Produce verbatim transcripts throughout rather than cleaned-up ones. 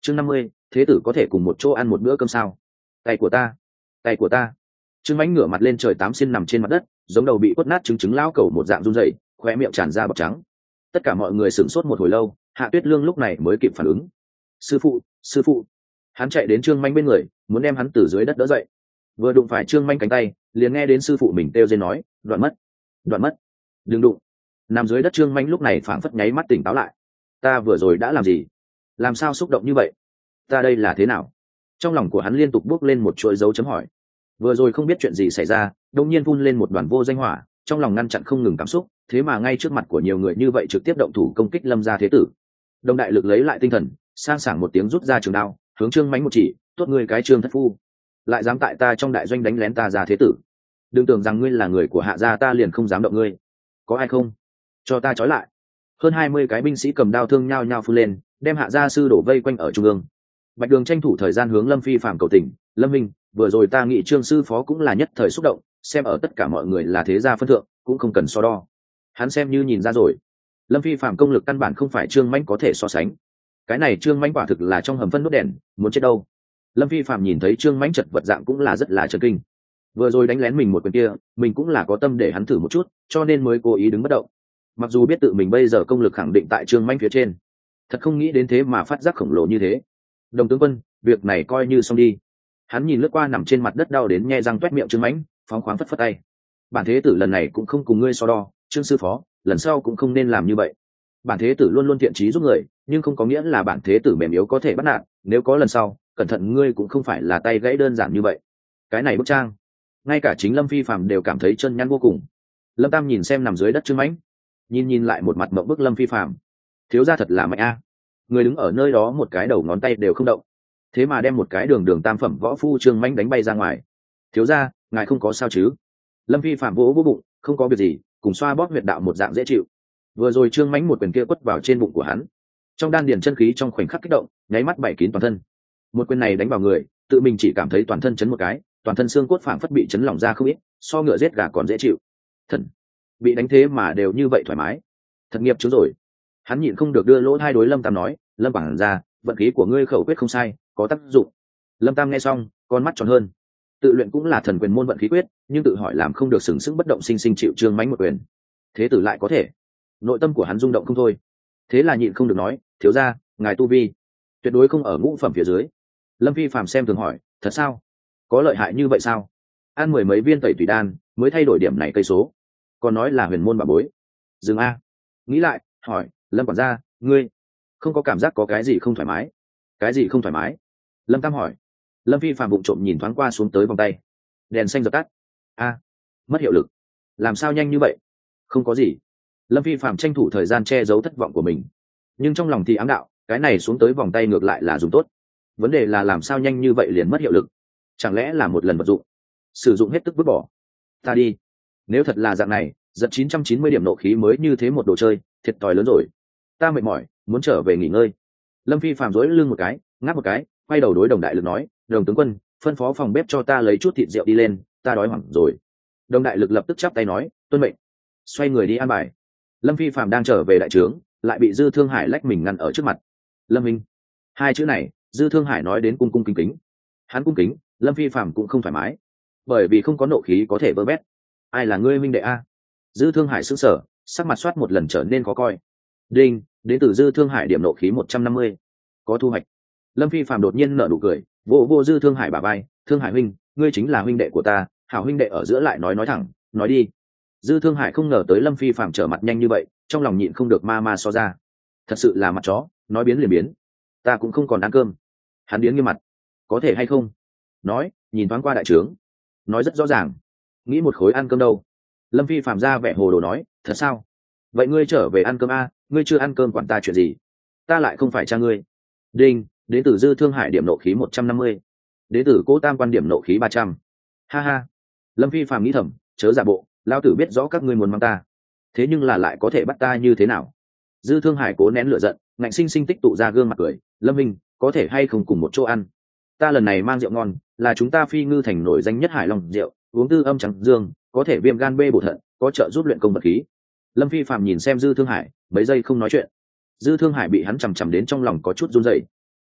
chương năm mươi, thế tử có thể cùng một chỗ ăn một bữa cơm sao? Tay của ta, tay của ta. Trương Mánh ngửa mặt lên trời tám xin nằm trên mặt đất, giống đầu bị quất nát trứng trứng lao cầu một dạng run rẩy, khoe miệng tràn ra bọt trắng. Tất cả mọi người sửng sốt một hồi lâu, Hạ Tuyết Lương lúc này mới kịp phản ứng. Sư phụ, sư phụ. Hắn chạy đến Trương Mánh bên người, muốn đem hắn từ dưới đất đỡ dậy. Vừa đụng phải Trương Mánh cánh tay, liền nghe đến sư phụ mình kêu rên nói, đoạn mất, đoạn mất, đừng đụng. Nằm dưới đất Trương Mánh lúc này phảng phất nháy mắt tỉnh táo lại. Ta vừa rồi đã làm gì? Làm sao xúc động như vậy? Ta đây là thế nào? Trong lòng của hắn liên tục bước lên một chuỗi dấu chấm hỏi. Vừa rồi không biết chuyện gì xảy ra, đột nhiên vun lên một đoàn vô danh hỏa, trong lòng ngăn chặn không ngừng cảm xúc, thế mà ngay trước mặt của nhiều người như vậy trực tiếp động thủ công kích Lâm gia thế tử. Đồng đại lực lấy lại tinh thần, sang sảng một tiếng rút ra trường đao, hướng Trương Mánh một chỉ, tốt ngươi cái Trương thất phu, lại dám tại ta trong đại doanh đánh lén ta gia thế tử. Đừng tưởng rằng ngươi là người của Hạ gia ta liền không dám động ngươi. Có ai không? Cho ta trói lại. Hơn hai mươi cái binh sĩ cầm đao thương nhao nhao phun lên, đem Hạ gia sư đổ vây quanh ở trung ương. Bạch Đường tranh thủ thời gian hướng Lâm Phi Phạm cầu tình, Lâm Minh, vừa rồi ta nghĩ Trương sư phó cũng là nhất thời xúc động, xem ở tất cả mọi người là thế gia phân thượng, cũng không cần so đo. Hắn xem như nhìn ra rồi, Lâm Phi Phạm công lực căn bản không phải Trương Mánh có thể so sánh. Cái này Trương Mánh quả thực là trong hầm phân nốt đèn, muốn chết đâu. Lâm Phi Phạm nhìn thấy Trương Mánh chật vật dạng cũng là rất là chấn kinh. Vừa rồi đánh lén mình một quyền kia, mình cũng là có tâm để hắn thử một chút, cho nên mới cố ý đứng bất động. Mặc dù biết tự mình bây giờ công lực khẳng định tại Trương Mánh phía trên, thật không nghĩ đến thế mà phát giác khổng lồ như thế. Đồng tướng quân, việc này coi như xong đi. Hắn nhìn lướt qua nằm trên mặt đất đau đến nhe răng toét miệng Trương Mánh, phóng khoáng phất phất tay. Bản thế tử lần này cũng không cùng ngươi so đo, Trương sư phó, lần sau cũng không nên làm như vậy. Bản thế tử luôn luôn thiện trí giúp người, nhưng không có nghĩa là bản thế tử mềm yếu có thể bắt nạt, nếu có lần sau, cẩn thận ngươi cũng không phải là tay gãy đơn giản như vậy. Cái này bức trang, ngay cả chính Lâm Phi Phạm đều cảm thấy chân nhăn vô cùng. Lâm Tam nhìn xem nằm dưới đất Trương Mánh, nhìn nhìn lại một mặt mộng bức Lâm Phi Phạm, thiếu gia thật là mạnh a. Người đứng ở nơi đó một cái đầu ngón tay đều không động, thế mà đem một cái đường đường tam phẩm võ phu Trương Mánh đánh bay ra ngoài. Thiếu gia, ngài không có sao chứ? Lâm Phi Phạm vỗ vỗ bụng, không có việc gì, cùng xoa bóp huyệt đạo một dạng dễ chịu. Vừa rồi Trương Mánh một quyền kia quất vào trên bụng của hắn, trong đan điền chân khí trong khoảnh khắc kích động, nháy mắt bảy kín toàn thân. Một quyền này đánh vào người, tự mình chỉ cảm thấy toàn thân chấn một cái, toàn thân xương cốt phảng phất bị chấn lỏng ra không ít, so ngựa giết gà còn dễ chịu. Thần, bị đánh thế mà đều như vậy thoải mái, thật nghiệp chứ rồi. Hắn nhịn không được đưa lỗ tai đối Lâm Tam nói, Lâm quản gia, vận khí của ngươi khẩu quyết không sai, có tác dụng. Lâm Tam nghe xong, con mắt tròn hơn. Tự luyện cũng là thần quyền môn vận khí quyết, nhưng tự hỏi làm không được sừng sững bất động, sinh sinh chịu Trương Mánh một quyền. Thế tử lại có thể. Nội tâm của hắn rung động không thôi. Thế là nhịn không được nói, thiếu gia, ngài tu vi tuyệt đối không ở ngũ phẩm phía dưới. Lâm Phi Phàm xem thường hỏi, thật sao? Có lợi hại như vậy sao? Ăn mười mấy viên tẩy tùy đan mới thay đổi điểm này cây số, còn nói là huyền môn bà bối. Dừng a. Nghĩ lại, hỏi, Lâm quản gia, ngươi không có cảm giác có cái gì không thoải mái? Cái gì không thoải mái? Lâm Tam hỏi. Lâm Phi Phàm bụng trộm nhìn thoáng qua xuống tới vòng tay, đèn xanh dập tắt. A, mất hiệu lực. Làm sao nhanh như vậy? Không có gì. Lâm Phi Phàm tranh thủ thời gian che giấu thất vọng của mình, nhưng trong lòng thì ám đạo, cái này xuống tới vòng tay ngược lại là dùng tốt. Vấn đề là làm sao nhanh như vậy liền mất hiệu lực? Chẳng lẽ là một lần vật dụng, sử dụng hết tức vứt bỏ? Ta đi. Nếu thật là dạng này, giật chín trăm chín mươi điểm nộ khí mới như thế một đồ chơi, thiệt thòi lớn rồi. Ta mệt mỏi, muốn trở về nghỉ ngơi. Lâm Phi Phàm duỗi lưng một cái, ngáp một cái, quay đầu đối Đồng đại lực nói, Đồng tướng quân, phân phó phòng bếp cho ta lấy chút thịt rượu đi lên, ta đói hoảng rồi. Đồng đại lực lập tức chắp tay nói, tuân mệnh. Xoay người đi an bài. Lâm Phi Phàm đang trở về đại trướng, lại bị Dư Thương Hải lách mình ngăn ở trước mặt. Lâm Minh, hai chữ này Dư Thương Hải nói đến cung cung kính kính. Hắn cung kính, Lâm Phi Phàm cũng không thoải mái, bởi vì không có nộ khí có thể vơ vét. Ai là ngươi minh đệ a? Dư Thương Hải sững sờ, sắc mặt soát một lần trở nên khó coi. Đinh, đến từ Dư Thương Hải điểm nộ khí một trăm năm mươi, có thu hoạch. Lâm Phi Phàm đột nhiên nở nụ cười, vô vô Dư Thương Hải bả vai, Thương Hải huynh, ngươi chính là huynh đệ của ta, hảo huynh đệ ở giữa lại nói nói thẳng, nói đi. Dư Thương Hải không ngờ tới Lâm Phi Phàm trở mặt nhanh như vậy, trong lòng nhịn không được ma ma so ra. Thật sự là mặt chó, nói biến liền biến. Ta cũng không còn ăn cơm. Hắn biến nghiêm mặt. Có thể hay không? Nói, nhìn thoáng qua đại trướng. Nói rất rõ ràng. Nghĩ một khối ăn cơm đâu. Lâm Phi Phàm ra vẻ hồ đồ nói, thật sao? Vậy ngươi trở về ăn cơm a, ngươi chưa ăn cơm quản ta chuyện gì? Ta lại không phải cha ngươi. Đinh, đến từ Dư Thương Hải điểm nộ khí một trăm năm mươi. Đến từ Cố Tam Quan điểm nộ khí ba trăm. Ha ha. Lâm Phi Phàm nghĩ thầm, chớ giả bộ, lao tử biết rõ các ngươi muốn mang ta, thế nhưng là lại có thể bắt ta như thế nào? Dư Thương Hải cố nén lửa giận, ngạnh sinh sinh tích tụ ra gương mặt cười, Lâm Minh, có thể hay không cùng một chỗ ăn? Ta lần này mang rượu ngon, là chúng ta Phi Ngư thành nổi danh nhất Hải Long rượu, uống tư âm trắng dương, có thể viêm gan bê bổ thận, có trợ giúp luyện công vật khí. Lâm Phi Phàm nhìn xem Dư Thương Hải, mấy giây không nói chuyện. Dư Thương Hải bị hắn chằm chằm đến trong lòng có chút run rẩy.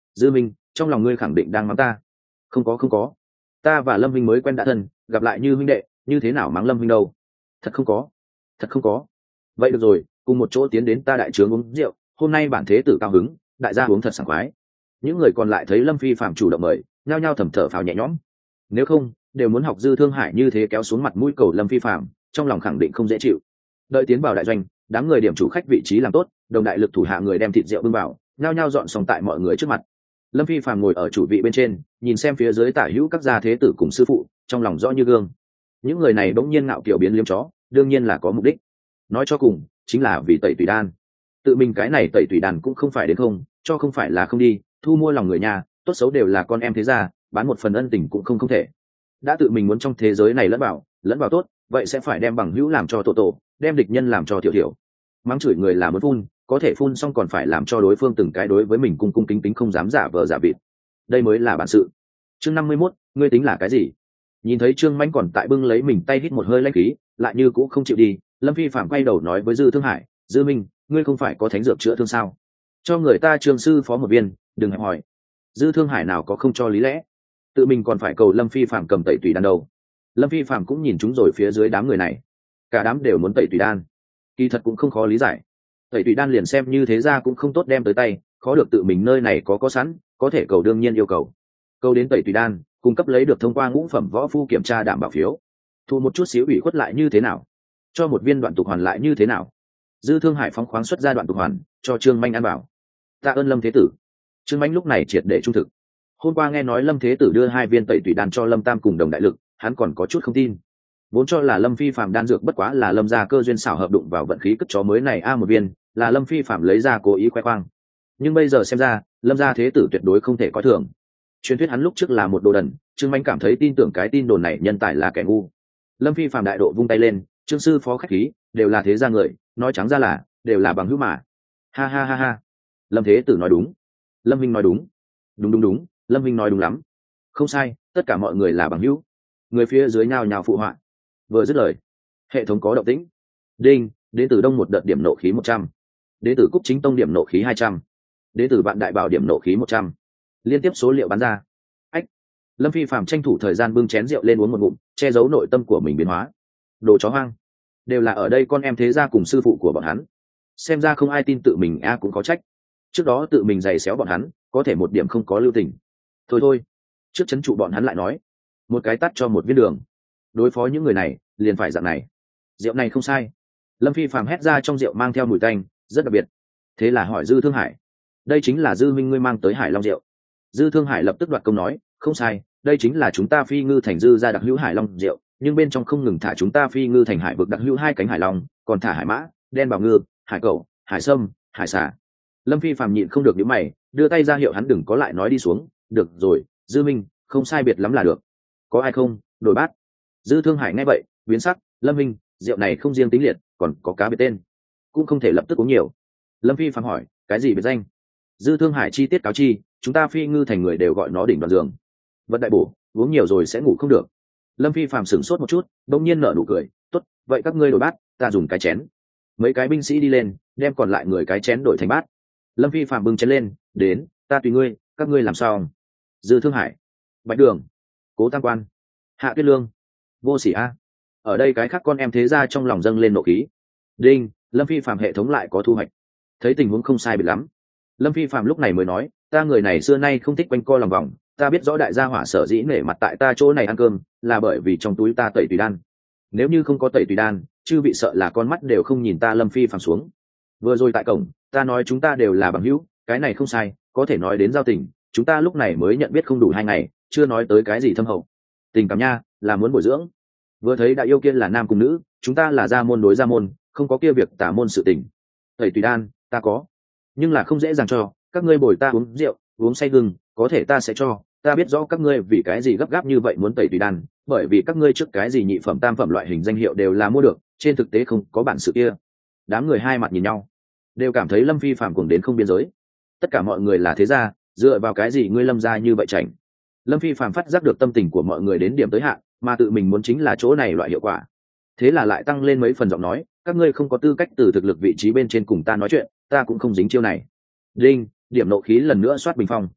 Dư Minh, trong lòng ngươi khẳng định đang mắng ta. Không có không có, ta và Lâm Minh mới quen đã thân, gặp lại như huynh đệ, như thế nào mắng Lâm Minh đâu. Thật không có, thật không có. Vậy được rồi, cùng một chỗ tiến đến ta đại trướng uống rượu, hôm nay bản thế tử cao hứng, đại gia uống thật sảng khoái. Những người còn lại thấy Lâm Phi phạm chủ động mời, nhao nhao thầm thở phào nhẹ nhõm. Nếu không, đều muốn học Dư Thương Hải như thế kéo xuống mặt mũi cầu Lâm Phi phạm, trong lòng khẳng định không dễ chịu. Đợi tiến vào đại doanh, đám người điểm chủ khách vị trí làm tốt, đồng đại lực thủ hạ người đem thịt rượu bưng vào, nhao nhao dọn xong tại mọi người trước mặt. Lâm Phi phàm ngồi ở chủ vị bên trên, nhìn xem phía dưới tả hữu các gia thế tử cùng sư phụ, trong lòng rõ như gương. Những người này bỗng nhiên ngạo kiểu biến liếm chó, đương nhiên là có mục đích. Nói cho cùng, chính là vì tẩy tùy đan. Tự mình cái này tẩy tùy đan cũng không phải đến không, cho không phải là không đi, thu mua lòng người nhà, tốt xấu đều là con em thế gia, bán một phần ân tình cũng không không thể. Đã tự mình muốn trong thế giới này lẫn vào, lẫn vào tốt, vậy sẽ phải đem bằng hữu làm cho tổ tổ, đem địch nhân làm cho thiểu thiểu. Mắng chửi người là muốn phun, có thể phun xong còn phải làm cho đối phương từng cái đối với mình cung cung kính kính, không dám giả vờ giả vịt. Đây mới là bản sự. Chương năm mươi mốt, ngươi tính là cái gì? Nhìn thấy Trương Manh còn tại bưng lấy mình tay hít một hơi lãnh khí, lại như cũng không chịu đi, Lâm Phi phạm quay đầu nói với Dư Thương Hải, Dư Minh, ngươi không phải có thánh dược chữa thương sao? Cho người ta Trương sư phó một viên, đừng hẹp hỏi. Dư Thương Hải nào có không cho lý lẽ, tự mình còn phải cầu Lâm Phi phạm cầm tẩy tùy đan đầu. Lâm Phi phạm cũng nhìn chúng rồi phía dưới đám người này, cả đám đều muốn tẩy tùy đan, kỳ thật cũng không khó lý giải. Tẩy tùy đan liền xem như thế ra cũng không tốt đem tới tay, khó được tự mình nơi này có có sẵn, có thể cầu đương nhiên yêu cầu. Cầu đến tẩy tùy đan, cung cấp lấy được thông qua ngũ phẩm võ phu kiểm tra đảm bảo phiếu. Thu một chút xíu ủy khuất lại như thế nào? Cho một viên đoạn tục hoàn lại như thế nào? Dư Thương Hải phóng khoáng xuất ra đoạn tục hoàn, cho Trương Manh ăn bảo. Tạ ơn Lâm thế tử. Trương Manh lúc này triệt để trung thực. Hôm qua nghe nói Lâm thế tử đưa hai viên tẩy tùy đan cho Lâm Tam cùng đồng đại lực, hắn còn có chút không tin. Vốn cho là Lâm Phi phạm đan dược bất quá là Lâm gia cơ duyên xảo hợp đụng vào vận khí cất chó mới này a một viên, là Lâm Phi phạm lấy ra cố ý khoe khoang. Nhưng bây giờ xem ra, Lâm gia thế tử tuyệt đối không thể coi thường. Truyền thuyết hắn lúc trước là một đồ đần, Trương Manh cảm thấy tin tưởng cái tin đồn này nhân tài là kẻ ngu. Lâm Phi phạm đại độ vung tay lên, Trương sư phó khách khí, đều là thế gia người, nói trắng ra là đều là bằng hữu mà. Ha ha ha ha. Lâm thế tử nói đúng. Lâm Minh nói đúng. Đúng đúng đúng, Lâm Minh nói đúng lắm. Không sai, tất cả mọi người là bằng hữu. Người phía dưới nhào nhào phụ họa. Vừa dứt lời, hệ thống có động tĩnh. Đinh, đến từ Đông một đợt điểm nộ khí một trăm, đến từ Cúc Chính Tông điểm nộ khí hai trăm, đến từ Vạn Đại Bảo điểm nộ khí một trăm. Liên tiếp số liệu bán ra. Ách. Lâm Phi phạm tranh thủ thời gian bưng chén rượu lên uống một ngụm, che giấu nội tâm của mình biến hóa. Đồ chó hoang, đều là ở đây con em thế gia cùng sư phụ của bọn hắn. Xem ra không ai tin tự mình a cũng có trách. Trước đó tự mình giày xéo bọn hắn, có thể một điểm không có lưu tình. Thôi thôi, trước chấn trụ bọn hắn lại nói. Một cái tắt cho một viên đường. Đối phó những người này liền phải dạng này. Rượu này không sai. Lâm Phi phàm hét ra trong rượu mang theo mùi tanh, rất đặc biệt. Thế là hỏi Dư Thương Hải, đây chính là Dư Minh ngươi mang tới Hải Long rượu? Dư Thương Hải lập tức đoạt công nói, không sai, đây chính là chúng ta Phi Ngư thành Dư ra đặc hữu Hải Long rượu, nhưng bên trong không ngừng thả chúng ta Phi Ngư thành hải vực đặc hữu hai cánh hải long, còn thả hải mã, đen bào ngư, hải cẩu, hải sâm, hải xà. Lâm Phi phàm nhịn không được nhíu mày, đưa tay ra hiệu hắn đừng có lại nói đi xuống. Được rồi, Dư Minh, không sai biệt lắm là được. Có ai không? Đổi bát. Dư Thương Hải nghe vậy biến sắc, Lâm Minh, rượu này không riêng tính liệt, còn có cá biệt tên, cũng không thể lập tức uống nhiều. Lâm Phi phàm hỏi, cái gì biệt danh? Dư Thương Hải chi tiết cáo chi, chúng ta Phi Ngư thành người đều gọi nó đỉnh đoàn giường, vật đại bổ, uống nhiều rồi sẽ ngủ không được. Lâm Phi phàm sửng sốt một chút, bỗng nhiên nở nụ cười, tốt, vậy các ngươi đổi bát, ta dùng cái chén. Mấy cái binh sĩ đi lên, đem còn lại người cái chén đổi thành bát. Lâm Phi phàm bưng chén lên, đến, ta tùy ngươi, các ngươi làm sao? Dư Thương Hải, Bạch Đường, Cố Tam Quan, Hạ Tuyết Lương, Vô Sỉ a. Ở đây cái khác con em thế gia trong lòng dâng lên nộ khí. Đinh, Lâm Phi phàm hệ thống lại có thu hoạch. Thấy tình huống không sai biệt lắm, Lâm Phi phàm lúc này mới nói, ta người này xưa nay không thích quanh co lòng vòng, ta biết rõ đại gia hỏa sở dĩ nể mặt tại ta chỗ này ăn cơm, là bởi vì trong túi ta tẩy tùy đan. Nếu như không có tẩy tùy đan, chư bị sợ là con mắt đều không nhìn ta Lâm Phi phàm xuống. Vừa rồi tại cổng, ta nói chúng ta đều là bằng hữu, cái này không sai, có thể nói đến giao tình, chúng ta lúc này mới nhận biết không đủ hai ngày, chưa nói tới cái gì thâm hậu. Tình cảm nha, là muốn bồi dưỡng. Vừa thấy đã yêu kia là nam cùng nữ, chúng ta là gia môn đối gia môn, không có kia việc tả môn sự tình. Tẩy tùy đan, ta có, nhưng là không dễ dàng cho, các ngươi bồi ta uống rượu, uống say gừng, có thể ta sẽ cho. Ta biết rõ các ngươi vì cái gì gấp gáp như vậy muốn tẩy tùy đan, bởi vì các ngươi trước cái gì nhị phẩm tam phẩm loại hình danh hiệu đều là mua được, trên thực tế không có bản sự kia. Đám người hai mặt nhìn nhau, đều cảm thấy Lâm Phi phàm cuồng đến không biên giới. Tất cả mọi người là thế gia, dựa vào cái gì ngươi Lâm gia như vậy chảnh? Lâm Phi phàm phát giác được tâm tình của mọi người đến điểm tới hạn, mà tự mình muốn chính là chỗ này loại hiệu quả. Thế là lại tăng lên mấy phần giọng nói, các ngươi không có tư cách từ thực lực vị trí bên trên cùng ta nói chuyện, ta cũng không dính chiêu này. Đinh, điểm nộ khí lần nữa soát bình phong.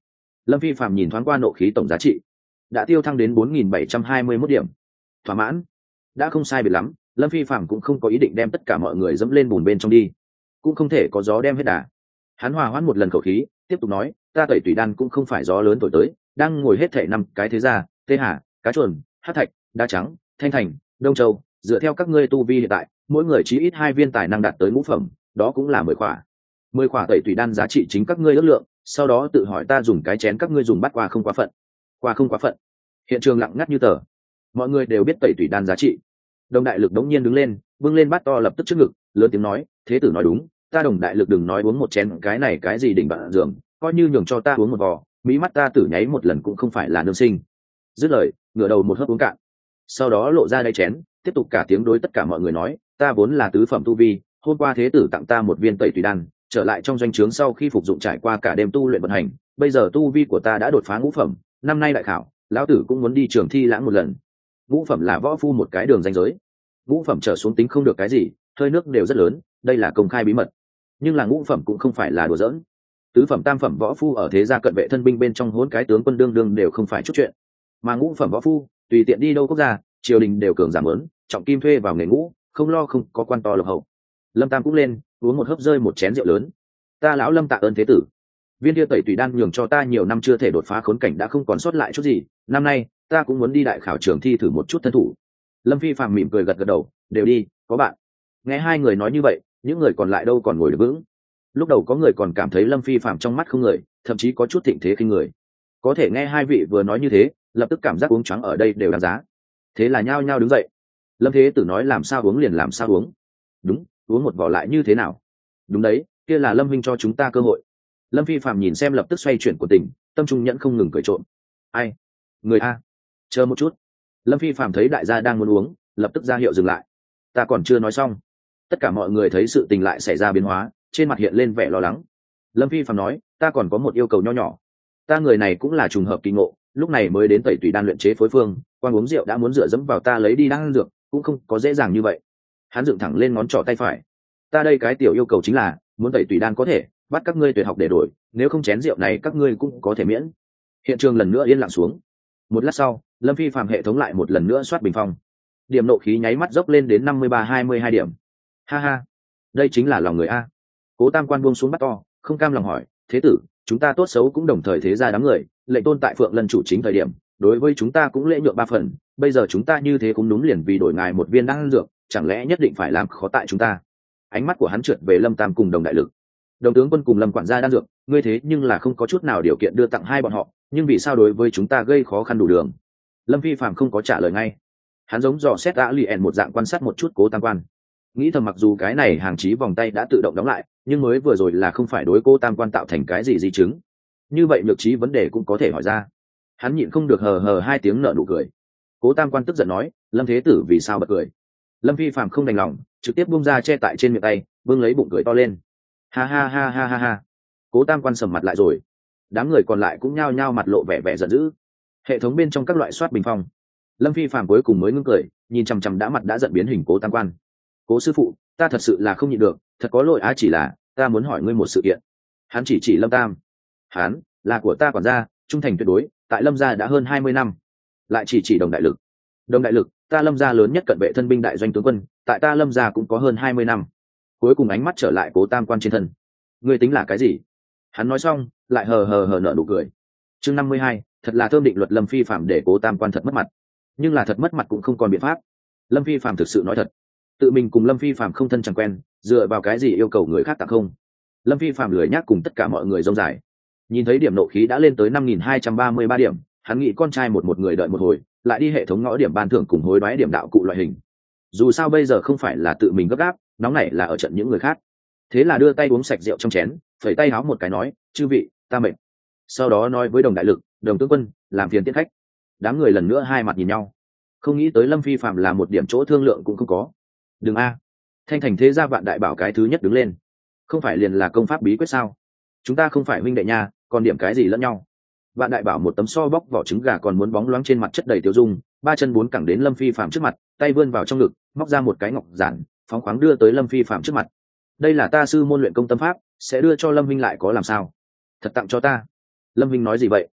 Lâm Phi Phạm nhìn thoáng qua nộ khí tổng giá trị đã tiêu thăng đến bốn nghìn bảy trăm hai mươi mốt điểm, thỏa mãn. Đã không sai biệt lắm, Lâm Phi Phạm cũng không có ý định đem tất cả mọi người dẫm lên bùn bên trong đi, cũng không thể có gió đem hết đà. Hắn hòa hoãn một lần khẩu khí, tiếp tục nói, ta tẩy tùy đan cũng không phải gió lớn thổi tới, đang ngồi hết thể năm cái thế gia, tê hà, cá chuồn, hát thạch, đá trắng, thanh thành, đông châu, dựa theo các ngươi tu vi hiện tại, mỗi người chí ít hai viên tài năng đạt tới ngũ phẩm, đó cũng là mười khỏa. Mười khỏa tẩy tùy đan giá trị chính các ngươi ước lượng, sau đó tự hỏi ta dùng cái chén các ngươi dùng bắt qua không quá phận. Qua không quá phận. Hiện trường lặng ngắt như tờ, mọi người đều biết tẩy tùy đan giá trị. Đồng đại lực đống nhiên đứng lên, bưng lên bát to lập tức trước ngực, lớn tiếng nói, thế tử nói đúng, ta Đồng đại lực đừng nói uống một chén cái này cái gì đỉnh bạn giường, coi như nhường cho ta uống một vò, mỹ mắt ta tử nháy một lần cũng không phải là nương sinh. Dứt lời, ngửa đầu một hớp uống cạn, sau đó lộ ra đáy chén, tiếp tục cả tiếng đối tất cả mọi người nói, ta vốn là tứ phẩm tu vi, hôm qua thế tử tặng ta một viên tẩy tùy đan, trở lại trong doanh trướng sau khi phục dụng trải qua cả đêm tu luyện vận hành, bây giờ tu vi của ta đã đột phá ngũ phẩm, năm nay đại khảo, lão tử cũng muốn đi trường thi lãng một lần. Ngũ phẩm là võ phu một cái đường ranh giới, ngũ phẩm trở xuống tính không được cái gì, hơi nước đều rất lớn, đây là công khai bí mật. Nhưng là ngũ phẩm cũng không phải là đùa giỡn, tứ phẩm tam phẩm võ phu ở thế gia cận vệ thân binh bên trong hỗn cái tướng quân đương đương đều không phải chút chuyện, mà ngũ phẩm võ phu tùy tiện đi đâu quốc gia, triều đình đều cường giảm lớn, trọng kim thuê vào nghề ngũ, không lo không có quan to lộc hậu. Lâm Tam cũng lên uống một hớp rơi một chén rượu lớn, ta lão Lâm tạ ơn thế tử, viên kia tẩy tùy đan nhường cho ta nhiều năm chưa thể đột phá khốn cảnh đã không còn sót lại chút gì, năm nay ta cũng muốn đi đại khảo trường thi thử một chút thân thủ. Lâm Phi Phạm mỉm cười gật gật đầu, đều đi, có bạn. Nghe hai người nói như vậy, những người còn lại đâu còn ngồi được vững. Lúc đầu có người còn cảm thấy Lâm Phi Phạm trong mắt không người, thậm chí có chút thịnh thế khinh người, có thể nghe hai vị vừa nói như thế, lập tức cảm giác uống choáng ở đây đều đáng giá. Thế là nhao nhao đứng dậy. Lâm Thế Tử nói làm sao uống liền làm sao uống. Đúng, uống một vỏ lại như thế nào? Đúng đấy, kia là Lâm Minh cho chúng ta cơ hội. Lâm Phi Phạm nhìn xem lập tức xoay chuyển của tình, tâm trung nhẫn không ngừng cười trộm. Ai? Người a, chờ một chút. Lâm Phi Phạm thấy đại gia đang muốn uống, lập tức ra hiệu dừng lại. Ta còn chưa nói xong. Tất cả mọi người thấy sự tình lại xảy ra biến hóa, trên mặt hiện lên vẻ lo lắng. Lâm Phi Phạm nói, ta còn có một yêu cầu nho nhỏ. Ta người này cũng là trùng hợp kỳ ngộ, lúc này mới đến tẩy tùy đan luyện chế phối phương, quan uống rượu đã muốn dựa dẫm vào ta lấy đi đan dược, cũng không có dễ dàng như vậy. Hắn dựng thẳng lên ngón trỏ tay phải. Ta đây cái tiểu yêu cầu chính là, muốn tẩy tùy đan có thể, bắt các ngươi tuyệt học để đổi, nếu không chén rượu này các ngươi cũng có thể miễn. Hiện trường lần nữa yên lặng xuống. Một lát sau, Lâm Phi Phạm hệ thống lại một lần nữa soát bình phong, điểm nộ khí nháy mắt dốc lên đến năm mươi ba hai mươi hai điểm. Ha ha, đây chính là lòng người a. Cố Tam Quan buông xuống bắt to, không cam lòng hỏi, thế tử, chúng ta tốt xấu cũng đồng thời thế gia đám người, lệnh tôn tại Phượng Lân chủ chính thời điểm, đối với chúng ta cũng lễ nhượng ba phần, bây giờ chúng ta như thế cũng đúng liền vì đổi ngài một viên đan dược, chẳng lẽ nhất định phải làm khó tại chúng ta? Ánh mắt của hắn trượt về Lâm Tam cùng Đồng đại lực. Đồng tướng quân cùng Lâm quản gia đan dược, ngươi thế nhưng là không có chút nào điều kiện đưa tặng hai bọn họ, nhưng vì sao đối với chúng ta gây khó khăn đủ đường? Lâm Phi Phạm không có trả lời ngay, hắn giống dò xét đã lì ẻn một dạng quan sát một chút Cố Tam Quan, nghĩ thầm mặc dù cái này hàng chí vòng tay đã tự động đóng lại, nhưng mới vừa rồi là không phải đối Cố Tam Quan tạo thành cái gì di chứng, như vậy nhược trí vấn đề cũng có thể hỏi ra. Hắn nhịn không được hờ hờ hai tiếng nợ nụ cười. Cố Tam Quan tức giận nói, Lâm thế tử vì sao bật cười? Lâm Phi Phạm không đành lòng, trực tiếp bung ra che tại trên miệng tay, bưng lấy bụng cười to lên. Ha ha ha ha ha ha. Cố Tam Quan sầm mặt lại rồi. Đám người còn lại cũng nhao nhao mặt lộ vẻ vẻ giận dữ. Hệ thống bên trong các loại soát bình phong, Lâm Phi Phạm cuối cùng mới ngưng cười, nhìn chằm chằm đã mặt đã giận biến hình Cố Tam Quan. Cố sư phụ, ta thật sự là không nhịn được, thật có lỗi á, chỉ là ta muốn hỏi ngươi một sự kiện. Hắn chỉ chỉ Lâm Tam. Hắn là của ta quản gia, trung thành tuyệt đối, tại Lâm gia đã hơn hai mươi năm. Lại chỉ chỉ Đồng đại lực. Đồng đại lực, ta Lâm gia lớn nhất cận vệ thân binh đại doanh tướng quân, tại ta Lâm gia cũng có hơn hai mươi năm. Cuối cùng ánh mắt trở lại Cố Tam Quan trên thân. Ngươi tính là cái gì? Hắn nói xong, lại hờ hờ hờ nở nụ cười. Chương năm mươi hai, thật là thơm định luật. Lâm Phi Phạm để Cố Tam Quan thật mất mặt, nhưng là thật mất mặt cũng không còn biện pháp. Lâm Phi Phạm thực sự nói thật, tự mình cùng Lâm Phi Phạm không thân chẳng quen, dựa vào cái gì yêu cầu người khác tặng không? Lâm Phi Phạm lười nhác cùng tất cả mọi người rông dài. Nhìn thấy điểm nộ khí đã lên tới năm nghìn hai trăm ba mươi ba điểm, hắn nghĩ con trai một một người đợi một hồi, lại đi hệ thống ngõ điểm ban thưởng cùng hối đoái điểm đạo cụ loại hình. Dù sao bây giờ không phải là tự mình gấp gáp, nóng nảy là ở trận những người khác. Thế là đưa tay uống sạch rượu trong chén, phẩy tay háo một cái nói, chư vị, ta mệt. Sau đó nói với Đồng đại lực, Đồng tướng quân, làm phiền tiễn khách. Đám người lần nữa hai mặt nhìn nhau, không nghĩ tới Lâm Phi Phạm là một điểm chỗ thương lượng cũng không có. Đừng a. Thanh thành thế gia Vạn đại bảo cái thứ nhất đứng lên. Không phải liền là công pháp bí quyết sao? Chúng ta không phải huynh đệ nha, còn điểm cái gì lẫn nhau? Vạn đại bảo một tấm so bóc vỏ trứng gà còn muốn bóng loáng trên mặt chất đầy tiêu dung, ba chân bốn cẳng đến Lâm Phi Phạm trước mặt, tay vươn vào trong ngực, móc ra một cái ngọc giản, phóng khoáng đưa tới Lâm Phi Phạm trước mặt. Đây là ta sư môn luyện công tâm pháp, sẽ đưa cho Lâm Minh lại có làm sao? Thật tặng cho ta. Lâm Minh nói gì vậy?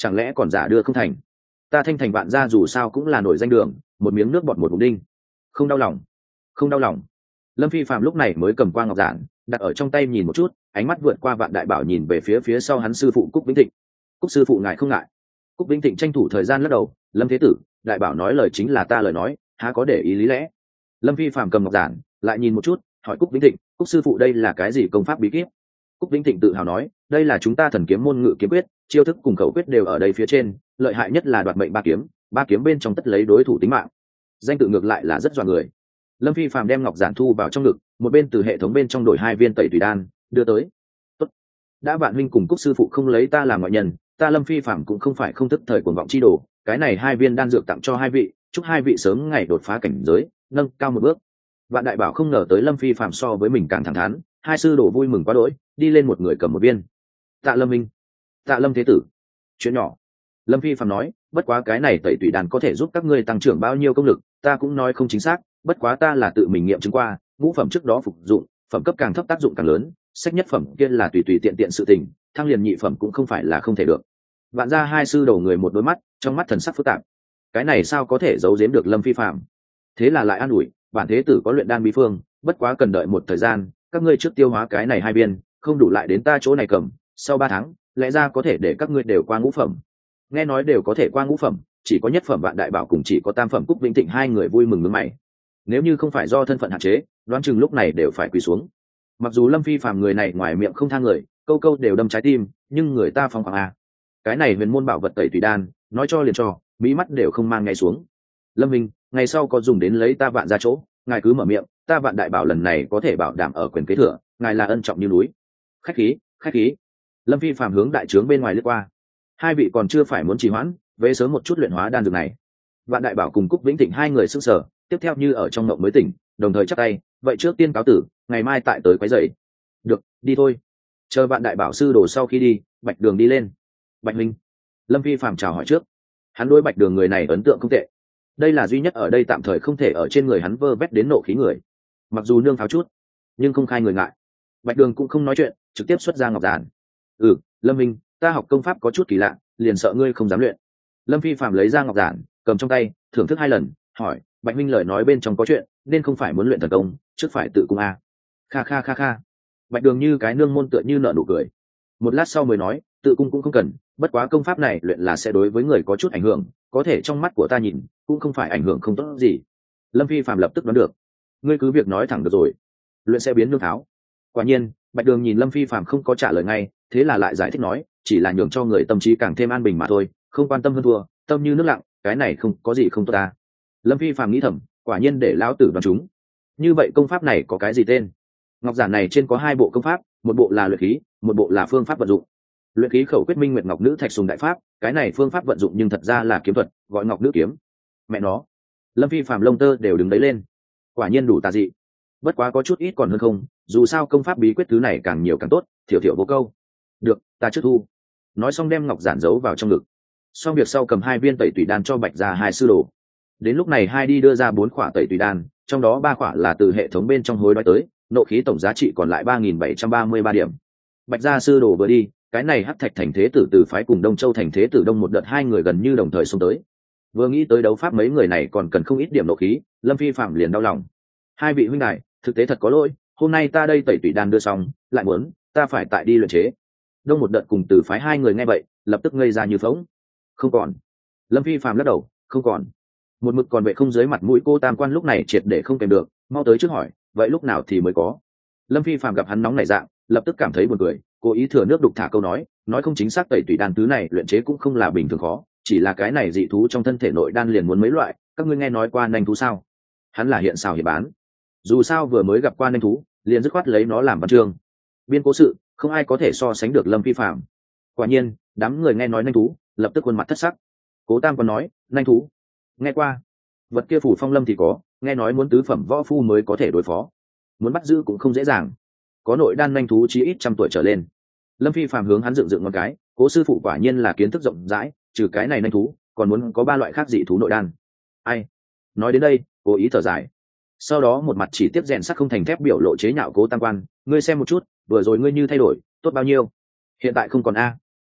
chẳng lẽ còn giả đưa không thành? Ta Thanh Thành Vạn gia dù sao cũng là nổi danh đường, một miếng nước bọt một bụng đinh. Không đau lòng, không đau lòng. Lâm Phi Phạm lúc này mới cầm qua ngọc giản, đặt ở trong tay nhìn một chút, ánh mắt vượt qua Vạn Đại Bảo nhìn về phía phía sau hắn sư phụ Cúc Vĩnh Thịnh. Cúc sư phụ ngại không ngại? Cúc Vĩnh Thịnh tranh thủ thời gian lắc đầu, Lâm Thế Tử, Đại Bảo nói lời chính là ta lời nói, há có để ý lý lẽ. Lâm Phi Phạm cầm ngọc giản, lại nhìn một chút, hỏi Cúc Vĩnh Thịnh, Cúc sư phụ đây là cái gì công pháp bí kíp? Cúc Vĩnh Thịnh tự hào nói, đây là chúng ta thần kiếm môn ngự kiếm quyết, chiêu thức cùng khẩu quyết đều ở đây phía trên, lợi hại nhất là đoạt mệnh ba kiếm, ba kiếm bên trong tất lấy đối thủ tính mạng. Danh tự ngược lại là rất dọa người. Lâm Phi Phạm đem ngọc giản thu vào trong ngực, một bên từ hệ thống bên trong đổi hai viên tẩy tùy đan, đưa tới. Tốt. Đã Vạn huynh cùng Cúc sư phụ không lấy ta làm ngoại nhân, ta Lâm Phi Phạm cũng không phải không thức thời cuồng vọng chi đồ, cái này hai viên đan dược tặng cho hai vị, chúc hai vị sớm ngày đột phá cảnh giới, nâng cao một bước. Vạn Đại Bảo không ngờ tới Lâm Phi Phạm so với mình càng thẳng thắn, hai sư đồ vui mừng quá đỗi, đi lên một người cầm một viên. Tạ Lâm Minh, Tạ Lâm Thế Tử, chuyện nhỏ. Lâm Phi Phạm nói, bất quá cái này tẩy tùy đan có thể giúp các ngươi tăng trưởng bao nhiêu công lực, ta cũng nói không chính xác, bất quá ta là tự mình nghiệm chứng qua, ngũ phẩm trước đó phục dụng, phẩm cấp càng thấp tác dụng càng lớn, sách nhất phẩm kia là tùy tùy tiện tiện sự tình, thăng liền nhị phẩm cũng không phải là không thể được. Vạn gia hai sư đầu người một đôi mắt, trong mắt thần sắc phức tạp. Cái này sao có thể giấu giếm được Lâm Phi Phạm? Thế là lại an ủi, bản thế tử có luyện đan bí phương, bất quá cần đợi một thời gian, các ngươi trước tiêu hóa cái này hai viên, không đủ lại đến ta chỗ này cầm, sau ba tháng, lẽ ra có thể để các ngươi đều qua ngũ phẩm. Nghe nói đều có thể qua ngũ phẩm, chỉ có nhất phẩm Vạn Đại Bảo cùng chỉ có tam phẩm Cúc Vĩnh Thịnh hai người vui mừng nhướng mày. Nếu như không phải do thân phận hạn chế, đoán chừng lúc này đều phải quỳ xuống. Mặc dù Lâm Phi Phàm người này ngoài miệng không tha người, câu câu đều đâm trái tim, nhưng người ta phong khoáng a. Cái này huyền môn bảo vật tẩy tùy đan, nói cho liền cho, mỹ mắt đều không mang ngay xuống. Lâm Minh, ngày sau có dùng đến lấy ta Vạn ra chỗ, ngài cứ mở miệng, ta Vạn Đại Bảo lần này có thể bảo đảm ở quyền kế thừa, ngài là ân trọng như núi. Khách khí, khách khí. Lâm Phi Phàm hướng đại trướng bên ngoài lướt qua. Hai vị còn chưa phải muốn trì hoãn, về sớm một chút luyện hóa đan dược này. Vạn Đại Bảo cùng Cúc Vĩnh Thịnh hai người sững sờ, tiếp theo như ở trong mộng mới tỉnh, đồng thời chắp tay, vậy trước tiên cáo tử, ngày mai tại tới quấy rầy. Được, đi thôi. Chờ Vạn Đại Bảo sư đồ sau khi đi, Bạch Đường đi lên. Bạch Minh. Lâm Phi Phàm chào hỏi trước. Hắn đối Bạch Đường người này ấn tượng không tệ. Đây là duy nhất ở đây tạm thời không thể ở trên người hắn vơ vét đến nộ khí người. Mặc dù nương pháo chút, nhưng không khai người ngại. Bạch Đường cũng không nói chuyện, trực tiếp xuất ra ngọc giản. Ừ, Lâm Minh, ta học công pháp có chút kỳ lạ, liền sợ ngươi không dám luyện. Lâm Phi Phạm lấy ra ngọc giản, cầm trong tay, thưởng thức hai lần, hỏi, Bạch Minh lời nói bên trong có chuyện, nên không phải muốn luyện thần công, trước phải tự cung a. Kha kha kha kha. Bạch Đường như cái nương môn tựa như nợ nụ cười. Một lát sau mới nói, tự cung cũng không cần, bất quá công pháp này luyện là sẽ đối với người có chút ảnh hưởng, có thể trong mắt của ta nhìn, cũng không phải ảnh hưởng không tốt gì. Lâm Phi Phạm lập tức đoán được. Ngươi cứ việc nói thẳng được rồi. Luyện sẽ biến nương tháo. Quả nhiên, Bạch Đường nhìn Lâm Phi Phạm không có trả lời ngay, thế là lại giải thích nói, chỉ là nhường cho người tâm trí càng thêm an bình mà thôi, không quan tâm hơn thua, tâm như nước lặng, cái này không có gì không tốt ta. Lâm Phi Phạm nghĩ thầm, quả nhiên để lão tử đoán chúng. Như vậy công pháp này có cái gì tên? Ngọc giản này trên có hai bộ công pháp, một bộ là luyện khí, một bộ là phương pháp vận dụng. Luyện khí khẩu quyết minh nguyệt ngọc nữ thạch sùng đại pháp, cái này phương pháp vận dụng nhưng thật ra là kiếm thuật, gọi ngọc nữ kiếm. Mẹ nó, Lâm Phi Phạm lông tơ đều đứng đấy lên. Quả nhiên đủ tà dị. Bất quá có chút ít còn hơn không, dù sao công pháp bí quyết thứ này càng nhiều càng tốt, thiểu thiểu vô câu. Được, ta trước thu. Nói xong đem ngọc giản giấu vào trong ngực. Xong việc sau cầm hai viên tẩy tùy đan cho Bạch gia hai sư đồ. Đến lúc này hai đi đưa ra bốn khỏa tẩy tùy đan, trong đó ba khỏa là từ hệ thống bên trong hối đoái tới, nộ khí tổng giá trị còn lại ba nghìn bảy trăm ba mươi ba điểm. Bạch gia sư đồ vừa đi, cái này Hắc Thạch thành thế tử từ phái cùng Đông Châu thành thế tử đông một đợt hai người gần như đồng thời xông tới. Vừa nghĩ tới đấu pháp mấy người này còn cần không ít điểm nộ khí, Lâm Phi Phạm liền đau lòng. Hai vị huynh đài, thực tế thật có lỗi, hôm nay ta đây tẩy tùy đan đưa xong, lại muốn ta phải tại đi luyện chế. Đông một đợt cùng từ phái hai người nghe vậy, lập tức ngây ra như phỗng. Không còn. Lâm Phi Phạm lắc đầu, không còn. Một mực còn vệ không dưới mặt mũi cô tam quan lúc này triệt để không kèm được, mau tới trước hỏi, vậy lúc nào thì mới có? Lâm Phi Phạm gặp hắn nóng nảy dạng, lập tức cảm thấy buồn cười, cố ý thừa nước đục thả câu nói, nói không chính xác tẩy tùy đan thứ này luyện chế cũng không là bình thường khó, chỉ là cái này dị thú trong thân thể nội đan liền muốn mấy loại, các ngươi nghe nói qua nanh thú sao? Hắn là hiện xào hiện bán. Dù sao vừa mới gặp qua nanh thú, liền dứt khoát lấy nó làm văn chương. Biên cố sự, không ai có thể so sánh được Lâm Phi Phạm. Quả nhiên, đám người nghe nói nanh thú, lập tức khuôn mặt thất sắc. Cố Tam còn nói, nanh thú, nghe qua, vật kia phủ phong lâm thì có, nghe nói muốn tứ phẩm võ phu mới có thể đối phó, muốn bắt giữ cũng không dễ dàng, có nội đan nanh thú chí ít trăm tuổi trở lên. Lâm Phi Phạm hướng hắn dựng dựng một cái, cố sư phụ quả nhiên là kiến thức rộng rãi, trừ cái này nanh thú, còn muốn có ba loại khác dị thú nội đan. Ai? Nói đến đây, cố ý thở dài. Sau đó một mặt chỉ tiếp rèn sắt không thành thép biểu lộ chế nhạo Cố Tam quan, ngươi xem một chút, vừa rồi ngươi như thay đổi, tốt bao nhiêu? Hiện tại không còn a.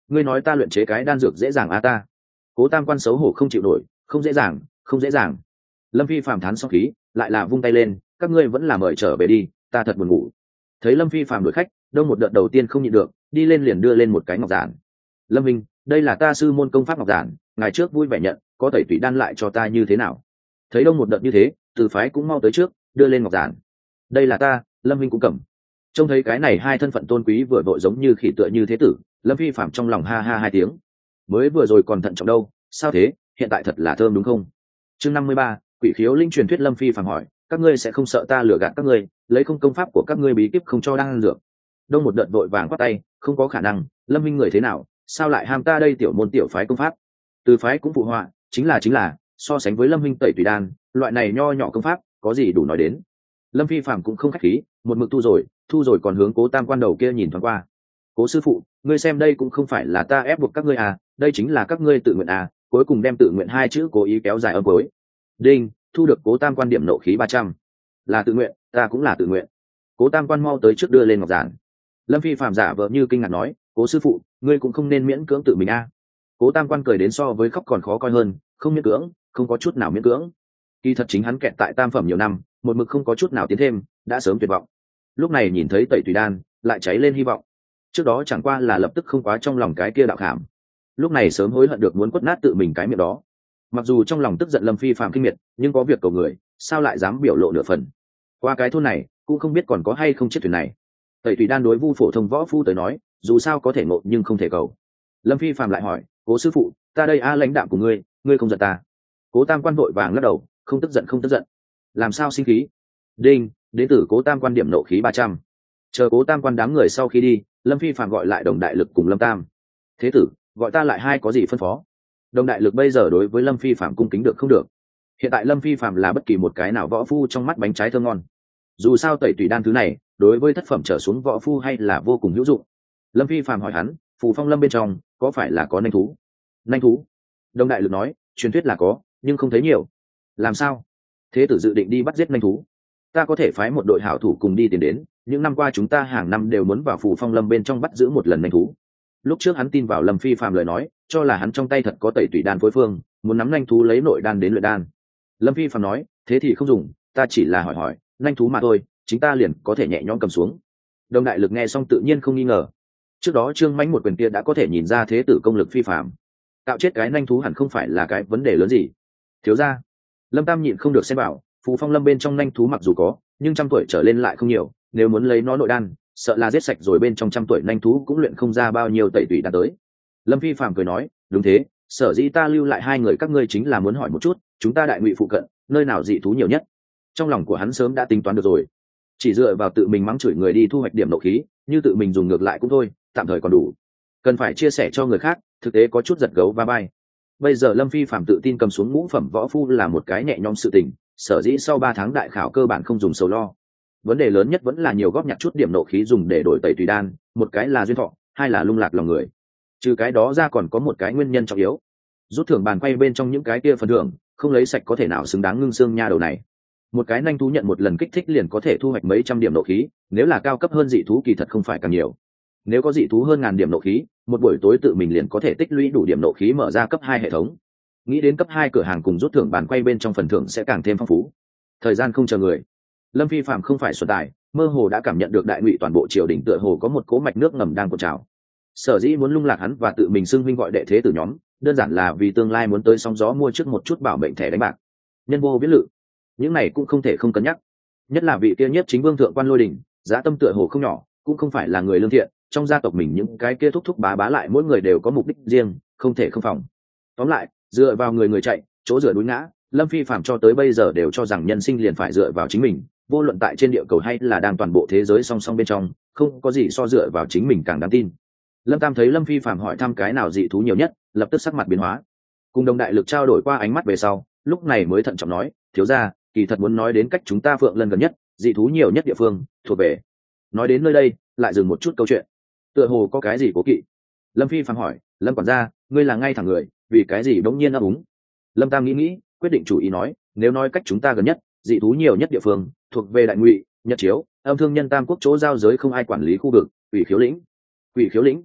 ngươi nói ta luyện chế cái đan dược dễ dàng à ta? Cố Tam Quan xấu hổ không chịu nổi, không dễ dàng, không dễ dàng. Lâm Phi phàm thán xong khí, lại là vung tay lên, các ngươi vẫn là mời trở về đi, ta thật buồn ngủ. Thấy Lâm Phi phàm đuổi khách, Đông một đợt đầu tiên không nhịn được, đi lên liền đưa lên một cái ngọc giản. Lâm Minh, đây là ta sư môn công pháp ngọc giản, ngày trước vui vẻ nhận, có tẩy tủy đan lại cho ta như thế nào? Thấy Đông một đợt như thế, Từ phái cũng mau tới trước, đưa lên ngọc giản. Đây là ta, Lâm Minh cũng cầm. Trông thấy cái này hai thân phận tôn quý vừa vội giống như khỉ tựa như thế tử, Lâm Phi phàm trong lòng ha ha hai tiếng. Mới vừa rồi còn thận trọng đâu, sao thế, hiện tại thật là thơm đúng không? Chương năm mươi ba, Quỷ Khiếu Linh truyền thuyết. Lâm Phi phàm hỏi, các ngươi sẽ không sợ ta lừa gạt các ngươi, lấy không công pháp của các ngươi bí kíp không cho đang dược? Đông một đợt vội vàng quát tay, không có khả năng, Lâm Minh người thế nào, sao lại ham ta đây tiểu môn tiểu phái công pháp? Từ phái cũng phụ họa, chính là chính là, so sánh với Lâm Minh tẩy tùy đan, loại này nho nhỏ công pháp, có gì đủ nói đến. Lâm Phi phàm cũng không khách khí, một mực thu rồi, thu rồi còn hướng Cố Tam Quan đầu kia nhìn thoáng qua. Cố sư phụ, ngươi xem đây cũng không phải là ta ép buộc các ngươi à, đây chính là các ngươi tự nguyện à, cuối cùng đem tự nguyện hai chữ cố ý kéo dài âm cuối. Đinh, thu được Cố Tam Quan điểm nộ khí ba trăm. Là tự nguyện, ta cũng là tự nguyện. Cố Tam Quan mau tới trước đưa lên ngọc giản. Lâm Phi phàm giả vờ như kinh ngạc nói, Cố sư phụ, ngươi cũng không nên miễn cưỡng tự mình a. À. Cố Tam Quan cười đến so với khóc còn khó coi hơn, không miễn cưỡng, không có chút nào miễn cưỡng. Kỳ thật chính hắn kẹt tại tam phẩm nhiều năm, một mực không có chút nào tiến thêm, đã sớm tuyệt vọng. Lúc này nhìn thấy tẩy tùy đan, lại cháy lên hy vọng. Trước đó chẳng qua là lập tức không quá trong lòng cái kia đạo khảm, lúc này sớm hối hận được muốn quất nát tự mình cái miệng đó. Mặc dù trong lòng tức giận Lâm Phi phàm kinh miệt, nhưng có việc cầu người, sao lại dám biểu lộ nửa phần? Qua cái thôn này, cũng không biết còn có hay không chiếc thuyền này. Tẩy tùy đan đối vu phổ thông võ phu tới nói, dù sao có thể ngộ nhưng không thể cầu. Lâm Phi phàm lại hỏi, Cố sư phụ, ta đây a lãnh đạm của ngươi, ngươi không giận ta? Cố Tam Quan vội vàng lắc đầu, không tức giận không tức giận. Làm sao sinh khí? Đinh, đến từ Cố Tam Quan điểm nộ khí ba trăm. Chờ Cố Tam Quan đám người sau khi đi, Lâm Phi phàm gọi lại Đồng Đại Lực cùng Lâm Tam. Thế tử, gọi ta lại hai có gì phân phó? Đồng Đại Lực bây giờ đối với Lâm Phi phàm cung kính được không được. Hiện tại Lâm Phi phàm là bất kỳ một cái nào võ phu trong mắt bánh trái thơm ngon. Dù sao tẩy tùy đan thứ này, đối với thất phẩm trở xuống võ phu hay là vô cùng hữu dụng. Lâm Phi phàm hỏi hắn, Phù Phong Lâm bên trong có phải là có nanh thú? Nanh thú? Đồng Đại Lực nói, truyền thuyết là có, nhưng không thấy nhiều. Làm sao? Thế tử dự định đi bắt giết nanh thú? Ta có thể phái một đội hảo thủ cùng đi tiến đến, những năm qua chúng ta hàng năm đều muốn vào Phù Phong Lâm bên trong bắt giữ một lần nanh thú. Lúc trước hắn tin vào Lâm Phi phàm lời nói, cho là hắn trong tay thật có tẩy tùy đan phối phương, muốn nắm nanh thú lấy nội đan đến luyện đan. Lâm Phi phàm nói, thế thì không dùng, ta chỉ là hỏi hỏi, nanh thú mà thôi, chính ta liền có thể nhẹ nhõm cầm xuống. Đồng Đại Lực nghe xong tự nhiên không nghi ngờ. Trước đó Trương Mãnh một quyền kia đã có thể nhìn ra thế tử công lực phi phàm, tạo chết cái nanh thú hẳn không phải là cái vấn đề lớn gì. Thiếu gia, Lâm Tam nhịn không được xem bảo, Phù Phong Lâm bên trong nanh thú mặc dù có, nhưng trăm tuổi trở lên lại không nhiều, nếu muốn lấy nó nội đan, sợ là giết sạch rồi bên trong trăm tuổi nanh thú cũng luyện không ra bao nhiêu tẩy tùy đan tới. Lâm Phi phàm cười nói, đúng thế, sở dĩ ta lưu lại hai người các ngươi chính là muốn hỏi một chút, chúng ta Đại Ngụy phụ cận, nơi nào dị thú nhiều nhất? Trong lòng của hắn sớm đã tính toán được rồi, chỉ dựa vào tự mình mắng chửi người đi thu hoạch điểm nộ khí, như tự mình dùng ngược lại cũng thôi, tạm thời còn đủ. Cần phải chia sẻ cho người khác, thực tế có chút giật gấu va bay. Bây giờ Lâm Phi phàm tự tin cầm xuống ngũ phẩm võ phu là một cái nhẹ nhõm sự tình, sở dĩ sau ba tháng đại khảo cơ bản không dùng sầu lo. Vấn đề lớn nhất vẫn là nhiều góp nhặt chút điểm nộ khí dùng để đổi tẩy tùy đan, một cái là duyên thọ, hai là lung lạc lòng người. Trừ cái đó ra còn có một cái nguyên nhân trọng yếu. Rút thưởng bàn quay bên trong những cái kia phần thưởng, không lấy sạch có thể nào xứng đáng ngưng xương nha đầu này. Một cái nanh thú nhận một lần kích thích liền có thể thu hoạch mấy trăm điểm nộ khí, nếu là cao cấp hơn dị thú kỳ thật không phải càng nhiều. Nếu có dị thú hơn ngàn điểm nộ khí, một buổi tối tự mình liền có thể tích lũy đủ điểm nộ khí mở ra cấp hai hệ thống. Nghĩ đến cấp hai cửa hàng cùng rút thưởng bàn quay bên trong phần thưởng sẽ càng thêm phong phú. Thời gian không chờ người, Lâm Phi phàm không phải xuân tài, mơ hồ đã cảm nhận được Đại Ngụy toàn bộ triều đình tựa hồ có một cỗ mạch nước ngầm đang cuộn trào. Sở dĩ muốn lung lạc hắn và tự mình xưng huynh gọi đệ thế tử nhóm, đơn giản là vì tương lai muốn tới sóng gió mua trước một chút bảo mệnh thẻ đánh bạc. Nhân vô viễn lự, những này cũng không thể không cân nhắc. Nhất là vị kia nhất chính vương thượng quan Lôi Đình, giá tâm tựa hồ không nhỏ, cũng không phải là người lương thiện, trong gia tộc mình những cái kia thúc thúc bá bá lại mỗi người đều có mục đích riêng, không thể không phòng. Tóm lại, dựa vào người người chạy, chỗ dựa núi ngã, Lâm Phi phàm cho tới bây giờ đều cho rằng nhân sinh liền phải dựa vào chính mình, vô luận tại trên địa cầu hay là đang toàn bộ thế giới song song bên trong, không có gì so dựa vào chính mình càng đáng tin. Lâm Tam thấy Lâm Phi phàm hỏi thăm cái nào dị thú nhiều nhất, lập tức sắc mặt biến hóa. Cùng Đồng Đại Lực trao đổi qua ánh mắt về sau, lúc này mới thận trọng nói, thiếu gia, kỳ thật muốn nói đến cách chúng ta Phượng Lân gần nhất, dị thú nhiều nhất địa phương, thuộc về. Nói đến nơi đây, lại dừng một chút câu chuyện. Tựa hồ có cái gì cố kỵ. Lâm Phi phàm hỏi, Lâm quản gia, ngươi là ngay thẳng người, vì cái gì bỗng nhiên ấp úng? Lâm Tam nghĩ nghĩ, quyết định chủ ý nói, nếu nói cách chúng ta gần nhất, dị thú nhiều nhất địa phương, thuộc về Đại Ngụy, Nhật Chiếu, âm thương nhân tam quốc chỗ giao giới không ai quản lý khu vực, Quỷ Khiếu lĩnh. Quỷ Khiếu lĩnh?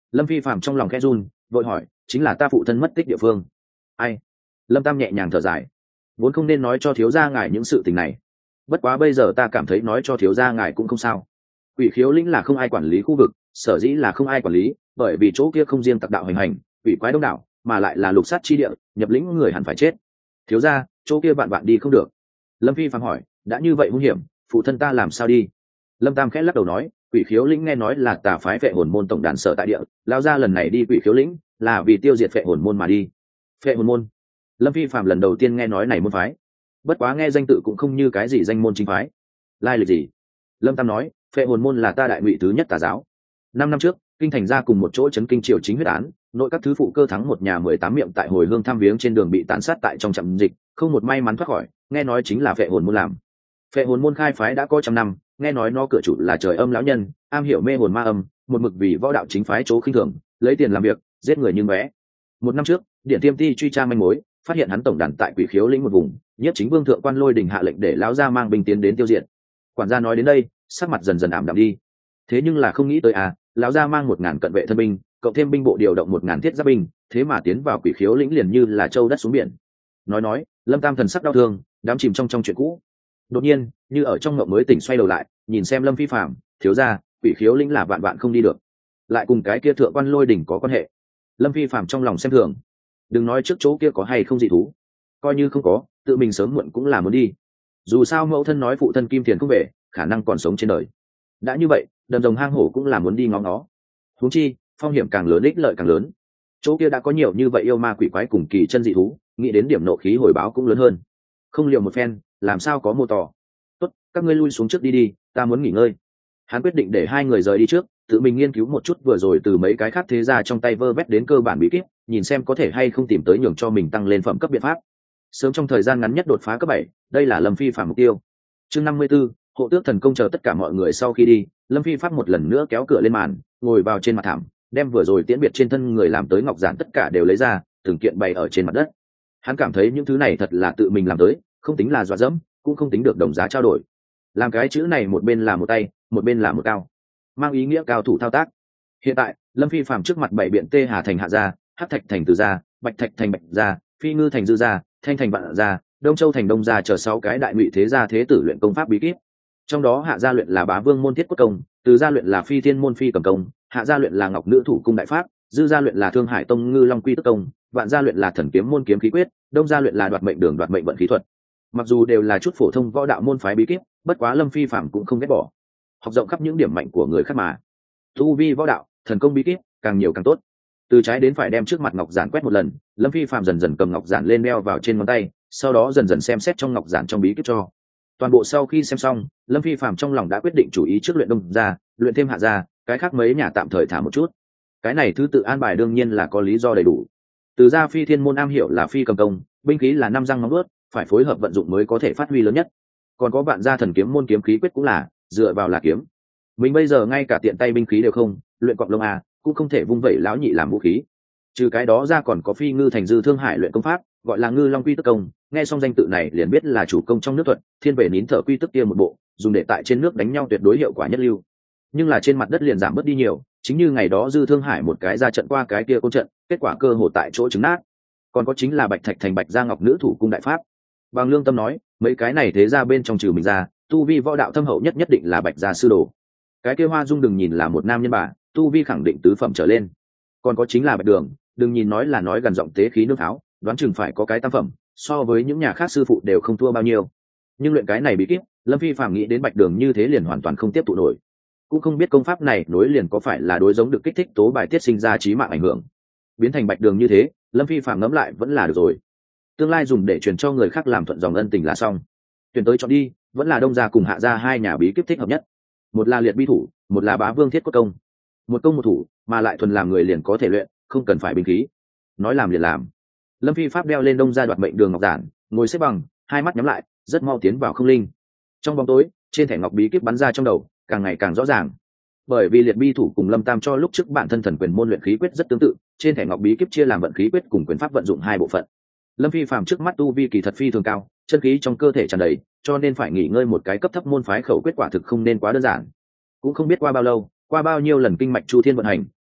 Lâm Phi Phạm trong lòng khẽ run, vội hỏi, chính là ta phụ thân mất tích địa phương. Ai? Lâm Tam nhẹ nhàng thở dài, vốn không nên nói cho thiếu gia ngài những sự tình này, bất quá bây giờ ta cảm thấy nói cho thiếu gia ngài cũng không sao. Quỷ khiếu lĩnh là không ai quản lý khu vực, sở dĩ là không ai quản lý, bởi vì chỗ kia không riêng tặc đạo hành hành, quỷ quái đông đảo, mà lại là lục sát chi địa, nhập lĩnh người hẳn phải chết. Thiếu gia, chỗ kia bạn bạn đi không được. Lâm Phi Phạm hỏi, đã như vậy nguy hiểm, phụ thân ta làm sao đi? Lâm Tam khẽ lắc đầu nói, quỷ khiếu lĩnh nghe nói là tà phái phệ hồn môn tổng đàn sở tại địa, lao ra lần này đi quỷ khiếu lĩnh là vì tiêu diệt phệ hồn môn mà đi. Phệ hồn môn? Lâm Phi Phạm lần đầu tiên nghe nói này môn phái, bất quá nghe danh tự cũng không như cái gì danh môn chính phái. Lai lịch gì? Lâm Tam nói, phệ hồn môn là ta đại ngụy thứ nhất tà giáo. Năm năm trước, kinh thành ra cùng một chỗ chấn kinh triều chính huyết án, nội các thứ phụ cơ thắng một nhà mười tám miệng tại hồi hương thăm viếng trên đường bị tàn sát tại trong trạm dịch, không một may mắn thoát khỏi, nghe nói chính là phệ hồn môn làm. Phệ hồn môn khai phái đã có trăm năm, nghe nói nó cửa chủ là trời âm lão nhân, am hiểu mê hồn ma âm, một mực vì võ đạo chính phái chỗ khinh thường, lấy tiền làm việc, giết người như bé. Một năm trước, điện tiêm ti truy tra manh mối, phát hiện hắn tổng đàn tại quỷ khiếu lĩnh một vùng, nhất chính vương thượng quan lôi đình hạ lệnh để lão gia mang binh tiến đến tiêu diệt. Quản gia nói đến đây, sắc mặt dần dần ảm đạm đi. Thế nhưng là không nghĩ tới à, lão gia mang một ngàn cận vệ thân binh, cộng thêm binh bộ điều động một ngàn thiết giáp binh, thế mà tiến vào quỷ khiếu lĩnh liền như là châu đất xuống biển. Nói nói, Lâm Tam thần sắc đau thương, đám chìm trong trong chuyện cũ. Đột nhiên, như ở trong ngộng mới tỉnh xoay đầu lại, nhìn xem Lâm Phi Phạm, thiếu gia, quỷ khiếu lĩnh là vạn vạn không đi được, lại cùng cái kia thượng quan lôi đỉnh có quan hệ. Lâm Phi Phạm trong lòng xem thường, đừng nói trước chỗ kia có hay không dị thú, coi như không có, tự mình sớm muộn cũng là muốn đi. Dù sao mẫu thân nói phụ thân kim tiền không về, khả năng còn sống trên đời. Đã như vậy, đầm rồng hang hổ cũng là muốn đi ngó ngó. Huống chi, phong hiểm càng lớn ích lợi càng lớn. Chỗ kia đã có nhiều như vậy yêu ma quỷ quái cùng kỳ chân dị thú, nghĩ đến điểm nộ khí hồi báo cũng lớn hơn. Không liều một phen, làm sao có mô tỏ. Tốt, các ngươi lui xuống trước đi đi, ta muốn nghỉ ngơi. Hắn quyết định để hai người rời đi trước, tự mình nghiên cứu một chút vừa rồi từ mấy cái khác thế ra trong tay vơ vét đến cơ bản bí kíp, nhìn xem có thể hay không tìm tới nhường cho mình tăng lên phẩm cấp biện pháp. Sớm trong thời gian ngắn nhất đột phá cấp bảy, đây là Lâm Phi Phạm mục tiêu. Chương năm mươi 54, hộ tước thần công. Chờ tất cả mọi người sau khi đi, Lâm Phi Pháp một lần nữa kéo cửa lên màn, ngồi vào trên mặt thảm, đem vừa rồi tiễn biệt trên thân người làm tới ngọc giản tất cả đều lấy ra, từng kiện bày ở trên mặt đất. Hắn cảm thấy những thứ này thật là tự mình làm tới, không tính là dọa dẫm, cũng không tính được đồng giá trao đổi. Làm cái chữ này một bên là một tay, một bên là một cao, mang ý nghĩa cao thủ thao tác. Hiện tại, Lâm Phi Phạm trước mặt bảy biện tê hà thành hạ gia, hắc thạch thành từ gia, bạch thạch thành bạch gia, phi ngư thành dư gia, thanh thành vạn gia, đông châu thành đông gia chờ sáu cái đại ngụy thế gia thế tử luyện công pháp bí kíp. Trong đó hạ gia luyện là bá vương môn thiết quốc công, từ gia luyện là phi thiên môn phi cầm công, hạ gia luyện là ngọc nữ thủ cung đại pháp, dư gia luyện là thương hải tông ngư long quy tức công, vạn gia luyện là thần kiếm môn kiếm khí quyết, đông gia luyện là đoạt mệnh đường đoạt mệnh vận khí thuật. Mặc dù đều là chút phổ thông võ đạo môn phái bí kíp, bất quá Lâm Phi Phạm cũng không ghét bỏ, học rộng khắp những điểm mạnh của người khác mà. Tu vi võ đạo, thần công bí kíp, càng nhiều càng tốt. Từ trái đến phải đem trước mặt ngọc giản quét một lần, Lâm Phi Phạm dần dần cầm ngọc giản lên đeo vào trên ngón tay, sau đó dần dần xem xét trong ngọc giản trong bí kíp cho. Toàn bộ sau khi xem xong, Lâm Phi Phạm trong lòng đã quyết định chủ ý trước luyện đông gia, luyện thêm hạ gia, cái khác mấy nhà tạm thời thả một chút. Cái này thứ tự an bài đương nhiên là có lý do đầy đủ. Từ gia phi thiên môn am hiểu là phi cầm công, binh khí là năm răng móng vuốt, phải phối hợp vận dụng mới có thể phát huy lớn nhất. Còn có vạn gia thần kiếm môn kiếm khí quyết cũng là dựa vào là kiếm. Mình bây giờ ngay cả tiện tay binh khí đều không, luyện cọp lông à, cũng không thể vung vẩy lão nhị làm vũ khí. Trừ cái đó ra còn có phi ngư thành dư thương hải luyện công pháp, gọi là ngư long quy tức công, nghe xong danh tự này liền biết là chủ công trong nước thuật, thiên về nín thở quy tức kia một bộ, dùng để tại trên nước đánh nhau tuyệt đối hiệu quả nhất lưu. Nhưng là trên mặt đất liền giảm bớt đi nhiều, chính như ngày đó dư thương hải một cái ra trận qua cái kia côn trận, kết quả cơ hồ tại chỗ trứng nát. Còn có chính là bạch thạch thành bạch gia ngọc nữ thủ cung đại pháp. Bằng lương tâm nói, mấy cái này thế ra bên trong trừ mình ra, tu vi võ đạo thâm hậu nhất nhất định là bạch gia sư đồ. Cái kia hoa dung đừng nhìn là một nam nhân bà, tu vi khẳng định tứ phẩm trở lên. Còn có chính là bạch đường, đừng nhìn nói là nói gần giọng tế khí nước tháo, đoán chừng phải có cái tam phẩm, so với những nhà khác sư phụ đều không thua bao nhiêu. Nhưng luyện cái này bí kíp, Lâm Phi Phạm nghĩ đến bạch đường như thế liền hoàn toàn không tiếp thụ nổi. Cũng không biết công pháp này nối liền có phải là đối giống được kích thích tố bài tiết sinh ra trí mạng ảnh hưởng, biến thành bạch đường như thế. Lâm Phi Phạm ngẫm lại vẫn là được rồi, tương lai dùng để truyền cho người khác làm thuận dòng ân tình là xong. Tuyển tới chọn đi, vẫn là đông gia cùng hạ gia hai nhà bí kíp thích hợp nhất. Một là liệt bi thủ, một là bá vương thiết quốc công. Một công một thủ, mà lại thuần làm người liền có thể luyện, không cần phải binh khí. Nói làm liền làm. Lâm Phi Pháp đeo lên đông gia đoạt mệnh đường ngọc giản, ngồi xếp bằng, hai mắt nhắm lại, rất mau tiến vào không linh. Trong bóng tối, trên thẻ ngọc bí kíp bắn ra trong đầu, càng ngày càng rõ ràng. Bởi vì liệt bi thủ cùng Lâm Tam cho lúc trước bản thân thần quyền môn luyện khí quyết rất tương tự, trên thẻ ngọc bí kíp chia làm vận khí quyết cùng quyền pháp vận dụng hai bộ phận. Lâm Phi Phạm trước mắt tu vi kỳ thật phi thường cao, chân khí trong cơ thể tràn đầy, cho nên phải nghỉ ngơi một cái cấp thấp môn phái khẩu quyết quả thực không nên quá đơn giản. Cũng không biết qua bao lâu, qua bao nhiêu lần kinh mạch chu thiên vận hành,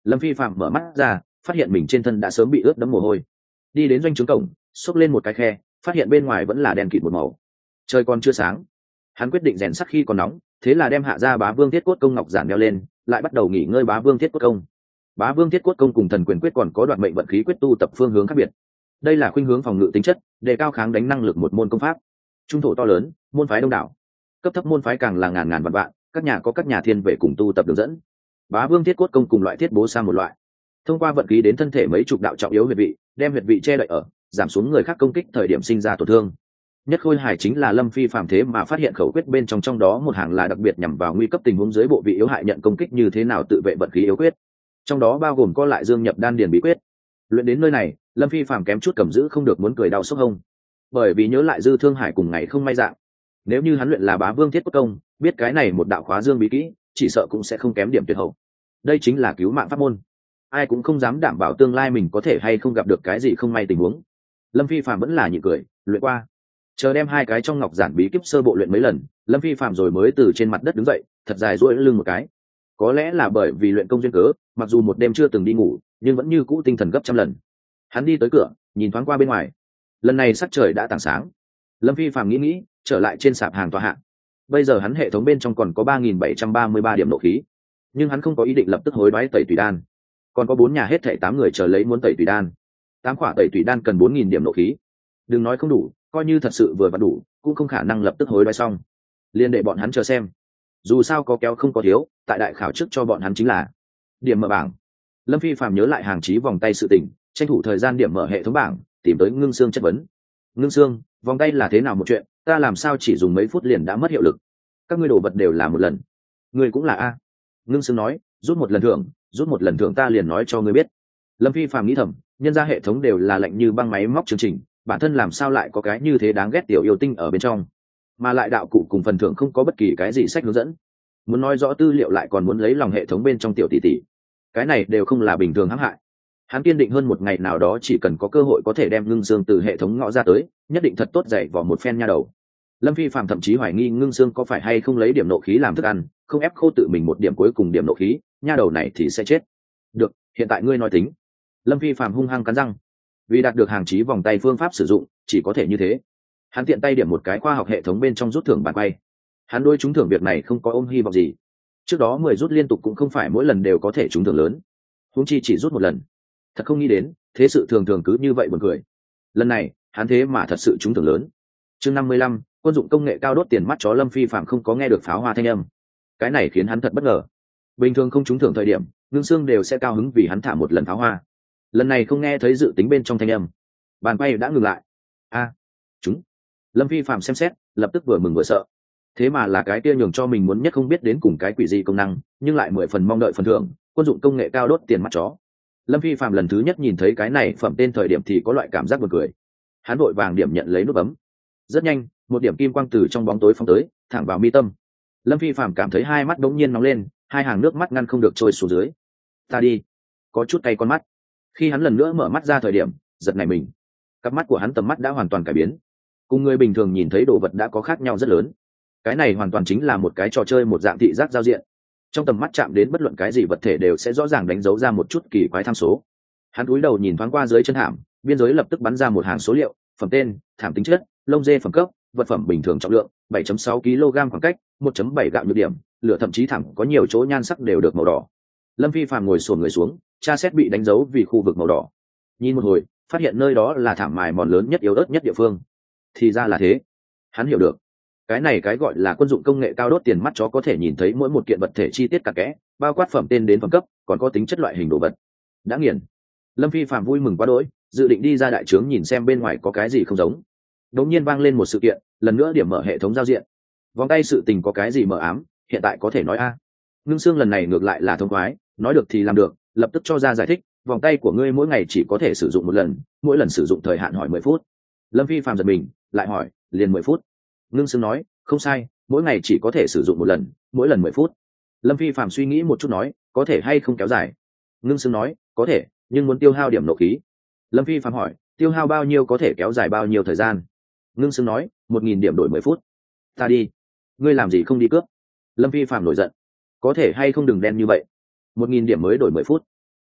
Lâm Phi Phạm mở mắt ra, phát hiện mình trên thân đã sớm bị ướt đẫm mồ hôi. Đi đến doanh trướng cổng, xốc lên một cái khe, phát hiện bên ngoài vẫn là đèn kịt một màu. Trời còn chưa sáng, hắn quyết định rèn sắt khi còn nóng, thế là đem hạ ra Bá Vương Thiết Cốt Công ngọc giản đeo lên, lại bắt đầu nghỉ ngơi Bá Vương Thiết Cốt Công. Bá Vương Thiết Cốt Công cùng Thần Quyền Quyết còn có đoạt mệnh vận khí quyết tu tập phương hướng khác biệt. Đây là khuynh hướng phòng ngự tính chất, đề cao kháng đánh năng lực một môn công pháp. Trung thổ to lớn, môn phái đông đảo, cấp thấp môn phái càng là ngàn ngàn vạn vạn, các nhà có các nhà thiên về cùng tu tập đường dẫn. Bá Vương Thiết Cốt Công cùng loại thiết bố sa một loại, thông qua vận khí đến thân thể mấy chục đạo trọng yếu huyệt vị, đem huyệt vị che đậy ở, giảm xuống người khác công kích thời điểm sinh ra tổn thương. Nhất khôi hài chính là Lâm Phi Phạm thế mà phát hiện khẩu quyết bên trong trong đó một hàng là đặc biệt nhằm vào nguy cấp tình huống dưới bộ vị yếu hại nhận công kích như thế nào tự vệ vận khí yếu quyết, trong đó bao gồm co lại dương nhập đan điền bí quyết. Luyện đến nơi này, Lâm Phi Phạm kém chút cầm giữ không được muốn cười đau sốc hông, bởi vì nhớ lại Dư Thương Hải cùng ngày không may dạng. Nếu như hắn luyện là Bá Vương Thiết Cốt Công, biết cái này một đạo khóa dương bí kỹ, chỉ sợ cũng sẽ không kém điểm tuyệt hậu. Đây chính là cứu mạng pháp môn, ai cũng không dám đảm bảo tương lai mình có thể hay không gặp được cái gì không may tình huống. Lâm Phi Phạm vẫn là nhịn cười, luyện qua. Chờ đem hai cái trong ngọc giản bí kíp sơ bộ luyện mấy lần, Lâm Phi Phạm rồi mới từ trên mặt đất đứng dậy, thật dài duỗi lưng một cái. Có lẽ là bởi vì luyện công duyên cớ, mặc dù một đêm chưa từng đi ngủ, nhưng vẫn như cũ tinh thần gấp trăm lần. Hắn đi tới cửa, nhìn thoáng qua bên ngoài. Lần này sắc trời đã tảng sáng. Lâm Phi Phạm nghĩ nghĩ, trở lại trên sạp hàng tòa hạng. Bây giờ hắn hệ thống bên trong còn có ba nghìn bảy trăm ba mươi ba điểm nộ khí, nhưng hắn không có ý định lập tức hối đoái tẩy tùy đan. Còn có bốn nhà hết thảy tám người chờ lấy muốn tẩy tùy đan. Tám quả tẩy tùy đan cần bốn nghìn điểm nộ khí. Đừng nói không đủ, coi như thật sự vừa vặn đủ, cũng không khả năng lập tức hối đoái xong. Liên để bọn hắn chờ xem. Dù sao có kéo không có thiếu, tại đại khảo trước cho bọn hắn chính là điểm mở bảng. Lâm Phi Phạm nhớ lại hàng chí vòng tay sự tình, tranh thủ thời gian điểm mở hệ thống bảng, tìm tới Ngưng Xương chất vấn. Ngưng Xương, vòng tay là thế nào một chuyện, ta làm sao chỉ dùng mấy phút liền đã mất hiệu lực? Các ngươi đồ vật đều là một lần. Ngươi cũng là a? Ngưng Xương nói, rút một lần thưởng, rút một lần thưởng ta liền nói cho ngươi biết. Lâm Phi Phạm nghĩ thầm, nhân ra hệ thống đều là lạnh như băng máy móc chương trình, bản thân làm sao lại có cái như thế đáng ghét tiểu yêu tinh ở bên trong, mà lại đạo cụ cùng phần thưởng không có bất kỳ cái gì sách hướng dẫn. Muốn nói rõ tư liệu lại còn muốn lấy lòng hệ thống bên trong tiểu tỷ tỷ, cái này đều không là bình thường hãm hại. Hắn kiên định hơn một ngày nào đó chỉ cần có cơ hội có thể đem Ngưng Xương từ hệ thống ngõ ra tới, nhất định thật tốt dạy vào một phen nha đầu. Lâm Phi Phạm thậm chí hoài nghi Ngưng Xương có phải hay không lấy điểm nộ khí làm thức ăn, không ép khô tự mình một điểm cuối cùng điểm nộ khí, nha đầu này thì sẽ chết. Được, hiện tại ngươi nói tính. Lâm Phi Phạm hung hăng cắn răng, vì đạt được hàng chí vòng tay phương pháp sử dụng chỉ có thể như thế. Hắn tiện tay điểm một cái khoa học hệ thống bên trong rút thưởng bàn quay. Hắn đôi trúng thưởng việc này không có ôm hy vọng gì, trước đó mười rút liên tục cũng không phải mỗi lần đều có thể trúng thưởng lớn, huống chi chỉ rút một lần. Thật không nghĩ đến thế sự thường thường cứ như vậy buồn cười. Lần này hắn thế mà thật sự trúng thưởng lớn. Chương năm mươi lăm, quân dụng công nghệ cao đốt tiền mắt chó. Lâm Phi Phạm không có nghe được pháo hoa thanh âm, cái này khiến hắn thật bất ngờ. Bình thường không trúng thưởng thời điểm, Ngưng Xương đều sẽ cao hứng vì hắn thả một lần pháo hoa. Lần này không nghe thấy dự tính bên trong thanh âm, bàn quay đã ngừng lại. A, à, chúng. Lâm Phi Phạm xem xét, lập tức vừa mừng vừa sợ. Thế mà là cái kia nhường cho mình muốn nhất không biết đến cùng cái quỷ gì công năng, nhưng lại mười phần mong đợi phần thưởng, quân dụng công nghệ cao đốt tiền mắt chó. Lâm Phi Phạm lần thứ nhất nhìn thấy cái này phẩm tên thời điểm thì có loại cảm giác buồn cười. Hắn vội vàng điểm nhận lấy nút bấm. Rất nhanh, một điểm kim quang từ trong bóng tối phóng tới, thẳng vào mi tâm. Lâm Phi Phạm cảm thấy hai mắt đống nhiên nóng lên, hai hàng nước mắt ngăn không được trôi xuống dưới. Ta đi, có chút cay con mắt. Khi hắn lần nữa mở mắt ra thời điểm, giật nảy mình. Cặp mắt của hắn tầm mắt đã hoàn toàn cải biến, cùng người bình thường nhìn thấy đồ vật đã có khác nhau rất lớn. Cái này hoàn toàn chính là một cái trò chơi, một dạng thị giác giao diện. Trong tầm mắt chạm đến bất luận cái gì vật thể đều sẽ rõ ràng đánh dấu ra một chút kỳ quái tham số. Hắn cúi đầu nhìn thoáng qua dưới chân hàm, biên giới lập tức bắn ra một hàng số liệu: phẩm tên, thảm tính chất, lông dê phẩm cấp, vật phẩm bình thường trọng lượng bảy phẩy sáu ki lô gam, khoảng cách một phẩy bảy gạo nhược điểm, lửa thậm chí thẳng có nhiều chỗ nhan sắc đều được màu đỏ. Lâm Phi Phạm ngồi xổm người xuống, tra xét bị đánh dấu vì khu vực màu đỏ. Nhìn một hồi, phát hiện nơi đó là thảm mài mòn lớn nhất, yếu ớt nhất địa phương. Thì ra là thế, hắn hiểu được. Cái này cái gọi là quân dụng công nghệ cao đốt tiền mắt chó có thể nhìn thấy mỗi một kiện vật thể chi tiết cặn kẽ, bao quát phẩm tên đến phẩm cấp, còn có tính chất loại hình đồ vật. Đã nghiền. Lâm Phi Phạm vui mừng quá đỗi, dự định đi ra đại trướng nhìn xem bên ngoài có cái gì không giống. Đột nhiên vang lên một sự kiện, lần nữa điểm mở hệ thống giao diện. Vòng tay sự tình có cái gì mờ ám, hiện tại có thể nói a. Ngưng Xương lần này ngược lại là thông khoái, nói được thì làm được, lập tức cho ra giải thích. Vòng tay của ngươi mỗi ngày chỉ có thể sử dụng một lần, mỗi lần sử dụng thời hạn hỏi mười phút. Lâm Phi Phạm giật mình, lại hỏi, liền mười phút? Ngưng Xương nói, không sai, mỗi ngày chỉ có thể sử dụng một lần, mỗi lần mười phút. Lâm Phi Phạm suy nghĩ một chút nói, có thể hay không kéo dài? Ngưng Xương nói, có thể, nhưng muốn tiêu hao điểm nộ khí. Lâm Phi Phạm hỏi, tiêu hao bao nhiêu có thể kéo dài bao nhiêu thời gian? Ngưng Xương nói, một nghìn điểm đổi mười phút. Ta đi, ngươi làm gì không đi cướp? Lâm Phi Phạm nổi giận, có thể hay không đừng đen như vậy, một nghìn điểm mới đổi mười phút.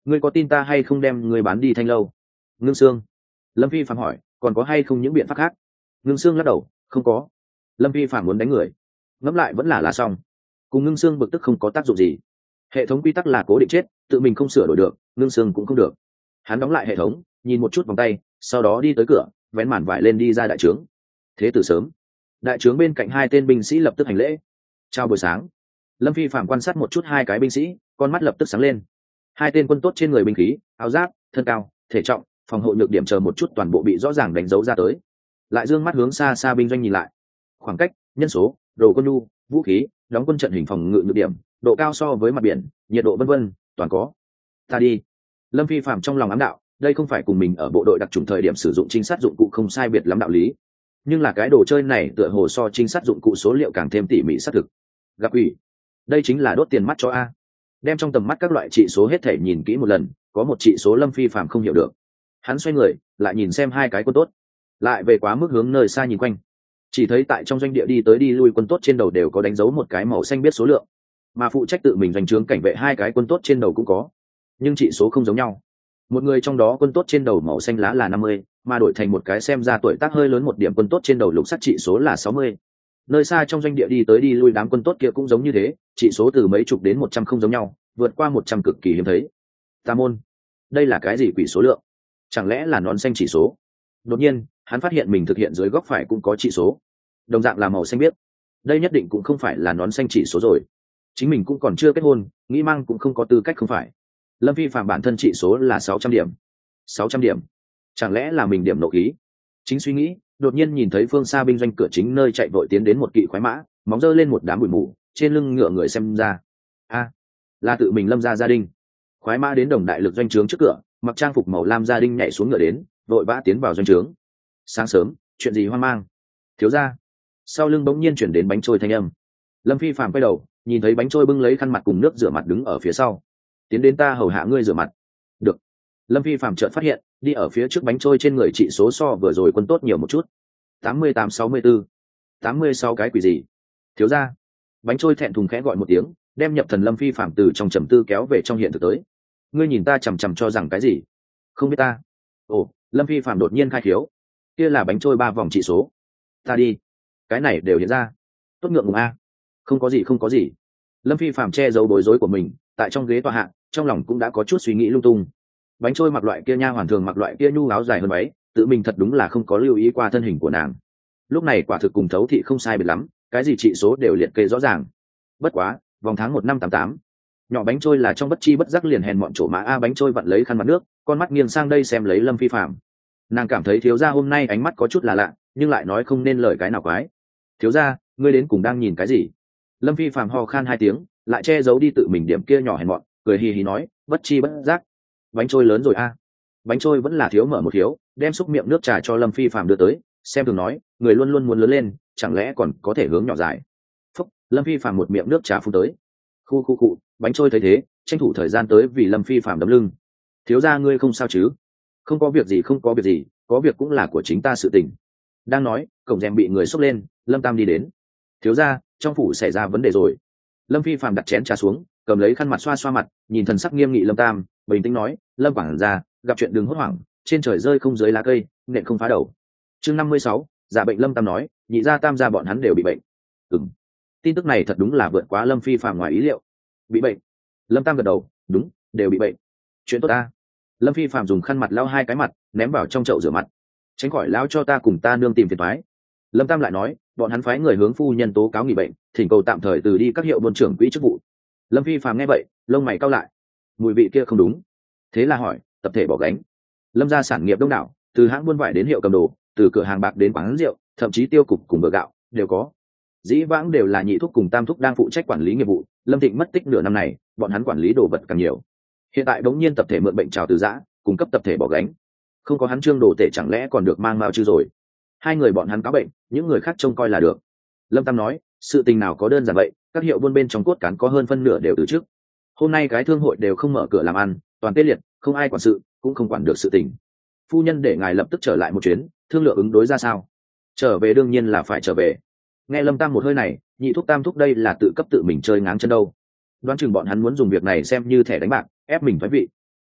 ngươi có tin ta hay không đem ngươi bán đi Thanh Lâu? Ngưng Sương. Lâm Phi Phạm hỏi, còn có hay không những biện pháp khác? Ngưng Sương lắc đầu, không có. Lâm Phi Phạm muốn đánh người, ngẫm lại vẫn là là xong. Cùng Ngưng Sương bực tức không có tác dụng gì. Hệ thống quy tắc là cố định chết, tự mình không sửa đổi được, Ngưng Sương cũng không được. Hắn đóng lại hệ thống, nhìn một chút vòng tay, sau đó đi tới cửa, vén màn vải lên đi ra đại trướng. Thế từ sớm, đại trướng bên cạnh hai tên binh sĩ lập tức hành lễ. Chào buổi sáng. Lâm Phi Phạm quan sát một chút hai cái binh sĩ, con mắt lập tức sáng lên. Hai tên quân tốt trên người binh khí, áo giáp, thân cao, thể trọng, phòng hộ nhược điểm chờ một chút toàn bộ bị rõ ràng đánh dấu ra tới. Lại dương mắt hướng xa xa binh doanh nhìn lại. Khoảng cách, nhân số, đồ quân nhu, vũ khí, đóng quân trận hình phòng ngự nhược điểm, độ cao so với mặt biển, nhiệt độ vân vân, toàn có. Ta đi. Lâm Phi Phạm trong lòng ám đạo, đây không phải cùng mình ở bộ đội đặc trùng thời điểm sử dụng trinh sát dụng cụ không sai biệt lắm đạo lý, nhưng là cái đồ chơi này tựa hồ so trinh sát dụng cụ số liệu càng thêm tỉ mỉ xác thực. Gặp ủy, đây chính là đốt tiền mắt cho a. Đem trong tầm mắt các loại trị số hết thể nhìn kỹ một lần, có một trị số Lâm Phi Phạm không hiểu được. Hắn xoay người, lại nhìn xem hai cái quân tốt, lại về quá mức hướng nơi xa nhìn quanh, chỉ thấy tại trong doanh địa đi tới đi lui quân tốt trên đầu đều có đánh dấu một cái màu xanh biết số lượng, mà phụ trách tự mình doanh trướng cảnh vệ hai cái quân tốt trên đầu cũng có, nhưng trị số không giống nhau. Một người trong đó quân tốt trên đầu màu xanh lá là năm mươi, mà đổi thành một cái xem ra tuổi tác hơi lớn một điểm quân tốt trên đầu lục sắc trị số là sáu mươi. Nơi xa trong doanh địa đi tới đi lui đám quân tốt kia cũng giống như thế, trị số từ mấy chục đến một trăm không giống nhau, vượt qua một trăm cực kỳ hiếm thấy. Tà môn, đây là cái gì quỷ số lượng? Chẳng lẽ là nón xanh chỉ số? Đột nhiên, hắn phát hiện mình thực hiện dưới góc phải cũng có trị số, đồng dạng là màu xanh biếc. Đây nhất định cũng không phải là nón xanh chỉ số rồi. Chính mình cũng còn chưa kết hôn, nghĩ mang cũng không có tư cách không phải. Lâm Phi Phạm bản thân trị số là sáu trăm điểm. sáu trăm điểm, chẳng lẽ là mình điểm nộ khí? Chính suy nghĩ, đột nhiên nhìn thấy phương xa binh doanh cửa chính nơi chạy vội tiến đến một kỵ khoái mã, móng giơ lên một đám bụi mù, trên lưng ngựa người xem ra. A, là tự mình Lâm gia gia đình. Khoái mã đến đồng đại lực doanh trướng trước cửa, mặc trang phục màu lam gia đình nhảy xuống ngựa đến, vội vã tiến vào doanh trướng. Sáng sớm, chuyện gì hoang mang? Thiếu gia. Sau lưng bỗng nhiên chuyển đến bánh trôi thanh âm. Lâm Phi Phạm quay đầu, nhìn thấy bánh trôi bưng lấy khăn mặt cùng nước rửa mặt đứng ở phía sau. Tiến đến ta hầu hạ ngươi rửa mặt. Được. Lâm Phi Phạm chợt phát hiện, đi ở phía trước bánh trôi trên người trị số so vừa rồi quân tốt nhiều một chút. tám mươi tám sáu mươi bốn. tám mươi sáu cái quỷ gì? Thiếu gia. Bánh trôi thẹn thùng khẽ gọi một tiếng, đem nhập thần Lâm Phi Phạm từ trong trầm tư kéo về trong hiện thực tới. Ngươi nhìn ta chằm chằm cho rằng cái gì? Không biết ta. Ồ, Lâm Phi Phạm đột nhiên khai khiếu. Kia là bánh trôi ba vòng trị số. Ta đi. Cái này đều hiện ra. Tốt ngượng ngùng a. Không có gì không có gì. Lâm Phi Phạm che giấu bối rối của mình, tại trong ghế tọa hạ, trong lòng cũng đã có chút suy nghĩ lung tung. Bánh trôi mặc loại kia nha hoàn thường mặc loại kia nhu áo dài hơn váy, tự mình thật đúng là không có lưu ý qua thân hình của nàng. Lúc này quả thực cùng thấu thị không sai biệt lắm, cái gì trị số đều liệt kê rõ ràng. Bất quá, vòng tháng một năm tám tám, nhỏ bánh trôi là trong bất chi bất giác liền hèn mọn chỗ mã a. Bánh trôi vặn lấy khăn mặt nước, con mắt nghiêng sang đây xem lấy Lâm Phi Phạm. Nàng cảm thấy thiếu gia hôm nay ánh mắt có chút là lạ, nhưng lại nói không nên lời cái nào quái. Thiếu gia, ngươi đến cùng đang nhìn cái gì? Lâm Phi Phạm ho khan hai tiếng, lại che giấu đi tự mình điểm kia nhỏ hèn mọn, cười hì hì nói, bất chi bất giác. Bánh trôi lớn rồi a. Bánh trôi vẫn là thiếu mở một thiếu, đem xúc miệng nước trà cho Lâm Phi Phạm đưa tới, xem thường nói, người luôn luôn muốn lớn lên, chẳng lẽ còn có thể hướng nhỏ dài. Phúc, Lâm Phi Phạm một miệng nước trà phun tới. Khu khu cụ, bánh trôi thấy thế, tranh thủ thời gian tới vì Lâm Phi Phạm đấm lưng. Thiếu gia ngươi không sao chứ? Không có việc gì không có việc gì, có việc cũng là của chính ta sự tình. Đang nói, cổng rèm bị người xốc lên, Lâm Tam đi đến. Thiếu gia, trong phủ xảy ra vấn đề rồi. Lâm Phi Phạm đặt chén trà xuống, cầm lấy khăn mặt xoa xoa mặt, nhìn thần sắc nghiêm nghị Lâm Tam, bình tĩnh nói, Lâm quản gia, gặp chuyện đừng hốt hoảng, trên trời rơi không dưới lá cây, nện không phá đầu. Chương năm mươi sáu, giả bệnh. Lâm Tam nói, nhị gia tam gia bọn hắn đều bị bệnh. Ừm. Tin tức này thật đúng là vượt quá Lâm Phi Phạm ngoài ý liệu. Bị bệnh? Lâm Tam gật đầu, đúng, đều bị bệnh. Chuyện tốt ta. Lâm Phi Phạm dùng khăn mặt lau hai cái mặt, ném vào trong chậu rửa mặt. Tránh khỏi lão cho ta cùng ta nương tìm phiền toái. Lâm Tam lại nói, bọn hắn phái người hướng phu nhân tố cáo nghỉ bệnh, thỉnh cầu tạm thời từ đi các hiệu buôn trưởng quỹ chức vụ. Lâm Phi Phạm nghe vậy, lông mày cau lại. Mùi vị kia không đúng. Thế là hỏi, tập thể bỏ gánh. Lâm gia sản nghiệp đông đảo, từ hãng buôn vải đến hiệu cầm đồ, từ cửa hàng bạc đến quán rượu, thậm chí tiêu cục cùng bờ gạo đều có. Dĩ vãng đều là nhị thúc cùng tam thúc đang phụ trách quản lý nghiệp vụ. Lâm Thịnh mất tích nửa năm này, bọn hắn quản lý đồ vật càng nhiều. Hiện tại đống nhiên tập thể mượn bệnh trào từ giã, cung cấp tập thể bỏ gánh. Không có hắn trương đồ tể chẳng lẽ còn được mang mao chứ rồi. Hai người bọn hắn có bệnh, những người khác trông coi là được. Lâm Tam nói, sự tình nào có đơn giản vậy, các hiệu buôn bên trong cốt cán có hơn phân nửa đều từ trước. Hôm nay cái thương hội đều không mở cửa làm ăn, toàn tê liệt, không ai quản sự, cũng không quản được sự tình. Phu nhân để ngài lập tức trở lại một chuyến, thương lượng ứng đối ra sao. Trở về đương nhiên là phải trở về. Nghe Lâm Tam một hơi này, nhị thúc tam thúc đây là tự cấp tự mình chơi ngáng chân đâu. Đoán chừng bọn hắn muốn dùng việc này xem như thẻ đánh bạc, ép mình thoái vị.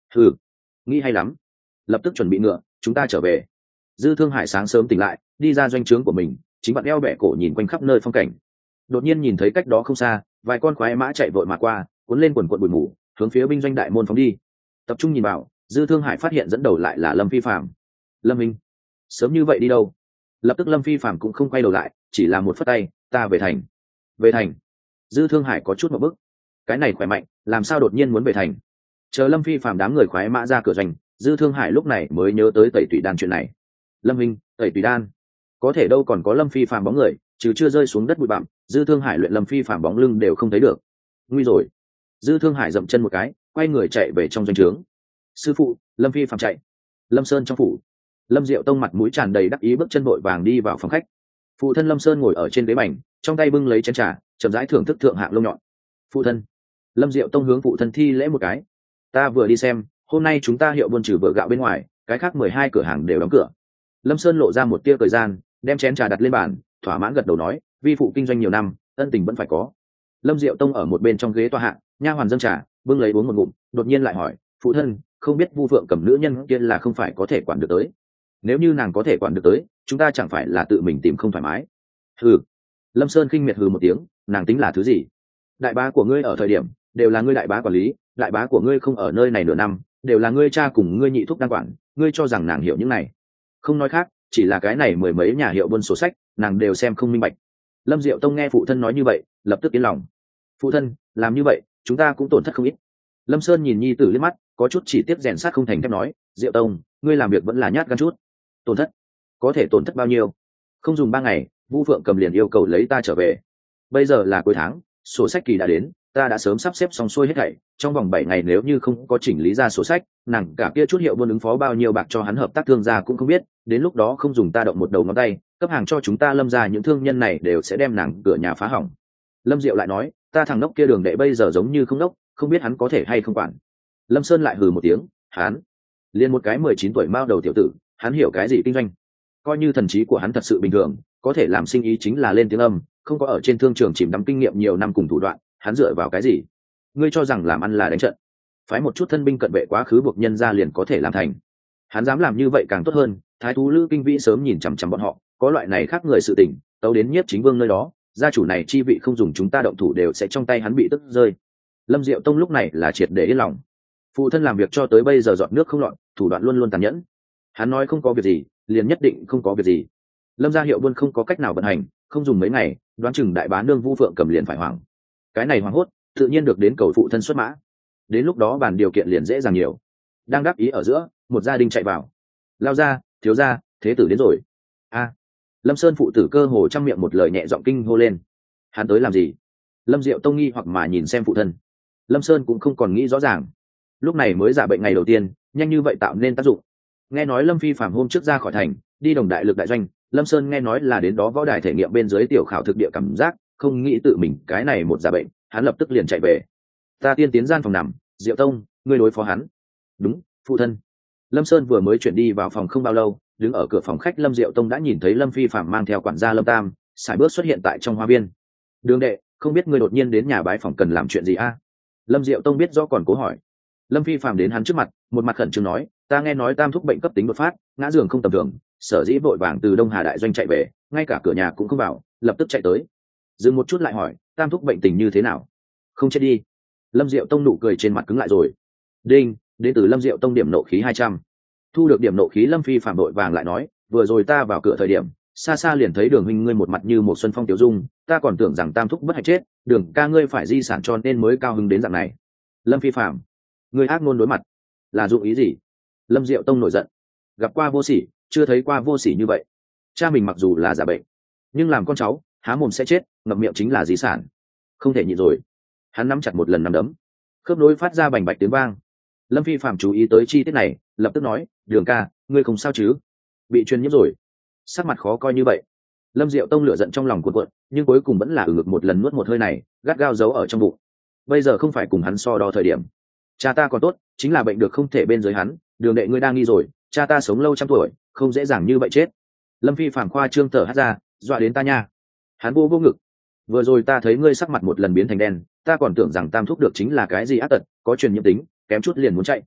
ừ, nghĩ hay lắm, lập tức chuẩn bị ngựa, chúng ta trở về. Dư Thương Hải sáng sớm tỉnh lại, đi ra doanh trướng của mình, chính bạn eo bẻ cổ nhìn quanh khắp nơi phong cảnh. Đột nhiên nhìn thấy cách đó không xa, vài con khoái mã chạy vội mà qua, cuốn lên quần quần bụi mù, hướng phía binh doanh đại môn phóng đi. Tập trung nhìn vào, Dư Thương Hải phát hiện dẫn đầu lại là Lâm Phi Phạm. Lâm Minh, sớm như vậy đi đâu? Lập tức Lâm Phi Phạm cũng không quay đầu lại, chỉ là một phất tay, ta về thành. Về thành? Dư Thương Hải có chút một bức. Cái này khỏe mạnh, làm sao đột nhiên muốn về thành? Chờ Lâm Phi Phạm đám người khoái mã ra cửa doanh, Dư Thương Hải lúc này mới nhớ tới tẩy tủy đan chuyện này. Lâm Minh, tẩy tủy đan? Có thể đâu còn có Lâm Phi Phạm bóng người, trừ chưa rơi xuống đất bụi bặm, Dư Thương Hải luyện Lâm Phi Phạm bóng lưng đều không thấy được. Nguy rồi. Dư Thương Hải dậm chân một cái, quay người chạy về trong doanh trướng. Sư phụ, Lâm Phi Phạm chạy. Lâm Sơn trong phủ. Lâm Diệu Tông mặt mũi tràn đầy đắc ý bước chân vội vàng đi vào phòng khách. Phụ thân Lâm Sơn ngồi ở trên ghế bành, trong tay bưng lấy chén trà, chậm rãi thưởng thức thượng hạng lông nhọn. Phụ thân. Lâm Diệu Tông hướng phụ thân thi lễ một cái. Ta vừa đi xem, hôm nay chúng ta hiệu buôn trừ vựa gạo bên ngoài, cái khác mười hai cửa hàng đều đóng cửa. Lâm Sơn lộ ra một tia thời gian, đem chén trà đặt lên bàn, thỏa mãn gật đầu nói, vi phụ kinh doanh nhiều năm, ân tình vẫn phải có. Lâm Diệu Tông ở một bên trong ghế tòa hạ, nha hoàn dâng trà, bưng lấy uống một ngụm, đột nhiên lại hỏi, phụ thân, không biết Vu Phượng Cầm nữ nhân kia là không phải có thể quản được tới? Nếu như nàng có thể quản được tới, chúng ta chẳng phải là tự mình tìm không thoải mái? Hừ. Lâm Sơn khinh miệt hừ một tiếng, nàng tính là thứ gì? Đại bá của ngươi ở thời điểm, đều là ngươi đại bá quản lý, đại bá của ngươi không ở nơi này nửa năm, đều là ngươi cha cùng ngươi nhị thúc đang quản, ngươi cho rằng nàng hiểu những này? Không nói khác, chỉ là cái này mười mấy nhà hiệu buôn sổ sách, nàng đều xem không minh bạch. Lâm Diệu Tông nghe phụ thân nói như vậy, lập tức yên lòng. Phụ thân, làm như vậy, chúng ta cũng tổn thất không ít. Lâm Sơn nhìn nhi tử liếc mắt, có chút chỉ tiếp rèn sát không thành thép nói, Diệu Tông, ngươi làm việc vẫn là nhát gan chút. Tổn thất? Có thể tổn thất bao nhiêu? Không dùng ba ngày, Vu Phượng Cầm liền yêu cầu lấy ta trở về. Bây giờ là cuối tháng, sổ sách kỳ đã đến, ta đã sớm sắp xếp xong xuôi hết thảy, trong vòng bảy ngày nếu như không có chỉnh lý ra sổ sách, nàng cả kia chút hiệu buôn ứng phó bao nhiêu bạc cho hắn hợp tác thương gia cũng không biết, đến lúc đó không dùng ta động một đầu ngón tay, cấp hàng cho chúng ta Lâm gia những thương nhân này đều sẽ đem nàng cửa nhà phá hỏng. Lâm Diệu lại nói, ta thằng ngốc kia đường đệ bây giờ giống như không ngốc, không biết hắn có thể hay không quản. Lâm Sơn lại hừ một tiếng, hắn liền một cái mười chín tuổi mao đầu tiểu tử, hắn hiểu cái gì kinh doanh? Coi như thần trí của hắn thật sự bình thường, có thể làm sinh ý chính là lên tiếng âm, không có ở trên thương trường chìm đắm kinh nghiệm nhiều năm cùng thủ đoạn, hắn dựa vào cái gì? Ngươi cho rằng làm ăn là đánh trận, phái một chút thân binh cận vệ quá khứ buộc nhân ra liền có thể làm thành? Hắn dám làm như vậy càng tốt hơn. Thái thú Lữ Kinh Vĩ sớm nhìn chằm chằm bọn họ, có loại này khác người sự tình, tấu đến nhiếp chính vương nơi đó, gia chủ này chi vị không dùng chúng ta động thủ đều sẽ trong tay hắn bị tức rơi. Lâm Diệu Tông lúc này là triệt để yên lòng. Phụ thân làm việc cho tới bây giờ giọt nước không lọt, thủ đoạn luôn luôn tàn nhẫn. Hắn nói không có việc gì, liền nhất định không có việc gì. Lâm gia hiệu buôn không có cách nào vận hành, không dùng mấy ngày, đoán chừng đại bá nương Vu Phượng Cầm liền phải hoảng. Cái này hoảng hốt, tự nhiên được đến cầu phụ thân xuất mã. Đến lúc đó bàn điều kiện liền dễ dàng nhiều. Đang đáp ý ở giữa, một gia đình chạy vào. Lao ra, thiếu gia, thế tử đến rồi. A. Lâm Sơn phụ tử cơ hồ trăm miệng một lời nhẹ giọng kinh hô lên. Hắn tới làm gì? Lâm Diệu Tông nghi hoặc mà nhìn xem phụ thân. Lâm Sơn cũng không còn nghĩ rõ ràng. Lúc này mới giả bệnh ngày đầu tiên, nhanh như vậy tạo nên tác dụng. Nghe nói Lâm Phi Phạm hôm trước ra khỏi thành, đi đồng đại lực đại doanh, Lâm Sơn nghe nói là đến đó võ đài thể nghiệm bên dưới tiểu khảo thực địa cảm giác, không nghĩ tự mình cái này một giả bệnh, hắn lập tức liền chạy về. Ta tiên tiến gian phòng nằm, Diệu Tông, ngươi đối phó hắn. Đúng, phụ thân. Lâm Sơn vừa mới chuyển đi vào phòng không bao lâu, đứng ở cửa phòng khách Lâm Diệu Tông đã nhìn thấy Lâm Phi Phạm mang theo quản gia Lâm Tam, sải bước xuất hiện tại trong hoa viên. Đường đệ, không biết ngươi đột nhiên đến nhà bái phòng cần làm chuyện gì a? Lâm Diệu Tông biết rõ còn cố hỏi. Lâm Phi Phạm đến hắn trước mặt, một mặt khẩn trương nói, ta nghe nói Tam thúc bệnh cấp tính đột phát, ngã giường không tầm thường, sở dĩ vội vàng từ Đông Hà đại doanh chạy về, ngay cả cửa nhà cũng không vào, lập tức chạy tới. Dừng một chút lại hỏi, Tam thúc bệnh tình như thế nào? Không chết đi. Lâm Diệu Tông nụ cười trên mặt cứng lại rồi. Đinh, đến từ Lâm Diệu Tông điểm nộ khí hai trăm. Thu được điểm nộ khí, Lâm Phi Phạm vội vàng lại nói, vừa rồi ta vào cửa thời điểm, xa xa liền thấy Đường huynh ngươi một mặt như một xuân phong tiểu dung, ta còn tưởng rằng Tam thúc bất hạnh chết, Đường ca ngươi phải di sản cho nên mới cao hứng đến dạng này. Lâm Phi Phạm, ngươi ác ngôn đối mặt, là dụng ý gì? Lâm Diệu Tông nổi giận. Gặp qua vô sỉ, chưa thấy qua vô sỉ như vậy. Cha mình mặc dù là giả bệnh, nhưng làm con cháu, há mồm sẽ chết, ngậm miệng chính là di sản. Không thể nhịn rồi. Hắn nắm chặt một lần nắm đấm, khớp nối phát ra bành bạch tiếng vang. Lâm Phi Phạm chú ý tới chi tiết này, lập tức nói, Đường ca, ngươi không sao chứ? Bị truyền nhiễm rồi. Sắc mặt khó coi như vậy. Lâm Diệu Tông lửa giận trong lòng cuộn cuộn, nhưng cuối cùng vẫn là ừ ngực một lần nuốt một hơi này, gắt gao giấu ở trong bụng. Bây giờ không phải cùng hắn so đo thời điểm. Cha ta còn tốt, chính là bệnh được không thể bên dưới hắn, Đường đệ ngươi đang nghi rồi, cha ta sống lâu trăm tuổi, không dễ dàng như vậy chết. Lâm Phi Phạm khoa trương thở hắt ra, dọa đến ta nha. Hắn vô vô ngực. Vừa rồi ta thấy ngươi sắc mặt một lần biến thành đen, ta còn tưởng rằng Tam thúc được chính là cái gì ác tật, có truyền nhiễm tính, kém chút liền muốn chạy.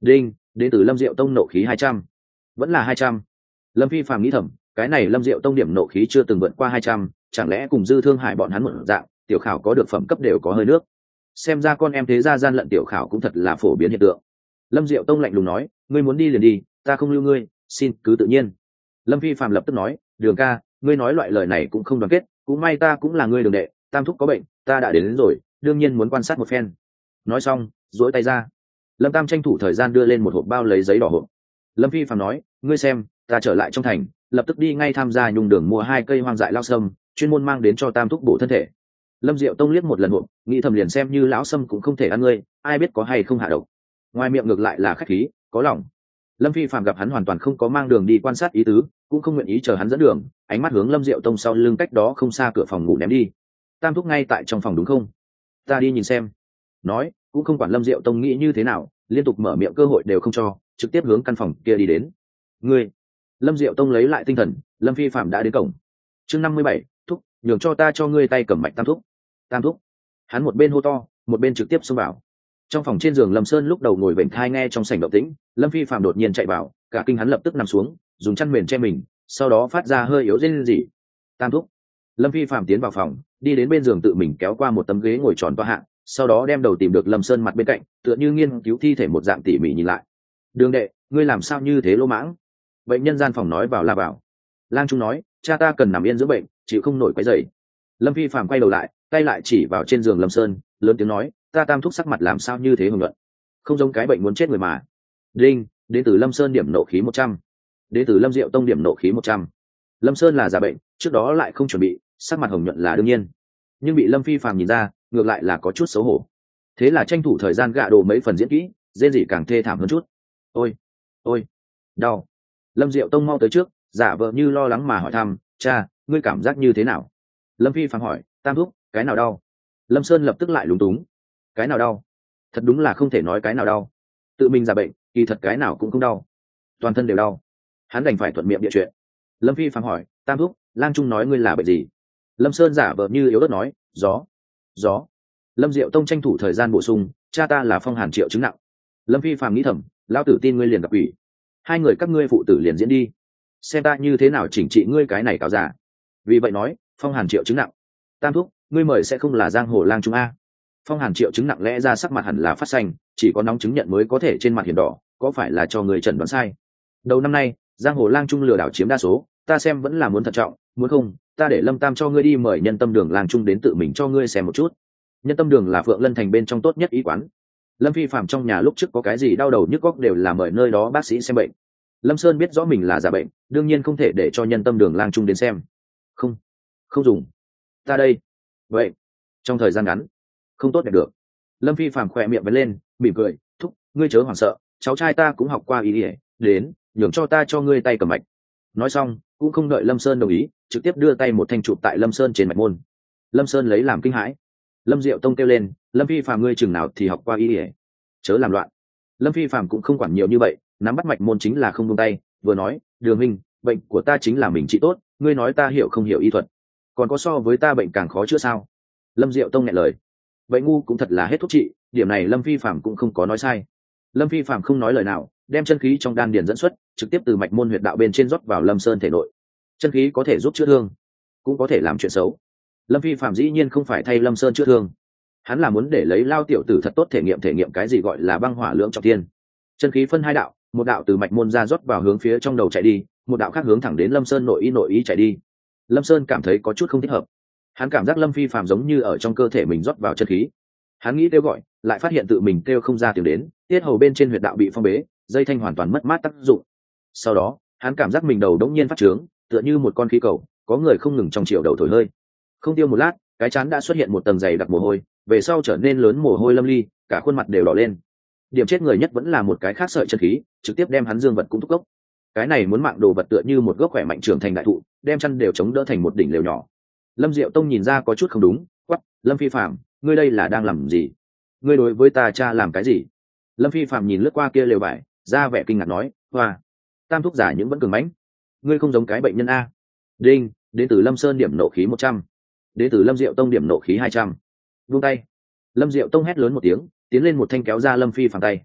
đinh, đến từ Lâm Diệu Tông nộ khí hai trăm. Vẫn là hai trăm. Lâm Phi phàm nghĩ thầm, cái này Lâm Diệu Tông điểm nộ khí chưa từng vượt qua hai trăm, chẳng lẽ cùng Dư Thương Hải bọn hắn một dạng, tiểu khảo có được phẩm cấp đều có hơi nước. Xem ra con em thế gia gian lận tiểu khảo cũng thật là phổ biến hiện tượng. Lâm Diệu Tông lạnh lùng nói, ngươi muốn đi liền đi, ta không lưu ngươi, xin cứ tự nhiên. Lâm Phi phàm lập tức nói, Đường ca, ngươi nói loại lời này cũng không đoàn kết, cũng may ta cũng là ngươi đường đệ, Tam thúc có bệnh, ta đã đến, đến rồi, đương nhiên muốn quan sát một phen. Nói xong, duỗi tay ra. Lâm Tam tranh thủ thời gian đưa lên một hộp bao lấy giấy đỏ hộp. Lâm Phi phàm nói, ngươi xem, ta trở lại trong thành, lập tức đi ngay tham gia nhung đường mua hai cây hoang dại lao sâm, chuyên môn mang đến cho Tam thúc bổ thân thể. Lâm Diệu Tông liếc một lần hộp, nghĩ thầm liền xem như lão sâm cũng không thể ăn ngươi, ai biết có hay không hạ độc. Ngoài miệng ngược lại là khách khí, có lòng. Lâm Phi phàm gặp hắn hoàn toàn không có mang đường đi quan sát ý tứ, cũng không nguyện ý chờ hắn dẫn đường, ánh mắt hướng Lâm Diệu Tông sau lưng cách đó không xa cửa phòng ngủ ném đi. Tam thúc ngay tại trong phòng đúng không? Ta đi nhìn xem. Nói, cũng không quản Lâm Diệu Tông nghĩ như thế nào, liên tục mở miệng cơ hội đều không cho, trực tiếp hướng căn phòng kia đi đến. Ngươi. Lâm Diệu Tông lấy lại tinh thần, Lâm Phi phàm đã đến cổng. Chương năm mươi bảy, thúc, nhường cho ta cho ngươi tay cầm mạch Tam thúc. Tam thúc. Hắn một bên hô to, một bên trực tiếp xông vào. Trong phòng trên giường Lâm Sơn lúc đầu ngồi bệnh thai nghe trong sảnh động tĩnh, Lâm Phi phàm đột nhiên chạy vào, cả kinh hắn lập tức nằm xuống, dùng chăn mền che mình, sau đó phát ra hơi yếu rên rỉ. Tam thúc. Lâm Phi phàm tiến vào phòng, đi đến bên giường tự mình kéo qua một tấm ghế ngồi tròn toa hạng, sau đó đem đầu tìm được Lâm Sơn mặt bên cạnh, tựa như nghiên cứu thi thể một dạng tỉ mỉ nhìn lại. Đường đệ, ngươi làm sao như thế lỗ mãng? Bệnh nhân gian phòng nói vào là vào. Lang Trung nói, cha ta cần nằm yên dưỡng bệnh, chịu không nổi quấy rầy. Lâm Phi phàm quay đầu lại, tay lại chỉ vào trên giường Lâm Sơn, lớn tiếng nói, ta Tam thúc sắc mặt làm sao như thế hùng luận, không giống cái bệnh muốn chết người mà. Đinh, đến từ Lâm Sơn điểm nộ khí một trăm. Đến từ Lâm Diệu Tông điểm nộ khí một trăm. Lâm Sơn là giả bệnh, trước đó lại không chuẩn bị, sắc mặt hồng nhuận là đương nhiên, nhưng bị Lâm Phi phàm nhìn ra, ngược lại là có chút xấu hổ. Thế là tranh thủ thời gian gạ đồ mấy phần diễn kỹ, rên rỉ càng thê thảm hơn chút. Ôi, ôi, đau. Lâm Diệu Tông mau tới trước, giả vờ như lo lắng mà hỏi thăm, cha, ngươi cảm giác như thế nào? Lâm Phi phàm hỏi, Tam thúc, cái nào đau? Lâm Sơn lập tức lại lúng túng, cái nào đau? Thật đúng là không thể nói cái nào đau, tự mình giả bệnh, kỳ thật cái nào cũng không đau, toàn thân đều đau. Hắn đành phải thuận miệng địa chuyện. Lâm Phi phàm hỏi, Tam thúc, Lang Trung nói ngươi là bệnh gì? Lâm Sơn giả vờ như yếu ớt nói, gió, gió. Lâm Diệu Tông tranh thủ thời gian bổ sung, cha ta là phong hàn triệu chứng nặng. Lâm Phi phàm nghĩ thầm, lão tử tin ngươi liền gặp ủy, hai người các ngươi phụ tử liền diễn đi, xem ta như thế nào chỉnh trị ngươi cái này cáo giả. Vì vậy nói, phong hàn triệu chứng nặng. Tam thúc, ngươi mời sẽ không là giang hồ Lang Trung a? Phong hàn triệu chứng nặng lẽ ra sắc mặt hẳn là phát xanh, chỉ có nóng chứng nhận mới có thể trên mặt hiển đỏ, có phải là cho người chẩn đoán sai? Đầu năm nay giang hồ Lang Trung lừa đảo chiếm đa số, ta xem vẫn là muốn thận trọng, muốn không ta để Lâm Tam cho ngươi đi mời Nhân Tâm Đường Lang Trung đến tự mình cho ngươi xem một chút. Nhân Tâm Đường là Phượng Lân thành bên trong tốt nhất y quán. Lâm Phi phạm trong nhà lúc trước có cái gì đau đầu nhức góc đều là mời nơi đó bác sĩ xem bệnh. Lâm Sơn biết rõ mình là giả bệnh, đương nhiên không thể để cho Nhân Tâm Đường Lang Trung đến xem. Không, không dùng. Ta đây. Vậy, trong thời gian ngắn, không tốt đẹp được. Lâm Phi phạm khỏe miệng vấn lên, mỉm cười, thúc, ngươi chớ hoảng sợ, cháu trai ta cũng học qua y ỉa, đến, nhường cho ta cho ngươi tay cầm mạch. Nói xong, cũng không đợi Lâm Sơn đồng ý, trực tiếp đưa tay một thanh chụp tại Lâm Sơn trên mạch môn. Lâm Sơn lấy làm kinh hãi. Lâm Diệu Tông kêu lên, Lâm Phi phàm ngươi chừng nào thì học qua y ỉa, chớ làm loạn. Lâm Phi phàm cũng không quản nhiều như vậy, nắm bắt mạch môn chính là không buông tay, vừa nói, Đường huynh, bệnh của ta chính là mình trị tốt, ngươi nói ta hiểu không hiểu y thuật, còn có so với ta bệnh càng khó chữa sao? Lâm Diệu Tông nghẹn lời. Bệnh ngu cũng thật là hết thuốc trị, điểm này Lâm Phi phàm cũng không có nói sai. Lâm Phi phàm không nói lời nào, đem chân khí trong đan điền dẫn xuất, trực tiếp từ mạch môn huyệt đạo bên trên rót vào Lâm Sơn thể nội. Chân khí có thể giúp chữa thương, cũng có thể làm chuyện xấu. Lâm Phi phạm dĩ nhiên không phải thay Lâm Sơn chữa thương, hắn là muốn để lấy lao tiểu tử thật tốt thể nghiệm thể nghiệm cái gì gọi là băng hỏa lưỡng trọng thiên. Chân khí phân hai đạo, một đạo từ mạch môn ra rót vào hướng phía trong đầu chạy đi, một đạo khác hướng thẳng đến Lâm Sơn nội y nội ý chạy đi. Lâm Sơn cảm thấy có chút không thích hợp, hắn cảm giác Lâm Phi phạm giống như ở trong cơ thể mình rót vào chân khí. Hắn nghĩ kêu gọi, lại phát hiện tự mình kêu không ra tiếng đến, tiết hầu bên trên huyệt đạo bị phong bế, dây thanh hoàn toàn mất mát tác dụng. Sau đó hắn cảm giác mình đầu đống nhiên phát trướng, tựa như một con khí cầu, có người không ngừng trong chiều đầu thổi hơi. Không tiêu một lát, cái chán đã xuất hiện một tầng dày đặc mồ hôi, về sau trở nên lớn mồ hôi lâm ly, cả khuôn mặt đều đỏ lên. Điểm chết người nhất vẫn là một cái khác sợi chân khí, trực tiếp đem hắn dương vật cũng thúc gốc. Cái này muốn mạng đồ vật tựa như một gốc khỏe mạnh trưởng thành đại thụ, đem chân đều chống đỡ thành một đỉnh lều nhỏ. Lâm Diệu Tông nhìn ra có chút không đúng, quắc, Lâm Phi Phạm, ngươi đây là đang làm gì? Ngươi đối với ta cha làm cái gì? Lâm Phi Phạm nhìn lướt qua kia lều vải, ra vẻ kinh ngạc nói, hoa, Tam thúc giả những vẫn cường mãnh, ngươi không giống cái bệnh nhân a. Đinh, đến từ Lâm Sơn điểm nộ khí một trăm. Đến từ Lâm Diệu Tông điểm nộ khí hai trăm. Buông tay. Lâm Diệu Tông hét lớn một tiếng, tiến lên một thanh kéo ra Lâm Phi Phạm tay.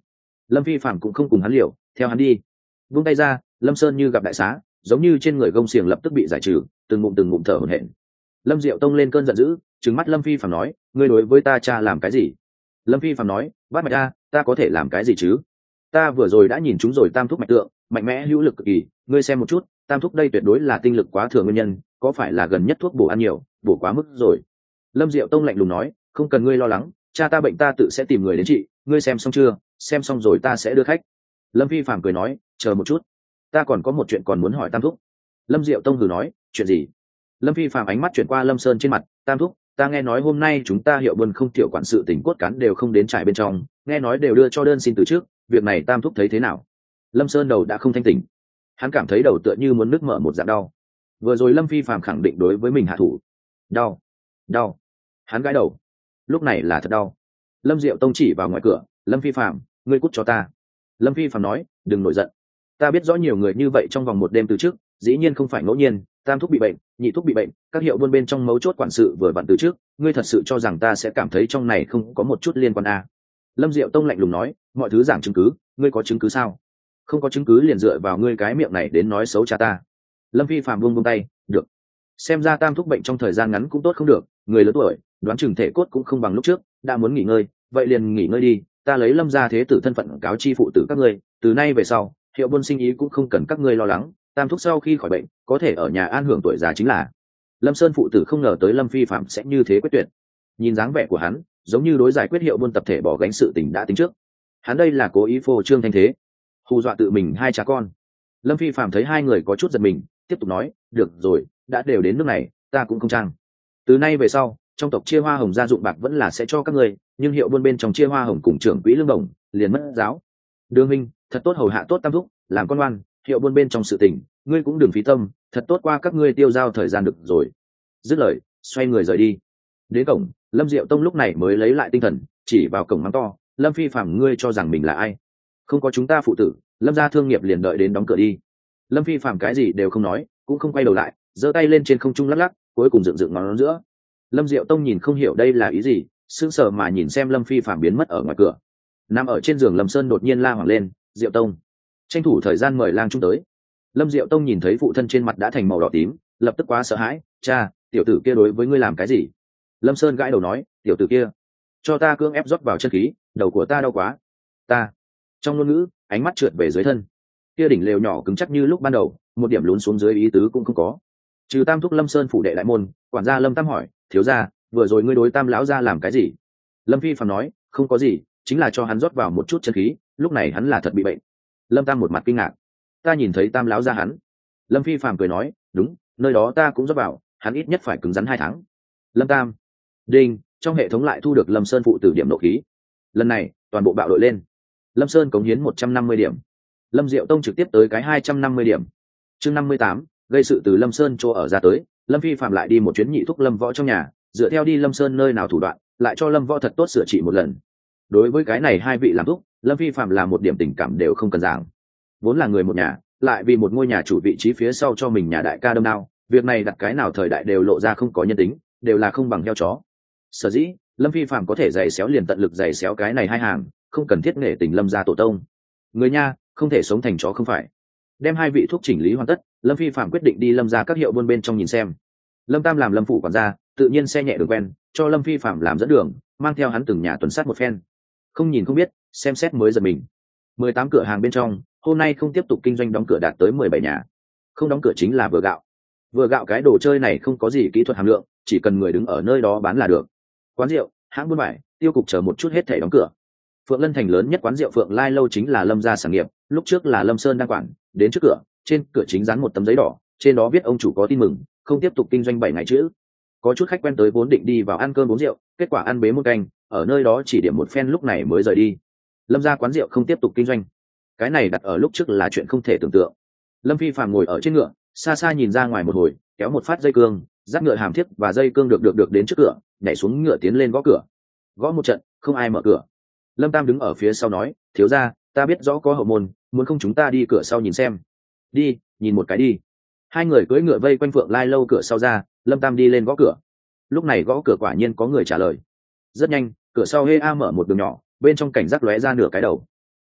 Lâm Phi Phạm cũng không cùng hắn liều, theo hắn đi. Vung tay ra, Lâm Sơn như gặp đại xá, giống như trên người gông xiềng lập tức bị giải trừ, từng ngụm từng ngụm thở hổn hển. Lâm Diệu Tông lên cơn giận dữ, trừng mắt Lâm Phi Phạm nói, ngươi đối với ta cha làm cái gì? Lâm Phi Phạm nói, bát mạch a, ta có thể làm cái gì chứ? Ta vừa rồi đã nhìn chúng rồi tam thúc mạch tượng, mạnh mẽ hữu lực cực kỳ, ngươi xem một chút, tam thúc đây tuyệt đối là tinh lực quá thừa nguyên nhân, có phải là gần nhất thuốc bổ ăn nhiều, bổ quá mức rồi? Lâm Diệu Tông lạnh lùng nói, không cần ngươi lo lắng, cha ta bệnh ta tự sẽ tìm người đến trị, ngươi xem xong chưa? Xem xong rồi ta sẽ đưa khách. Lâm Phi Phạm cười nói, chờ một chút, ta còn có một chuyện còn muốn hỏi tam thúc. Lâm Diệu Tông hừ nói, chuyện gì? Lâm Phi Phạm ánh mắt chuyển qua Lâm Sơn trên mặt, tam thúc, ta nghe nói hôm nay chúng ta hiệu buôn không tiểu quản sự tỉnh cốt cán đều không đến trại bên trong, nghe nói đều đưa cho đơn xin từ trước, việc này tam thúc thấy thế nào? Lâm Sơn đầu đã không thanh tỉnh, hắn cảm thấy đầu tựa như muốn nứt mở một dạng đau. Vừa rồi Lâm Phi Phạm khẳng định đối với mình hạ thủ, đau, đau, hắn gãi đầu, lúc này là thật đau. Lâm Diệu Tông chỉ vào ngoài cửa, Lâm Phi Phạm, ngươi cút cho ta. Lâm Phi Phạm nói, đừng nổi giận, ta biết rõ nhiều người như vậy trong vòng một đêm từ trước, dĩ nhiên không phải ngẫu nhiên, tam thúc bị bệnh, nhị thúc bị bệnh, các hiệu buôn bên trong mấu chốt quản sự vừa vặn từ trước, ngươi thật sự cho rằng ta sẽ cảm thấy trong này không có một chút liên quan à? Lâm Diệu Tông lạnh lùng nói, mọi thứ giảng chứng cứ, ngươi có chứng cứ sao? Không có chứng cứ liền dựa vào ngươi cái miệng này đến nói xấu cha ta. Lâm Phi Phạm buông buông tay, được. Xem ra tam thúc bệnh trong thời gian ngắn cũng tốt không được, người lớn tuổi, đoán chừng thể cốt cũng không bằng lúc trước, đã muốn nghỉ ngơi, vậy liền nghỉ ngơi đi, ta lấy Lâm gia thế tử thân phận cáo chi phụ tử các ngươi, từ nay về sau, hiệu buôn sinh ý cũng không cần các ngươi lo lắng, tam thúc sau khi khỏi bệnh, có thể ở nhà an hưởng tuổi già chính là. Lâm Sơn phụ tử không ngờ tới Lâm Phi Phạm sẽ như thế quyết tuyệt. Nhìn dáng vẻ của hắn, giống như đối giải quyết hiệu buôn tập thể bỏ gánh sự tình đã tính trước. Hắn đây là cố ý phô trương thanh thế, hù dọa tự mình hai cha con. Lâm Phi Phạm thấy hai người có chút giật mình, tiếp tục nói, được rồi, đã đều đến nước này, ta cũng không trang. Từ nay về sau, trong tộc chia hoa hồng gia dụng bạc vẫn là sẽ cho các ngươi, nhưng hiệu buôn bên trong chia hoa hồng cùng trưởng quỹ lương đồng, liền mất giáo. Đường minh, thật tốt hầu hạ tốt tam thúc, làm con ngoan, hiệu buôn bên trong sự tình, ngươi cũng đừng phí tâm, thật tốt qua các ngươi tiêu giao thời gian được rồi. Dứt lời, xoay người rời đi. Đến cổng, Lâm Diệu Tông lúc này mới lấy lại tinh thần, chỉ vào cổng mắng to, Lâm Phi Phạm ngươi cho rằng mình là ai? Không có chúng ta phụ tử, Lâm gia thương nghiệp liền đợi đến đóng cửa đi. Lâm Phi Phạm cái gì đều không nói, cũng không quay đầu lại, giơ tay lên trên không trung lắc lắc, cuối cùng dựng dựng ngón giữa. Lâm Diệu Tông nhìn không hiểu đây là ý gì, sững sờ mà nhìn xem Lâm Phi Phạm biến mất ở ngoài cửa. Nằm ở trên giường Lâm Sơn đột nhiên la hoảng lên, Diệu Tông, tranh thủ thời gian mời lang trung tới. Lâm Diệu Tông nhìn thấy phụ thân trên mặt đã thành màu đỏ tím, lập tức quá sợ hãi, cha, tiểu tử kia đối với ngươi làm cái gì? Lâm Sơn gãi đầu nói, tiểu tử kia cho ta cưỡng ép rót vào chân khí, đầu của ta đau quá. Ta, trong ngôn ngữ, ánh mắt trượt về dưới thân, kia đỉnh lều nhỏ cứng chắc như lúc ban đầu, một điểm lún xuống dưới ý tứ cũng không có. Trừ tam thúc Lâm Sơn phủ đệ đại môn, quản gia Lâm Tam hỏi, thiếu gia, vừa rồi ngươi đối tam lão gia làm cái gì? Lâm Phi Phạm nói, không có gì, chính là cho hắn rót vào một chút chân khí, lúc này hắn là thật bị bệnh. Lâm Tam một mặt kinh ngạc, ta nhìn thấy tam lão gia hắn. Lâm Phi Phạm cười nói, đúng, nơi đó ta cũng rót vào, hắn ít nhất phải cứng rắn hai tháng. Lâm Tam, đinh, trong hệ thống lại thu được Lâm Sơn phụ tử điểm nộ khí. Lần này toàn bộ bạo đội lên, Lâm Sơn cống hiến một trăm năm mươi điểm, Lâm Diệu Tông trực tiếp tới cái hai trăm năm mươi điểm. Chương năm mươi tám, gây sự từ Lâm Sơn chỗ ở ra tới, Lâm Phi Phạm lại đi một chuyến nhị thúc Lâm Võ trong nhà, dựa theo đi Lâm Sơn nơi nào thủ đoạn, lại cho Lâm Võ thật tốt sửa trị một lần. Đối với cái này hai vị làm thúc, Lâm Phi Phạm là một điểm tình cảm đều không cần giảng. Vốn là người một nhà, lại vì một ngôi nhà chủ vị trí phía sau cho mình nhà đại ca đâm đao, việc này đặt cái nào thời đại đều lộ ra không có nhân tính, đều là không bằng heo chó. Sở dĩ Lâm Phi Phạm có thể giày xéo liền tận lực giày xéo cái này hai hàng, không cần thiết nghệ tình Lâm gia tổ tông. Người nha, không thể sống thành chó không phải. Đem hai vị thuốc chỉnh lý hoàn tất, Lâm Phi Phạm quyết định đi Lâm gia các hiệu buôn bên trong nhìn xem. Lâm Tam làm Lâm phụ quản gia, tự nhiên xe nhẹ đường quen, cho Lâm Phi Phạm làm dẫn đường, mang theo hắn từng nhà tuần sát một phen. Không nhìn không biết, xem xét mới giật mình. mười tám cửa hàng bên trong, hôm nay không tiếp tục kinh doanh đóng cửa đạt tới mười bảy nhà. Không đóng cửa chính là vừa gạo. Vừa gạo cái đồ chơi này không có gì kỹ thuật hàm lượng, chỉ cần người đứng ở nơi đó bán là được. Quán rượu, hãng buôn vải, tiêu cục chờ một chút hết thảy đóng cửa. Phượng Lân thành lớn nhất quán rượu Phượng Lai lâu chính là Lâm gia sản nghiệp, lúc trước là Lâm Sơn đang quản, đến trước cửa, trên cửa chính dán một tấm giấy đỏ, trên đó viết ông chủ có tin mừng, không tiếp tục kinh doanh bảy ngày chữ. Có chút khách quen tới vốn định đi vào ăn cơm uống rượu, kết quả ăn bế một canh, ở nơi đó chỉ điểm một phen lúc này mới rời đi. Lâm gia quán rượu không tiếp tục kinh doanh. Cái này đặt ở lúc trước là chuyện không thể tưởng tượng. Lâm Phi Phàm ngồi ở trên ngựa, xa xa nhìn ra ngoài một hồi, kéo một phát dây cương, dắt ngựa hàm thiết và dây cương được được được đến trước cửa, nhảy xuống ngựa tiến lên gõ cửa. Gõ một trận, không ai mở cửa. Lâm Tam đứng ở phía sau nói, thiếu gia, ta biết rõ có hậu môn, muốn không chúng ta đi cửa sau nhìn xem. Đi, nhìn một cái đi. Hai người cưỡi ngựa vây quanh Phượng Lai lâu cửa sau ra, Lâm Tam đi lên gõ cửa. Lúc này gõ cửa quả nhiên có người trả lời. Rất nhanh, cửa sau hê a mở một đường nhỏ, bên trong cảnh giác lóe ra nửa cái đầu.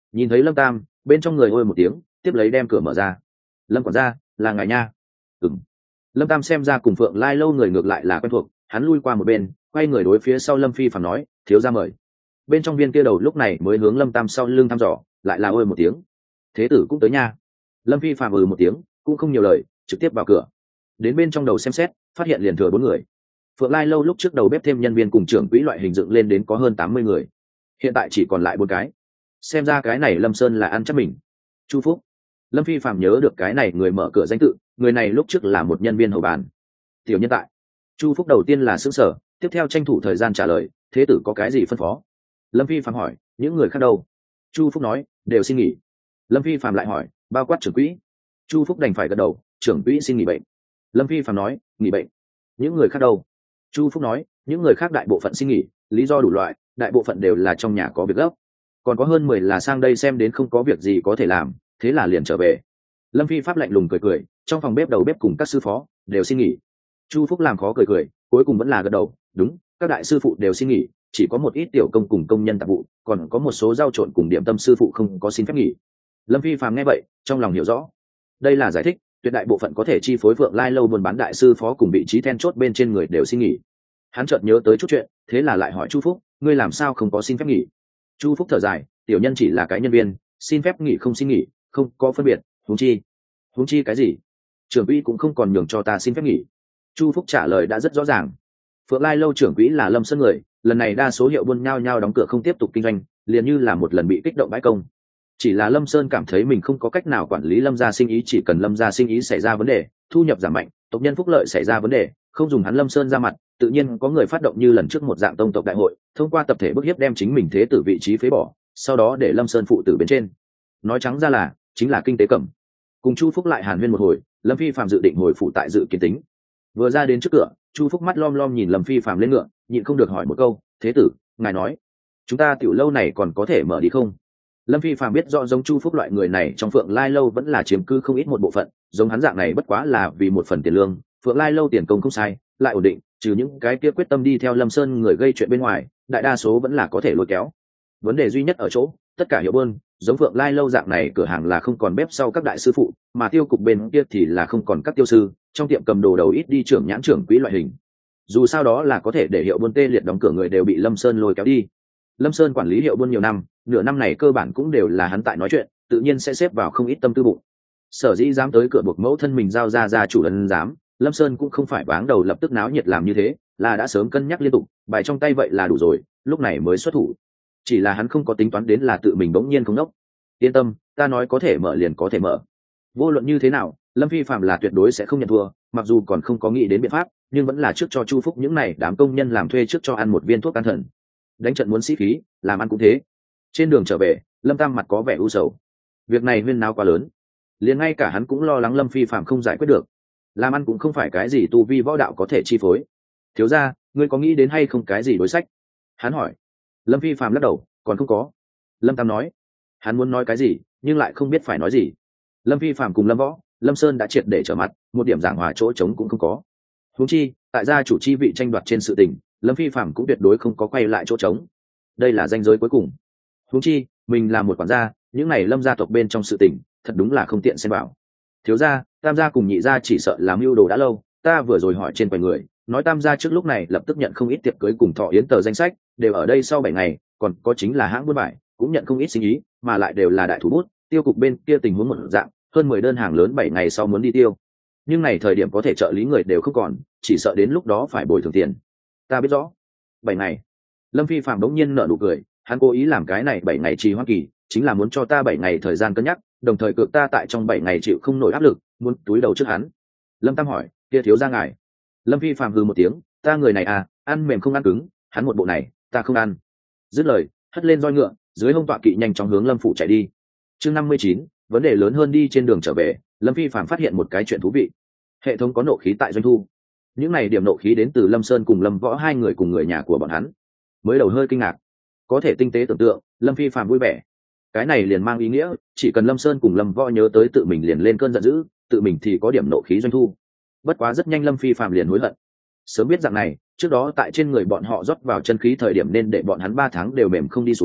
Nhìn thấy lâm tam, bên trong người ôi một tiếng, tiếp lấy đem cửa mở ra. Lâm quản gia, là ngài nha. Ừm. Lâm tam xem ra cùng phượng lai lâu người ngược lại là quen thuộc, hắn lui qua một bên, quay người đối phía sau lâm phi phàm nói, thiếu gia mời. Bên trong viên kia đầu lúc này mới hướng lâm tam sau lưng thăm dò, lại là ôi một tiếng. Thế tử cũng tới nha. Lâm phi phàm ừ một tiếng, cũng không nhiều lời, trực tiếp vào cửa. Đến bên trong đầu xem xét, phát hiện liền thừa bốn người. Phượng lai lâu lúc trước đầu bếp thêm nhân viên cùng trưởng quỹ loại hình dựng lên đến có hơn tám mươi người, hiện tại chỉ còn lại bốn cái. Xem ra cái này lâm sơn là ăn chắc mình. Chu Phúc. Lâm phi phàm nhớ được cái này người mở cửa danh tự, người này lúc trước là một nhân viên hầu bàn. Tiểu nhân tại. Chu Phúc đầu tiên là xứng sở, tiếp theo tranh thủ thời gian trả lời, thế tử có cái gì phân phó? Lâm phi phàm hỏi, những người khác đâu? Chu Phúc nói, đều xin nghỉ. Lâm phi phàm lại hỏi, bao quát trưởng quỹ? Chu Phúc đành phải gật đầu, trưởng quỹ xin nghỉ bệnh. Lâm phi phàm nói, nghỉ bệnh. Những người khác đâu? Chu Phúc nói, những người khác đại bộ phận xin nghỉ, lý do đủ loại, đại bộ phận đều là trong nhà có việc gấp, còn có hơn mười là sang đây xem đến không có việc gì có thể làm, thế là liền trở về. Lâm phi pháp lạnh lùng cười cười, trong phòng bếp đầu bếp cùng các sư phó đều xin nghỉ. Chu Phúc làm khó cười cười, cuối cùng vẫn là gật đầu, đúng, các đại sư phụ đều xin nghỉ, chỉ có một ít tiểu công cùng công nhân tạp vụ, còn có một số giao trộn cùng điểm tâm sư phụ không có xin phép nghỉ. Lâm phi phàm nghe vậy, trong lòng hiểu rõ, đây là giải thích tuyệt đại bộ phận có thể chi phối Phượng Lai lâu buôn bán đại sư phó cùng vị trí then chốt bên trên người đều xin nghỉ. Hắn chợt nhớ tới chút chuyện, thế là lại hỏi Chu Phúc, ngươi làm sao không có xin phép nghỉ? Chu Phúc thở dài, tiểu nhân chỉ là cái nhân viên, xin phép nghỉ không xin nghỉ, không có phân biệt, huống chi huống chi cái gì? Trưởng quỹ cũng không còn nhường cho ta xin phép nghỉ. Chu Phúc trả lời đã rất rõ ràng. Phượng Lai lâu trưởng quỹ là Lâm Sơn người, lần này đa số hiệu buôn nhao nhao đóng cửa không tiếp tục kinh doanh, liền như là một lần bị kích động bãi công. Chỉ là Lâm Sơn cảm thấy mình không có cách nào quản lý Lâm gia sinh ý, chỉ cần Lâm gia sinh ý xảy ra vấn đề, thu nhập giảm mạnh, tộc nhân phúc lợi xảy ra vấn đề, không dùng hắn Lâm Sơn ra mặt, tự nhiên có người phát động như lần trước một dạng tông tộc đại hội, thông qua tập thể bức hiếp đem chính mình thế tử vị trí phế bỏ, sau đó để Lâm Sơn phụ tử bên trên. Nói trắng ra là chính là kinh tế cẩm. Cùng Chu Phúc lại hàn huyên một hồi, Lâm phi phàm dự định hồi phụ tại dự kiến tính. Vừa ra đến trước cửa, Chu Phúc mắt lom lom nhìn Lâm phi phàm lên ngựa, nhịn không được hỏi một câu, thế tử, ngài nói chúng ta tiểu lâu này còn có thể mở đi không? Lâm phi phàm biết rõ giống Chu Phúc loại người này trong Phượng Lai lâu vẫn là chiếm cư không ít một bộ phận, giống hắn dạng này bất quá là vì một phần tiền lương. Phượng Lai lâu tiền công không sai, lại ổn định, trừ những cái kia quyết tâm đi theo Lâm Sơn người gây chuyện bên ngoài, đại đa số vẫn là có thể lôi kéo. Vấn đề duy nhất ở chỗ, tất cả hiệu buôn giống Phượng Lai lâu dạng này cửa hàng là không còn bếp sau các đại sư phụ, mà tiêu cục bên kia thì là không còn các tiêu sư, trong tiệm cầm đồ đầu ít đi trưởng nhãn trưởng quỹ loại hình. Dù sao đó là có thể để hiệu buôn tê liệt đóng cửa người đều bị Lâm Sơn lôi kéo đi. Lâm Sơn quản lý hiệu buôn nhiều năm, nửa năm này cơ bản cũng đều là hắn tại nói chuyện, tự nhiên sẽ xếp vào không ít tâm tư bụng. Sở dĩ dám tới cửa buộc mẫu thân mình giao ra gia chủ ân dám, Lâm Sơn cũng không phải váng đầu lập tức náo nhiệt làm như thế, là đã sớm cân nhắc liên tục, bài trong tay vậy là đủ rồi, lúc này mới xuất thủ. Chỉ là hắn không có tính toán đến là tự mình bỗng nhiên không đốc. Yên tâm, ta nói có thể mở liền có thể mở. Vô luận như thế nào, Lâm phi phạm là tuyệt đối sẽ không nhận thua, mặc dù còn không có nghĩ đến biện pháp, nhưng vẫn là trước cho Chu Phúc những này đám công nhân làm thuê trước cho ăn một viên thuốc can thần. Đánh trận muốn sĩ khí, làm ăn cũng thế. Trên đường trở về, Lâm Tam mặt có vẻ u sầu. Việc này huyên náo quá lớn, liền ngay cả hắn cũng lo lắng Lâm phi phạm không giải quyết được. Làm ăn cũng không phải cái gì tu vi võ đạo có thể chi phối. Thiếu gia, ngươi có nghĩ đến hay không cái gì đối sách? Hắn hỏi. Lâm phi phạm lắc đầu, còn không có. Lâm Tam nói. Hắn muốn nói cái gì, nhưng lại không biết phải nói gì. Lâm phi phạm cùng Lâm Võ, Lâm Sơn đã triệt để trở mặt, một điểm giảng hòa chỗ trống cũng không có. Huống chi, tại gia chủ chi vị tranh đoạt trên sự tình, Lâm phi phạm cũng tuyệt đối không có quay lại chỗ trống. Đây là ranh giới cuối cùng. Huống chi, mình là một quản gia, những này Lâm gia tộc bên trong sự tình, thật đúng là không tiện xen vào. Thiếu gia, Tam gia cùng nhị gia chỉ sợ làm mưu đồ đã lâu, ta vừa rồi hỏi trên quầy người, nói Tam gia trước lúc này lập tức nhận không ít tiệc cưới cùng thọ yến tờ danh sách, đều ở đây sau bảy ngày, còn có chính là hãng buôn bài, cũng nhận không ít sinh ý, mà lại đều là đại thủ bút, tiêu cục bên kia tình huống một dạng, hơn mười đơn hàng lớn bảy ngày sau muốn đi tiêu. Nhưng này thời điểm có thể trợ lý người đều không còn, chỉ sợ đến lúc đó phải bồi thường tiền. Ta biết rõ. Bảy ngày. Lâm phi phạm đống nhiên nở nụ cười, hắn cố ý làm cái này bảy ngày trì hoãn kỳ, chính là muốn cho ta bảy ngày thời gian cân nhắc, đồng thời cược ta tại trong bảy ngày chịu không nổi áp lực, muốn túi đầu trước hắn. Lâm Tam hỏi, kia thiếu gia ngài? Lâm phi phạm hừ một tiếng, ta người này à, ăn mềm không ăn cứng, hắn một bộ này, ta không ăn. Dứt lời, hất lên roi ngựa, dưới hông tọa kỵ nhanh chóng hướng Lâm phủ chạy đi. Chương năm mươi chín, vấn đề lớn hơn. Đi trên đường trở về, Lâm phi phạm phát hiện một cái chuyện thú vị. Hệ thống có nộ khí tại doanh thu. Những này điểm nộ khí đến từ Lâm Sơn cùng Lâm Võ hai người cùng người nhà của bọn hắn. Mới đầu hơi kinh ngạc, có thể tinh tế tưởng tượng, Lâm phi phạm vui vẻ. Cái này liền mang ý nghĩa, chỉ cần Lâm Sơn cùng Lâm Võ nhớ tới tự mình liền lên cơn giận dữ, tự mình thì có điểm nộ khí doanh thu. Bất quá rất nhanh Lâm phi phạm liền hối hận. Sớm biết rằng này, trước đó tại trên người bọn họ rót vào chân khí thời điểm nên để bọn hắn ba tháng đều mềm không đi xuống,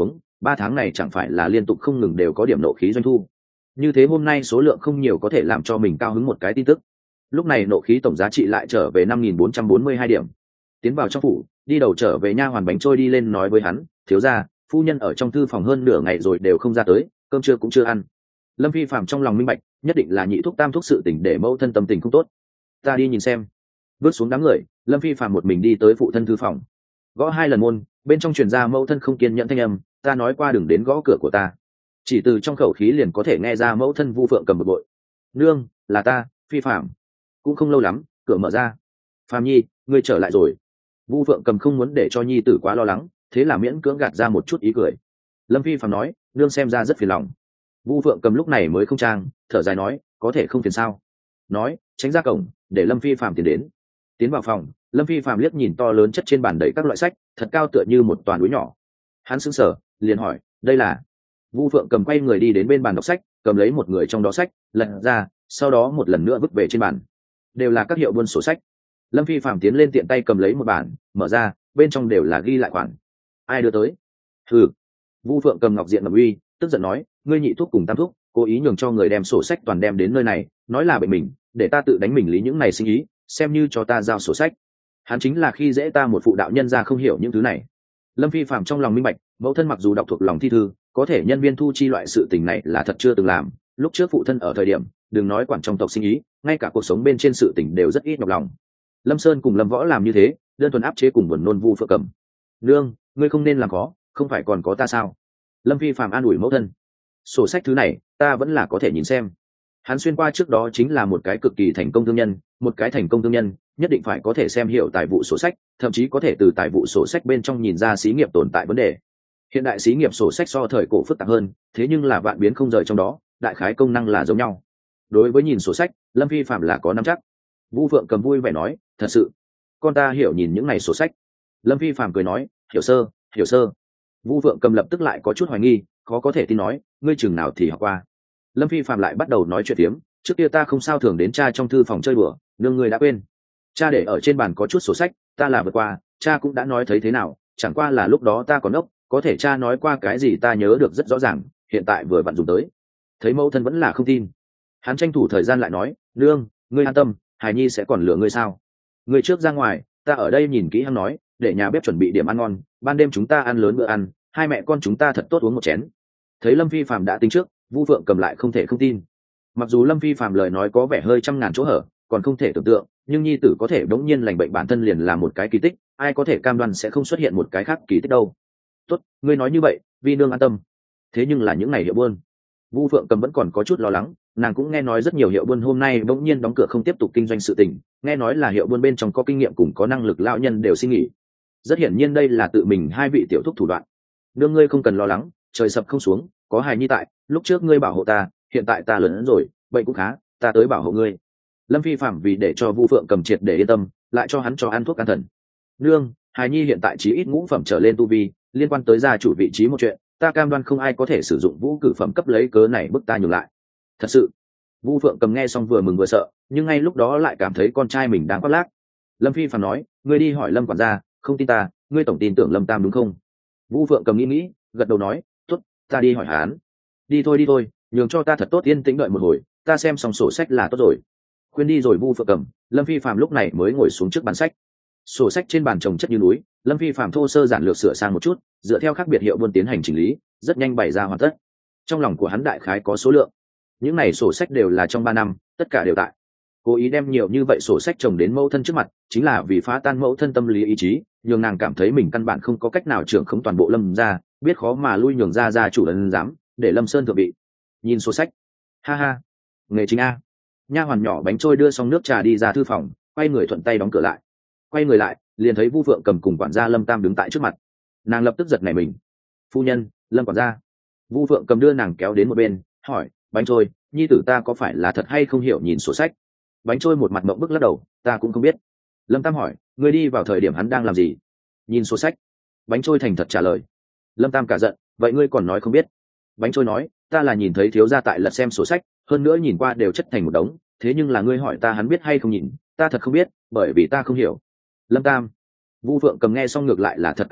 ba tháng này chẳng phải là liên tục không ngừng đều có điểm nộ khí doanh thu. Như thế hôm nay số lượng không nhiều có thể làm cho mình cao hứng một cái tin tức. Lúc này nộ khí tổng giá trị lại trở về năm nghìn bốn trăm bốn mươi hai điểm. Tiến vào trong phủ, đi đầu trở về nha hoàn bánh trôi đi lên nói với hắn, thiếu gia, phu nhân ở trong thư phòng hơn nửa ngày rồi đều không ra tới, cơm trưa cũng chưa ăn. Lâm Phi Phạm trong lòng minh bạch, nhất định là nhị thúc tam thúc sự tình để mẫu thân tâm tình không tốt. Ta đi nhìn xem. Bước xuống đám người, Lâm Phi Phạm một mình đi tới phụ thân thư phòng. Gõ hai lần môn, bên trong truyền ra mẫu thân không kiên nhẫn thanh âm, ta nói qua đừng đến gõ cửa của ta. Chỉ từ trong khẩu khí liền có thể nghe ra mẫu thân Vu Phượng cầm bực bội. Nương, là ta, Phi Phạm. Cũng không lâu lắm, cửa mở ra. Phạm Nhi, ngươi trở lại rồi. Vu Phượng cầm không muốn để cho nhi tử quá lo lắng, thế là miễn cưỡng gạt ra một chút ý cười. Lâm Phi Phạm nói, nương xem ra rất phiền lòng. Vu Phượng cầm lúc này mới không trang, thở dài nói, có thể không phiền sao. Nói, tránh ra cổng, để Lâm Phi Phạm tiến đến. Tiến vào phòng, Lâm Phi Phạm liếc nhìn to lớn chất trên bàn đầy các loại sách, thật cao tựa như một toàn núi nhỏ. Hắn sững sờ, liền hỏi, đây là? Vu Phượng cầm quay người đi đến bên bàn đọc sách, cầm lấy một người trong đó sách, lật ra, sau đó một lần nữa vứt về trên bàn. Đều là các hiệu buôn sổ sách. Lâm Phi Phạm tiến lên tiện tay cầm lấy một bản, mở ra, bên trong đều là ghi lại khoản. Ai đưa tới? Ừ. Vu Phượng cầm ngọc diện ngầm uy, tức giận nói, ngươi nhị thúc cùng tam thúc, cố ý nhường cho người đem sổ sách toàn đem đến nơi này, nói là bệnh mình, để ta tự đánh mình lý những này sinh ý, xem như cho ta giao sổ sách. Hắn chính là khi dễ ta một phụ đạo nhân ra không hiểu những thứ này. Lâm Phi Phạm trong lòng minh bạch, mẫu thân mặc dù đọc thuộc lòng thi thư, có thể nhân viên thu chi loại sự tình này là thật chưa từng làm. Lúc trước phụ thân ở thời điểm, đừng nói quản trong tộc sinh ý, ngay cả cuộc sống bên trên sự tình đều rất ít nhọc lòng. Lâm Sơn cùng Lâm Võ làm như thế, đơn thuần áp chế cùng buồn nôn Vu Phượng cầm. Nương, ngươi không nên làm khó, không phải còn có ta sao? Lâm Phi Phạm an ủi mẫu thân. Sổ sách thứ này, ta vẫn là có thể nhìn xem. Hắn xuyên qua trước đó chính là một cái cực kỳ thành công thương nhân, một cái thành công thương nhân nhất định phải có thể xem hiểu tài vụ sổ sách, thậm chí có thể từ tài vụ sổ sách bên trong nhìn ra xí nghiệp tồn tại vấn đề. Hiện đại xí nghiệp sổ sách so thời cổ phức tạp hơn, thế nhưng là vạn biến không rời trong đó, đại khái công năng là giống nhau. Đối với nhìn sổ sách, Lâm Phi Phạm là có nắm chắc. Vu Phượng cầm vui vẻ nói, thật sự, con ta hiểu nhìn những ngày sổ sách. Lâm Phi Phạm cười nói, hiểu sơ, hiểu sơ. Vu Phượng cầm lập tức lại có chút hoài nghi, khó có thể tin nói, ngươi chừng nào thì học qua. Lâm Phi Phạm lại bắt đầu nói chuyện tiếm, trước kia ta không sao thường đến cha trong thư phòng chơi bừa, nương ngươi đã quên. Cha để ở trên bàn có chút sổ sách, ta là vượt qua, cha cũng đã nói thấy thế nào, chẳng qua là lúc đó ta còn ốc, có thể cha nói qua cái gì ta nhớ được rất rõ ràng, hiện tại vừa vặn dùng tới. Thấy mẫu thân vẫn là không tin. Hắn tranh thủ thời gian lại nói, nương, ngươi an tâm, Hải Nhi sẽ còn lừa ngươi sao? Ngươi trước ra ngoài, ta ở đây nhìn kỹ hắn nói, để nhà bếp chuẩn bị điểm ăn ngon, ban đêm chúng ta ăn lớn bữa ăn, hai mẹ con chúng ta thật tốt uống một chén. Thấy Lâm Phi Phạm đã tính trước, Vu Phượng cầm lại không thể không tin. Mặc dù Lâm Phi Phạm lời nói có vẻ hơi trăm ngàn chỗ hở, còn không thể tưởng tượng, nhưng nhi tử có thể bỗng nhiên lành bệnh bản thân liền là một cái kỳ tích, ai có thể cam đoan sẽ không xuất hiện một cái khác kỳ tích đâu. Tốt, ngươi nói như vậy, vi nương an tâm. Thế nhưng là những ngày hiệu buôn, Vu Phượng cầm vẫn còn có chút lo lắng, nàng cũng nghe nói rất nhiều hiệu buôn hôm nay bỗng nhiên đóng cửa không tiếp tục kinh doanh sự tình, nghe nói là hiệu buôn bên trong có kinh nghiệm cùng có năng lực lão nhân đều xin nghỉ. Rất hiển nhiên đây là tự mình hai vị tiểu thúc thủ đoạn. Nương ngươi không cần lo lắng, trời sập không xuống, có Hài Nhi tại, lúc trước ngươi bảo hộ ta, hiện tại ta lớn rồi, bệnh cũng khá, ta tới bảo hộ ngươi. Lâm Phi Phạm vì để cho Vu Phượng cầm triệt để yên tâm, lại cho hắn cho ăn thuốc can thần. Nương, Hài Nhi hiện tại chí ít ngũ phẩm trở lên tu vi, liên quan tới gia chủ vị trí một chuyện, ta cam đoan không ai có thể sử dụng vũ cử phẩm cấp lấy cớ này bức ta nhường lại. Thật sự. Vu Phượng cầm nghe xong vừa mừng vừa sợ, nhưng ngay lúc đó lại cảm thấy con trai mình đang khoác lác. Lâm Phi Phạm nói, ngươi đi hỏi Lâm quản gia, không tin ta, ngươi tổng tin tưởng Lâm Tam đúng không? Vu Phượng cầm nghĩ nghĩ, gật đầu nói, tốt, ta đi hỏi hắn. Đi thôi đi thôi, nhường cho ta thật tốt yên tĩnh đợi một hồi, ta xem xong sổ sách là tốt rồi. Khuyên đi rồi Vu Phượng cầm, Lâm Phi Phạm lúc này mới ngồi xuống trước bàn sách. Sổ sách trên bàn chồng chất như núi, Lâm Phi Phạm thô sơ giản lược sửa sang một chút, dựa theo các biệt hiệu buôn tiến hành chỉnh lý, rất nhanh bày ra hoàn tất. Trong lòng của hắn đại khái có số lượng. Những này sổ sách đều là trong ba năm, tất cả đều tại. Cố ý đem nhiều như vậy sổ sách chồng đến mẫu thân trước mặt, chính là vì phá tan mẫu thân tâm lý ý chí, nhường nàng cảm thấy mình căn bản không có cách nào trưởng khống toàn bộ Lâm gia, biết khó mà lui nhường ra gia chủ ân dám, để Lâm Sơn thượng vị. Nhìn sổ sách, ha ha, nghề chính a. Nha hoàn nhỏ bánh trôi đưa xong nước trà đi ra thư phòng, quay người thuận tay đóng cửa lại. Quay người lại, liền thấy Vu Phượng cầm cùng quản gia Lâm Tam đứng tại trước mặt. Nàng lập tức giật nảy mình. Phu nhân, Lâm quản gia. Vu Phượng cầm đưa nàng kéo đến một bên, hỏi, bánh trôi, nhi tử ta có phải là thật hay không hiểu nhìn sổ sách? Bánh trôi một mặt mộng bức lắc đầu, ta cũng không biết. Lâm Tam hỏi, ngươi đi vào thời điểm hắn đang làm gì? Nhìn sổ sách. Bánh trôi thành thật trả lời. Lâm Tam cả giận, vậy ngươi còn nói không biết? Bánh trôi nói, ta là nhìn thấy thiếu gia tại lật xem sổ sách, hơn nữa nhìn qua đều chất thành một đống, thế nhưng là ngươi hỏi ta hắn biết hay không nhìn, ta thật không biết, bởi vì ta không hiểu. Lâm Tam. Vu Phượng cầm nghe xong ngược lại là thật cao hứng,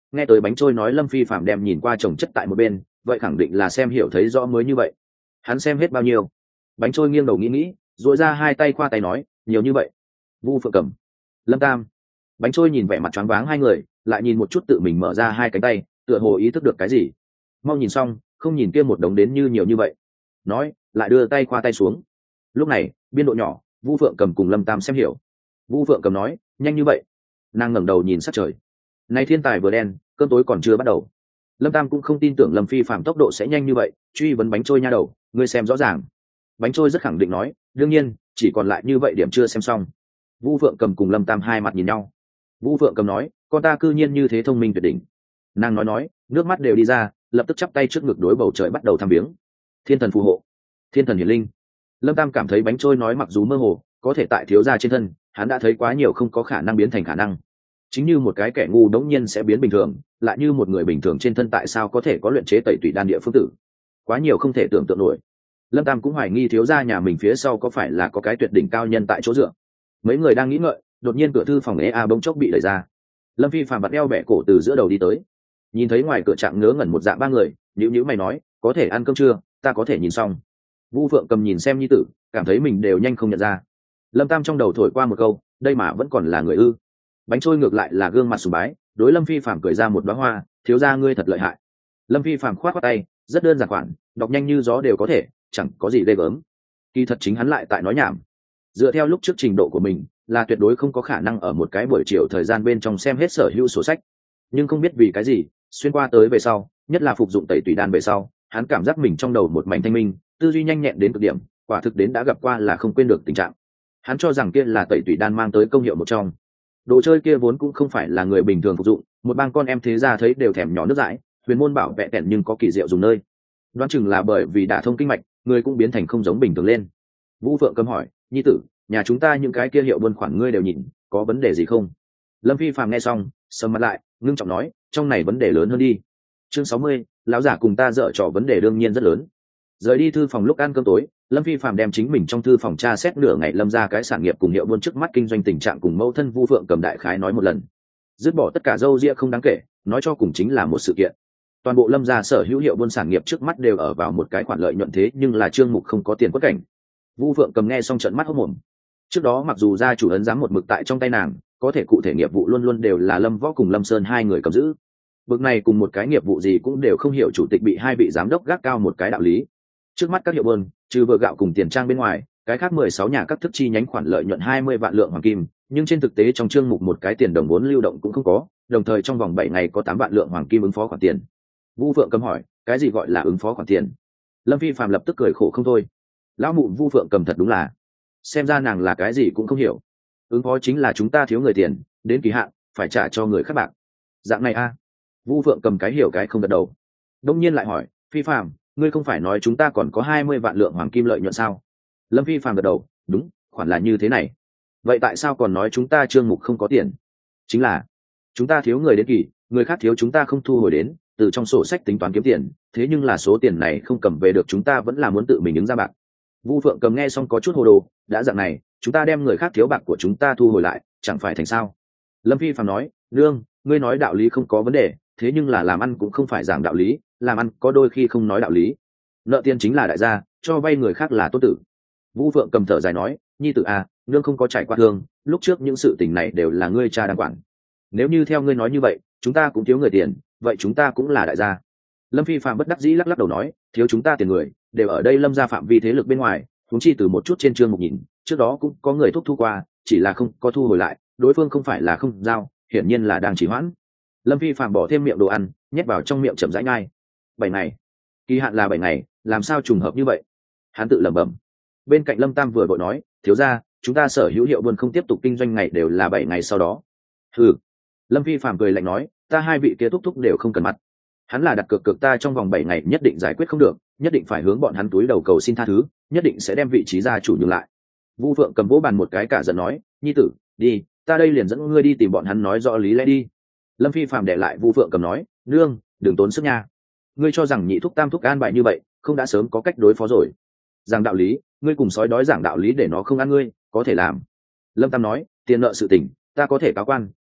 nghe tới bánh trôi nói Lâm Phi Phạm đem nhìn qua chồng chất tại một bên, vậy khẳng định là xem hiểu thấy rõ mới như vậy. Hắn xem hết bao nhiêu? Bánh trôi nghiêng đầu nghĩ nghĩ, duỗi ra hai tay khoa tay nói, nhiều như vậy. Vu Phượng Cầm, Lâm Tam. Bánh trôi nhìn vẻ mặt choáng váng hai người, lại nhìn một chút tự mình mở ra hai cánh tay, tựa hồ ý thức được cái gì. Mau nhìn xong, không nhìn kia một đống đến như nhiều như vậy. Nói, lại đưa tay khoa tay xuống. Lúc này, biên độ nhỏ, Vu Phượng Cầm cùng Lâm Tam xem hiểu. Vu Phượng Cầm nói, nhanh như vậy. Nàng ngẩng đầu nhìn sát trời. Này thiên tài vừa đen, cơn tối còn chưa bắt đầu. Lâm Tam cũng không tin tưởng Lâm Phi Phạm tốc độ sẽ nhanh như vậy, truy vấn bánh trôi nha đầu, ngươi xem rõ ràng. Bánh trôi rất khẳng định nói, đương nhiên, chỉ còn lại như vậy điểm chưa xem xong. Vu Phượng Cầm cùng Lâm Tam hai mặt nhìn nhau. Vu Phượng Cầm nói, con ta cư nhiên như thế thông minh tuyệt đỉnh. Nàng nói nói, nước mắt đều đi ra, lập tức chắp tay trước ngực đối bầu trời bắt đầu thăm viếng. Thiên thần phù hộ, thiên thần hiển linh. Lâm Tam cảm thấy bánh trôi nói mặc dù mơ hồ, có thể tại thiếu gia trên thân, hắn đã thấy quá nhiều không có khả năng biến thành khả năng. Chính như một cái kẻ ngu đống nhiên sẽ biến bình thường, lại như một người bình thường trên thân tại sao có thể có luyện chế tẩy tủy đan địa phương tử. Quá nhiều không thể tưởng tượng nổi. Lâm Tam cũng hoài nghi thiếu gia nhà mình phía sau có phải là có cái tuyệt đỉnh cao nhân tại chỗ dựa. Mấy người đang nghĩ ngợi, đột nhiên cửa thư phòng ê a bỗng chốc bị đẩy ra. Lâm Phi Phạm vặt eo bẻ cổ từ giữa đầu đi tới, nhìn thấy ngoài cửa trạng ngớ ngẩn một dạng ba người, nhíu nhíu mày nói, có thể ăn cơm chưa, ta có thể nhìn xong. Vu Phượng Cầm nhìn xem nhi tử, cảm thấy mình đều nhanh không nhận ra. Lâm Tam trong đầu thổi qua một câu, đây mà vẫn còn là người ư? Bánh trôi ngược lại là gương mặt sùng bái, đối Lâm Phi Phạm cười ra một đóa hoa, thiếu gia ngươi thật lợi hại. Lâm Phi Phạm khoát khoát tay, rất đơn giản khoản, đọc nhanh như gió đều có thể, chẳng có gì ghê gớm. Kỳ thật chính hắn lại tại nói nhảm. Dựa theo lúc trước trình độ của mình, là tuyệt đối không có khả năng ở một cái buổi chiều thời gian bên trong xem hết sở hữu sổ sách. Nhưng không biết vì cái gì, xuyên qua tới về sau, nhất là phục dụng tẩy tùy đan về sau, hắn cảm giác mình trong đầu một mảnh thanh minh, tư duy nhanh nhẹn đến cực điểm, quả thực đến đã gặp qua là không quên được tình trạng. Hắn cho rằng kia là tẩy tùy đan mang tới công hiệu một trong. Đồ chơi kia vốn cũng không phải là người bình thường phục dụng, một bang con em thế gia thấy đều thèm nhỏ nước dãi, huyền môn bảo vệ tẹn nhưng có kỳ diệu dùng nơi. Đoán chừng là bởi vì đả thông kinh mạch, người cũng biến thành không giống bình thường lên. Vũ Phượng Cầm hỏi, nhi tử, nhà chúng ta những cái kia hiệu buôn khoản ngươi đều nhìn, có vấn đề gì không? Lâm Phi Phàm nghe xong, sầm mặt lại, ngưng trọng nói, trong này vấn đề lớn hơn đi. Chương sáu mươi, lão giả cùng ta dở trò vấn đề đương nhiên rất lớn. Rời đi thư phòng lúc ăn cơm tối, Lâm Phi Phàm đem chính mình trong thư phòng tra xét nửa ngày Lâm ra cái sản nghiệp cùng hiệu buôn trước mắt kinh doanh tình trạng cùng mâu thân Vu Phượng Cầm đại khái nói một lần. Dứt bỏ tất cả dâu ria không đáng kể, nói cho cùng chính là một sự kiện. Toàn bộ Lâm gia sở hữu hiệu buôn sản nghiệp trước mắt đều ở vào một cái khoản lợi nhuận thế nhưng là trương mục không có tiền quất cảnh. Vu Phượng Cầm nghe xong trận mắt hốt mồm. Trước đó mặc dù gia chủ ấn giám một mực tại trong tay nàng, có thể cụ thể nghiệp vụ luôn luôn đều là Lâm Võ cùng Lâm Sơn hai người cầm giữ. Bực này cùng một cái nghiệp vụ gì cũng đều không hiểu chủ tịch bị hai vị giám đốc gác cao một cái đạo lý. Trước mắt các hiệu buôn, trừ vựa gạo cùng tiền trang bên ngoài, cái khác mười sáu nhà các thức chi nhánh khoản lợi nhuận hai mươi vạn lượng hoàng kim, nhưng trên thực tế trong chương mục một cái tiền đồng vốn lưu động cũng không có, đồng thời trong vòng bảy ngày có tám vạn lượng hoàng kim ứng phó khoản tiền. Vu Phượng Cầm hỏi, cái gì gọi là ứng phó khoản tiền? Lâm Phi Phạm lập tức cười khổ không thôi. Lão mụ Vu Phượng Cầm thật đúng là, xem ra nàng là cái gì cũng không hiểu. Ứng phó chính là chúng ta thiếu người tiền, đến kỳ hạn phải trả cho người khác bạc. Dạng này a? À? Vu Phượng Cầm cái hiểu cái không gật đầu. Đông nhiên lại hỏi, Phi Phạm, ngươi không phải nói chúng ta còn có hai mươi vạn lượng hoàng kim lợi nhuận sao? Lâm Phi Phạm gật đầu, đúng, khoản là như thế này. Vậy tại sao còn nói chúng ta chương mục không có tiền? Chính là chúng ta thiếu người đến kỳ, người khác thiếu chúng ta không thu hồi đến, từ trong sổ sách tính toán kiếm tiền, thế nhưng là số tiền này không cầm về được chúng ta vẫn là muốn tự mình ứng ra bạc. Vu Phượng Cầm nghe xong có chút hồ đồ, đã dạng này, chúng ta đem người khác thiếu bạc của chúng ta thu hồi lại, chẳng phải thành sao? Lâm Phi Phạm nói, nương, ngươi nói đạo lý không có vấn đề, thế nhưng là làm ăn cũng không phải giảng đạo lý, làm ăn có đôi khi không nói đạo lý. Nợ tiền chính là đại gia, cho vay người khác là tốt tử. Vu Phượng Cầm thở dài nói, nhi tử à, nương không có trải qua thương, lúc trước những sự tình này đều là ngươi cha đang quản. Nếu như theo ngươi nói như vậy, chúng ta cũng thiếu người tiền, vậy chúng ta cũng là đại gia. Lâm Phi Phạm bất đắc dĩ lắc lắc đầu nói, thiếu chúng ta tiền người đều ở đây Lâm gia phạm vi thế lực bên ngoài, chúng chi từ một chút trên chương một nhìn, trước đó cũng có người thúc thu qua, chỉ là không có thu hồi lại, đối phương không phải là không giao, hiển nhiên là đang trì hoãn. Lâm Phi Phạm bỏ thêm miệng đồ ăn, nhét vào trong miệng chậm rãi nhai. Bảy ngày, kỳ hạn là bảy ngày, làm sao trùng hợp như vậy? Hắn tự lẩm bẩm. Bên cạnh Lâm Tam vừa vội nói, thiếu gia, chúng ta sở hữu hiệu buôn không tiếp tục kinh doanh ngày đều là bảy ngày sau đó. Ừ. Lâm Phi Phạm cười lạnh nói, ta hai vị kia thúc thúc đều không cần mặt. Hắn là đặt cược cược ta trong vòng bảy ngày nhất định giải quyết không được, nhất định phải hướng bọn hắn túi đầu cầu xin tha thứ, nhất định sẽ đem vị trí gia chủ nhường lại. Vu Phượng Cầm vỗ bàn một cái cả giận nói, nhi tử, đi, ta đây liền dẫn ngươi đi tìm bọn hắn nói rõ lý lẽ đi. Lâm Phi Phạm để lại Vu Phượng Cầm nói, nương, đừng tốn sức nha. Ngươi cho rằng nhị thúc tam thúc an bại như vậy, không đã sớm có cách đối phó rồi. Giảng đạo lý, ngươi cùng sói đói giảng đạo lý để nó không ăn ngươi, có thể làm. Lâm Tam nói, tiền nợ sự tình, ta có thể cáo quan,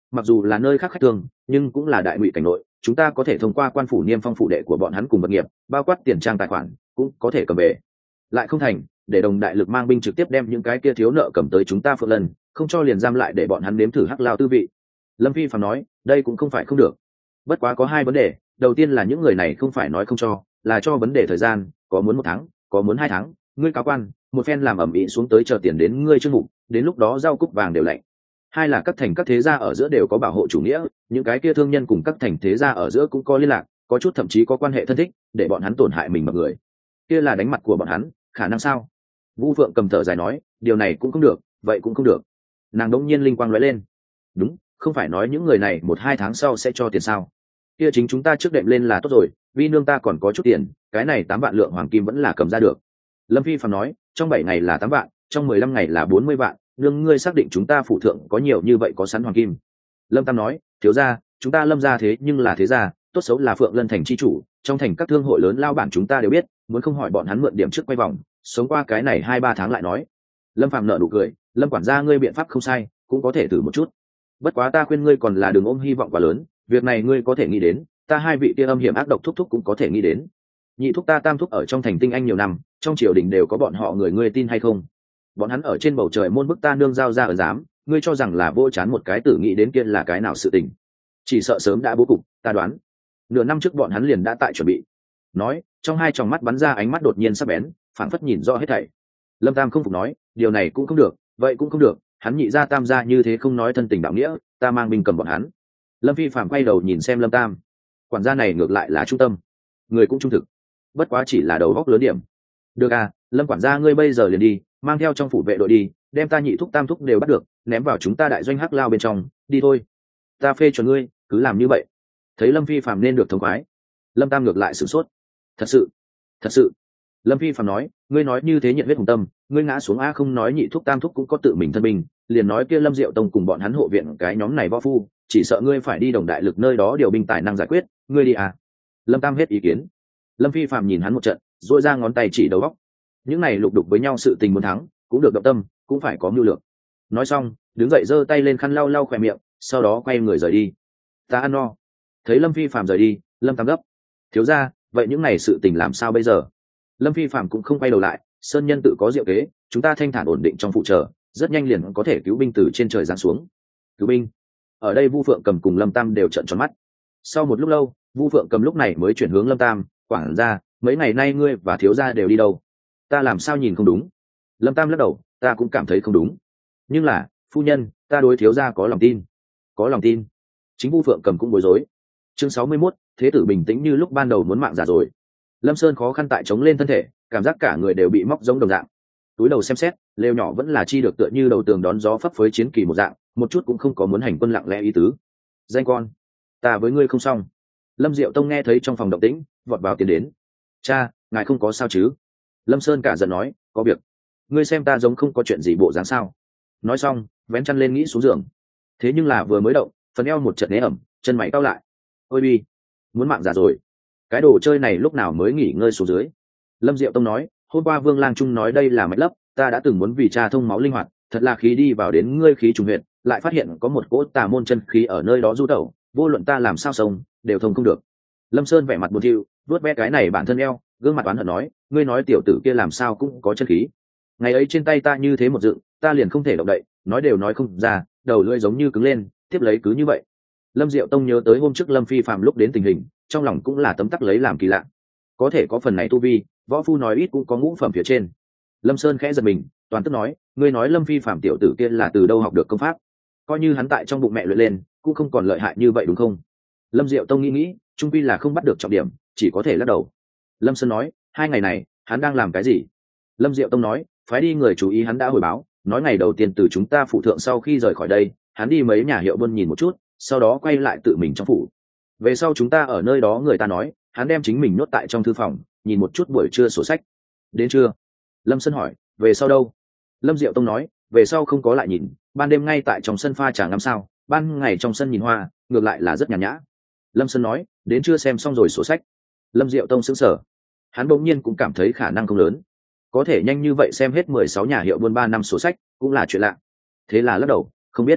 mặc dù là nơi khác khách thương nhưng cũng là đại ngụy cảnh nội, chúng ta có thể thông qua quan phủ niêm phong phủ đệ của bọn hắn cùng vật nghiệp, bao quát tiền trang tài khoản cũng có thể cầm về. Lại không thành, để đồng đại lực mang binh trực tiếp đem những cái kia thiếu nợ cầm tới chúng ta Phượng Lân, không cho liền giam lại để bọn hắn nếm thử hắc lao tư vị. Lâm Phi Phạm nói, đây cũng không phải không được, bất quá có hai vấn đề. Đầu tiên là những người này không phải nói không cho, là cho vấn đề thời gian, có muốn một tháng, có muốn hai tháng. Ngươi cáo quan một phen làm ẩm ĩ xuống tới chờ tiền đến ngươi chương mục, đến lúc đó rau cúc vàng đều lạnh. Hai là các thành các thế gia ở giữa đều có bảo hộ chủ nghĩa, những cái kia thương nhân cùng các thành thế gia ở giữa cũng có liên lạc, có chút thậm chí có quan hệ thân thích, để bọn hắn tổn hại mình mọi người, kia là đánh mặt của bọn hắn, khả năng sao? Vũ Phượng cầm thở dài nói, điều này cũng không được, vậy cũng không được. Nàng đống nhiên linh quang lóe lên, đúng, không phải nói những người này một hai tháng sau sẽ cho tiền sao? Kia chính chúng ta trước đệm lên là tốt rồi, vì nương ta còn có chút tiền, cái này tám vạn lượng hoàng kim vẫn là cầm ra được. Lâm Phi Phạm nói, trong bảy ngày là tám vạn, trong mười lăm ngày là bốn mươi vạn, nương ngươi xác định chúng ta phụ thượng có nhiều như vậy có sẵn hoàng kim. Lâm Tam nói, thiếu gia, chúng ta Lâm gia thế nhưng là thế gia, tốt xấu là Phượng Lân thành chi chủ, trong thành các thương hội lớn lao bản chúng ta đều biết, muốn không hỏi bọn hắn mượn điểm trước quay vòng, sống qua cái này hai ba tháng lại nói. Lâm Phạm nở nụ cười, Lâm quản gia ngươi biện pháp không sai, cũng có thể thử một chút. Bất quá ta khuyên ngươi còn là đừng ôm hy vọng quá lớn, việc này ngươi có thể nghĩ đến, ta hai vị kia âm hiểm ác độc thúc thúc cũng có thể nghĩ đến. Nhị thúc ta tam thúc ở trong thành tinh anh nhiều năm, trong triều đình đều có bọn họ người, ngươi tin hay không? Bọn hắn ở trên bầu trời môn bức ta nương giao ra ở dám, ngươi cho rằng là vô chán một cái tử nghĩ đến kia là cái nào sự tình? Chỉ sợ sớm đã bố cục, ta đoán nửa năm trước bọn hắn liền đã tại chuẩn bị. Nói, trong hai tròng mắt bắn ra ánh mắt đột nhiên sắc bén, phảng phất nhìn rõ hết thảy. Lâm Tam không phục nói, điều này cũng không được, vậy cũng không được, hắn nhị gia tam gia như thế không nói thân tình đạo nghĩa, ta mang binh cầm bọn hắn. Lâm Phi Phạm quay đầu nhìn xem Lâm Tam, quản gia này ngược lại là trung tâm, người cũng trung thực, bất quá chỉ là đầu góc lớn điểm. Được à, Lâm quản gia ngươi bây giờ liền đi, mang theo trong phủ vệ đội đi, đem ta nhị thúc tam thúc đều bắt được, ném vào chúng ta đại doanh hắc lao bên trong, đi thôi. Ta phê chuẩn ngươi, cứ làm như vậy. Thấy Lâm Phi Phạm nên được thống khoái, Lâm Tam ngược lại sửng sốt. Thật sự, thật sự. Lâm Phi Phạm nói, ngươi nói như thế nhiệt huyết hùng tâm, ngươi ngã xuống a không nói nhị thúc tam thúc cũng có tự mình thân binh, liền nói kia Lâm Diệu Tông cùng bọn hắn hộ viện cái nhóm này võ phu, chỉ sợ ngươi phải đi đồng đại lực nơi đó điều binh tài năng giải quyết, ngươi đi à? Lâm Tam hết ý kiến. Lâm Phi Phạm nhìn hắn một trận, duỗi ra ngón tay chỉ đầu góc. Những này lục đục với nhau sự tình muốn thắng, cũng được động tâm, cũng phải có mưu lược. Nói xong, đứng dậy giơ tay lên khăn lau lau khỏe miệng, sau đó quay người rời đi. Ta ăn no. Thấy Lâm Phi Phạm rời đi, Lâm Tam gấp. Thiếu ra, vậy những này sự tình làm sao bây giờ? Lâm Phi Phạm cũng không quay đầu lại, sơn nhân tự có diệu kế, chúng ta thanh thản ổn định trong phụ trợ, rất nhanh liền có thể cứu binh từ trên trời giáng xuống. Cứu binh? Ở đây Vu Phượng Cầm cùng Lâm Tam đều trợn tròn mắt. Sau một lúc lâu, Vu Phượng Cầm lúc này mới chuyển hướng Lâm Tam, quản gia, mấy ngày nay ngươi và thiếu gia đều đi đâu? Ta làm sao nhìn không đúng? Lâm Tam lắc đầu, ta cũng cảm thấy không đúng. Nhưng là, phu nhân, ta đối thiếu gia có lòng tin. Có lòng tin? Chính Vu Phượng Cầm cũng bối rối. Chương sáu mươi mốt, thế tử bình tĩnh như lúc ban đầu muốn mạng giả rồi. Lâm Sơn khó khăn tại chống lên thân thể, cảm giác cả người đều bị móc giống đồng dạng. Túi đầu xem xét, lều nhỏ vẫn là chi được tựa như đầu tường đón gió phấp phới chiến kỳ một dạng, một chút cũng không có muốn hành quân lặng lẽ ý tứ. Danh con, ta với ngươi không xong. Lâm Diệu Tông nghe thấy trong phòng động tĩnh, vọt vào tiến đến. Cha, ngài không có sao chứ? Lâm Sơn cả giận nói, có việc. Ngươi xem ta giống không có chuyện gì bộ dáng sao? Nói xong, vén chăn lên nghĩ xuống giường. Thế nhưng là vừa mới động, phần eo một trận né ẩm, chân mày cau lại. Ôi bi, muốn mạng giả rồi. Cái đồ chơi này lúc nào mới nghỉ ngơi xuống dưới? Lâm Diệu Tông nói, hôm qua Vương Lang Trung nói đây là mạch lấp, ta đã từng muốn vì cha thông máu linh hoạt, thật là khí đi vào đến ngươi khí trùng huyện, lại phát hiện có một cỗ tà môn chân khí ở nơi đó du tẩu, vô luận ta làm sao sống, đều thông không được. Lâm Sơn vẻ mặt buồn thiu, vuốt ve cái này bản thân eo, gương mặt oán hận nói, ngươi nói tiểu tử kia làm sao cũng có chân khí. Ngày ấy trên tay ta như thế một dựng, ta liền không thể động đậy, nói đều nói không ra, đầu lưỡi giống như cứng lên, tiếp lấy cứ như vậy. Lâm Diệu Tông nhớ tới hôm trước Lâm Phi Phạm lúc đến tình hình, trong lòng cũng là tấm tắc lấy làm kỳ lạ. Có thể có phần này tu vi, võ phu nói ít cũng có ngũ phẩm phía trên. Lâm Sơn khẽ giật mình, toàn tức nói, ngươi nói Lâm Phi Phạm tiểu tử kia là từ đâu học được công pháp? Coi như hắn tại trong bụng mẹ luyện lên, cũng không còn lợi hại như vậy đúng không? Lâm Diệu Tông nghĩ nghĩ, trung quy là không bắt được trọng điểm, chỉ có thể lắc đầu. Lâm Sơn nói, hai ngày này, hắn đang làm cái gì? Lâm Diệu Tông nói, phái đi người chú ý hắn đã hồi báo, nói ngày đầu tiên từ chúng ta phụ thượng sau khi rời khỏi đây, hắn đi mấy nhà hiệu buôn nhìn một chút, sau đó quay lại tự mình trong phủ. Về sau chúng ta ở nơi đó người ta nói, hắn đem chính mình nhốt tại trong thư phòng, nhìn một chút buổi trưa sổ sách. Đến trưa? Lâm Sơn hỏi, về sau đâu? Lâm Diệu Tông nói, về sau không có lại nhìn, ban đêm ngay tại trong sân pha trà ngắm sao, ban ngày trong sân nhìn hoa, ngược lại là rất nhàn nhã. Lâm Sơn nói, đến trưa xem xong rồi sổ sách. Lâm Diệu Tông sững sờ, hắn bỗng nhiên cũng cảm thấy khả năng không lớn, có thể nhanh như vậy xem hết mười sáu nhà hiệu buôn ba năm sổ sách cũng là chuyện lạ. Thế là lắc đầu, không biết.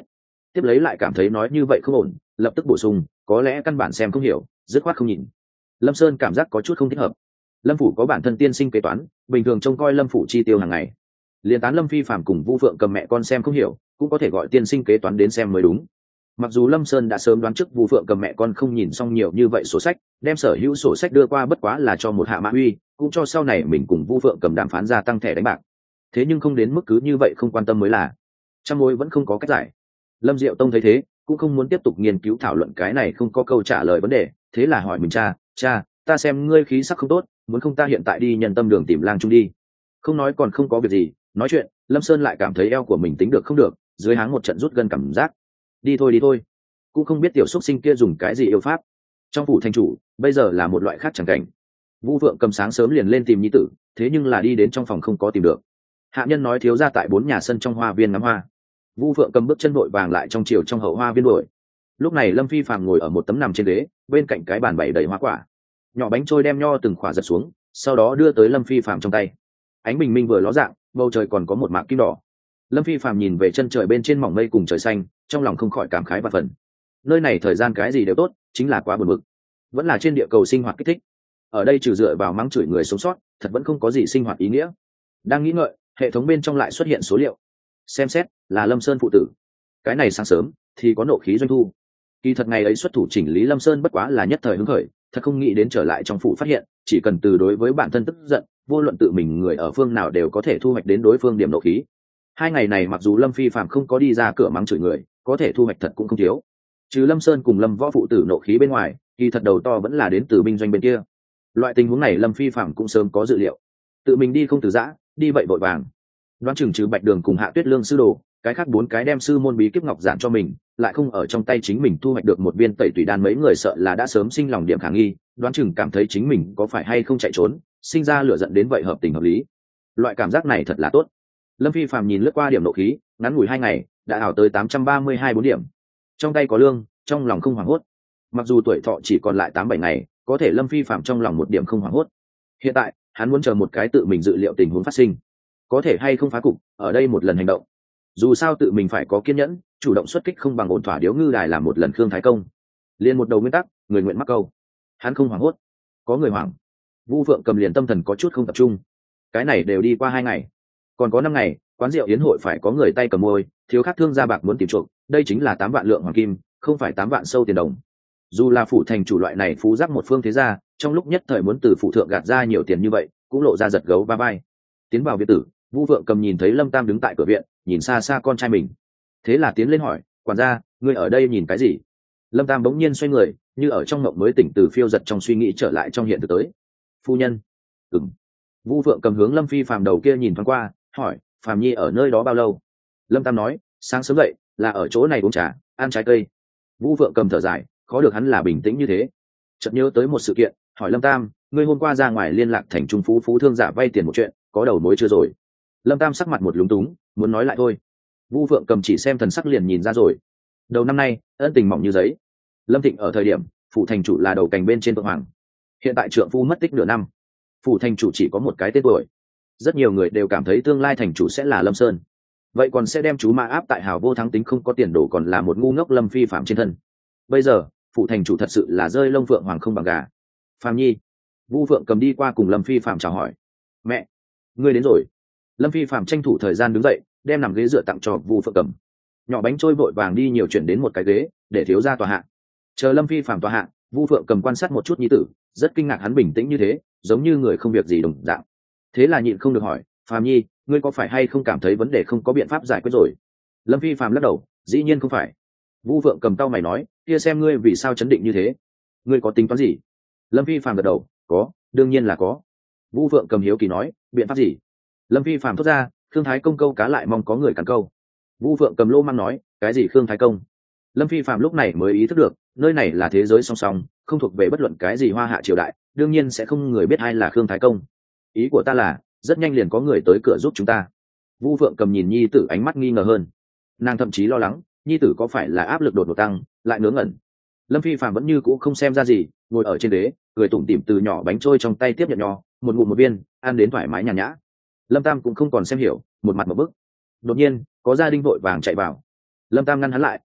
tiếp lấy lại cảm thấy nói như vậy không ổn, lập tức bổ sung, có lẽ căn bản xem không hiểu, dứt khoát không nhìn. Lâm Sơn cảm giác có chút không thích hợp. Lâm phủ có bản thân tiên sinh kế toán, bình thường trông coi Lâm phủ chi tiêu hàng ngày. Liên tán Lâm Phi Phạm cùng Vu Phượng Cầm mẹ con xem không hiểu, cũng có thể gọi tiên sinh kế toán đến xem mới đúng. Mặc dù Lâm Sơn đã sớm đoán trước Vu Phượng Cầm mẹ con không nhìn xong nhiều như vậy sổ sách, đem sở hữu sổ sách đưa qua bất quá là cho một hạ mã uy, cũng cho sau này mình cùng Vu Phượng Cầm đàm phán gia tăng thẻ đánh bạc. Thế nhưng không đến mức cứ như vậy không quan tâm mới là. Trăm mối vẫn không có cách giải. Lâm Diệu Tông thấy thế, cũng không muốn tiếp tục nghiên cứu thảo luận cái này không có câu trả lời vấn đề, thế là hỏi mình cha, cha, ta xem ngươi khí sắc không tốt, muốn không ta hiện tại đi Nhân Tâm đường tìm Lang Trung đi. Không nói còn không có việc gì, nói chuyện, Lâm Sơn lại cảm thấy eo của mình tính được không được, dưới háng một trận rút gân cảm giác. Đi thôi đi thôi, cũng không biết tiểu xúc sinh kia dùng cái gì yêu pháp. Trong phủ thành chủ, bây giờ là một loại khác chẳng cảnh. Vu Vượng Cầm sáng sớm liền lên tìm nhi tử, thế nhưng là đi đến trong phòng không có tìm được. Hạ nhân nói thiếu gia tại bốn nhà sân trong hoa viên ngắm hoa. Vu Phượng Cầm bước chân vội vàng lại trong chiều trong hậu hoa viên đuổi. Lúc này Lâm Phi Phàm ngồi ở một tấm nằm trên ghế, bên cạnh cái bàn bày đầy hoa quả. Nhỏ bánh trôi đem nho từng khỏa giật xuống, sau đó đưa tới Lâm Phi Phàm trong tay. Ánh bình minh vừa ló dạng, bầu trời còn có một mạc kim đỏ. Lâm Phi Phàm nhìn về chân trời bên trên mỏng mây cùng trời xanh, trong lòng không khỏi cảm khái và phần. Nơi này thời gian cái gì đều tốt, chính là quá buồn bực. Vẫn là trên địa cầu sinh hoạt kích thích. Ở đây trừ dựa vào mắng chửi người sống sót, thật vẫn không có gì sinh hoạt ý nghĩa. Đang nghĩ ngợi, hệ thống bên trong lại xuất hiện số liệu. Xem xét, là Lâm Sơn phụ tử. Cái này sáng sớm thì có nộ khí doanh thu. Kỳ thật ngày ấy xuất thủ chỉnh lý Lâm Sơn bất quá là nhất thời hứng khởi, thật không nghĩ đến trở lại trong phủ phát hiện, chỉ cần từ đối với bản thân tức giận, vô luận tự mình người ở phương nào đều có thể thu hoạch đến đối phương điểm nộ khí. Hai ngày này mặc dù Lâm Phi Phạm không có đi ra cửa mắng chửi người, có thể thu hoạch thật cũng không thiếu. Trừ Lâm Sơn cùng Lâm Võ phụ tử nộ khí bên ngoài, kỳ thật đầu to vẫn là đến từ binh doanh bên kia. Loại tình huống này Lâm Phi Phạm cũng sớm có dự liệu, tự mình đi không từ giã, đi vậy vội vàng. Đoán chừng trừ Bạch Đường cùng Hạ Tuyết Lương sư đồ, cái khác bốn cái đem sư môn bí kíp ngọc giản cho mình, lại không ở trong tay chính mình thu hoạch được một viên tẩy tùy đan, mấy người sợ là đã sớm sinh lòng điểm khả nghi, đoán chừng cảm thấy chính mình có phải hay không chạy trốn, sinh ra lửa giận đến vậy hợp tình hợp lý. Loại cảm giác này thật là tốt. Lâm Phi Phàm nhìn lướt qua điểm nộ khí, ngắn ngủi hai ngày đã ảo tới tám trăm ba mươi hai bốn điểm. Trong tay có lương, trong lòng không hoảng hốt. Mặc dù tuổi thọ chỉ còn lại tám bảy ngày, có thể Lâm Phi Phàm trong lòng một điểm không hoảng hốt. Hiện tại hắn muốn chờ một cái tự mình dự liệu tình huống phát sinh, có thể hay không phá cục, ở đây một lần hành động. Dù sao tự mình phải có kiên nhẫn, chủ động xuất kích không bằng ổn thỏa điếu ngư đài làm một lần Khương Thái Công. Liên một đầu nguyên tắc, người nguyện mắc câu. Hắn không hoảng hốt, có người hoảng. Vu Phượng Cầm liền tâm thần có chút không tập trung. Cái này đều đi qua hai ngày, còn có năm ngày, quán rượu yến hội phải có người tay cầm môi, thiếu khát thương gia bạc muốn tìm chuộc, đây chính là tám vạn lượng hoàng kim, không phải tám vạn sâu tiền đồng. Dù là phủ thành chủ loại này phú giáp một phương thế gia, trong lúc nhất thời muốn từ phủ thượng gạt ra nhiều tiền như vậy, cũng lộ ra giật gấu ba bay. Tiến vào viện tử, Vu Phượng Cầm nhìn thấy Lâm Tam đứng tại cửa viện, nhìn xa xa con trai mình, thế là tiến lên hỏi, quản gia, ngươi ở đây nhìn cái gì? Lâm Tam bỗng nhiên xoay người, như ở trong mộng mới tỉnh từ phiêu giật trong suy nghĩ trở lại trong hiện thực tới. Phu nhân. Ừm. Vu Phượng Cầm hướng Lâm Phi Phàm đầu kia nhìn thoáng qua, hỏi, Phàm Nhi ở nơi đó bao lâu? Lâm Tam nói, sáng sớm dậy là ở chỗ này uống trà, ăn trái cây. Vu Phượng Cầm thở dài, khó được hắn là bình tĩnh như thế. Chợt nhớ tới một sự kiện, hỏi Lâm Tam, ngươi hôm qua ra ngoài liên lạc thành trung phú phú thương giả vay tiền một chuyện, có đầu mối chưa rồi? Lâm Tam sắc mặt một lúng túng, muốn nói lại thôi. Vu Phượng Cầm chỉ xem thần sắc liền nhìn ra rồi. Đầu năm nay ân tình mỏng như giấy. Lâm Thịnh ở thời điểm phủ thành chủ là đầu cành bên trên vượng hoàng, hiện tại trượng phu mất tích nửa năm, phủ thành chủ chỉ có một cái tên tuổi. Rất nhiều người đều cảm thấy tương lai thành chủ sẽ là Lâm Sơn, vậy còn sẽ đem chú ma áp tại hào vô thắng tính không có tiền đồ còn là một ngu ngốc Lâm Phi Phạm trên thân. Bây giờ phủ thành chủ thật sự là rơi lông phượng hoàng không bằng gà. Phạm Nhi. Vu Phượng Cầm đi qua cùng Lâm Phi Phạm chào hỏi. Mẹ, ngươi đến rồi. Lâm Phi Phạm tranh thủ thời gian đứng dậy, đem nằm ghế dựa tặng cho Vu Phượng Cầm. Nhỏ bánh trôi vội vàng đi nhiều chuyển đến một cái ghế để thiếu gia tòa hạ. Chờ Lâm Phi Phạm tòa hạ, Vu Phượng Cầm quan sát một chút nhi tử, rất kinh ngạc hắn bình tĩnh như thế, giống như người không việc gì đồng dạng. Thế là nhịn không được hỏi, Phạm Nhi, ngươi có phải hay không cảm thấy vấn đề không có biện pháp giải quyết rồi? Lâm Phi Phạm lắc đầu, dĩ nhiên không phải. Vu Phượng Cầm cau mày nói, kia xem ngươi vì sao chấn định như thế, ngươi có tính toán gì? Lâm Phi Phạm gật đầu, có, đương nhiên là có. Vu Phượng Cầm hiếu kỳ nói, biện pháp gì? Lâm Phi Phạm thốt ra, Khương Thái Công câu cá lại mong có người cắn câu. Vu Phượng Cầm lô mang nói, cái gì Khương Thái Công? Lâm Phi Phạm lúc này mới ý thức được, nơi này là thế giới song song, không thuộc về bất luận cái gì hoa hạ triều đại, đương nhiên sẽ không người biết ai là Khương Thái Công. Ý của ta là, rất nhanh liền có người tới cửa giúp chúng ta. Vu Phượng Cầm nhìn nhi tử ánh mắt nghi ngờ hơn, nàng thậm chí lo lắng, nhi tử có phải là áp lực đột ngột tăng, lại ngớ ngẩn. Lâm Phi Phạm vẫn như cũ không xem ra gì, ngồi ở trên đế, cười tủm tỉm từ nhỏ bánh trôi trong tay tiếp nhận nho, một ngụm một viên, ăn đến thoải mái nhàn nhã. Lâm Tam cũng không còn xem hiểu, một mặt một bức. Đột nhiên có gia đình vội vàng chạy vào. Lâm Tam ngăn hắn lại,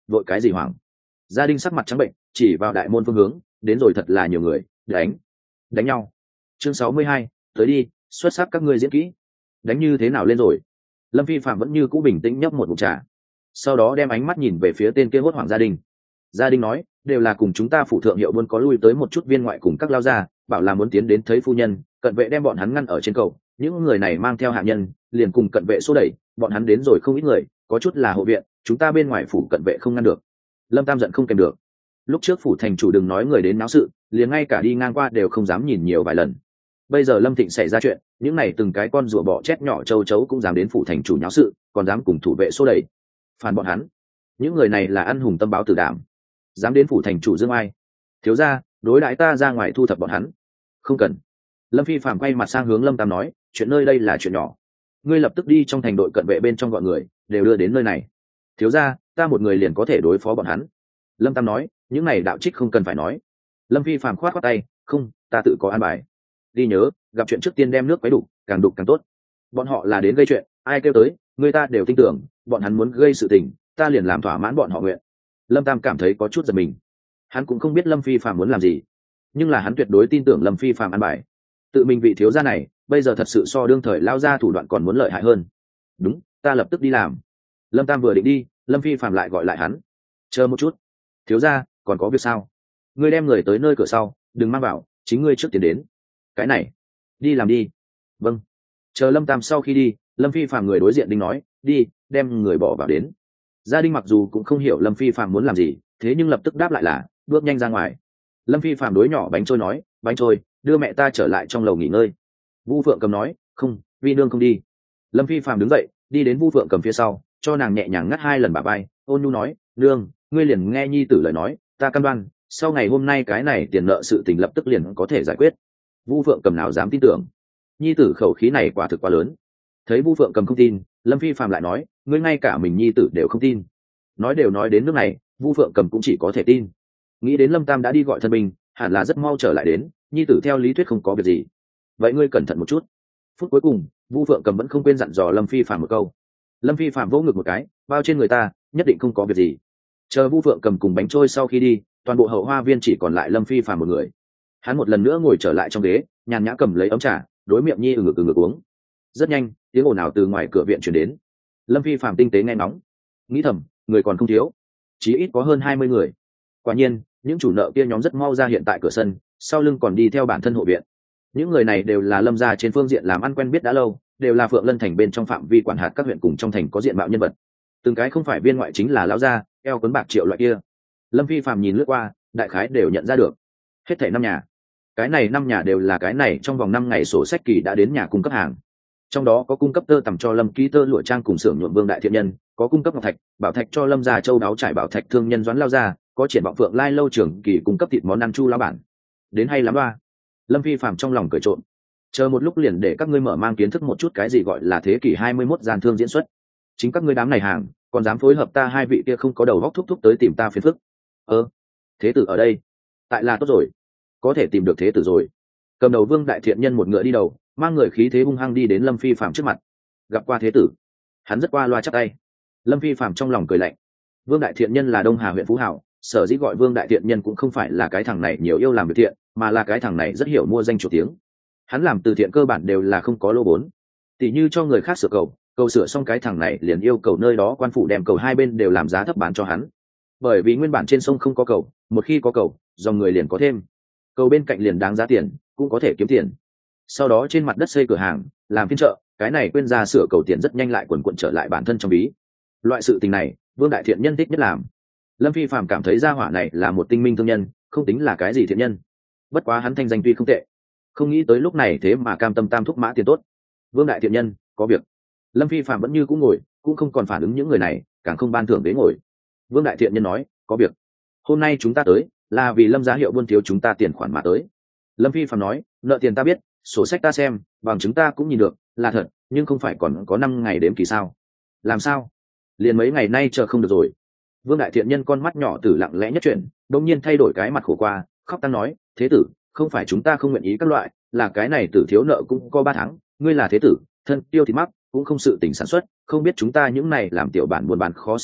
vội cái gì hoảng. Gia đình sắc mặt trắng bệnh, chỉ vào đại môn phương hướng, đến rồi thật là nhiều người, đánh đánh nhau. Chương sáu mươi hai, tới đi, xuất sắc các ngươi diễn kỹ. Đánh như thế nào lên rồi? Lâm Phi Phạm vẫn như cũ bình tĩnh nhấp một ngụm trà, sau đó đem ánh mắt nhìn về phía tên kia hốt hoảng gia đình. Gia đình nói, đều là cùng chúng ta phụ thượng hiệu buôn có lui tới một chút viên ngoại cùng các lao gia, bảo là muốn tiến đến thấy phu nhân, cận vệ đem bọn hắn ngăn ở trên cầu, những người này mang theo hạ nhân, liền cùng cận vệ xô đẩy, bọn hắn đến rồi không ít người, có chút là hộ viện, chúng ta bên ngoài phủ cận vệ không ngăn được. Lâm Tam giận không kèm được. Lúc trước phủ thành chủ đừng nói người đến náo sự, liền ngay cả đi ngang qua đều không dám nhìn nhiều vài lần. Bây giờ Lâm Thịnh xảy ra chuyện, những này từng cái con rùa bọ chết nhỏ châu chấu cũng dám đến phủ thành chủ nháo sự, còn dám cùng thủ vệ xô đẩy. Phản bọn hắn, những người này là ăn hùng tâm báo tử đảm, dám đến phủ thành chủ dương ai. Thiếu gia, đối đãi ta ra ngoài thu thập bọn hắn. Không cần. Lâm Phi Phạm quay mặt sang hướng Lâm Tam nói, chuyện nơi đây là chuyện nhỏ, ngươi lập tức đi trong thành đội cận vệ bên trong gọi người đều đưa đến nơi này. Thiếu gia, ta một người liền có thể đối phó bọn hắn. Lâm Tam nói, những này đạo trích không cần phải nói. Lâm Phi Phạm khoát khoát tay, không, ta tự có an bài. Đi nhớ, gặp chuyện trước tiên đem nước quấy đủ, càng đục càng tốt. Bọn họ là đến gây chuyện, ai kêu tới, người ta đều tin tưởng, bọn hắn muốn gây sự tình, ta liền làm thỏa mãn bọn họ nguyện. Lâm Tam cảm thấy có chút giật mình. Hắn cũng không biết Lâm Phi Phạm muốn làm gì, nhưng là hắn tuyệt đối tin tưởng Lâm Phi Phạm an bài. Tự mình vị thiếu gia này, bây giờ thật sự so đương thời lao ra thủ đoạn còn muốn lợi hại hơn. Đúng, ta lập tức đi làm. Lâm Tam vừa định đi, Lâm Phi Phạm lại gọi lại hắn. Chờ một chút. Thiếu gia, còn có việc sao? Ngươi đem người tới nơi cửa sau, đừng mang vào, chính ngươi trước tiến đến. Cái này, đi làm đi. Vâng. Chờ Lâm Tam sau khi đi, Lâm Phi Phạm người đối diện đinh nói, đi, đem người bỏ vào đến. Gia đình mặc dù cũng không hiểu Lâm Phi Phạm muốn làm gì, thế nhưng lập tức đáp lại là, bước nhanh ra ngoài. Lâm Phi Phạm đối nhỏ bánh trôi nói, bánh trôi, đưa mẹ ta trở lại trong lầu nghỉ ngơi. Vu Phượng Cầm nói, không, vi nương không đi. Lâm Phi Phạm đứng dậy, đi đến Vu Phượng Cầm phía sau, cho nàng nhẹ nhàng ngắt hai lần bả vai, ôn nhu nói, nương, ngươi liền nghe nhi tử lời nói, ta cam đoan, sau ngày hôm nay cái này tiền nợ sự tình lập tức liền có thể giải quyết. Vu Phượng Cầm nào dám tin tưởng, nhi tử khẩu khí này quả thực quá lớn. Thấy Vu Phượng Cầm không tin, Lâm Phi Phạm lại nói, ngươi ngay cả mình nhi tử đều không tin. Nói đều nói đến nước này, Vu Phượng Cầm cũng chỉ có thể tin. Nghĩ đến Lâm Tam đã đi gọi thân binh, hẳn là rất mau trở lại đến, nhi tử theo lý thuyết không có việc gì. Vậy ngươi cẩn thận một chút. Phút cuối cùng, Vu Phượng Cầm vẫn không quên dặn dò Lâm Phi Phạm một câu. Lâm Phi Phạm vỗ ngực một cái, bao trên người ta, nhất định không có việc gì. Chờ Vu Phượng Cầm cùng bánh trôi sau khi đi, toàn bộ hậu hoa viên chỉ còn lại Lâm Phi Phạm một người. Hắn một lần nữa ngồi trở lại trong ghế, nhàn nhã cầm lấy ấm trà, đối miệng nhi ừ ngực ừ ngực uống. Rất nhanh, tiếng ồn ào từ ngoài cửa viện truyền đến. Lâm Phi Phạm tinh tế nghe ngóng, nghĩ thầm, người còn không thiếu, chí ít có hơn hai mươi người. Quả nhiên, những chủ nợ kia nhóm rất mau ra hiện tại cửa sân, sau lưng còn đi theo bản thân hộ viện. Những người này đều là Lâm gia trên phương diện làm ăn quen biết đã lâu, đều là Phượng Lân thành bên trong phạm vi quản hạt các huyện cùng trong thành có diện mạo nhân vật. Từng cái không phải viên ngoại chính là lão gia, eo quấn bạc triệu loại kia. Lâm Phi Phạm nhìn lướt qua, đại khái đều nhận ra được. Hết thảy năm nhà. Cái này năm nhà đều là cái này trong vòng năm ngày sổ sách kỳ đã đến nhà cung cấp hàng. Trong đó có cung cấp tơ tằm cho Lâm ký tơ lụa trang cùng xưởng nhuộm Vương đại thiện nhân, có cung cấp ngọc thạch, bảo thạch cho Lâm gia châu đáo trải bảo thạch thương nhân Doãn lao gia, có triển vọng Phượng Lai lâu trưởng kỳ cung cấp thịt món ăn Chu lão bản. Đến hay lắm ba. Lâm Phi Phạm trong lòng cười trộm. Chờ một lúc liền để các ngươi mở mang kiến thức một chút cái gì gọi là thế kỷ hai mươi mốt gian thương diễn xuất. Chính các ngươi đám này hàng, còn dám phối hợp ta hai vị kia không có đầu góc thúc thúc tới tìm ta phiền phức. Ơ, thế tử ở đây. Tại là tốt rồi, có thể tìm được thế tử rồi. Cầm đầu Vương đại thiện nhân một ngựa đi đầu, mang người khí thế hung hăng đi đến Lâm Phi Phạm trước mặt. Gặp qua thế tử. Hắn rất qua loa chắp tay. Lâm Phi Phạm trong lòng cười lạnh. Vương đại thiện nhân là Đông Hà huyện Phú Hảo, sở dĩ gọi Vương đại thiện nhân cũng không phải là cái thằng này nhiều yêu làm việc thiện, mà là cái thằng này rất hiểu mua danh chủ tiếng. Hắn làm từ thiện cơ bản đều là không có lô vốn. Tỷ như cho người khác sửa cầu, cầu sửa xong cái thằng này liền yêu cầu nơi đó quan phủ đem cầu hai bên đều làm giá thấp bán cho hắn. Bởi vì nguyên bản trên sông không có cầu, một khi có cầu, dòng người liền có thêm. Cầu bên cạnh liền đáng giá tiền, cũng có thể kiếm tiền. Sau đó trên mặt đất xây cửa hàng, làm phiên chợ, cái này quên ra sửa cầu tiền rất nhanh lại quần quần trở lại bản thân trong ví. Loại sự tình này, Vương đại thiện nhân thích nhất làm. Lâm Phi Phạm cảm thấy gia hỏa này là một tinh minh thương nhân, không tính là cái gì thiện nhân. Bất quá hắn thanh danh tuy không tệ, không nghĩ tới lúc này thế mà cam tâm tam thúc mã tiền tốt. Vương đại thiện nhân, có việc. Lâm Phi Phạm vẫn như cũng ngồi, cũng không còn phản ứng những người này, càng không ban thưởng ghế ngồi. Vương đại thiện nhân nói, có việc. Hôm nay chúng ta tới, là vì Lâm gia hiệu buôn thiếu chúng ta tiền khoản mà tới. Lâm Phi Phạm nói, nợ tiền ta biết, sổ sách ta xem, bằng chứng ta cũng nhìn được, là thật, nhưng không phải còn có năm ngày đếm kỳ sao? Làm sao? Liền mấy ngày nay chờ không được rồi. Vương đại thiện nhân con mắt nhỏ tử lặng lẽ nhất chuyện, đột nhiên thay đổi cái mặt khổ qua, khóc tăng nói, thế tử, không phải chúng ta không nguyện ý các loại, là cái này tử thiếu nợ cũng có ba tháng, ngươi là thế tử, thân tiêu thì mắc, cũng không sự tình sản xuất, không biết chúng ta những này làm tiểu bản buôn bán khó xử à,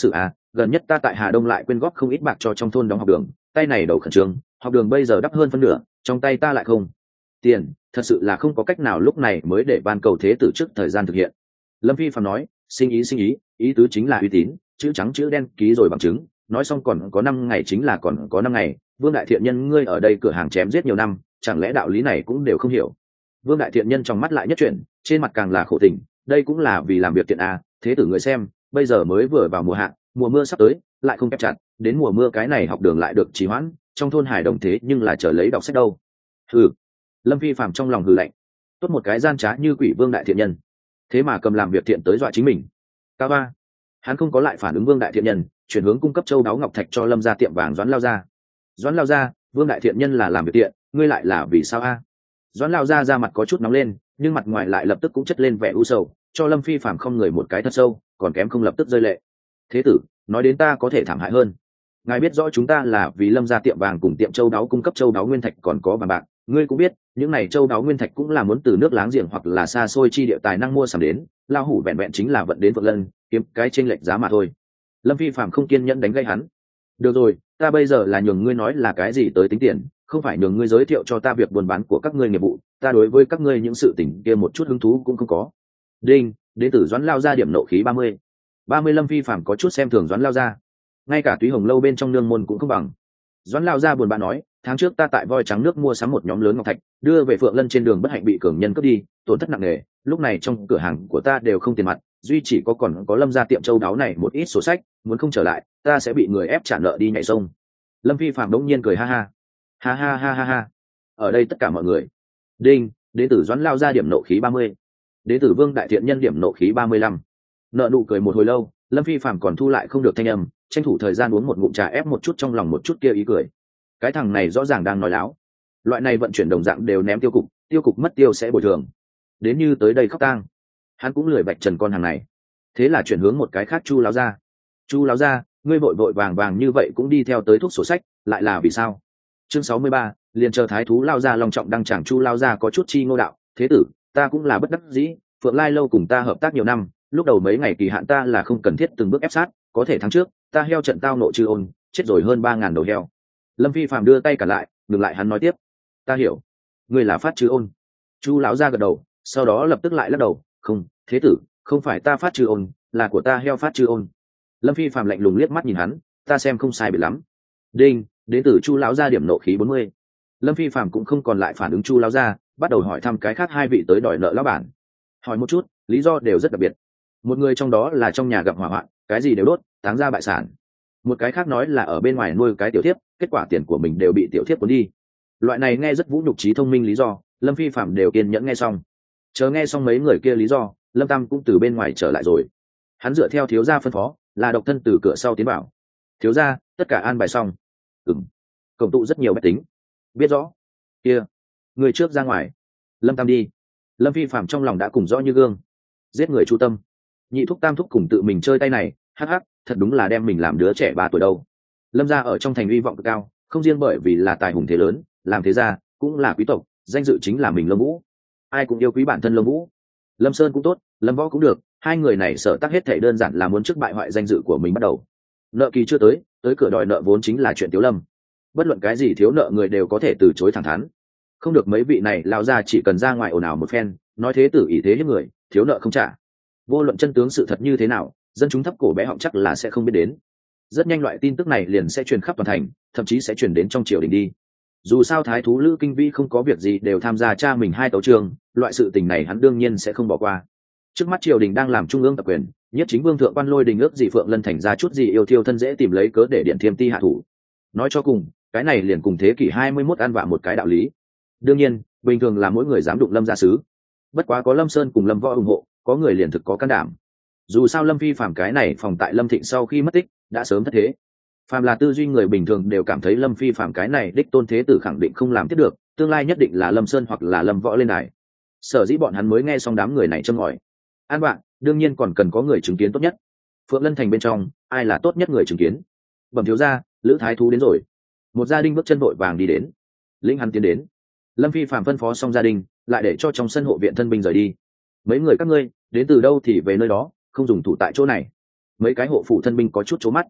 gần nhất ta tại Hà Đông lại quyên góp không ít bạc cho trong thôn đóng học đường, tay này đầu khẩn trương, học đường bây giờ đắp hơn phân nửa, trong tay ta lại không tiền, thật sự là không có cách nào, lúc này mới để ban cầu thế tử trước thời gian thực hiện. Lâm Phi Phạm nói, sinh ý sinh ý, ý tứ chính là uy tín, chữ trắng chữ đen ký rồi bằng chứng. Nói xong còn có năm ngày chính là còn có năm ngày. Vương đại thiện nhân, ngươi ở đây cửa hàng chém giết nhiều năm, chẳng lẽ đạo lý này cũng đều không hiểu? Vương đại thiện nhân trong mắt lại nhất chuyển, trên mặt càng là khổ tình. Đây cũng là vì làm việc thiện à, thế tử người xem, bây giờ mới vừa vào mùa hạ, mùa mưa sắp tới, lại không kép chặt, đến mùa mưa cái này học đường lại được trì hoãn, trong thôn Hải Đồng thế nhưng là chờ lấy đọc sách đâu. Hừ. Lâm Phi Phạm trong lòng hừ lạnh, tốt một cái gian trá như quỷ Vương đại thiện nhân, thế mà cầm làm việc thiện tới dọa chính mình. Cao ba, hắn không có lại phản ứng Vương đại thiện nhân, chuyển hướng cung cấp châu đáo ngọc thạch cho Lâm gia tiệm vàng Doãn lao gia. Doãn lao gia, Vương đại thiện nhân là làm việc thiện, ngươi lại là vì sao a? Doãn lao gia ra mặt có chút nóng lên, nhưng mặt ngoài lại lập tức cũng chất lên vẻ u sầu, cho Lâm Phi Phạm không người một cái thật sâu, còn kém không lập tức rơi lệ. Thế tử, nói đến ta có thể thảm hại hơn. Ngài biết rõ chúng ta là vì Lâm gia tiệm vàng cùng tiệm châu đáo cung cấp châu đáo nguyên thạch còn có vàng bạc, ngươi cũng biết, những này châu đáo nguyên thạch cũng là muốn từ nước láng giềng hoặc là xa xôi chi địa tài năng mua sắm đến, lao hủ vẹn vẹn chính là vận đến Phượng Lân, kiếm cái chênh lệch giá mà thôi. Lâm Phi Phạm không kiên nhẫn đánh gây hắn. Được rồi, ta bây giờ là nhường ngươi nói là cái gì tới tính tiền, không phải nhường ngươi giới thiệu cho ta việc buôn bán của các ngươi nghiệp vụ, ta đối với các ngươi những sự tình kia một chút hứng thú cũng không có. Đinh, đệ tử Doãn lao ra điểm nộ khí ba mươi. ba mươi Lâm Phi Phạm có chút xem thường Doãn lao ra, ngay cả Túy Hồng lâu bên trong nương môn cũng không bằng. Doãn lao ra buồn bã nói, tháng trước ta tại voi trắng nước mua sắm một nhóm lớn ngọc thạch, đưa về Phượng Lân trên đường bất hạnh bị cường nhân cướp đi, tổn thất nặng nề, lúc này trong cửa hàng của ta đều không tiền mặt, duy chỉ có còn có Lâm gia tiệm châu đáo này một ít sổ sách, muốn không trở lại, ta sẽ bị người ép trả nợ đi nhảy sông. Lâm Phi Phạm đống nhiên cười ha ha. Ha ha ha ha ha. Ở đây tất cả mọi người. Đinh, đệ tử Doãn lao ra điểm nộ khí ba mươi. Đệ tử Vương đại thiện nhân điểm nộ khí ba mươi lăm. Nợ nụ cười một hồi lâu, Lâm Phi Phạm còn thu lại không được thanh âm, tranh thủ thời gian uống một ngụm trà ép một chút trong lòng một chút kia ý cười. Cái thằng này rõ ràng đang nói láo, loại này vận chuyển đồng dạng đều ném tiêu cục, tiêu cục mất tiêu sẽ bồi thường, đến như tới đây khóc tang. Hắn cũng lười vạch trần con hàng này, thế là chuyển hướng một cái khác. Chu láo ra, chu láo ra, ngươi vội vội vàng vàng như vậy cũng đi theo tới thuốc sổ sách, lại là vì sao? Chương sáu mươi ba, liền chờ thái thú lao ra long trọng đăng tràng. Chu lao ra có chút chi ngô đạo, thế tử, ta cũng là bất đắc dĩ, Phượng Lai lâu cùng ta hợp tác nhiều năm, lúc đầu mấy ngày kỳ hạn ta là không cần thiết từng bước ép sát, có thể tháng trước ta heo trận tao nộ chư ôn, chết rồi hơn ba ngàn đầu heo. Lâm Phi Phạm đưa tay cả lại, ngừng lại hắn nói tiếp, ta hiểu, ngươi là phát chư ôn. Chu lão ra gật đầu, sau đó lập tức lại lắc đầu, không, thế tử, không phải ta phát chư ôn, là của ta heo phát chư ôn. Lâm Phi Phạm lạnh lùng liếc mắt nhìn hắn, ta xem không sai biệt lắm. Đinh, đến từ Chu lão ra điểm nộ khí bốn mươi. Lâm Phi Phạm cũng không còn lại phản ứng Chu lão ra, bắt đầu hỏi thăm cái khác hai vị tới đòi nợ lão bản. Hỏi một chút, lý do đều rất đặc biệt. Một người trong đó là trong nhà gặp hỏa hoạn, cái gì đều đốt, táng ra bại sản. Một cái khác nói là ở bên ngoài nuôi cái tiểu thiếp, kết quả tiền của mình đều bị tiểu thiếp cuốn đi. Loại này nghe rất vũ nhục trí thông minh lý do, Lâm Phi Phạm đều kiên nhẫn nghe xong. Chờ nghe xong mấy người kia lý do, Lâm Tam cũng từ bên ngoài trở lại rồi. Hắn dựa theo thiếu gia phân phó, là độc thân từ cửa sau tiến vào. Thiếu gia, tất cả an bài xong. Ừm. Cổng tụ rất nhiều bách tính. Biết rõ. Kia, người trước ra ngoài. Lâm Tam đi. Lâm Phi Phạm trong lòng đã cùng rõ như gương. Giết người chu tâm. Nhị thúc tam thúc cùng tự mình chơi tay này, hắc hắc, thật đúng là đem mình làm đứa trẻ ba tuổi đâu. Lâm gia ở trong thành uy vọng cực cao, không riêng bởi vì là tài hùng thế lớn, làm thế gia cũng là quý tộc, danh dự chính là mình Lâm Vũ. Ai cũng yêu quý bản thân Lâm Vũ. Lâm Sơn cũng tốt, Lâm Võ cũng được, hai người này sở tác hết thảy đơn giản là muốn trước bại hoại danh dự của mình bắt đầu. Nợ kỳ chưa tới, tới cửa đòi nợ vốn chính là chuyện Tiếu Lâm. Bất luận cái gì thiếu nợ người đều có thể từ chối thẳng thắn. Không được mấy vị này lao ra chỉ cần ra ngoài ồn ào một phen, nói thế tử ý thế hiếp người, thiếu nợ không trả. Vô luận chân tướng sự thật như thế nào, dân chúng thấp cổ bé họng chắc là sẽ không biết đến. Rất nhanh loại tin tức này liền sẽ truyền khắp toàn thành, thậm chí sẽ truyền đến trong triều đình đi. Dù sao thái thú Lữ Kinh Vi không có việc gì đều tham gia cha mình hai tấu trường, loại sự tình này hắn đương nhiên sẽ không bỏ qua. Trước mắt triều đình đang làm trung ương tập quyền, nhất chính vương thượng quan lôi đình ước gì Phượng Lân thành ra chút gì yêu thiêu thân dễ tìm lấy cớ để điện thiêm ti hạ thủ. Nói cho cùng, cái này liền cùng thế kỷ hai mươi mốt ăn vạ một cái đạo lý. Đương nhiên, bình thường là mỗi người dám đụng Lâm gia sứ. Bất quá có Lâm Sơn cùng Lâm Võ ủng hộ, có người liền thực có can đảm. Dù sao Lâm Phi Phạm cái này phòng tại Lâm Thịnh sau khi mất tích đã sớm thất thế. Phạm là tư duy người bình thường đều cảm thấy Lâm Phi Phạm cái này đích tôn thế tử khẳng định không làm tiếp được, tương lai nhất định là Lâm Sơn hoặc là Lâm Võ lên đài. Sở dĩ bọn hắn mới nghe xong đám người này châm ngòi. An bạn, đương nhiên còn cần có người chứng kiến tốt nhất. Phượng Lân thành bên trong, ai là tốt nhất người chứng kiến? Bẩm thiếu gia, Lữ Thái Thú đến rồi. Một gia đình bước chân vội vàng đi đến. Lĩnh hắn tiến đến. Lâm Phi Phạm phân phó xong gia đình, lại để cho trong sân hộ viện thân binh rời đi. Mấy người các ngươi đến từ đâu thì về nơi đó, không dùng thủ tại chỗ này. Mấy cái hộ phủ thân binh có chút chố mắt.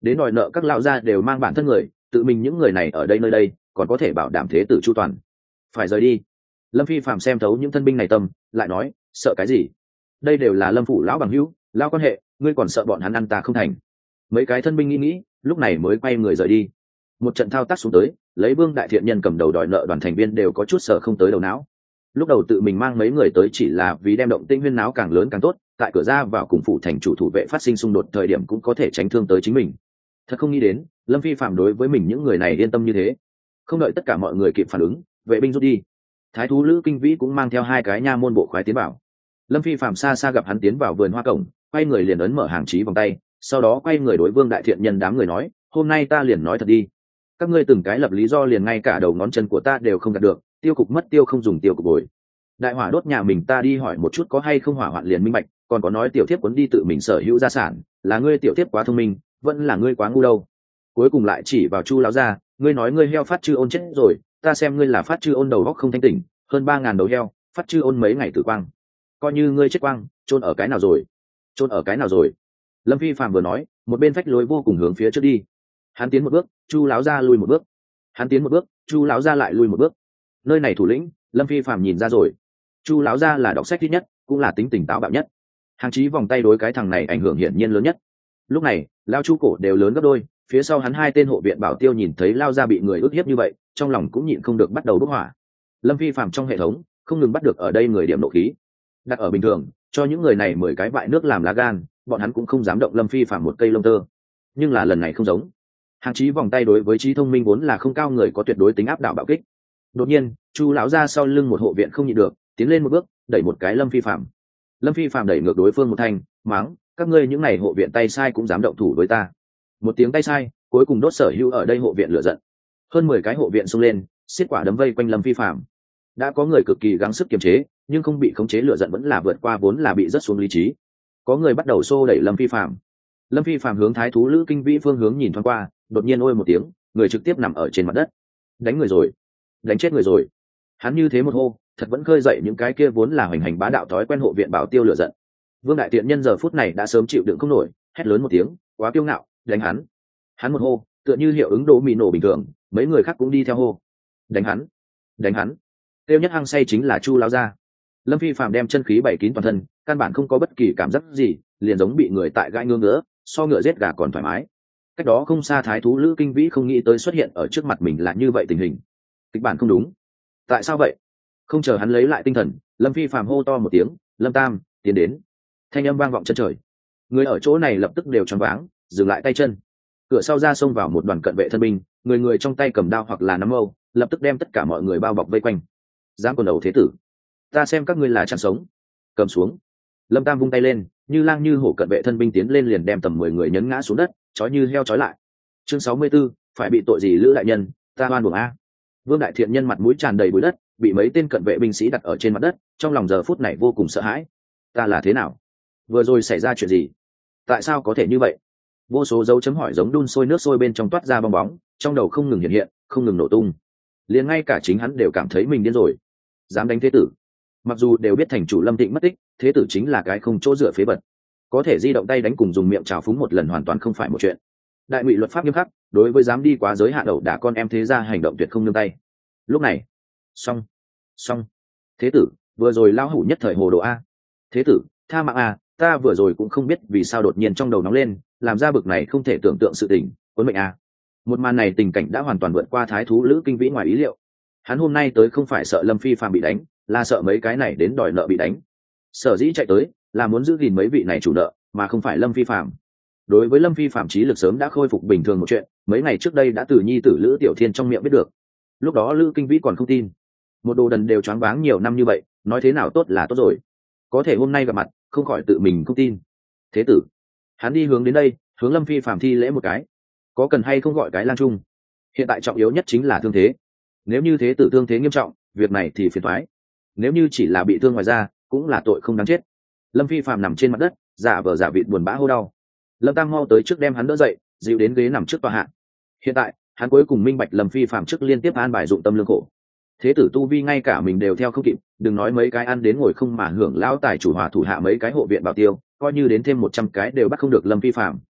đến đòi nợ các lão gia đều mang bản thân người, tự mình những người này ở đây nơi đây còn có thể bảo đảm thế tử chu toàn, phải rời đi. Lâm Phi Phạm xem thấu những thân binh này tâm, lại nói, sợ cái gì? Đây đều là Lâm phủ lão bằng hữu, lão quan hệ, ngươi còn sợ bọn hắn ăn ta không thành? Mấy cái thân binh nghĩ nghĩ, lúc này mới quay người rời đi. Một trận thao tác xuống tới, lấy Vương Đại Thiện Nhân cầm đầu đòi nợ đoàn thành viên đều có chút sợ không tới đầu não. Lúc đầu tự mình mang mấy người tới chỉ là vì đem động tĩnh huyên náo càng lớn càng tốt, tại cửa ra vào cùng phủ thành chủ thủ vệ phát sinh xung đột thời điểm cũng có thể tránh thương tới chính mình. Thật không nghĩ đến, Lâm Phi Phạm đối với mình những người này yên tâm như thế. Không đợi tất cả mọi người kịp phản ứng, vệ binh rút đi. Thái thú Lữ Kinh Vĩ cũng mang theo hai cái nha môn bộ khoái tiến vào. Lâm Phi Phạm xa xa gặp hắn tiến vào vườn hoa cổng, quay người liền ấn mở hàng chí vòng tay, sau đó quay người đối Vương Đại Thiện Nhân đám người nói, hôm nay ta liền nói thật đi. Các ngươi từng cái lập lý do liền ngay cả đầu ngón chân của ta đều không đạt được, tiêu cục mất tiêu không dùng tiêu cục bồi. Đại hỏa đốt nhà mình ta đi hỏi một chút có hay không hỏa hoạn liền minh bạch, còn có nói tiểu thiếp cuốn đi tự mình sở hữu gia sản, là ngươi tiểu thiếp quá thông minh, vẫn là ngươi quá ngu đâu. Cuối cùng lại chỉ vào Chu lão gia, ngươi nói ngươi heo phát chư ôn chết rồi, ta xem ngươi là phát chư ôn đầu góc không thanh tỉnh, hơn ba ngàn đầu heo, phát chư ôn mấy ngày tử quang, coi như ngươi chết quang, chôn ở cái nào rồi? Chôn ở cái nào rồi? Lâm Phi Phạm vừa nói, một bên phách lối vô cùng hướng phía trước đi. Hắn tiến một bước, Chu lão gia lui một bước. Hắn tiến một bước, Chu lão gia lại lui một bước. Nơi này thủ lĩnh, Lâm Phi Phạm nhìn ra rồi. Chu lão gia là đọc sách thích nhất, cũng là tính tình táo bạo nhất. Hàng chí vòng tay đối cái thằng này ảnh hưởng hiển nhiên lớn nhất. Lúc này, lao Chu cổ đều lớn gấp đôi, phía sau hắn hai tên hộ viện bảo tiêu nhìn thấy lao gia bị người ức hiếp như vậy, trong lòng cũng nhịn không được bắt đầu bốc hỏa. Lâm Phi Phạm trong hệ thống không ngừng bắt được ở đây người điểm nộ khí. Đặt ở bình thường, cho những người này mười cái vại nước làm lá gan, bọn hắn cũng không dám động Lâm Phi Phạm một cây lông tơ. Nhưng là lần này không giống. Hàng chí vòng tay đối với trí thông minh vốn là không cao người có tuyệt đối tính áp đảo bạo kích. Đột nhiên, Chu lão gia sau lưng một hộ viện không nhịn được, tiến lên một bước, đẩy một cái Lâm Phi Phạm. Lâm Phi Phạm đẩy ngược đối phương một thanh, mắng, các ngươi những này hộ viện tay sai cũng dám động thủ với ta. Một tiếng tay sai, cuối cùng đốt sở hữu ở đây hộ viện lửa giận. Hơn mười cái hộ viện xông lên, xiết quả đấm vây quanh Lâm Phi Phạm. Đã có người cực kỳ gắng sức kiềm chế, nhưng không bị khống chế lửa giận vẫn là vượt qua vốn là bị rất xuống lý trí. Có người bắt đầu xô đẩy Lâm Phi Phạm. Lâm Phi Phạm hướng Thái thú Lữ Kinh Vĩ phương hướng nhìn thoáng qua, đột nhiên ôi một tiếng, người trực tiếp nằm ở trên mặt đất. Đánh người rồi, đánh chết người rồi. Hắn như thế một hô, thật vẫn khơi dậy những cái kia vốn là hoành hành bá đạo thói quen hộ viện bảo tiêu lửa giận. Vương Đại Tiện Nhân giờ phút này đã sớm chịu đựng không nổi, hét lớn một tiếng, quá kiêu ngạo, đánh hắn. Hắn một hô, tựa như hiệu ứng đố mì nổ bình thường, mấy người khác cũng đi theo hô. Đánh hắn, đánh hắn. Tiêu nhất hăng say chính là Chu lão gia. Lâm Phi Phạm đem chân khí bảy kín toàn thân, căn bản không có bất kỳ cảm giác gì, liền giống bị người tại gai ngứa ngứa, so ngựa giết gà còn thoải mái. Cách đó không xa Thái thú Lữ Kinh Vĩ không nghĩ tới xuất hiện ở trước mặt mình là như vậy tình hình. Kịch bản không đúng. Tại sao vậy? Không chờ hắn lấy lại tinh thần, Lâm Phi Phạm hô to một tiếng, Lâm Tam, tiến đến. Thanh âm vang vọng chân trời. Người ở chỗ này lập tức đều choáng váng, dừng lại tay chân. Cửa sau ra xông vào một đoàn cận vệ thân binh, người người trong tay cầm đao hoặc là nắm mâu, lập tức đem tất cả mọi người bao bọc vây quanh. Dám quần đầu thế tử, ta xem các ngươi là chẳng sống. Cầm xuống. Lâm Tam vung tay lên, như lang như hổ cận vệ thân binh tiến lên liền đem tầm mười người nhấn ngã xuống đất, trói như heo trói lại. Chương sáu mươi 64, phải bị tội gì Lữ đại nhân, ta oan uổng a. Vương Đại Thiện Nhân mặt mũi tràn đầy bụi đất, bị mấy tên cận vệ binh sĩ đặt ở trên mặt đất, trong lòng giờ phút này vô cùng sợ hãi. Ta là thế nào? Vừa rồi xảy ra chuyện gì? Tại sao có thể như vậy? Vô số dấu chấm hỏi giống đun sôi nước sôi bên trong toát ra bong bóng, trong đầu không ngừng hiện hiện, không ngừng nổ tung. Liền ngay cả chính hắn đều cảm thấy mình điên rồi. Dám đánh thế tử. Mặc dù đều biết thành chủ Lâm Tịnh mất tích, thế tử chính là cái không chỗ dựa phế vật. Có thể di động tay đánh cùng dùng miệng trào phúng một lần hoàn toàn không phải một chuyện. Đại ngụy luật pháp nghiêm khắc, đối với dám đi quá giới hạn đầu đả con em thế gia hành động tuyệt không nương tay. Lúc này, xong, xong. Thế tử, vừa rồi lao hủ nhất thời hồ đồ a. Thế tử, tha mạng a, ta vừa rồi cũng không biết vì sao đột nhiên trong đầu nóng lên, làm ra bực này không thể tưởng tượng sự tình, quân mệnh a. Một màn này tình cảnh đã hoàn toàn vượt qua Thái thú Lữ Kinh Vĩ ngoài ý liệu. Hắn hôm nay tới không phải sợ Lâm Phi Phạm bị đánh, là sợ mấy cái này đến đòi nợ bị đánh. Sở dĩ chạy tới là muốn giữ gìn mấy vị này chủ nợ, mà không phải Lâm Phi Phạm. Đối với Lâm Phi Phạm trí lực sớm đã khôi phục bình thường một chuyện, mấy ngày trước đây đã từ nhi tử Lữ Tiểu Thiên trong miệng biết được. Lúc đó Lữ Kinh Vĩ còn không tin. Một đồ đần đều choáng váng nhiều năm như vậy, nói thế nào tốt là tốt rồi. Có thể hôm nay gặp mặt, không khỏi tự mình không tin. Thế tử, hắn đi hướng đến đây, hướng Lâm Phi Phạm thi lễ một cái. Có cần hay không gọi cái lang trung? Hiện tại trọng yếu nhất chính là thương thế. Nếu như thế tử thương thế nghiêm trọng, việc này thì phiền toái. Nếu như chỉ là bị thương ngoài da, cũng là tội không đáng chết. Lâm Phi Phạm nằm trên mặt đất, giả vờ giả vịt buồn bã hô đau. Lâm Tam mau tới trước đem hắn đỡ dậy, dịu đến ghế nằm trước tòa hạ. Hiện tại, hắn cuối cùng minh bạch Lâm Phi Phạm trước liên tiếp an bài dụng tâm lương khổ. Thế tử tu vi ngay cả mình đều theo không kịp, đừng nói mấy cái ăn đến ngồi không mà hưởng lão tài chủ hòa thủ hạ mấy cái hộ viện bảo tiêu, coi như đến thêm một trăm cái đều bắt không được Lâm Phi Phạm,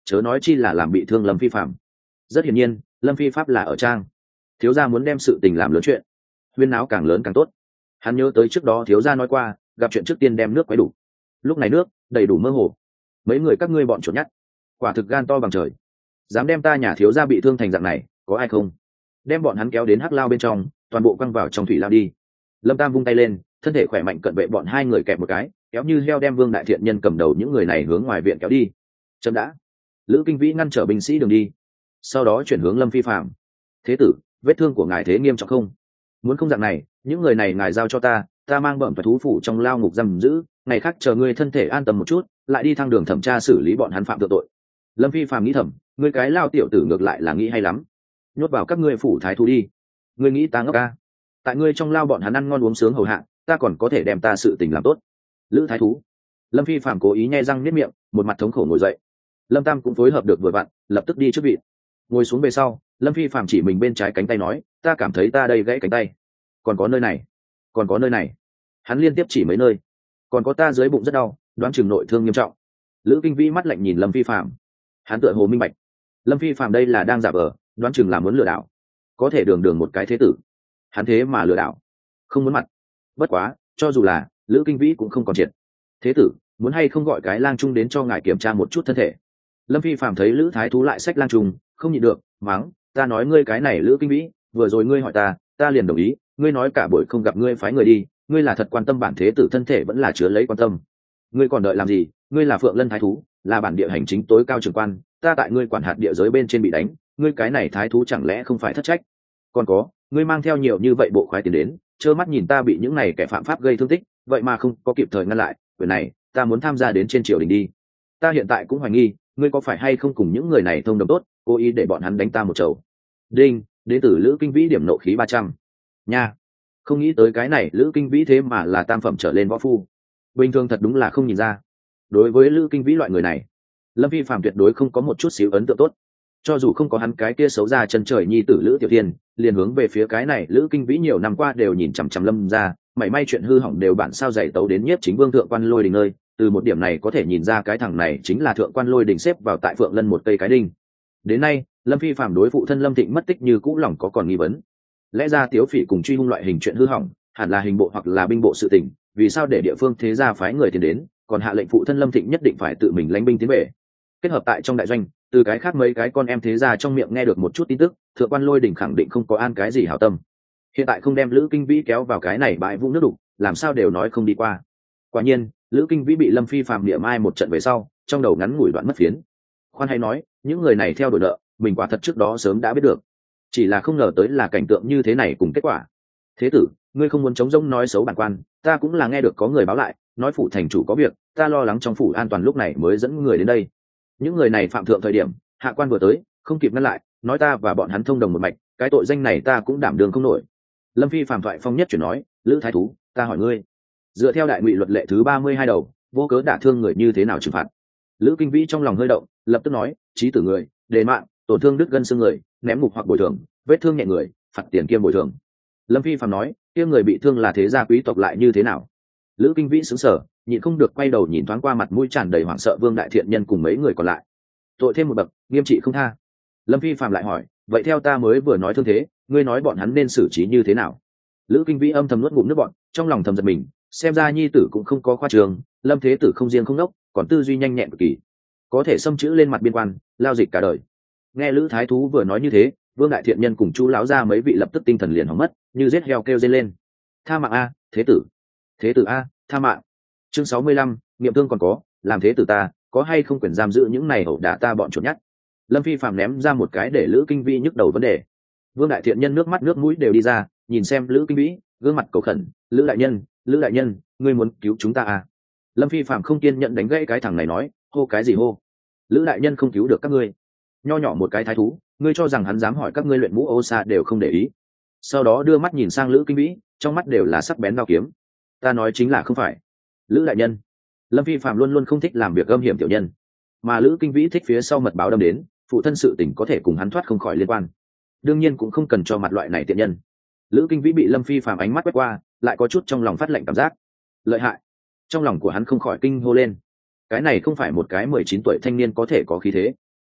chớ nói chi là làm bị thương lâm phi phạm. Rất hiển nhiên lâm phi pháp là ở trang, thiếu gia muốn đem sự tình làm lớn chuyện, huyên náo càng lớn càng tốt. Hắn nhớ tới trước đó thiếu gia nói qua gặp chuyện trước tiên đem nước quấy đủ, lúc này nước đầy đủ mơ hồ. Mấy người các ngươi bọn chuột nhắt, quả thực gan to bằng trời, dám đem ta nhà thiếu gia bị thương thành dạng này, có ai không? Đem bọn hắn kéo đến hắc lao bên trong, toàn bộ quăng vào trong thủy lao đi. Lâm Tam vung tay lên, thân thể khỏe mạnh cận vệ bọn hai người kẹp một cái, kéo như heo đem Vương Đại Thiện Nhân cầm đầu những người này hướng ngoài viện kéo đi. Chậm đã. Lữ Kinh Vĩ ngăn trở binh sĩ đường đi, sau đó chuyển hướng Lâm Phi Phạm. Thế tử, vết thương của ngài thế nghiêm trọng không? Muốn không dạng này, những người này ngài giao cho ta, ta mang bẩm phải thú phủ trong lao ngục giam giữ, ngày khác chờ ngươi thân thể an tâm một chút, lại đi thăng đường thẩm tra xử lý bọn hắn phạm thượng tội. Lâm Phi Phạm nghĩ thầm, ngươi cái lao tiểu tử ngược lại là nghĩ hay lắm, nhốt vào các ngươi phủ thái thú đi. Ngươi nghĩ ta ngốc ca? Tại ngươi trong lao bọn hắn ăn ngon uống sướng hầu hạ, ta còn có thể đem ta sự tình làm tốt. Lữ thái thú. Lâm Phi Phạm cố ý nhe răng niết miệng, một mặt thống khổ ngồi dậy. Lâm Tam cũng phối hợp được vừa vặn, lập tức đi trước vị. Ngồi xuống về sau, Lâm Phi Phạm chỉ mình bên trái cánh tay nói, ta cảm thấy ta đây gãy cánh tay, còn có nơi này, còn có nơi này. Hắn liên tiếp chỉ mấy nơi. Còn có ta dưới bụng rất đau, đoán chừng nội thương nghiêm trọng. Lữ Kinh Vĩ mắt lạnh nhìn Lâm Phi Phạm. Hắn tựa hồ minh bạch, Lâm Phi Phạm đây là đang giả vờ, đoán chừng là muốn lừa đảo. Có thể đường đường một cái thế tử, hắn thế mà lừa đảo, không muốn mặt. Bất quá, cho dù là Lữ Kinh Vĩ cũng không còn triệt. Thế tử, muốn hay không gọi cái lang trung đến cho ngài kiểm tra một chút thân thể. Lâm Phi Phạm thấy Lữ thái thú lại xách lang trung, không nhịn được mắng, ta nói ngươi cái này Lữ Kinh Vĩ, vừa rồi ngươi hỏi ta, ta liền đồng ý, ngươi nói cả buổi không gặp ngươi phái người đi, ngươi là thật quan tâm bản thế tử thân thể vẫn là chứa lấy quan tâm. Ngươi còn đợi làm gì? Ngươi là Phượng Lân thái thú, là bản địa hành chính tối cao trưởng quan, ta tại ngươi quản hạt địa giới bên trên bị đánh, ngươi cái này thái thú chẳng lẽ không phải thất trách? Còn có, ngươi mang theo nhiều như vậy bộ khoái tiền đến, trơ mắt nhìn ta bị những này kẻ phạm pháp gây thương tích, vậy mà không có kịp thời ngăn lại, quyền này ta muốn tham gia đến trên triều đình đi. Ta hiện tại cũng hoài nghi, ngươi có phải hay không cùng những người này thông đồng tốt, cố ý để bọn hắn đánh ta một chầu. Đinh, đến từ Lữ Kinh Vĩ điểm nộ khí ba trăm. Nha, không nghĩ tới cái này Lữ Kinh Vĩ thế mà là tam phẩm trở lên võ phu, bình thường thật đúng là không nhìn ra. Đối với Lữ Kinh Vĩ loại người này, Lâm Phi Phạm tuyệt đối không có một chút xíu ấn tượng tốt. Cho dù không có hắn cái kia xấu ra chân trời nhi tử Lữ Tiểu Thiên, liền hướng về phía cái này Lữ Kinh Vĩ nhiều năm qua đều nhìn chằm chằm Lâm ra, mảy may chuyện hư hỏng đều bản sao dày tấu đến nhiếp chính vương thượng quan Lôi Đình nơi. Từ một điểm này có thể nhìn ra cái thằng này chính là thượng quan Lôi Đình xếp vào tại Phượng Lân một cây cái đinh. Đến nay, Lâm Phi Phạm đối phụ thân Lâm Thịnh mất tích như cũ lòng có còn nghi vấn. Lẽ ra Tiếu Phỉ cùng truy hung loại hình chuyện hư hỏng, hẳn là hình bộ hoặc là binh bộ sự tình, vì sao để địa phương thế gia phái người tiến đến, còn hạ lệnh phụ thân Lâm Thịnh nhất định phải tự mình lãnh binh tiến về. Kết hợp tại trong đại doanh, từ cái khác mấy cái con em thế gia trong miệng nghe được một chút tin tức, thượng quan Lôi Đình khẳng định không có an cái gì hảo tâm. Hiện tại không đem Lữ Kinh Vĩ kéo vào cái này bãi vũng nước đục, làm sao đều nói không đi qua. Quả nhiên, Lữ Kinh Vĩ bị Lâm Phi Phạm địa mai một trận về sau, trong đầu ngắn ngủi đoạn mất phiến. Khoan hay nói, những người này theo đuổi nợ, mình quả thật trước đó sớm đã biết được, chỉ là không ngờ tới là cảnh tượng như thế này cùng kết quả. Thế tử, ngươi không muốn chống rông nói xấu bản quan, ta cũng là nghe được có người báo lại, nói phủ thành chủ có việc, ta lo lắng trong phủ an toàn lúc này mới dẫn người đến đây. Những người này phạm thượng thời điểm, hạ quan vừa tới, không kịp ngăn lại, nói ta và bọn hắn thông đồng một mạch, cái tội danh này ta cũng đảm đương không nổi. Lâm Phi Phạm thoại phong nhất chuyển nói, Lữ thái thú, ta hỏi ngươi, dựa theo đại ngụy luật lệ thứ ba mươi hai đầu, vô cớ đả thương người như thế nào trừng phạt? Lữ Kinh Vĩ trong lòng hơi động, lập tức nói, chí tử người, đề mạng, tổn thương đứt gân xương người, ném mục hoặc bồi thường, vết thương nhẹ người, phạt tiền kiêm bồi thường. Lâm Phi Phạm nói, kia người bị thương là thế gia quý tộc lại như thế nào? Lữ Kinh Vĩ sững sờ, nhịn không được quay đầu nhìn thoáng qua mặt mũi tràn đầy hoảng sợ Vương Đại Thiện Nhân cùng mấy người còn lại. Tội thêm một bậc, nghiêm trị không tha. Lâm Phi Phạm lại hỏi, vậy theo ta mới vừa nói thương thế, ngươi nói bọn hắn nên xử trí như thế nào? Lữ Kinh Vĩ âm thầm nuốt ngụm nước bọn, trong lòng thầm giật mình, xem ra nhi tử cũng không có khoa trường, Lâm thế tử không riêng không nốc, còn tư duy nhanh nhẹn cực kỳ, có thể xâm chữ lên mặt biên quan, lao dịch cả đời. Nghe Lữ thái thú vừa nói như thế, Vương Đại Thiện Nhân cùng chú lão gia mấy vị lập tức tinh thần liền hỏng mất, như giết heo kêu dây lên. Tha mạng a, thế tử, thế tử a, tha mạng. Chương sáu mươi lăm, nghiệm thương còn có, làm thế tử ta, có hay không quyền giam giữ những này ẩu đả ta bọn chuột nhắt. Lâm Phi Phạm ném ra một cái để Lữ Kinh Vĩ nhức đầu vấn đề. Vương Đại Thiện Nhân nước mắt nước mũi đều đi ra, nhìn xem Lữ Kinh Vĩ, gương mặt cầu khẩn, Lữ đại nhân, Lữ đại nhân, ngươi muốn cứu chúng ta à? Lâm Phi Phạm không kiên nhẫn đánh gãy cái thằng này nói, hô cái gì hô? Lữ đại nhân không cứu được các ngươi. Nho nhỏ một cái thái thú, ngươi cho rằng hắn dám hỏi các ngươi luyện mũ ô sa đều không để ý. Sau đó đưa mắt nhìn sang Lữ Kinh Vĩ, trong mắt đều là sắc bén đao kiếm. Ta nói chính là không phải. Lữ đại nhân. Lâm Phi Phạm luôn luôn không thích làm việc âm hiểm tiểu nhân, mà Lữ Kinh Vĩ thích phía sau mật báo đâm đến, phụ thân sự tình có thể cùng hắn thoát không khỏi liên quan, đương nhiên cũng không cần cho mặt loại này tiện nhân. Lữ Kinh Vĩ bị Lâm Phi Phạm ánh mắt quét qua, lại có chút trong lòng phát lạnh cảm giác lợi hại, trong lòng của hắn không khỏi kinh hô lên. Cái này không phải một cái mười chín tuổi thanh niên có thể có khí thế.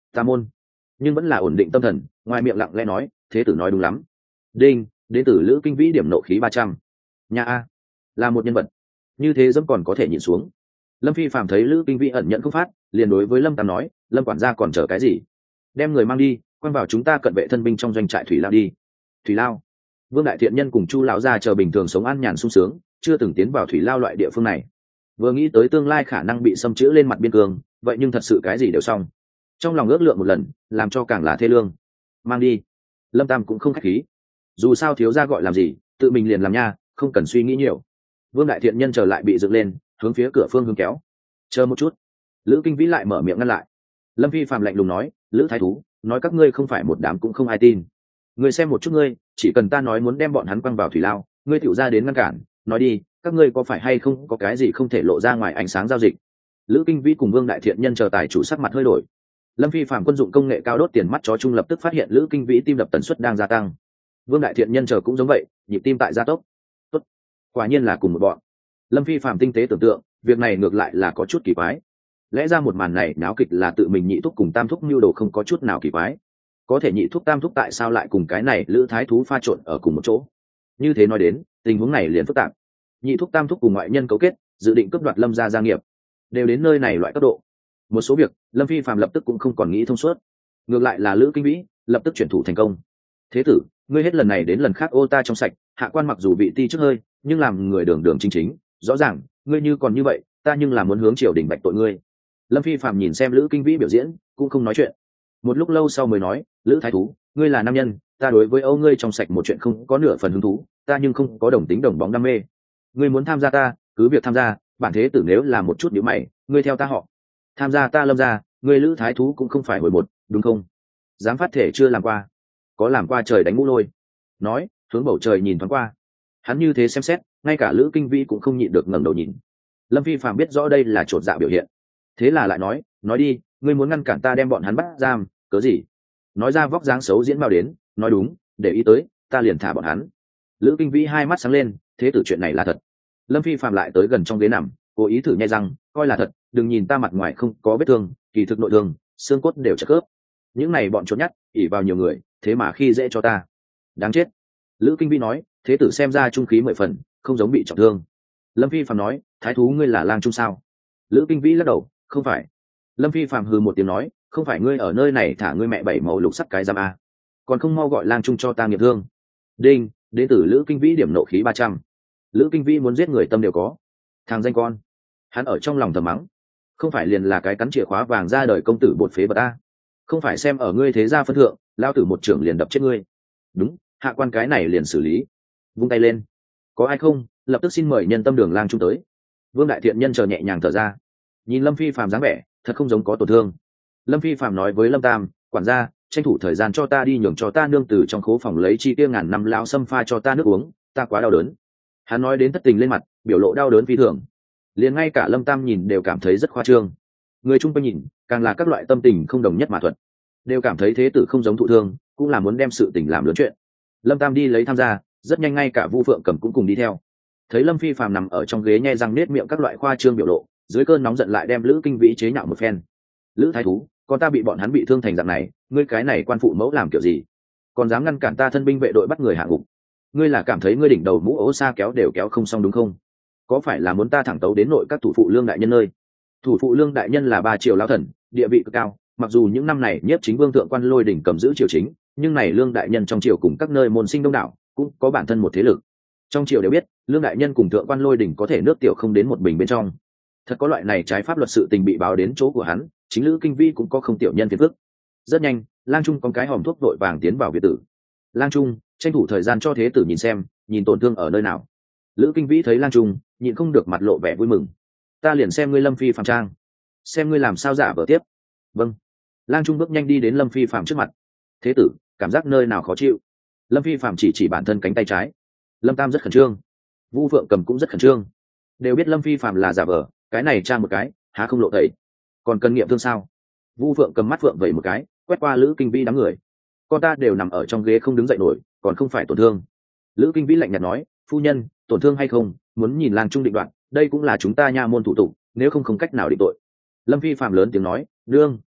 ta môn, nhưng vẫn là ổn định tâm thần, ngoài miệng lặng lẽ nói, thế tử nói đúng lắm. Đinh, đến từ Lữ Kinh Vĩ điểm nộ khí ba trăm. Nhà a, là một nhân vật như thế dẫm còn có thể nhìn xuống. Lâm Phi Phạm thấy Lữ Kinh Vĩ ẩn nhận không phát, liền đối với Lâm Tam nói, Lâm quản gia còn chờ cái gì, đem người mang đi, quăng vào chúng ta cận vệ thân binh trong doanh trại thủy lao đi. Thủy lao? Vương đại thiện nhân cùng Chu lão gia chờ bình thường sống an nhàn sung sướng, chưa từng tiến vào thủy lao loại địa phương này. Vừa nghĩ tới tương lai khả năng bị xâm chữ lên mặt biên cương, vậy nhưng thật sự cái gì đều xong. Trong lòng ước lượng một lần, làm cho càng là thê lương. Mang đi. Lâm Tam cũng không khách khí. Dù sao thiếu gia gọi làm gì, tự mình liền làm nha, không cần suy nghĩ nhiều. Vương đại thiện nhân trở lại bị dựng lên, hướng phía cửa phương hướng kéo. Chờ một chút. Lữ Kinh Vĩ lại mở miệng ngăn lại. Lâm Phi Phạm lạnh lùng nói, Lữ thái thú, nói các ngươi không phải một đám cũng không ai tin. Ngươi xem một chút ngươi, chỉ cần ta nói muốn đem bọn hắn quăng vào thủy lao, ngươi tiểu ra đến ngăn cản, nói đi, các ngươi có phải hay không có cái gì không thể lộ ra ngoài ánh sáng giao dịch. Lữ Kinh Vĩ cùng Vương đại thiện nhân chờ tài chủ sắc mặt hơi đổi. Lâm Phi Phạm quân dụng công nghệ cao đốt tiền mắt chó chung lập tức phát hiện Lữ Kinh Vĩ tim đập tần suất đang gia tăng. Vương đại thiện nhân chờ cũng giống vậy, nhịp tim tại gia tốc. Tốt, quả nhiên là cùng một bọn. Lâm Phi Phạm tinh tế tưởng tượng, việc này ngược lại là có chút kỳ quái. Lẽ ra một màn này náo kịch là tự mình nhị thúc cùng tam thúc mưu đồ không có chút nào kỳ quái. Có thể nhị thúc tam thúc tại sao lại cùng cái này Lữ thái thú pha trộn ở cùng một chỗ? Như thế nói đến, tình huống này liền phức tạp. Nhị thúc tam thúc cùng ngoại nhân cấu kết, dự định cướp đoạt Lâm gia gia nghiệp, đều đến nơi này loại cấp độ. Một số việc, Lâm Phi Phạm lập tức cũng không còn nghĩ thông suốt. Ngược lại là Lữ Kinh Vĩ lập tức chuyển thủ thành công. Thế tử, ngươi hết lần này đến lần khác ô ta trong sạch, hạ quan mặc dù bị ti trước hơi, nhưng làm người đường đường chính chính, rõ ràng, ngươi như còn như vậy, ta nhưng là muốn hướng triều đình bạch tội ngươi. Lâm Phi Phạm nhìn xem Lữ Kinh Vĩ biểu diễn, cũng không nói chuyện. Một lúc lâu sau mới nói, Lữ thái thú, ngươi là nam nhân, ta đối với Âu ngươi trong sạch một chuyện không có nửa phần hứng thú, ta nhưng không có đồng tính đồng bóng đam mê. Ngươi muốn tham gia ta, cứ việc tham gia, bản thế tử nếu là một chút nhíu mày, ngươi theo ta họ. Tham gia ta Lâm gia, ngươi Lữ thái thú cũng không phải hồi một, đúng không? Dám phát thể chưa làm qua, có làm qua trời đánh mũ lôi. Nói, hướng bầu trời nhìn thoáng qua. Hắn như thế xem xét, ngay cả Lữ Kinh Vĩ cũng không nhịn được ngẩng đầu nhìn. Lâm Phi Phạm biết rõ đây là chột dạ biểu hiện, thế là lại nói, nói đi, ngươi muốn ngăn cản ta đem bọn hắn bắt giam, cớ gì? Nói ra vóc dáng xấu diễn bao đến, nói đúng, để ý tới, ta liền thả bọn hắn. Lữ Kinh Vĩ hai mắt sáng lên, thế tử chuyện này là thật. Lâm Phi Phạm lại tới gần trong ghế nằm, cố ý thử nhai răng, coi là thật, đừng nhìn ta mặt ngoài không có vết thương, kỳ thực nội thương, xương cốt đều chất khớp. Những này bọn trốn nhát, ỉ vào nhiều người, thế mà khi dễ cho ta. Đáng chết. Lữ Kinh Vĩ nói, thế tử xem ra trung khí mười phần, không giống bị trọng thương. Lâm Phi Phạm nói, thái thú ngươi là lang trung sao? Lữ Kinh Vĩ lắc đầu, không phải. Lâm Phi Phạm hừ một tiếng nói, không phải ngươi ở nơi này thả ngươi mẹ bảy màu lục sắc cái giam a, còn không mau gọi lang trung cho ta nghiệp thương. Đinh, đệ tử Lữ Kinh Vĩ điểm nộ khí ba trăm. Lữ Kinh Vĩ muốn giết người tâm đều có. Thằng danh con, hắn ở trong lòng thầm mắng, không phải liền là cái cắn chìa khóa vàng ra đời công tử bột phế vật a, không phải xem ở ngươi thế gia phân thượng, lao tử một trưởng liền đập chết ngươi. Đúng, hạ quan cái này liền xử lý. Vung tay lên, có ai không, lập tức xin mời nhân tâm đường lang trung tới. Vương đại thiện nhân chờ nhẹ nhàng thở ra, nhìn Lâm Phi Phạm dáng vẻ thật không giống có tổn thương. Lâm Phi Phạm nói với Lâm Tam, quản gia, tranh thủ thời gian cho ta đi nhường cho ta nương từ trong khố phòng lấy chi tiêu ngàn năm lão xâm pha cho ta nước uống, ta quá đau đớn. Hắn nói đến thất tình lên mặt, biểu lộ đau đớn phi thường, liền ngay cả Lâm Tam nhìn đều cảm thấy rất khoa trương. Người chung quanh nhìn, càng là các loại tâm tình không đồng nhất mà thuật, đều cảm thấy thế tử không giống thụ thương, cũng là muốn đem sự tình làm lớn chuyện. Lâm Tam đi lấy tham gia, rất nhanh ngay cả Vu Phượng Cầm cũng cùng đi theo. Thấy Lâm Phi Phạm nằm ở trong ghế nhe răng nết miệng các loại khoa trương biểu lộ, dưới cơn nóng giận lại đem Lữ Kinh Vĩ chế nhạo một phen. Lữ thái thú, con ta bị bọn hắn bị thương thành dạng này, ngươi cái này quan phụ mẫu làm kiểu gì, còn dám ngăn cản ta thân binh vệ đội bắt người hạ ngục? Ngươi là cảm thấy ngươi đỉnh đầu mũ ố xa kéo đều kéo không xong đúng không? Có phải là muốn ta thẳng tấu đến nội các thủ phụ Lương đại nhân nơi? Thủ phụ Lương đại nhân là ba triều lão thần, địa vị cực cao, mặc dù những năm này nhiếp chính vương thượng quan Lôi đỉnh cầm giữ triều chính, nhưng này Lương đại nhân trong triều cùng các nơi môn sinh đông đảo, cũng có bản thân một thế lực. Trong triều đều biết, Lương đại nhân cùng thượng quan Lôi đỉnh có thể nước tiểu không đến một bình bên trong. Thật có loại này trái pháp luật sự tình bị báo đến chỗ của hắn, chính Lữ Kinh Vĩ cũng có không tiểu nhân phiền phức. Rất nhanh, lang trung con cái hòm thuốc vội vàng tiến vào biệt tử. Lang trung, tranh thủ thời gian cho thế tử nhìn xem, nhìn tổn thương ở nơi nào. Lữ Kinh Vĩ thấy lang trung, nhịn không được mặt lộ vẻ vui mừng. Ta liền xem ngươi Lâm Phi Phạm trang, xem ngươi làm sao giả vờ tiếp. Vâng. Lang trung bước nhanh đi đến Lâm Phi Phạm trước mặt. Thế tử, cảm giác nơi nào khó chịu? Lâm Phi Phạm chỉ chỉ bản thân cánh tay trái. Lâm Tam rất khẩn trương, Vu Phượng Cầm cũng rất khẩn trương, đều biết Lâm Phi Phạm là giả vờ, cái này tra một cái, há không lộ tẩy, còn cần nghiệm thương sao? Vu Phượng Cầm mắt phượng vẩy một cái, quét qua Lữ Kinh Vĩ đám người. Con ta đều nằm ở trong ghế không đứng dậy nổi, còn không phải tổn thương. Lữ Kinh Vĩ lạnh nhạt nói, phu nhân, tổn thương hay không, muốn nhìn lang trung định đoạn, đây cũng là chúng ta nha môn thủ tục, nếu không không cách nào định tội. Lâm Phi Phạm lớn tiếng nói, đương,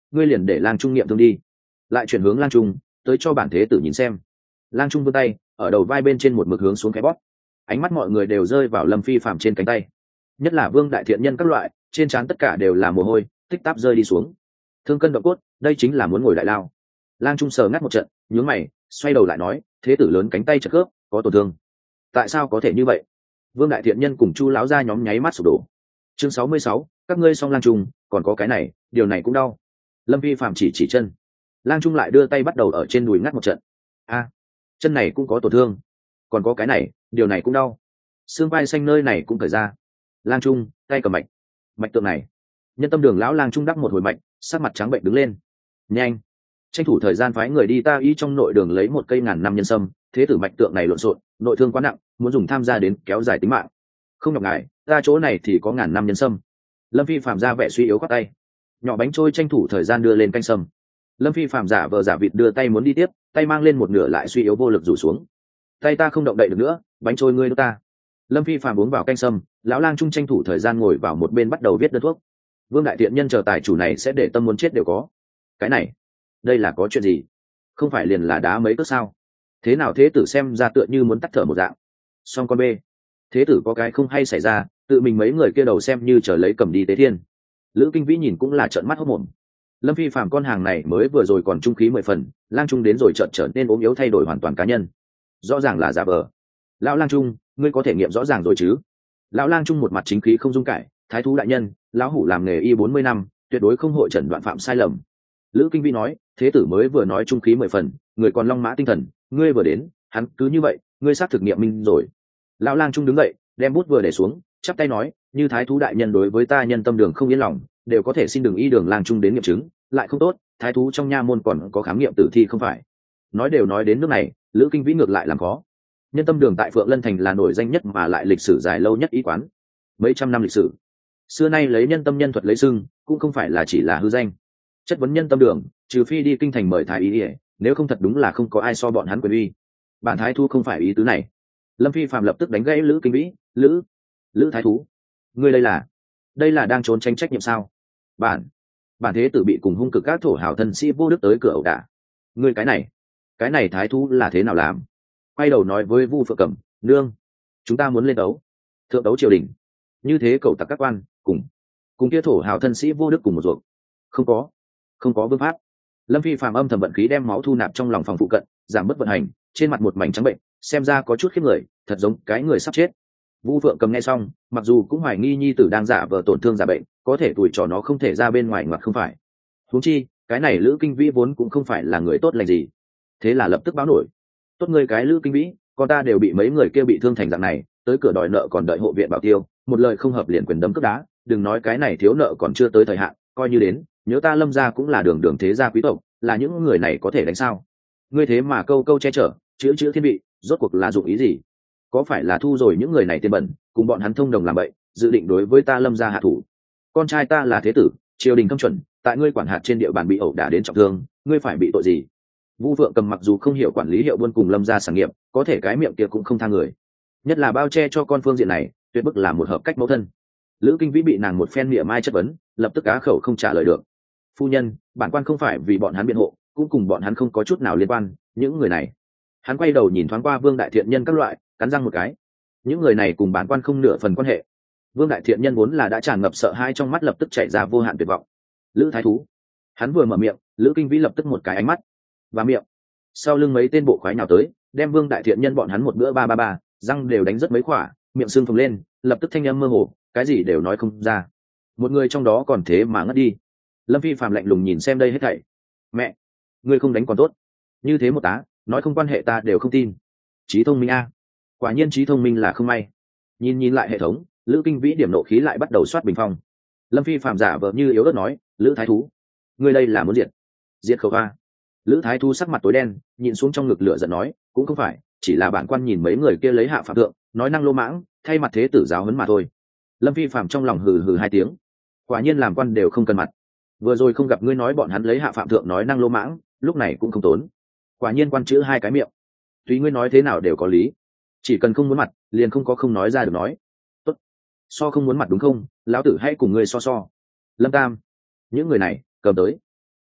ngươi liền để lang trung nghiệm thương đi. Lại chuyển hướng lang trung, tới cho bản thế tử nhìn xem. Lang trung vươn tay ở đầu vai bên trên một mực hướng xuống cái bóp. Ánh mắt mọi người đều rơi vào Lâm Phi Phạm trên cánh tay, nhất là Vương đại thiện nhân các loại, trên trán tất cả đều là mồ hôi tích tắp rơi đi xuống. Thương cân động cốt, đây chính là muốn ngồi đại lao. Lang trung sờ ngắt một trận, nhướng mày, xoay đầu lại nói, thế tử lớn cánh tay chật khớp, có tổn thương. Tại sao có thể như vậy? Vương đại thiện nhân cùng Chu lão gia nhóm nháy mắt sụp đổ. Chương sáu mươi sáu, các ngươi xong Lang trung, còn có cái này, điều này cũng đau. Lâm Phi Phạm chỉ chỉ chân. Lang trung lại đưa tay bắt đầu ở trên đùi ngắt một trận. A, chân này cũng có tổn thương, còn có cái này, điều này cũng đau. Xương vai xanh nơi này cũng cởi ra. Lang trung, tay cầm mạch, mạch tượng này. Nhân tâm đường lão Lang trung đắp một hồi mạch, sắc mặt trắng bệnh đứng lên. Nhanh, tranh thủ thời gian phái người đi ta y trong nội đường lấy một cây ngàn năm nhân sâm, thế tử mạch tượng này lộn xộn, nội thương quá nặng, muốn dùng tham gia đến kéo dài tính mạng. Không nhọc ngại, ra chỗ này thì có ngàn năm nhân sâm. Lâm Phi Phạm ra vẻ suy yếu khoát tay, nhỏ bánh trôi tranh thủ thời gian đưa lên canh sâm. Lâm Phi Phạm giả vờ giả vịt đưa tay muốn đi tiếp, tay mang lên một nửa lại suy yếu vô lực rủ xuống. Tay ta không động đậy được nữa, bánh trôi ngươi đốt ta. Lâm Phi Phạm uống vào canh sâm, lão Lang trung tranh thủ thời gian ngồi vào một bên bắt đầu viết đơn thuốc. Vương đại tiện nhân chờ tài chủ này sẽ để tâm muốn chết đều có. Cái này, đây là có chuyện gì? Không phải liền là đá mấy cước sao? Thế nào thế tử xem ra tựa như muốn tắt thở một dạng. Song con bê, thế tử có cái không hay xảy ra, tự mình mấy người kia đầu xem như chờ lấy cầm đi tế thiên. Lữ Kinh Vĩ nhìn cũng là trợn mắt hốt mồm. Lâm Phi Phạm con hàng này mới vừa rồi còn trung khí mười phần, Lang trung đến rồi trợn trở nên ốm yếu thay đổi hoàn toàn cá nhân. Rõ ràng là giả vờ. Lão Lang trung, ngươi có thể nghiệm rõ ràng rồi chứ? Lão Lang trung một mặt chính khí không dung cãi, thái thú đại nhân, lão hủ làm nghề y bốn mươi năm, tuyệt đối không hội chẩn đoạn phạm sai lầm. Lữ Kinh Vĩ nói, thế tử mới vừa nói trung khí mười phần, người còn long mã tinh thần, ngươi vừa đến, hắn cứ như vậy, ngươi xác thực nghiệm minh rồi. Lão Lang trung đứng dậy, đem bút vừa để xuống, chắp tay nói, như thái thú đại nhân đối với ta nhân tâm đường không yên lòng, đều có thể xin đường y đường Lang trung đến nghiệm chứng, lại không tốt, thái thú trong nha môn còn có khám nghiệm tử thi không phải. Nói đều nói đến nước này, Lữ Kinh Vĩ ngược lại làm khó. Nhân tâm đường tại Phượng Lân thành là nổi danh nhất mà lại lịch sử dài lâu nhất y quán, mấy trăm năm lịch sử. Xưa nay lấy nhân tâm nhân thuật lấy xưng, cũng không phải là chỉ là hư danh. Chất vấn nhân tâm đường, trừ phi đi kinh thành mời thái y, nếu không thật đúng là không có ai so bọn hắn quyền uy. Bản thái thú không phải ý tứ này. Lâm Phi Phạm lập tức đánh gãy Lữ Kinh Vĩ, Lữ, Lữ thái thú, ngươi đây là, đây là đang trốn tránh trách nhiệm sao? Bản, bản thế tử bị cùng hung cực các thổ hào thân sĩ vô đức tới cửa ẩu đả. Ngươi cái này, cái này thái thú là thế nào làm? Quay đầu nói với Vu Phượng Cẩm, nương, chúng ta muốn lên đấu, thượng đấu triều đình. Như thế cậu tặc các quan, cùng, cùng kia thổ hào thân sĩ vô đức cùng một ruột. Không có, không có vương pháp. Lâm Phi Phạm âm thầm vận khí đem máu thu nạp trong lòng phòng phụ cận, giảm bớt vận hành, trên mặt một mảnh trắng bệnh, xem ra có chút khiếp người, thật giống cái người sắp chết. Vu Phượng Cầm nghe xong, mặc dù cũng hoài nghi nhi tử đang giả vờ tổn thương giả bệnh, có thể tuổi trò nó không thể ra bên ngoài ngoặt không phải. Huống chi, cái này Lữ Kinh Vĩ vốn cũng không phải là người tốt lành gì. Thế là lập tức báo nổi. Tốt ngươi cái Lữ Kinh Vĩ, con ta đều bị mấy người kia bị thương thành dạng này, tới cửa đòi nợ còn đợi hộ viện bảo tiêu, một lời không hợp liền quyền đấm cướp đá, đừng nói cái này thiếu nợ còn chưa tới thời hạn, coi như đến, nhớ ta Lâm gia cũng là đường đường thế gia quý tộc, là những người này có thể đánh sao? Ngươi thế mà câu câu che chở, chữa chữa thiên vị, rốt cuộc là dụng ý gì? Có phải là thu rồi những người này tiền bẩn, cùng bọn hắn thông đồng làm bậy, dự định đối với ta Lâm gia hạ thủ? Con trai ta là thế tử, triều đình cấm chuẩn, tại ngươi quản hạt trên địa bàn bị ẩu đả đến trọng thương, ngươi phải bị tội gì? Vu Phượng Cầm mặc dù không hiểu quản lý hiệu buôn cùng Lâm gia sản nghiệp, có thể cái miệng kia cũng không tha người, nhất là bao che cho con phương diện này, tuyệt bức là một hợp cách mẫu thân. Lữ Kinh Vĩ bị nàng một phen mỉa mai chất vấn, lập tức á khẩu không trả lời được. Phu nhân, bản quan không phải vì bọn hắn biện hộ, cũng cùng bọn hắn không có chút nào liên quan, những người này. Hắn quay đầu nhìn thoáng qua Vương đại thiện nhân các loại, cắn răng một cái. Những người này cùng bản quan không nửa phần quan hệ. Vương đại thiện nhân vốn là đã tràn ngập sợ hãi trong mắt lập tức chảy ra vô hạn tuyệt vọng. Lữ thái thú. Hắn vừa mở miệng, Lữ Kinh Vĩ lập tức một cái ánh mắt và miệng. Sau lưng mấy tên bộ khoái nào tới, đem Vương đại thiện nhân bọn hắn một bữa ba ba ba, răng đều đánh rất mấy khỏa, miệng sưng phồng lên, lập tức thanh âm mơ hồ, cái gì đều nói không ra. Một người trong đó còn thế mà ngất đi. Lâm Phi Phạm lạnh lùng nhìn xem đây hết thảy. Mẹ, ngươi không đánh còn tốt, như thế một tá, nói không quan hệ ta đều không tin. Trí thông minh a, quả nhiên trí thông minh là không may. Nhìn nhìn lại hệ thống, Lữ Kinh Vĩ điểm nộ khí lại bắt đầu soát bình phong. Lâm Phi Phạm giả vờ như yếu ớt nói, Lữ thái thú, ngươi đây là muốn diệt, diệt khẩu a. Lữ thái thú sắc mặt tối đen, nhìn xuống trong ngực lửa giận nói, cũng không phải, chỉ là bản quan nhìn mấy người kia lấy hạ phạm thượng, nói năng lô mãng, thay mặt thế tử giáo huấn mà thôi. Lâm Phi Phạm trong lòng hừ hừ hai tiếng, quả nhiên làm quan đều không cần mặt. Vừa rồi không gặp ngươi nói bọn hắn lấy hạ phạm thượng nói năng lô mãng, lúc này cũng không tốn. Quả nhiên quan chữ hai cái miệng, tùy ngươi nói thế nào đều có lý, chỉ cần không muốn mặt liền không có không nói ra được nói. Tốt, so không muốn mặt đúng không, lão tử hãy cùng ngươi so so. Lâm Tam, những người này cầm tới.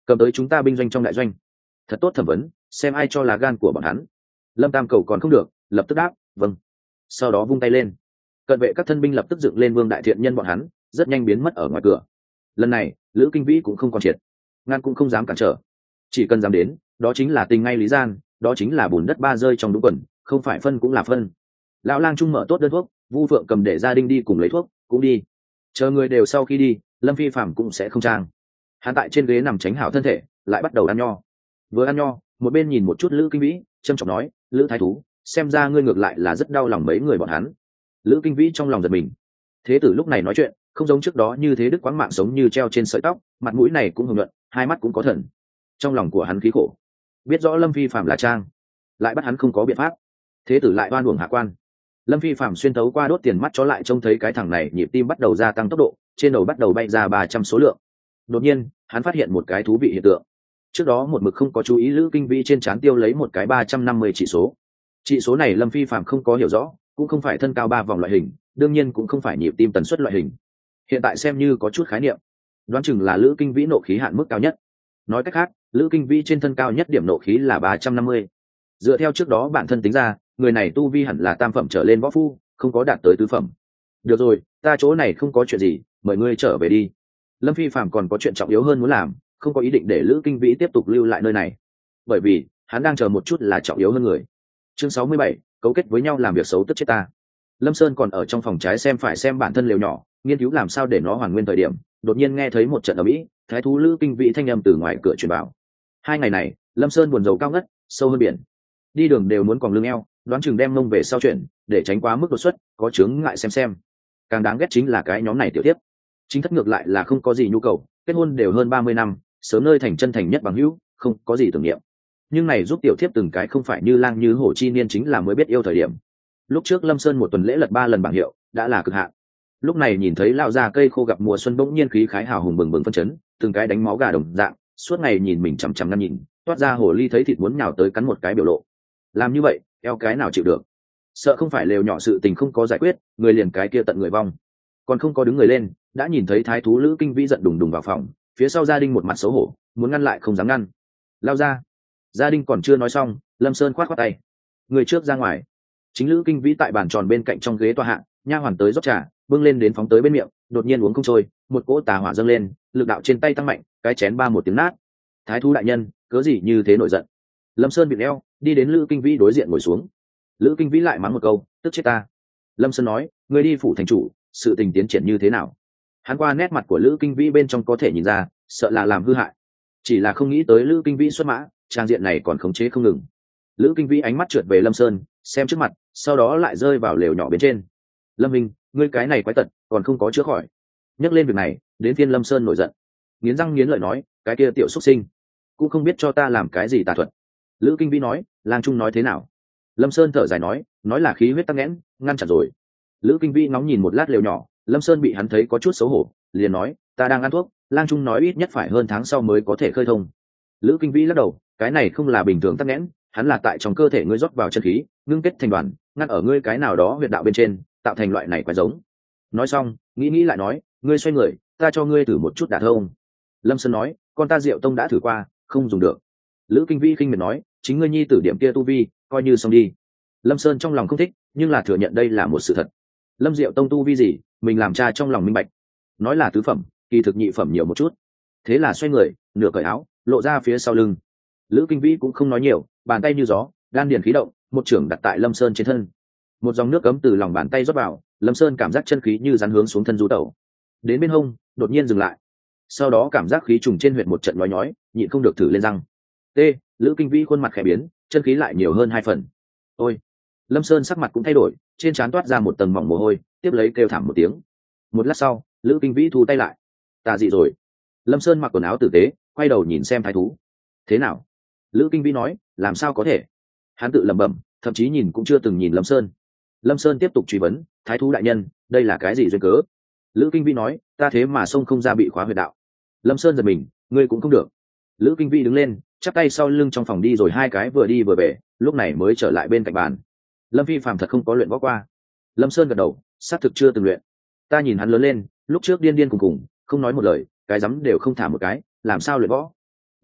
cầm tới chúng ta binh doanh trong đại doanh, thật tốt thẩm vấn, xem ai cho là gan của bọn hắn. Lâm Tam cầu còn không được, lập tức đáp vâng, sau đó vung tay lên, cận vệ các thân binh lập tức dựng lên vương đại thiện nhân bọn hắn, rất nhanh biến mất ở ngoài cửa. Lần này Lữ Kinh Vĩ cũng không còn triệt, ngăn cũng không dám cản trở, chỉ cần dám đến đó chính là tình ngay lý gian, đó chính là bùn đất ba rơi trong đúng quần, không phải phân cũng là phân. Lão lang trung mở tốt đơn thuốc, Vu Phượng cầm để gia đình đi cùng lấy thuốc, cũng đi. Chờ người đều sau khi đi, Lâm Phi Phạm cũng sẽ không trang. Hắn tại trên ghế nằm tránh hảo thân thể, lại bắt đầu ăn nho. Vừa ăn nho, một bên nhìn một chút Lữ Kinh Vĩ, trâm trọng nói: Lữ thái thú, xem ra ngươi ngược lại là rất đau lòng mấy người bọn hắn. Lữ Kinh Vĩ trong lòng giật mình. Thế tử lúc này nói chuyện không giống trước đó như thế đức quãng mạng sống như treo trên sợi tóc, mặt mũi này cũng hồng nhuận, hai mắt cũng có thần. Trong lòng của hắn khí khổ, biết rõ Lâm Phi Phạm là trang, lại bắt hắn không có biện pháp. Thế tử lại oan uổng hạ quan. Lâm Phi Phạm xuyên thấu qua đốt tiền mắt chó lại trông thấy cái thằng này nhịp tim bắt đầu gia tăng tốc độ, trên đầu bắt đầu bay ra ba trăm số lượng. Đột nhiên hắn phát hiện một cái thú vị hiện tượng. Trước đó một mực không có chú ý Lữ Kinh Vĩ trên trán tiêu lấy một cái ba trăm năm mươi chỉ số. Chỉ số này Lâm Phi Phạm không có hiểu rõ, cũng không phải thân cao ba vòng loại hình, đương nhiên cũng không phải nhịp tim tần suất loại hình. Hiện tại xem như có chút khái niệm, đoán chừng là Lữ Kinh Vĩ nộ khí hạn mức cao nhất. Nói cách khác, Lữ Kinh Vĩ trên thân cao nhất điểm nộ khí là ba trăm năm mươi. Dựa theo trước đó bản thân tính ra, người này tu vi hẳn là tam phẩm trở lên võ phu, không có đạt tới tứ phẩm. Được rồi, ta chỗ này không có chuyện gì, mời ngươi trở về đi. Lâm Phi Phạm còn có chuyện trọng yếu hơn muốn làm, không có ý định để Lữ Kinh Vĩ tiếp tục lưu lại nơi này, bởi vì hắn đang chờ một chút là trọng yếu hơn người. Chương sáu mươi bảy, cấu kết với nhau làm việc xấu tức chết ta. Lâm Sơn còn ở trong phòng trái xem phải xem bản thân lều nhỏ, nghiên cứu làm sao để nó hoàn nguyên thời điểm, đột nhiên nghe thấy một trận ầm ĩ, thái thú Lữ Kinh Vĩ thanh âm từ ngoài cửa truyền vào. Hai ngày này, Lâm Sơn buồn rầu cao ngất, sâu hơn biển, đi đường đều muốn còng lưng eo, đoán chừng đem mông về sau chuyện, để tránh quá mức đột xuất, có chướng ngại xem xem. Càng đáng ghét chính là cái nhóm này tiểu tiếp, chính thất ngược lại là không có gì nhu cầu, kết hôn đều hơn ba mươi năm, sớm nơi thành chân thành nhất bằng hữu, không có gì tưởng niệm. Nhưng này giúp tiểu thiếp từng cái không phải như lang như hổ chi niên chính là mới biết yêu thời điểm. Lúc trước Lâm Sơn một tuần lễ lật ba lần bảng hiệu, đã là cực hạn. Lúc này nhìn thấy lão già cây khô gặp mùa xuân bỗng nhiên khí khái hào hùng bừng bừng phân chấn, từng cái đánh máu gà đồng dạng, suốt ngày nhìn mình chằm chằm ngăn nhìn, toát ra hồ ly thấy thịt muốn nhào tới cắn một cái biểu lộ. Làm như vậy, eo cái nào chịu được? Sợ không phải lều nhỏ sự tình không có giải quyết, người liền cái kia tận người vong. Còn không có đứng người lên, đã nhìn thấy thái thú Lữ Kinh Vĩ giận đùng đùng vào phòng, phía sau gia đình một mặt xấu hổ, muốn ngăn lại không dám ngăn. Lao ra. Gia đình còn chưa nói xong, Lâm Sơn khoát khoát tay. Người trước ra ngoài. Chính Lữ Kinh Vĩ tại bàn tròn bên cạnh trong ghế tòa hạ, nha hoàn tới rót trà, bưng lên đến phóng tới bên miệng, đột nhiên uống không trôi, một cỗ tà hỏa dâng lên, lực đạo trên tay tăng mạnh, cái chén ba một tiếng nát. Thái thú đại nhân, cớ gì như thế nổi giận? Lâm Sơn bị leo, đi đến Lữ Kinh Vĩ đối diện ngồi xuống. Lữ Kinh Vĩ lại mắng một câu, tức chết ta. Lâm Sơn nói, người đi phủ thành chủ, sự tình tiến triển như thế nào? Hắn qua nét mặt của Lữ Kinh Vĩ bên trong có thể nhìn ra, sợ là làm hư hại, chỉ là không nghĩ tới Lữ Kinh Vĩ xuất mã, trang diện này còn khống chế không ngừng. Lữ Kinh Vĩ ánh mắt trượt về Lâm Sơn, xem trước mặt, sau đó lại rơi vào lều nhỏ bên trên. Lâm Minh, ngươi cái này quái tật, còn không có chữa khỏi. Nhắc lên việc này, đến phiên Lâm Sơn nổi giận, nghiến răng nghiến lợi nói, cái kia tiểu xuất sinh, cũng không biết cho ta làm cái gì tà thuật. Lữ Kinh Vĩ nói, lang trung nói thế nào? Lâm Sơn thở dài nói, nói là khí huyết tắc nghẽn, ngăn chặn rồi. Lữ Kinh Vĩ ngóng nhìn một lát lều nhỏ, Lâm Sơn bị hắn thấy có chút xấu hổ, liền nói, ta đang ăn thuốc, lang trung nói ít nhất phải hơn tháng sau mới có thể khơi thông. Lữ Kinh Vĩ lắc đầu, cái này không là bình thường tắc nghẽn, hắn là tại trong cơ thể ngươi rót vào chân khí, ngưng kết thành đoàn, ngăn ở ngươi cái nào đó huyệt đạo bên trên, tạo thành loại này quái giống. Nói xong, nghĩ nghĩ lại nói, ngươi xoay người, ta cho ngươi thử một chút đả thông. Lâm Sơn nói, con ta Diệu Tông đã thử qua, không dùng được. Lữ Kinh Vĩ khinh miệt nói, chính ngươi nhi tử điểm kia tu vi, coi như xong đi. Lâm Sơn trong lòng không thích, nhưng là thừa nhận đây là một sự thật. Lâm Diệu Tông tu vi gì, mình làm cha trong lòng minh bạch. Nói là tứ phẩm, kỳ thực nhị phẩm nhiều một chút. Thế là xoay người, nửa cởi áo, lộ ra phía sau lưng. Lữ Kinh Vĩ cũng không nói nhiều, bàn tay như gió, đan điền khí động, một trưởng đặt tại Lâm Sơn trên thân. Một dòng nước cấm từ lòng bàn tay rót vào, Lâm Sơn cảm giác chân khí như rắn hướng xuống thân du tẩu. Đến bên hông, đột nhiên dừng lại. Sau đó cảm giác khí trùng trên huyệt một trận nhói nhói, nhịn không được thử lên răng. T, Lữ Kinh Vĩ khuôn mặt khẽ biến, chân khí lại nhiều hơn hai phần. Ôi! Lâm Sơn sắc mặt cũng thay đổi, trên trán toát ra một tầng mỏng mồ hôi, tiếp lấy kêu thảm một tiếng. Một lát sau, Lữ Kinh Vĩ thu tay lại. Tà dị rồi. Lâm Sơn mặc quần áo tử tế, quay đầu nhìn xem thái thú. Thế nào? Lữ Kinh Vĩ nói, làm sao có thể? Hắn tự lẩm bẩm, thậm chí nhìn cũng chưa từng nhìn Lâm Sơn. Lâm Sơn tiếp tục truy vấn, thái thú đại nhân, đây là cái gì duyên cớ? Lữ Kinh Vĩ nói, ta thế mà sông không ra bị khóa huyệt đạo. Lâm Sơn giật mình, ngươi cũng không được. Lữ Kinh Vĩ đứng lên, chắp tay sau lưng trong phòng đi rồi hai cái vừa đi vừa về, lúc này mới trở lại bên cạnh bàn. Lâm Phi Phàm thật không có luyện võ qua. Lâm Sơn gật đầu, xác thực chưa từng luyện. Ta nhìn hắn lớn lên, lúc trước điên điên cùng cùng, không nói một lời, cái rắm đều không thả một cái, làm sao luyện võ?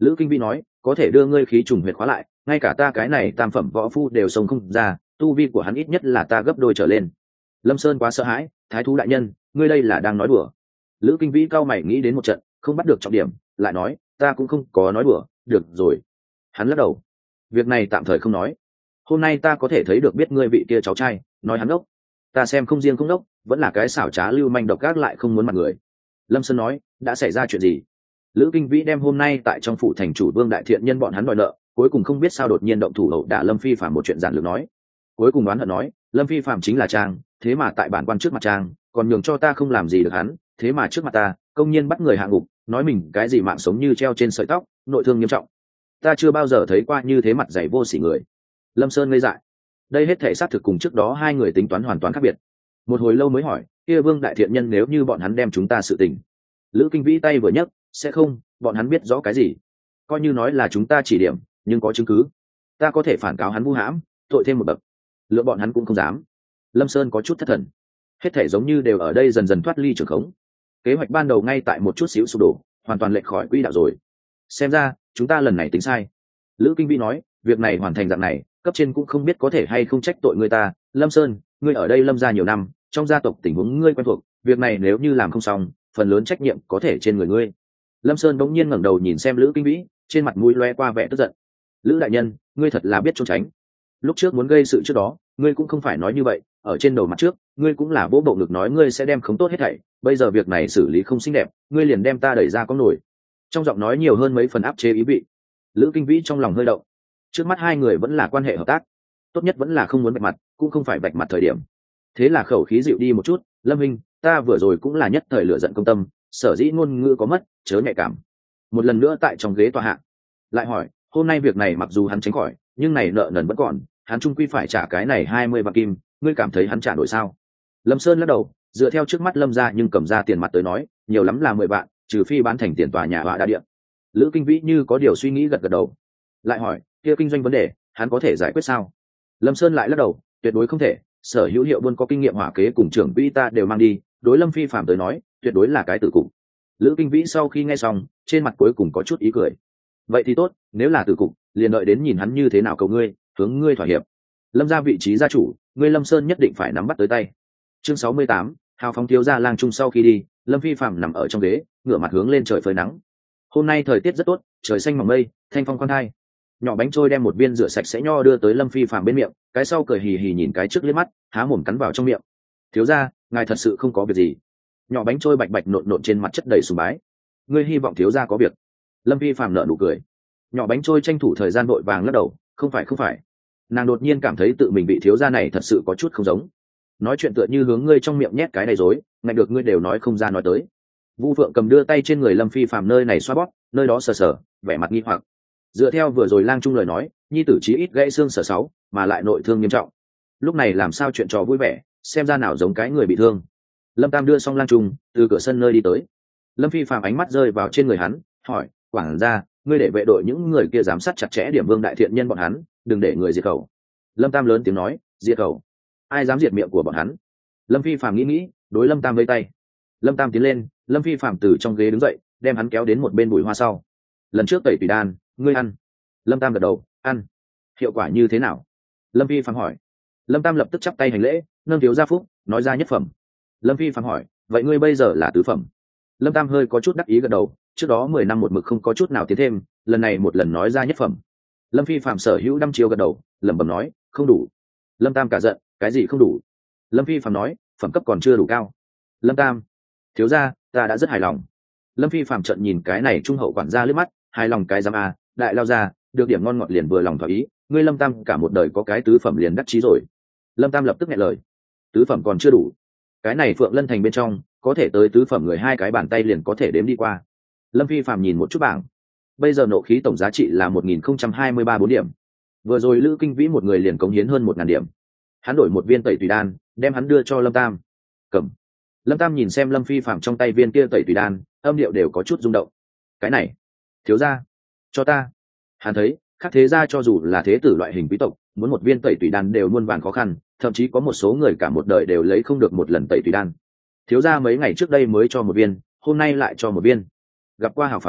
Lữ Kinh Vĩ nói, có thể đưa ngươi khí trùng huyệt khóa lại, ngay cả ta cái này tam phẩm võ phu đều sống không ra, tu vi của hắn ít nhất là ta gấp đôi trở lên. Lâm Sơn quá sợ hãi, thái thú đại nhân, ngươi đây là đang nói đùa. Lữ Kinh Vĩ cao mày nghĩ đến một trận, không bắt được trọng điểm, lại nói, ta cũng không có nói đùa, được rồi. Hắn lắc đầu, việc này tạm thời không nói. Hôm nay ta có thể thấy được biết ngươi vị kia cháu trai, nói hắn đốc. Ta xem không riêng không đốc, vẫn là cái xảo trá lưu manh độc ác lại không muốn mặt người. Lâm Sơn nói, đã xảy ra chuyện gì? Lữ Kinh Vĩ đem hôm nay tại trong phủ thành chủ Vương Đại Thiện nhân bọn hắn đòi nợ, cuối cùng không biết sao đột nhiên động thủ hậu đả Lâm Phi Phạm một chuyện giản lược nói. Cuối cùng đoán hận nói, Lâm Phi Phạm chính là Trang, thế mà tại bản quan trước mặt Trang, còn nhường cho ta không làm gì được hắn, thế mà trước mặt ta, công nhiên bắt người hạ ngục, nói mình cái gì mạng sống như treo trên sợi tóc, nội thương nghiêm trọng. Ta chưa bao giờ thấy qua như thế mặt dày vô sỉ người. Lâm Sơn ngây dại. Đây hết thể xác thực cùng trước đó hai người tính toán hoàn toàn khác biệt. Một hồi lâu mới hỏi, kia Vương Đại Thiện nhân nếu như bọn hắn đem chúng ta sự tình. Lữ Kinh Vĩ tay vừa nhấc, sẽ không, bọn hắn biết rõ cái gì. Coi như nói là chúng ta chỉ điểm, nhưng có chứng cứ. Ta có thể phản cáo hắn vu hãm, tội thêm một bậc. Lựa bọn hắn cũng không dám. Lâm Sơn có chút thất thần. Hết thể giống như đều ở đây dần dần thoát ly trường khống. Kế hoạch ban đầu ngay tại một chút xíu sụp đổ, hoàn toàn lệch khỏi quỹ đạo rồi. Xem ra, chúng ta lần này tính sai. Lữ Kinh Vĩ nói, việc này hoàn thành dạng này, cấp trên cũng không biết có thể hay không trách tội người ta. Lâm Sơn, ngươi ở đây Lâm gia nhiều năm, trong gia tộc tình huống ngươi quen thuộc, việc này nếu như làm không xong, phần lớn trách nhiệm có thể trên người ngươi. Lâm Sơn bỗng nhiên ngẩng đầu nhìn xem Lữ Kinh Vĩ, trên mặt mũi loe qua vẻ tức giận. Lữ đại nhân, ngươi thật là biết trốn tránh. Lúc trước muốn gây sự trước đó, ngươi cũng không phải nói như vậy, ở trên đầu mặt trước, ngươi cũng là vỗ bộ ngực nói ngươi sẽ đem khống tốt hết thảy, bây giờ việc này xử lý không xinh đẹp, ngươi liền đem ta đẩy ra có nổi. Trong giọng nói nhiều hơn mấy phần áp chế ý vị. Lữ Kinh Vĩ trong lòng hơi động. Trước mắt hai người vẫn là quan hệ hợp tác, tốt nhất vẫn là không muốn vạch mặt, cũng không phải vạch mặt thời điểm. Thế là khẩu khí dịu đi một chút, Lâm Minh, ta vừa rồi cũng là nhất thời lửa giận công tâm, sở dĩ ngôn ngữ có mất, chớ nhạy cảm. Một lần nữa tại trong ghế tòa hạ, lại hỏi, hôm nay việc này mặc dù hắn tránh khỏi, nhưng này nợ nần vẫn còn, hắn trung quy phải trả cái này hai mươi vạn kim, ngươi cảm thấy hắn trả nổi sao? Lâm Sơn lắc đầu, dựa theo trước mắt Lâm gia nhưng cầm ra tiền mặt tới nói, nhiều lắm là mười vạn, trừ phi bán thành tiền tòa nhà họa đa điện. Lữ Kinh Vĩ như có điều suy nghĩ gật gật đầu, lại hỏi, kia kinh doanh vấn đề, hắn có thể giải quyết sao? Lâm Sơn lại lắc đầu, tuyệt đối không thể, sở hữu hiệu buôn có kinh nghiệm hỏa kế cùng trưởng quỹ ta đều mang đi, đối Lâm Phi Phạm tới nói, tuyệt đối là cái tử cục. Lữ Kinh Vĩ sau khi nghe xong, trên mặt cuối cùng có chút ý cười. Vậy thì tốt, nếu là tử cục, liền đợi đến nhìn hắn như thế nào cầu ngươi, hướng ngươi thỏa hiệp. Lâm gia vị trí gia chủ, ngươi Lâm Sơn nhất định phải nắm bắt tới tay. Chương sáu mươi tám, hào phóng thiếu gia lang trung. Sau khi đi, Lâm Phi Phạm nằm ở trong ghế, ngửa mặt hướng lên trời phơi nắng. Hôm nay thời tiết rất tốt, trời xanh mỏng mây, thanh phong khoan thai. Nhỏ bánh trôi đem một viên rửa sạch sẽ nho đưa tới Lâm Phi Phạm bên miệng, cái sau cười hì hì nhìn cái trước liếc mắt, há mồm cắn vào trong miệng. Thiếu gia, ngài thật sự không có việc gì? Nhỏ bánh trôi bạch bạch nộn nộn trên mặt chất đầy sùng bái. Ngươi hy vọng thiếu gia có việc? Lâm Phi Phạm nở nụ cười. Nhỏ bánh trôi tranh thủ thời gian vội vàng lắc đầu, không phải không phải. Nàng đột nhiên cảm thấy tự mình bị thiếu gia này thật sự có chút không giống. Nói chuyện tựa như hướng ngươi trong miệng nhét cái này dối, ngại được ngươi đều nói không ra nói tới. Vu Phượng cầm đưa tay trên người Lâm Phi Phạm nơi này xoa bóp, nơi đó sờ sờ, vẻ mặt nghi hoặc. Dựa theo vừa rồi lang trung lời nói, nhi tử chí ít gãy xương sở sáu, mà lại nội thương nghiêm trọng. Lúc này làm sao chuyện trò vui vẻ, xem ra nào giống cái người bị thương. Lâm Tam đưa xong lang trung, từ cửa sân nơi đi tới. Lâm Phi Phạm ánh mắt rơi vào trên người hắn, hỏi, quảng gia, ngươi để vệ đội những người kia giám sát chặt chẽ điểm Vương Đại Thiện nhân bọn hắn, đừng để người diệt khẩu. Lâm Tam lớn tiếng nói, diệt khẩu? Ai dám diệt miệng của bọn hắn? Lâm Phi Phạm nghĩ nghĩ, đối Lâm Tam vây tay. Lâm Tam tiến lên, Lâm Phi Phạm từ trong ghế đứng dậy, đem hắn kéo đến một bên bụi hoa sau. Lần trước tẩy tùy đan, ngươi ăn? Lâm Tam gật đầu, ăn. Hiệu quả như thế nào? Lâm Phi Phạm hỏi. Lâm Tam lập tức chắp tay hành lễ, nâng thiếu gia phúc, nói ra nhất phẩm. Lâm Phi Phạm hỏi, vậy ngươi bây giờ là tứ phẩm? Lâm Tam hơi có chút đắc ý gật đầu, trước đó mười năm một mực không có chút nào tiến thêm, lần này một lần nói ra nhất phẩm. Lâm Phi Phạm sở hữu năm chiều gật đầu, lẩm bẩm nói, không đủ. Lâm Tam cả giận, cái gì không đủ? Lâm Phi Phạm nói, phẩm cấp còn chưa đủ cao. Lâm Tam, thiếu gia, ta đã rất hài lòng. Lâm Phi Phạm trận nhìn cái này trung hậu quản gia liếc mắt, hài lòng cái giám a, đại lao ra, được điểm ngon ngọt liền vừa lòng thỏa ý, ngươi Lâm Tam cả một đời có cái tứ phẩm liền đắc chí rồi. Lâm Tam lập tức nghe lời, tứ phẩm còn chưa đủ, cái này Phượng Lân thành bên trong có thể tới tứ phẩm người hai cái bàn tay liền có thể đếm đi qua. Lâm Phi Phạm nhìn một chút bảng, bây giờ nộ khí tổng giá trị là một nghìn không trăm hai mươi ba bốn điểm, vừa rồi Lữ Kinh Vĩ một người liền cống hiến hơn một ngàn điểm. Hắn đổi một viên tẩy tùy đan, đem hắn đưa cho Lâm Tam. Cầm. Lâm Tam nhìn xem Lâm Phi Phạm trong tay viên kia tẩy tùy đan, âm điệu đều có chút rung động. Cái này, thiếu gia, cho ta. Hắn thấy khác thế gia cho dù là thế tử loại hình quý tộc, muốn một viên tẩy tùy đan đều muôn vàn khó khăn, thậm chí có một số người cả một đời đều lấy không được một lần tẩy tùy đan. Thiếu gia mấy ngày trước đây mới cho một viên, hôm nay lại cho một viên. Gặp qua hào phóng,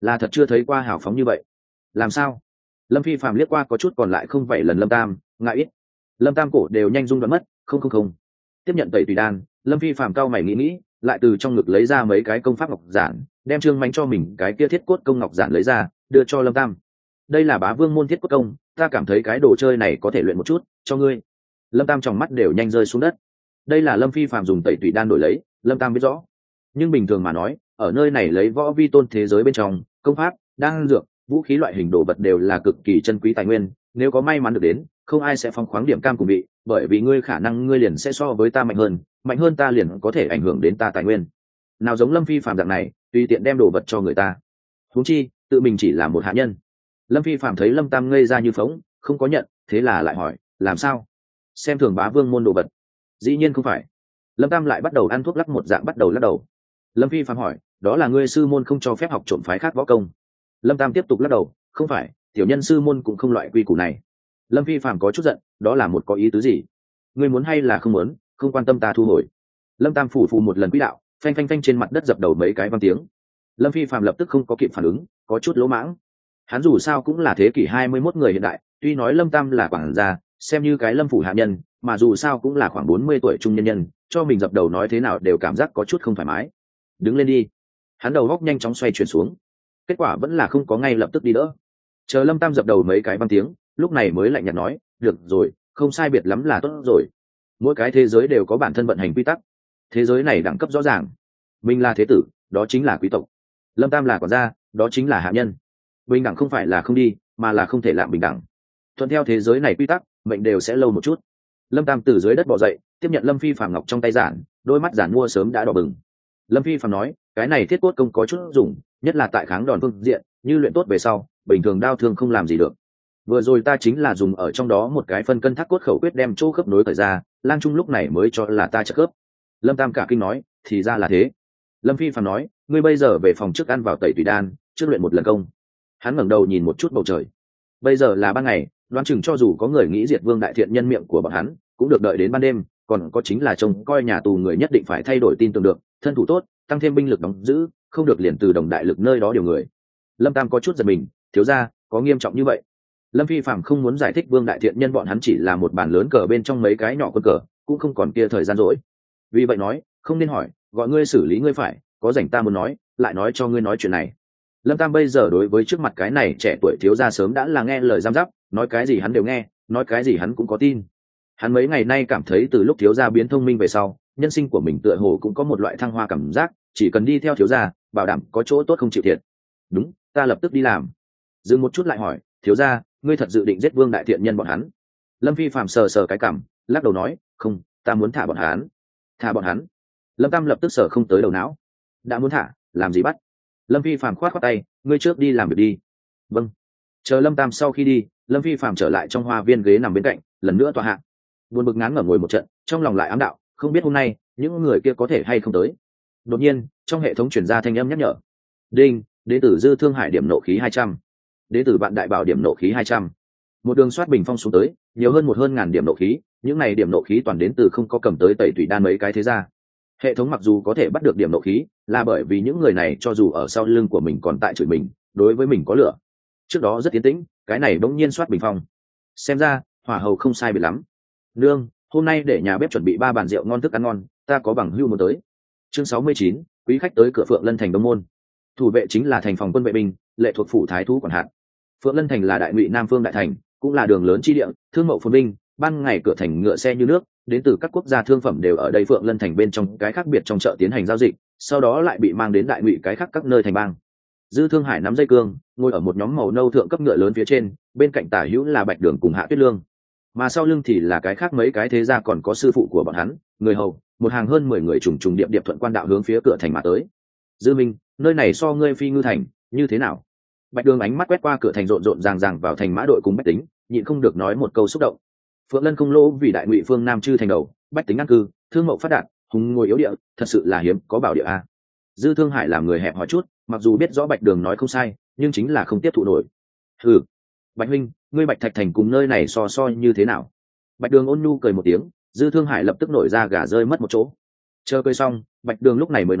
là thật chưa thấy qua hào phóng như vậy. Làm sao? Lâm Phi Phạm liếc qua có chút còn lại không vậy lần Lâm Tam ngại ít. Lâm Tam cổ đều nhanh rung đoạn mất. Không không không. Tiếp nhận tẩy tùy đan, Lâm Phi Phạm cao mày nghĩ nghĩ, lại từ trong ngực lấy ra mấy cái công pháp ngọc giản, đem Trương Mánh cho mình cái kia thiết cốt công ngọc giản lấy ra, đưa cho Lâm Tam. Đây là bá vương môn thiết cốt công, ta cảm thấy cái đồ chơi này có thể luyện một chút, cho ngươi. Lâm Tam trong mắt đều nhanh rơi xuống đất. Đây là Lâm Phi Phạm dùng tẩy tùy đan đổi lấy, Lâm Tam biết rõ. Nhưng bình thường mà nói, ở nơi này lấy võ vi tôn thế giới bên trong, công pháp, đan dược, vũ khí loại hình đồ vật đều là cực kỳ chân quý tài nguyên, nếu có may mắn được đến, không ai sẽ phóng khoáng điểm cam cùng vị, bởi vì ngươi khả năng ngươi liền sẽ so với ta mạnh hơn, mạnh hơn ta liền có thể ảnh hưởng đến ta tài nguyên. Nào giống Lâm Phi Phạm dạng này, tùy tiện đem đồ vật cho người ta. Huống chi, tự mình chỉ là một hạ nhân. Lâm Phi Phạm thấy Lâm Tam ngây ra như phóng, không có nhận, thế là lại hỏi, làm sao? Xem thường bá vương môn đồ vật? Dĩ nhiên không phải. Lâm Tam lại bắt đầu ăn thuốc lắc một dạng bắt đầu lắc đầu. Lâm Phi Phạm hỏi, đó là ngươi sư môn không cho phép học trộm phái khác võ công? Lâm Tam tiếp tục lắc đầu, không phải, tiểu nhân sư môn cũng không loại quy củ này. Lâm Phi Phạm có chút giận, đó là một có ý tứ gì? Ngươi muốn hay là không muốn, không quan tâm ta thu hồi. Lâm Tam phủ phù một lần quỹ đạo, phanh phanh phanh trên mặt đất dập đầu mấy cái vang tiếng. Lâm Phi Phạm lập tức không có kịp phản ứng, có chút lỗ mãng. Hắn dù sao cũng là thế kỷ hai mươi mốt người hiện đại, tuy nói Lâm Tam là quản gia, xem như cái Lâm phủ hạ nhân, mà dù sao cũng là khoảng bốn mươi tuổi trung nhân nhân, cho mình dập đầu nói thế nào đều cảm giác có chút không thoải mái. Đứng lên đi. Hắn đầu góc nhanh chóng xoay chuyển xuống. Kết quả vẫn là không có ngay lập tức đi đỡ. Chờ Lâm Tam dập đầu mấy cái vang tiếng, lúc này mới lạnh nhạt nói, được rồi, không sai biệt lắm là tốt rồi. Mỗi cái thế giới đều có bản thân vận hành quy tắc. Thế giới này đẳng cấp rõ ràng. Mình là thế tử, đó chính là quý tộc. Lâm Tam là quản gia, đó chính là hạ nhân. Bình đẳng không phải là không đi, mà là không thể làm bình đẳng. Thuận theo thế giới này quy tắc, mệnh đều sẽ lâu một chút. Lâm Tam từ dưới đất bò dậy, tiếp nhận Lâm Phi Phạm ngọc trong tay giản, đôi mắt giản mua sớm đã đỏ bừng. Lâm Phi Phạm nói, cái này thiết cốt công có chút dùng, nhất là tại kháng đòn phương diện, như luyện tốt về sau, bình thường đao thương không làm gì được. Vừa rồi ta chính là dùng ở trong đó một cái phân cân thác cốt khẩu quyết đem chỗ khớp nối thời ra, Lang Trung lúc này mới cho là ta trợ khớp. Lâm Tam cả kinh nói, thì ra là thế. Lâm Phi Phạm nói, ngươi bây giờ về phòng trước ăn vào tẩy tùy đan, trước luyện một lần công. Hắn ngẩng đầu nhìn một chút bầu trời. Bây giờ là ban ngày, đoán chừng cho dù có người nghĩ diệt Vương đại thiện nhân miệng của bọn hắn, cũng được đợi đến ban đêm, còn có chính là trông coi nhà tù người nhất định phải thay đổi tin tưởng được, thân thủ tốt, tăng thêm binh lực đóng giữ, không được liền từ đồng đại lực nơi đó điều người. Lâm Tam có chút giật mình, thiếu gia, có nghiêm trọng như vậy? Lâm Phi Phạm không muốn giải thích Vương đại thiện nhân bọn hắn chỉ là một bàn lớn cờ bên trong mấy cái nhỏ quân cờ, cũng không còn kia thời gian rỗi. Vì vậy nói, không nên hỏi, gọi ngươi xử lý ngươi phải, có rảnh ta muốn nói, lại nói cho ngươi nói chuyện này. Lâm Tam bây giờ đối với trước mặt cái này trẻ tuổi thiếu gia sớm đã là nghe lời giam giáp, nói cái gì hắn đều nghe, nói cái gì hắn cũng có tin. Hắn mấy ngày nay cảm thấy từ lúc thiếu gia biến thông minh về sau, nhân sinh của mình tựa hồ cũng có một loại thăng hoa cảm giác, chỉ cần đi theo thiếu gia, bảo đảm có chỗ tốt không chịu thiệt. Đúng, ta lập tức đi làm. Dừng một chút lại hỏi, thiếu gia, ngươi thật dự định giết Vương đại thiện nhân bọn hắn? Lâm Phi Phạm sờ sờ cái cằm, lắc đầu nói, không, ta muốn thả bọn hắn. Thả bọn hắn? Lâm Tam lập tức sờ không tới đầu não. Đã muốn thả, làm gì bắt? Lâm Phi Phạm khoát khoát tay, ngươi trước đi làm việc đi. Vâng. Chờ Lâm Tam sau khi đi, Lâm Phi Phạm trở lại trong hoa viên ghế nằm bên cạnh, lần nữa tọa hạ. Buồn bực ngán ngẩm ngồi một trận, trong lòng lại ám đạo, không biết hôm nay những người kia có thể hay không tới. Đột nhiên, trong hệ thống truyền ra thanh âm nhắc nhở. Đinh, đến từ Dư Thương Hải điểm nộ khí hai trăm. Đến từ Bạn Đại Bảo điểm nộ khí hai trăm. Một đường soát bình phong xuống tới, nhiều hơn một hơn ngàn điểm nộ khí, những này điểm nộ khí toàn đến từ không có cầm tới tẩy tùy đan mấy cái thế ra. Hệ thống mặc dù có thể bắt được điểm nộ khí, là bởi vì những người này cho dù ở sau lưng của mình còn tại chửi mình, đối với mình có lửa. Trước đó rất tiến tĩnh, cái này bỗng nhiên soát bình phong. Xem ra, hỏa hầu không sai biệt lắm. Nương, hôm nay để nhà bếp chuẩn bị ba bàn rượu ngon thức ăn ngon, ta có bằng hưu muốn tới. Chương sáu mươi chín, quý khách tới cửa Phượng Lân thành Đông môn. Thủ vệ chính là thành phòng quân vệ binh, lệ thuộc phủ thái thú quản hạt. Phượng Lân thành là đại ngụy Nam Phương đại thành, cũng là đường lớn chi địa, thương mậu phồn binh, ban ngày cửa thành ngựa xe như nước, đến từ các quốc gia thương phẩm đều ở đây Phượng Lân thành bên trong cái khác biệt trong chợ tiến hành giao dịch, sau đó lại bị mang đến đại ngụy cái khác các nơi thành bang. Dư Thương Hải nắm dây cương, ngồi ở một nhóm màu nâu thượng cấp ngựa lớn phía trên, bên cạnh tả hữu là Bạch Đường cùng Hạ Tuyết Lương, mà sau lưng thì là cái khác mấy cái thế gia còn có sư phụ của bọn hắn, người hầu, một hàng hơn mười người trùng trùng điệp điệp thuận quan đạo hướng phía cửa thành mà tới. Dư Minh, nơi này so ngươi Phi Ngư thành, như thế nào? Bạch Đường ánh mắt quét qua cửa thành rộn rộn ràng ràng vào thành mã đội cùng bách tính, nhịn không được nói một câu xúc động. Phượng Lân không lỗ vì đại ngụy phương Nam chư thành đầu, bách tính an cư, thương mậu phát đạt, hùng ngồi yếu địa, thật sự là hiếm có bảo địa a. Dư Thương Hải làm người hẹp hỏi chút, mặc dù biết rõ Bạch Đường nói không sai, nhưng chính là không tiếp thụ nổi. Ừ, Bạch huynh, ngươi Bạch Thạch thành cùng nơi này so so như thế nào? Bạch Đường ôn nhu cười một tiếng, Dư Thương Hải lập tức nổi ra gà rơi mất một chỗ. Chờ cười xong, Bạch Đường lúc này mới nói,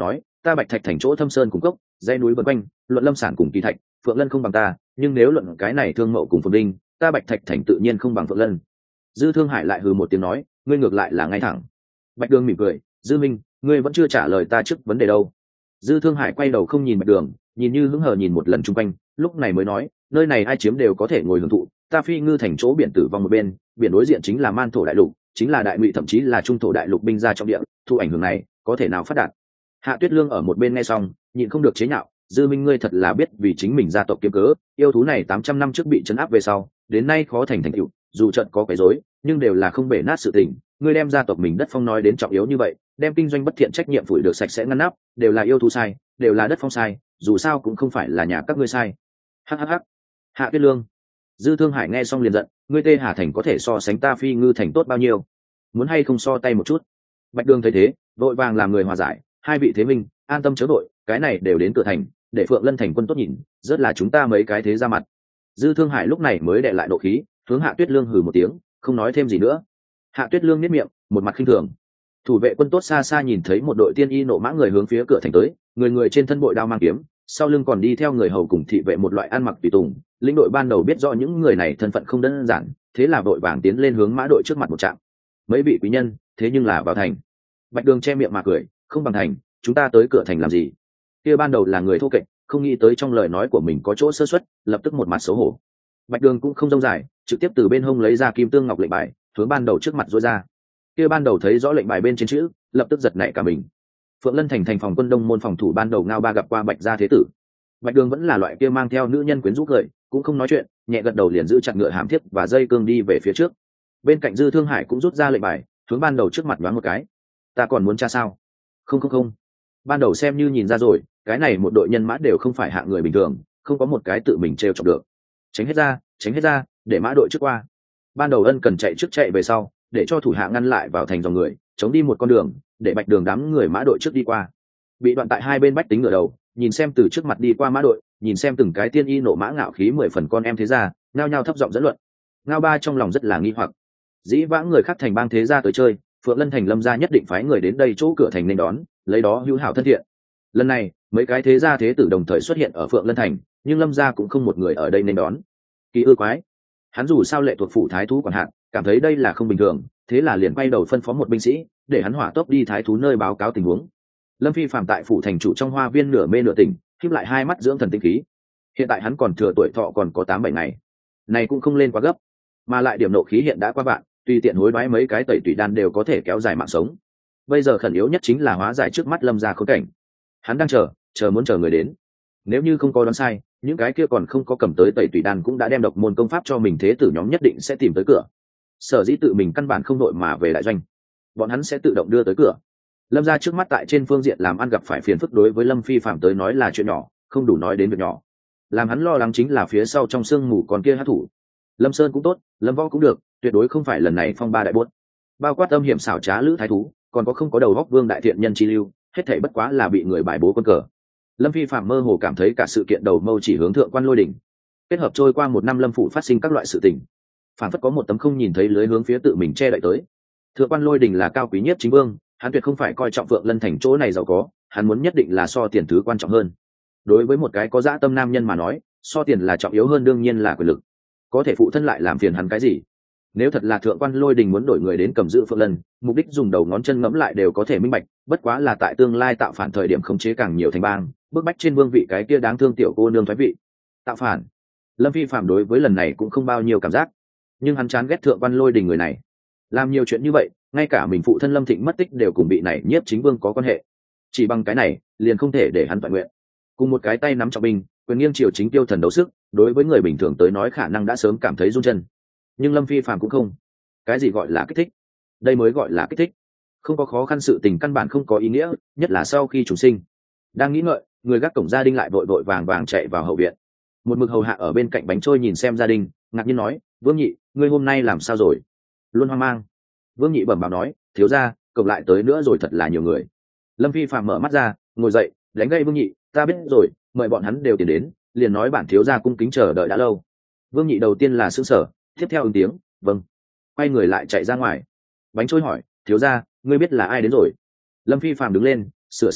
ta bạch thạch thành chỗ thâm sơn cùng cốc, dãy núi vân quanh, luận lâm sản cùng kỳ thạch, phượng lân không bằng ta, nhưng nếu luận cái này thương mậu cùng phồn linh, ta bạch thạch thành tự nhiên không bằng phượng lân. Dư Thương Hải lại hừ một tiếng nói, ngươi ngược lại là ngay thẳng. Bạch Đường mỉm cười, Dư Minh, ngươi vẫn chưa trả lời ta trước vấn đề đâu. Dư Thương Hải quay đầu không nhìn Bạch Đường, nhìn như hứng hờ nhìn một lần chung quanh, lúc này mới nói, nơi này ai chiếm đều có thể ngồi hưởng thụ, ta phi ngư thành chỗ biển tử vong một bên, biển đối diện chính là man thổ đại lục, chính là đại ngụy thậm chí là trung thổ đại lục binh ra trong địa, thu ảnh hưởng này có thể nào phát đạt. Hạ Tuyết Lương ở một bên nghe xong, nhịn không được chế nhạo, Dư Minh ngươi thật là biết vì chính mình gia tộc kiếm cớ, yêu thú này tám trăm năm trước bị trấn áp về sau, đến nay khó thành thành tựu, dù trận có quấy rối, nhưng đều là không bể nát sự tình, ngươi đem gia tộc mình đất phong nói đến trọng yếu như vậy, đem kinh doanh bất thiện trách nhiệm phủi được sạch sẽ ngăn nắp, đều là yêu thú sai, đều là đất phong sai, dù sao cũng không phải là nhà các ngươi sai. Hắc hắc hắc. Hạ Tuyết Lương. Dư Thương Hải nghe xong liền giận, ngươi Tê Hà thành có thể so sánh ta phi ngư thành tốt bao nhiêu? Muốn hay không so tay một chút? Bạch Đường thấy thế, vội vàng làm người hòa giải, hai vị thế minh, an tâm chớ đội, cái này đều đến cửa thành, để Phượng Lân thành quân tốt nhìn, rất là chúng ta mấy cái thế ra mặt. Dư Thương Hải lúc này mới đè lại độ khí, hướng Hạ Tuyết Lương hừ một tiếng, không nói thêm gì nữa. Hạ Tuyết Lương nhếch miệng, một mặt khinh thường. Thủ vệ quân tốt xa xa nhìn thấy một đội tiên y nộ mã người hướng phía cửa thành tới, người người trên thân bội đao mang kiếm, sau lưng còn đi theo người hầu cùng thị vệ một loại ăn mặc tùy tùng. Lĩnh đội ban đầu biết rõ những người này thân phận không đơn giản, thế là vội vàng tiến lên hướng mã đội trước mặt một trạm. Mấy vị quý nhân, thế nhưng là vào thành. Bạch Đường che miệng mà cười, không bằng thành, chúng ta tới cửa thành làm gì? Kia ban đầu là người thô kệch, không nghĩ tới trong lời nói của mình có chỗ sơ suất, lập tức một mặt xấu hổ. Bạch Đường cũng không rông dài, trực tiếp từ bên hông lấy ra kim tương ngọc lệnh bài, hướng ban đầu trước mặt rối ra. Kia ban đầu thấy rõ lệnh bài bên trên chữ, lập tức giật nảy cả mình. Phượng Lân thành thành phòng quân đông môn phòng thủ ban đầu ngao ba gặp qua Bạch gia thế tử. Bạch Đường vẫn là loại kia mang theo nữ nhân quyến rũ cười, cũng không nói chuyện, nhẹ gật đầu liền giữ chặt ngựa hàm thiết và dây cương đi về phía trước. Bên cạnh Dư Thương Hải cũng rút ra lệnh bài, hướng ban đầu trước mặt nhoáng một cái. Ta còn muốn tra sao? Không không không. Ban đầu xem như nhìn ra rồi, cái này một đội nhân mã đều không phải hạng người bình thường, không có một cái tự mình trêu chọc được. Tránh hết ra, tránh hết ra, để mã đội trước qua. Ban đầu ân cần chạy trước chạy về sau, để cho thủ hạ ngăn lại vào thành dòng người, chống đi một con đường, để Bạch Đường đám người mã đội trước đi qua. Bị đoạn tại hai bên bách tính ngửa đầu, nhìn xem từ trước mặt đi qua mã đội, nhìn xem từng cái tiên y nộ mã ngạo khí mười phần con em thế gia, nhao nhao thấp giọng dẫn luận. Ngao ba trong lòng rất là nghi hoặc. Dĩ vãng người khác thành bang thế gia tới chơi, Phượng Lân thành Lâm gia nhất định phái người đến đây chỗ cửa thành nên đón, lấy đó hữu hảo thân thiện. Lần này, mấy cái thế gia thế tử đồng thời xuất hiện ở Phượng Lân thành, nhưng Lâm gia cũng không một người ở đây nên đón. Kỳ ư quái. Hắn dù sao lệ thuộc phủ thái thú quản hạt, cảm thấy đây là không bình thường, thế là liền quay đầu phân phó một binh sĩ, để hắn hỏa tốc đi thái thú nơi báo cáo tình huống. Lâm Phi phạm tại phủ thành chủ trong hoa viên nửa mê nửa tỉnh, khép lại hai mắt dưỡng thần tinh khí. Hiện tại hắn còn thừa tuổi thọ còn có tám bảy ngày, này cũng không lên quá gấp, mà lại điểm nộ khí hiện đã qua vạn, tùy tiện hối đoái mấy cái tẩy tùy đan đều có thể kéo dài mạng sống. Bây giờ khẩn yếu nhất chính là hóa giải trước mắt Lâm gia khốn cảnh. Hắn đang chờ, chờ muốn chờ người đến. Nếu như không có đoán sai, những cái kia còn không có cầm tới tẩy tùy đan cũng đã đem độc môn công pháp cho mình, thế tử nhóm nhất định sẽ tìm tới cửa. Sở dĩ tự mình căn bản không đội mà về đại doanh, bọn hắn sẽ tự động đưa tới cửa. Lâm gia trước mắt tại trên phương diện làm ăn gặp phải phiền phức, đối với Lâm Phi phạm tới nói là chuyện nhỏ, không đủ nói đến việc nhỏ. Làm hắn lo lắng chính là phía sau trong sương mù còn kia hát thủ. Lâm Sơn cũng tốt, Lâm Võ cũng được, tuyệt đối không phải lần này phong ba đại buốt. Bao quát âm hiểm xảo trá lữ thái thú, còn có không có đầu góc vương đại thiện nhân chi lưu, hết thảy bất quá là bị người bài bố quân cờ. Lâm Phi phạm mơ hồ cảm thấy cả sự kiện đầu mâu chỉ hướng thượng quan lôi đỉnh. Kết hợp trôi qua một năm Lâm phủ phát sinh các loại sự tình, phản phất có một tấm không nhìn thấy lưới hướng phía tự mình che đậy tới. Thượng quan lôi đỉnh là cao quý nhất chính vương, hắn tuyệt không phải coi trọng Phượng Lân thành chỗ này giàu có, hắn muốn nhất định là so tiền thứ quan trọng hơn. Đối với một cái có dã tâm nam nhân mà nói, so tiền là trọng yếu hơn đương nhiên là quyền lực. Có thể phụ thân lại làm phiền hắn cái gì? Nếu thật là thượng quan lôi đình muốn đổi người đến cầm giữ Phượng Lân, mục đích dùng đầu ngón chân ngẫm lại đều có thể minh bạch, bất quá là tại tương lai tạo phản thời điểm khống chế càng nhiều thành bang, bức bách trên vương vị cái kia đáng thương tiểu cô nương thoái vị. Tạo phản. Lâm Phi phạm đối với lần này cũng không bao nhiêu cảm giác, nhưng hắn chán ghét thượng quan lôi đình người này. Làm nhiều chuyện như vậy, ngay cả mình phụ thân Lâm Thịnh mất tích đều cùng bị này nhiếp chính vương có quan hệ. Chỉ bằng cái này, liền không thể để hắn toàn nguyện. Cùng một cái tay nắm trọng binh, quyền nghiêng triều chính tiêu thần đấu sức, đối với người bình thường tới nói khả năng đã sớm cảm thấy run chân. Nhưng Lâm Phi phạm cũng không. Cái gì gọi là kích thích? Đây mới gọi là kích thích. Không có khó khăn sự tình căn bản không có ý nghĩa, nhất là sau khi trùng sinh. Đang nghĩ ngợi, người gác cổng gia đình lại vội vội vàng vàng chạy vào hậu viện. Một mực hầu hạ ở bên cạnh bánh trôi nhìn xem gia đình, ngạc nhiên nói, Vương Nhị, ngươi hôm nay làm sao rồi? Luôn hoang mang. Vương Nhị bẩm báo nói, thiếu gia, cổng lại tới nữa rồi, thật là nhiều người. Lâm Phi phạm mở mắt ra, ngồi dậy, đánh gây Vương Nhị, ta biết rồi, mời bọn hắn đều tiến đến, liền nói bản thiếu gia cung kính chờ đợi đã lâu. Vương Nhị đầu tiên là sững sờ, tiếp theo ứng tiếng, vâng. Quay người lại chạy ra ngoài. Bánh trôi hỏi, thiếu gia, ngươi biết là ai đến rồi? Lâm Phi phạm đứng lên, sửa sang tóc,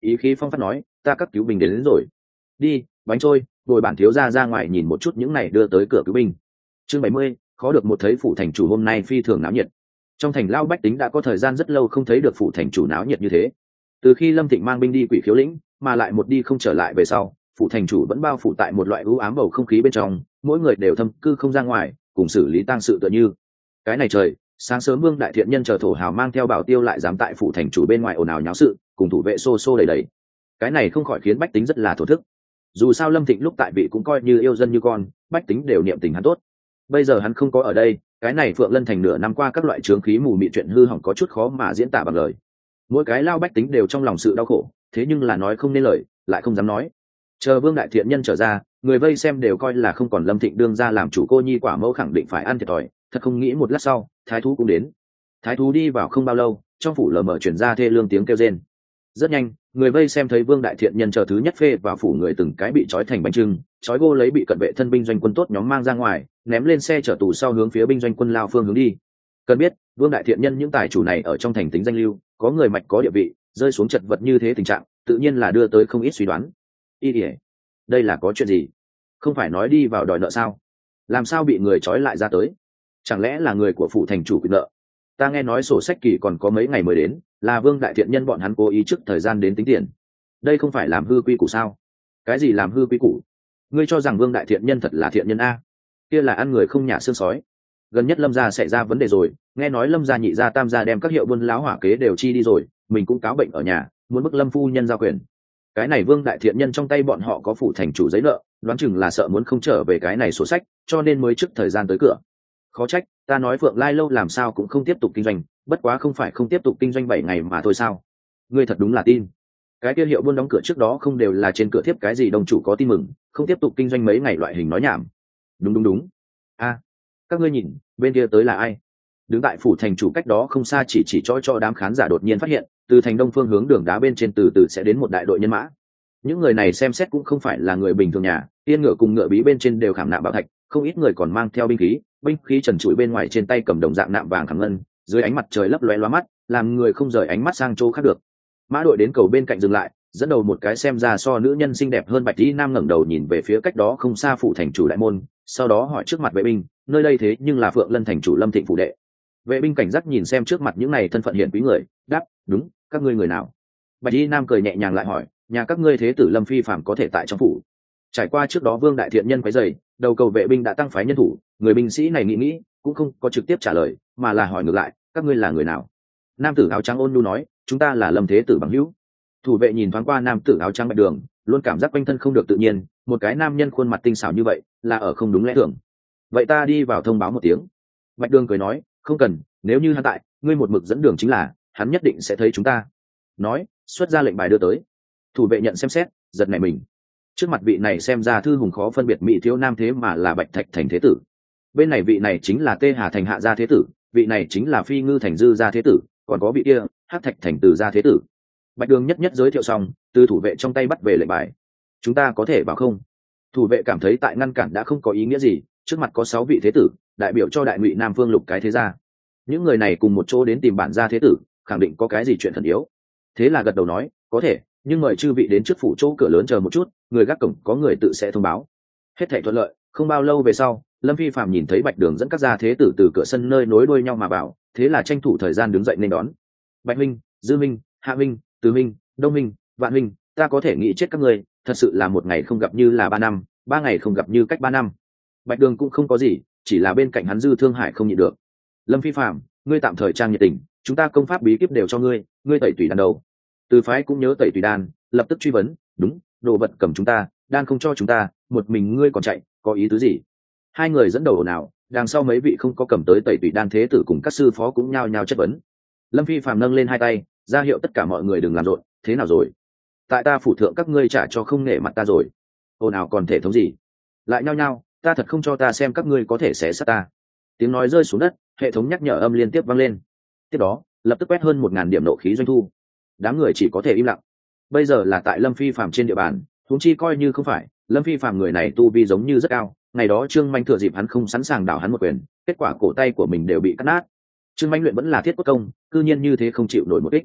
ý khí phong phát nói, ta các cứu binh đến, đến rồi. Đi, bánh trôi, bồi bản thiếu gia ra ngoài nhìn một chút những này đưa tới cửa cứu binh. Chương bảy mươi, khó được một thấy phủ thành chủ hôm nay phi thường náo nhiệt. Trong thành lao bách tính đã có thời gian rất lâu không thấy được phủ thành chủ náo nhiệt như thế. Từ khi Lâm Thịnh mang binh đi Quỷ Khiếu lĩnh, mà lại một đi không trở lại về sau, phủ thành chủ vẫn bao phủ tại một loại u ám bầu không khí bên trong, mỗi người đều thâm cư không ra ngoài, cùng xử lý tang sự tựa như. Cái này trời, sáng sớm Vương đại thiện nhân chờ thổ hào mang theo bảo tiêu lại dám tại phủ thành chủ bên ngoài ồn ào nháo sự, cùng thủ vệ xô xô đầy đầy. Cái này không khỏi khiến bách tính rất là thổ thức. Dù sao Lâm Thịnh lúc tại vị cũng coi như yêu dân như con, bách tính đều niệm tình hắn tốt. Bây giờ hắn không có ở đây, cái này Phượng Lân thành nửa năm qua các loại chướng khí mù mịt chuyện hư hỏng có chút khó mà diễn tả bằng lời. Mỗi cái lao bách tính đều trong lòng sự đau khổ, thế nhưng là nói không nên lời, lại không dám nói. Chờ Vương đại thiện nhân trở ra, người vây xem đều coi là không còn Lâm Thịnh đương ra làm chủ cô nhi quả mẫu khẳng định phải ăn thiệt thòi, thật không nghĩ một lát sau, thái thú cũng đến. Thái thú đi vào không bao lâu, trong phủ lờ mờ chuyển ra thê lương tiếng kêu rên. Rất nhanh, người vây xem thấy Vương đại thiện nhân chờ thứ nhất phê vào phủ người từng cái bị trói thành bánh trưng, trói gô lấy bị cận vệ thân binh doanh quân tốt nhóm mang ra ngoài, ném lên xe chở tù sau hướng phía binh doanh quân lao phương hướng đi. Cần biết, Vương đại thiện nhân những tài chủ này ở trong thành tính danh lưu, có người mạch có địa vị, rơi xuống chật vật như thế tình trạng, tự nhiên là đưa tới không ít suy đoán. Y ỉa, đây là có chuyện gì? Không phải nói đi vào đòi nợ sao? Làm sao bị người trói lại ra tới? Chẳng lẽ là người của phủ thành chủ quyền nợ? Ta nghe nói sổ sách kỳ còn có mấy ngày mới đến, là Vương đại thiện nhân bọn hắn cố ý trước thời gian đến tính tiền. Đây không phải làm hư quy củ sao? Cái gì làm hư quy củ? Ngươi cho rằng Vương đại thiện nhân thật là thiện nhân a? Kia là ăn người không nhả xương sói. Gần nhất Lâm gia xảy ra vấn đề rồi, nghe nói Lâm gia nhị gia tam gia đem các hiệu buôn láo hỏa kế đều chi đi rồi, mình cũng cáo bệnh ở nhà, muốn bức Lâm phu nhân giao quyền. Cái này Vương đại thiện nhân trong tay bọn họ có phủ thành chủ giấy nợ, đoán chừng là sợ muốn không trở về cái này sổ sách, cho nên mới trước thời gian tới cửa. Khó trách, ta nói Phượng Lai lâu làm sao cũng không tiếp tục kinh doanh, bất quá không phải không tiếp tục kinh doanh bảy ngày mà thôi sao? Ngươi thật đúng là tin. Cái kia hiệu buôn đóng cửa trước đó không đều là trên cửa thiếp cái gì đồng chủ có tin mừng, không tiếp tục kinh doanh mấy ngày loại hình nói nhảm. Đúng đúng đúng. A, các ngươi nhìn, bên kia tới là ai? Đứng tại phủ thành chủ cách đó không xa chỉ chỉ cho cho đám khán giả đột nhiên phát hiện, từ thành đông phương hướng đường đá bên trên từ từ sẽ đến một đại đội nhân mã. Những người này xem xét cũng không phải là người bình thường nhà, tiên ngựa cùng ngựa bí bên trên đều khảm nạm bảo thạch, không ít người còn mang theo binh khí, binh khí trần trụi bên ngoài trên tay cầm đồng dạng nạm vàng khảm ngân, dưới ánh mặt trời lấp lóe lóa mắt, làm người không rời ánh mắt sang chỗ khác được. Mã đội đến cầu bên cạnh dừng lại, dẫn đầu một cái xem ra so nữ nhân xinh đẹp hơn bạch y nam ngẩng đầu nhìn về phía cách đó không xa phủ thành chủ đại môn, sau đó hỏi trước mặt vệ binh, nơi đây thế nhưng là Phượng Lân thành chủ Lâm Thịnh phủ đệ. Vệ binh cảnh giác nhìn xem trước mặt những này thân phận hiển quý người, đáp, đúng, các ngươi người nào? Bạch y nam cười nhẹ nhàng lại hỏi, nhà các ngươi thế tử Lâm phi phàm có thể tại trong phủ? Trải qua trước đó Vương đại thiện nhân quấy rầy, đầu cầu vệ binh đã tăng phái nhân thủ, người binh sĩ này nghĩ nghĩ cũng không có trực tiếp trả lời, mà là hỏi ngược lại, các ngươi là người nào? Nam tử áo trắng ôn nhu nói, chúng ta là Lâm thế tử bằng hữu. Thủ vệ nhìn thoáng qua nam tử áo trắng bạch đường, luôn cảm giác quanh thân không được tự nhiên, một cái nam nhân khuôn mặt tinh xảo như vậy là ở không đúng lẽ thường. Vậy ta đi vào thông báo một tiếng. Bạch đường cười nói, không cần, nếu như hắn tại, ngươi một mực dẫn đường chính là, hắn nhất định sẽ thấy chúng ta. Nói, xuất ra lệnh bài đưa tới. Thủ vệ nhận xem xét, giật nảy mình. Trước mặt vị này xem ra thư hùng khó phân biệt mỹ thiếu nam thế mà là Bạch Thạch thành thế tử. Bên này vị này chính là Tê Hà thành hạ gia thế tử, vị này chính là Phi Ngư thành dư gia thế tử, còn có vị kia Hắc Thạch thành từ gia thế tử. Bạch đường nhất nhất giới thiệu xong, từ thủ vệ trong tay bắt về lệnh bài. Chúng ta có thể vào không? Thủ vệ cảm thấy tại ngăn cản đã không có ý nghĩa gì, trước mặt có sáu vị thế tử, đại biểu cho đại ngụy Nam Phương lục cái thế gia. Những người này cùng một chỗ đến tìm bản gia thế tử, khẳng định có cái gì chuyện thần yếu. Thế là gật đầu nói, có thể, nhưng mời chư vị đến trước phủ chỗ cửa lớn chờ một chút, người gác cổng có người tự sẽ thông báo. Hết thảy thuận lợi, không bao lâu về sau, Lâm phi phàm nhìn thấy Bạch đường dẫn các gia thế tử từ cửa sân nơi nối đuôi nhau mà vào, thế là tranh thủ thời gian đứng dậy nên đón. Bạch minh, Dư minh, Hạ minh, Từ minh, Đông minh, Vạn minh, ta có thể nghĩ chết các ngươi, thật sự là một ngày không gặp như là ba năm, ba ngày không gặp như cách ba năm. Bạch đường cũng không có gì, chỉ là bên cạnh hắn Dư Thương Hải không nhịn được. Lâm phi phàm, ngươi tạm thời trang nhiệt tình, chúng ta công pháp bí kíp đều cho ngươi, ngươi tẩy tùy đan đầu. Từ phái cũng nhớ tẩy tùy đan, lập tức truy vấn, đúng, đồ vật cầm chúng ta, đan không cho chúng ta, một mình ngươi còn chạy, có ý tứ gì? Hai người dẫn đầu nào, đằng sau mấy vị không có cầm tới tẩy tùy đan thế tử cùng các sư phó cũng nhao nhao chất vấn. Lâm phi phàm nâng lên hai tay, ra hiệu tất cả mọi người đừng làm rộn, thế nào rồi? Tại ta phủ thượng các ngươi trả cho không nể mặt ta rồi. Ồn ào còn thể thống gì? Lại nhao nhao, ta thật không cho ta xem các ngươi có thể xé xác ta. Tiếng nói rơi xuống đất, hệ thống nhắc nhở âm liên tiếp vang lên. Tiếp đó, lập tức quét hơn một ngàn điểm nộ khí doanh thu. Đám người chỉ có thể im lặng. Bây giờ là tại Lâm phi phàm trên địa bàn, huống chi coi như không phải, Lâm phi phàm người này tu vi giống như rất cao, ngày đó Trương Manh thừa dịp hắn không sẵn sàng đảo hắn một quyền, kết quả cổ tay của mình đều bị cắt nát. Trương Manh luyện vẫn là thiết cốt công, cư nhiên như thế không chịu nổi một kích.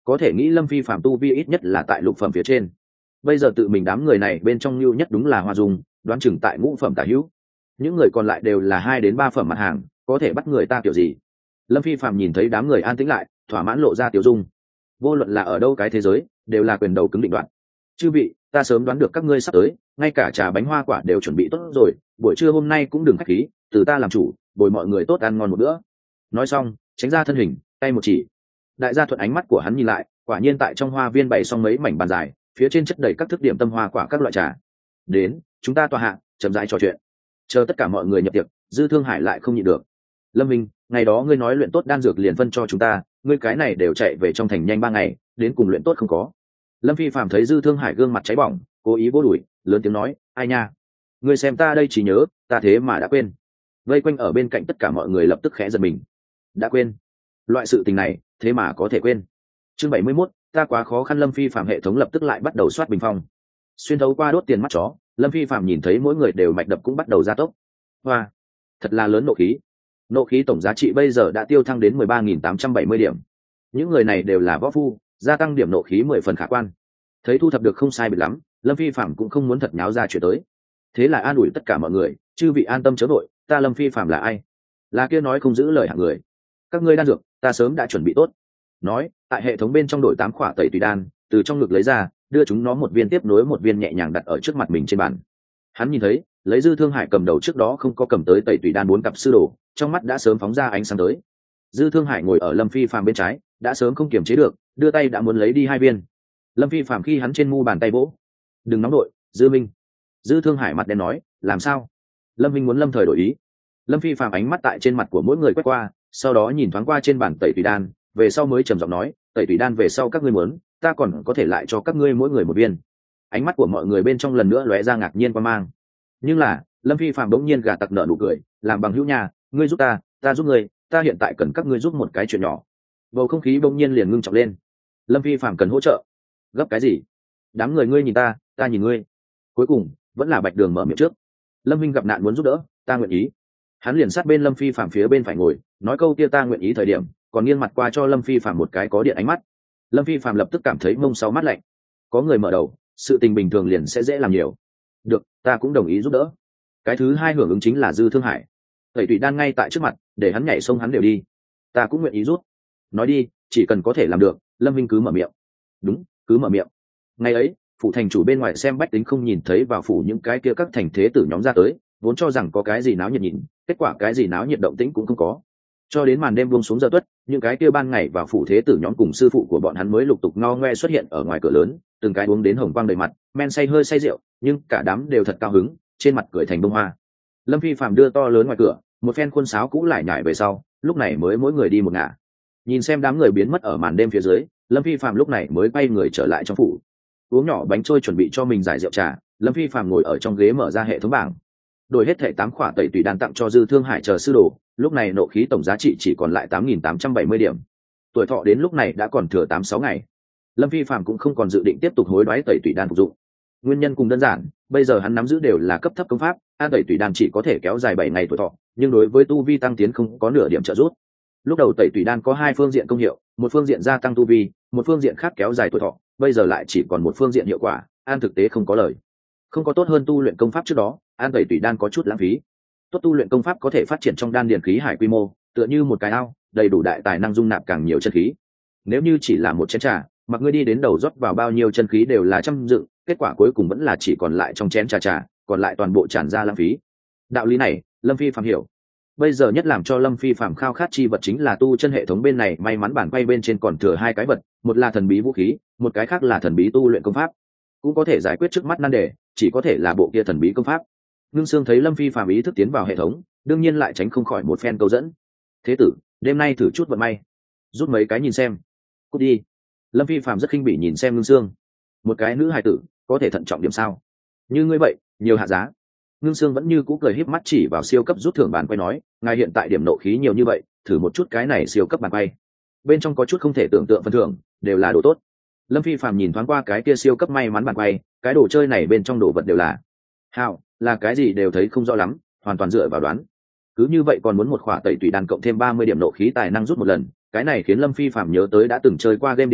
có thể nghĩ lâm phi phạm tu vi ít nhất là tại lục phẩm phía trên. Bây giờ tự mình đám người này bên trong lưu nhất đúng là Hoa Dung, đoán chừng tại ngũ phẩm tả hữu. Những người còn lại đều là hai đến ba phẩm mặt hàng, có thể bắt người ta kiểu gì. Lâm phi phạm nhìn thấy đám người an tĩnh lại, thỏa mãn lộ ra tiểu dung. Vô luận là ở đâu cái thế giới, đều là quyền đầu cứng định đoạn. Chư vị, ta sớm đoán được các ngươi sắp tới, ngay cả trà bánh hoa quả đều chuẩn bị tốt rồi, buổi trưa hôm nay cũng đừng khách khí, từ ta làm chủ, bồi mọi người tốt ăn ngon một bữa. Nói xong, tránh ra thân hình, tay một chỉ. Đại gia thuận ánh mắt của hắn nhìn lại, quả nhiên tại trong hoa viên bày xong mấy mảnh bàn dài, phía trên chất đầy các thức điểm tâm hoa quả các loại trà. Đến, chúng ta tọa hạ, chậm rãi trò chuyện. Chờ tất cả mọi người nhập tiệc, Dư Thương Hải lại không nhịn được. Lâm Minh, ngày đó ngươi nói luyện tốt đan dược liền phân cho chúng ta, ngươi cái này đều chạy về trong thành nhanh ba ngày, đến cùng luyện tốt không có. Lâm Phi Phàm thấy Dư Thương Hải gương mặt cháy bỏng, cố ý vỗ đùi, lớn tiếng nói, ai nha, ngươi xem ta đây chỉ nhớ, ta thế mà đã quên. Vây quanh ở bên cạnh tất cả mọi người lập tức khẽ giật mình. Đã quên? Loại sự tình này, thế mà có thể quên? Chương bảy mươi mốt, ta quá khó khăn. Lâm Phi Phàm hệ thống lập tức lại bắt đầu soát bình phong. Xuyên thấu qua đốt tiền mắt chó, Lâm Phi Phàm nhìn thấy mỗi người đều mạch đập cũng bắt đầu gia tốc. Hoa, thật là lớn nộ khí. Nộ khí tổng giá trị bây giờ đã tiêu thăng đến mười ba nghìn tám trăm bảy mươi điểm. Những người này đều là võ phu, gia tăng điểm nộ khí mười phần khả quan. Thấy thu thập được không sai biệt lắm, Lâm Phi Phạm cũng không muốn thật nháo ra chuyện tới. Thế là an ủi tất cả mọi người, chư vị an tâm chớ vội, ta Lâm Phi Phạm là ai? Là kia nói không giữ lời hạng người. Các ngươi đan dược, ta sớm đã chuẩn bị tốt. Nói, tại hệ thống bên trong đội tám khỏa tẩy tùy đan, từ trong ngực lấy ra, đưa chúng nó một viên tiếp nối một viên nhẹ nhàng đặt ở trước mặt mình trên bàn. Hắn nhìn thấy, lấy Dư Thương Hải cầm đầu trước đó không có cầm tới tẩy tùy đan bốn cặp sư đồ, trong mắt đã sớm phóng ra ánh sáng tới. Dư Thương Hải ngồi ở Lâm Phi Phạm bên trái, đã sớm không kiềm chế được, đưa tay đã muốn lấy đi hai viên. Lâm Phi Phạm khi hắn trên mu bàn tay vỗ, đừng nóng đội, Dư Minh. Dư Thương Hải mặt đen nói, làm sao? Lâm Minh muốn lâm thời đổi ý. Lâm Phi Phạm ánh mắt tại trên mặt của mỗi người quét qua, sau đó nhìn thoáng qua trên bàn tẩy tùy đan, về sau mới trầm giọng nói, tẩy tùy đan về sau các ngươi muốn, ta còn có thể lại cho các ngươi mỗi người một viên. Ánh mắt của mọi người bên trong lần nữa lóe ra ngạc nhiên quan mang. Nhưng là, Lâm Phi Phạm đống nhiên gà tặc nợ nụ cười, làm bằng hữu nhà, ngươi giúp ta, ta giúp ngươi, ta hiện tại cần các ngươi giúp một cái chuyện nhỏ. Bầu không khí bỗng nhiên liền ngưng trọng lên. Lâm Phi Phạm cần hỗ trợ. Gấp cái gì? Đám người ngươi nhìn ta, ta nhìn ngươi. Cuối cùng, vẫn là Bạch Đường mở miệng trước. Lâm Minh gặp nạn muốn giúp đỡ, ta nguyện ý. Hắn liền sát bên Lâm Phi Phạm phía bên phải ngồi, nói câu kia ta nguyện ý thời điểm, còn nghiêng mặt qua cho Lâm Phi Phạm một cái có điện ánh mắt. Lâm Phi Phạm lập tức cảm thấy mông sau mắt lạnh. Có người mở đầu, sự tình bình thường liền sẽ dễ làm nhiều. Được, ta cũng đồng ý giúp đỡ. Cái thứ hai hưởng ứng chính là Dư Thương Hải. Tẩy tùy đan ngay tại trước mặt, để hắn nhảy sông hắn đều đi. Ta cũng nguyện ý rút. Nói đi, chỉ cần có thể làm được, Lâm Minh cứ mở miệng. Đúng, cứ mở miệng. Ngày ấy, phủ thành chủ bên ngoài xem bách tính không nhìn thấy vào phủ những cái kia các thành thế tử nhóm ra tới, vốn cho rằng có cái gì náo nhiệt nhìn, kết quả cái gì náo nhiệt động tĩnh cũng không có. Cho đến màn đêm buông xuống giờ tuất, những cái kia ban ngày vào phủ thế tử nhóm cùng sư phụ của bọn hắn mới lục tục ngo ngoe xuất hiện ở ngoài cửa lớn, từng cái uống đến hồng quang đầy mặt, men say hơi say rượu, nhưng cả đám đều thật cao hứng, trên mặt cười thành bông hoa. Lâm Phi Phạm đưa to lớn ngoài cửa, một phen khuôn sáo cũ lại nhảy về sau, lúc này mới mỗi người đi một ngả. Nhìn xem đám người biến mất ở màn đêm phía dưới, Lâm Phi Phạm lúc này mới quay người trở lại trong phủ. Uống nhỏ bánh trôi chuẩn bị cho mình giải rượu trà, Lâm Phi Phạm ngồi ở trong ghế mở ra hệ thống bảng. Đổi hết thẻ tám khỏa tẩy tùy đan tặng cho Dư Thương Hải chờ sư đồ, lúc này nộ khí tổng giá trị chỉ còn lại tám nghìn tám trăm bảy mươi điểm. Tuổi thọ đến lúc này đã còn thừa tám sáu ngày. Lâm Phi Phạm cũng không còn dự định tiếp tục hối đoái tẩy tùy đan phục dụng. Nguyên nhân cùng đơn giản, bây giờ hắn nắm giữ đều là cấp thấp công pháp, an tẩy tùy đan chỉ có thể kéo dài bảy ngày tuổi thọ, nhưng đối với tu vi tăng tiến không có nửa điểm trợ giúp. Lúc đầu tẩy tùy đan có hai phương diện công hiệu, một phương diện gia tăng tu vi, một phương diện khác kéo dài tuổi thọ, bây giờ lại chỉ còn một phương diện hiệu quả, an thực tế không có lời. Không có tốt hơn tu luyện công pháp trước đó, an tẩy tùy đan có chút lãng phí. Tốt tu luyện công pháp có thể phát triển trong đan điền khí hải quy mô, tựa như một cái ao, đầy đủ đại tài năng dung nạp càng nhiều chân khí. Nếu như chỉ là một chén trà, mặc ngươi đi đến đầu rót vào bao nhiêu chân khí đều là trăm dựng, kết quả cuối cùng vẫn là chỉ còn lại trong chén trà trà, còn lại toàn bộ tràn ra lãng phí. Đạo lý này, Lâm Phi Phạm hiểu. Bây giờ nhất làm cho Lâm Phi Phạm khao khát chi vật chính là tu chân hệ thống bên này may mắn bản quay bên trên còn thừa hai cái vật, một là thần bí vũ khí, một cái khác là thần bí tu luyện công pháp. Cũng có thể giải quyết trước mắt nan đề, chỉ có thể là bộ kia thần bí công pháp. Ngưng Sương thấy Lâm Phi Phạm ý thức tiến vào hệ thống, đương nhiên lại tránh không khỏi một phen câu dẫn. Thế tử, đêm nay thử chút vận may, rút mấy cái nhìn xem. Cút đi. Lâm Phi Phạm rất khinh bỉ nhìn xem Ngưng Sương. Một cái nữ hài tử, có thể thận trọng điểm sao? Như ngươi vậy, nhiều hạ giá. Ngưng Sương vẫn như cũ cười híp mắt chỉ vào siêu cấp rút thưởng bàn quay nói, ngài hiện tại điểm nộ khí nhiều như vậy, thử một chút cái này siêu cấp bàn quay. Bên trong có chút không thể tưởng tượng phần thưởng, đều là đồ tốt. Lâm Phi Phạm nhìn thoáng qua cái kia siêu cấp may mắn bàn quay, cái đồ chơi này bên trong đồ vật đều là hào, là cái gì đều thấy không rõ lắm, hoàn toàn dựa vào đoán. Cứ như vậy còn muốn một khỏa tẩy tùy đan cộng thêm ba mươi điểm nộ khí tài năng rút một lần, cái này khiến Lâm Phi Phạm nhớ tới đã từng chơi qua game điện thoại,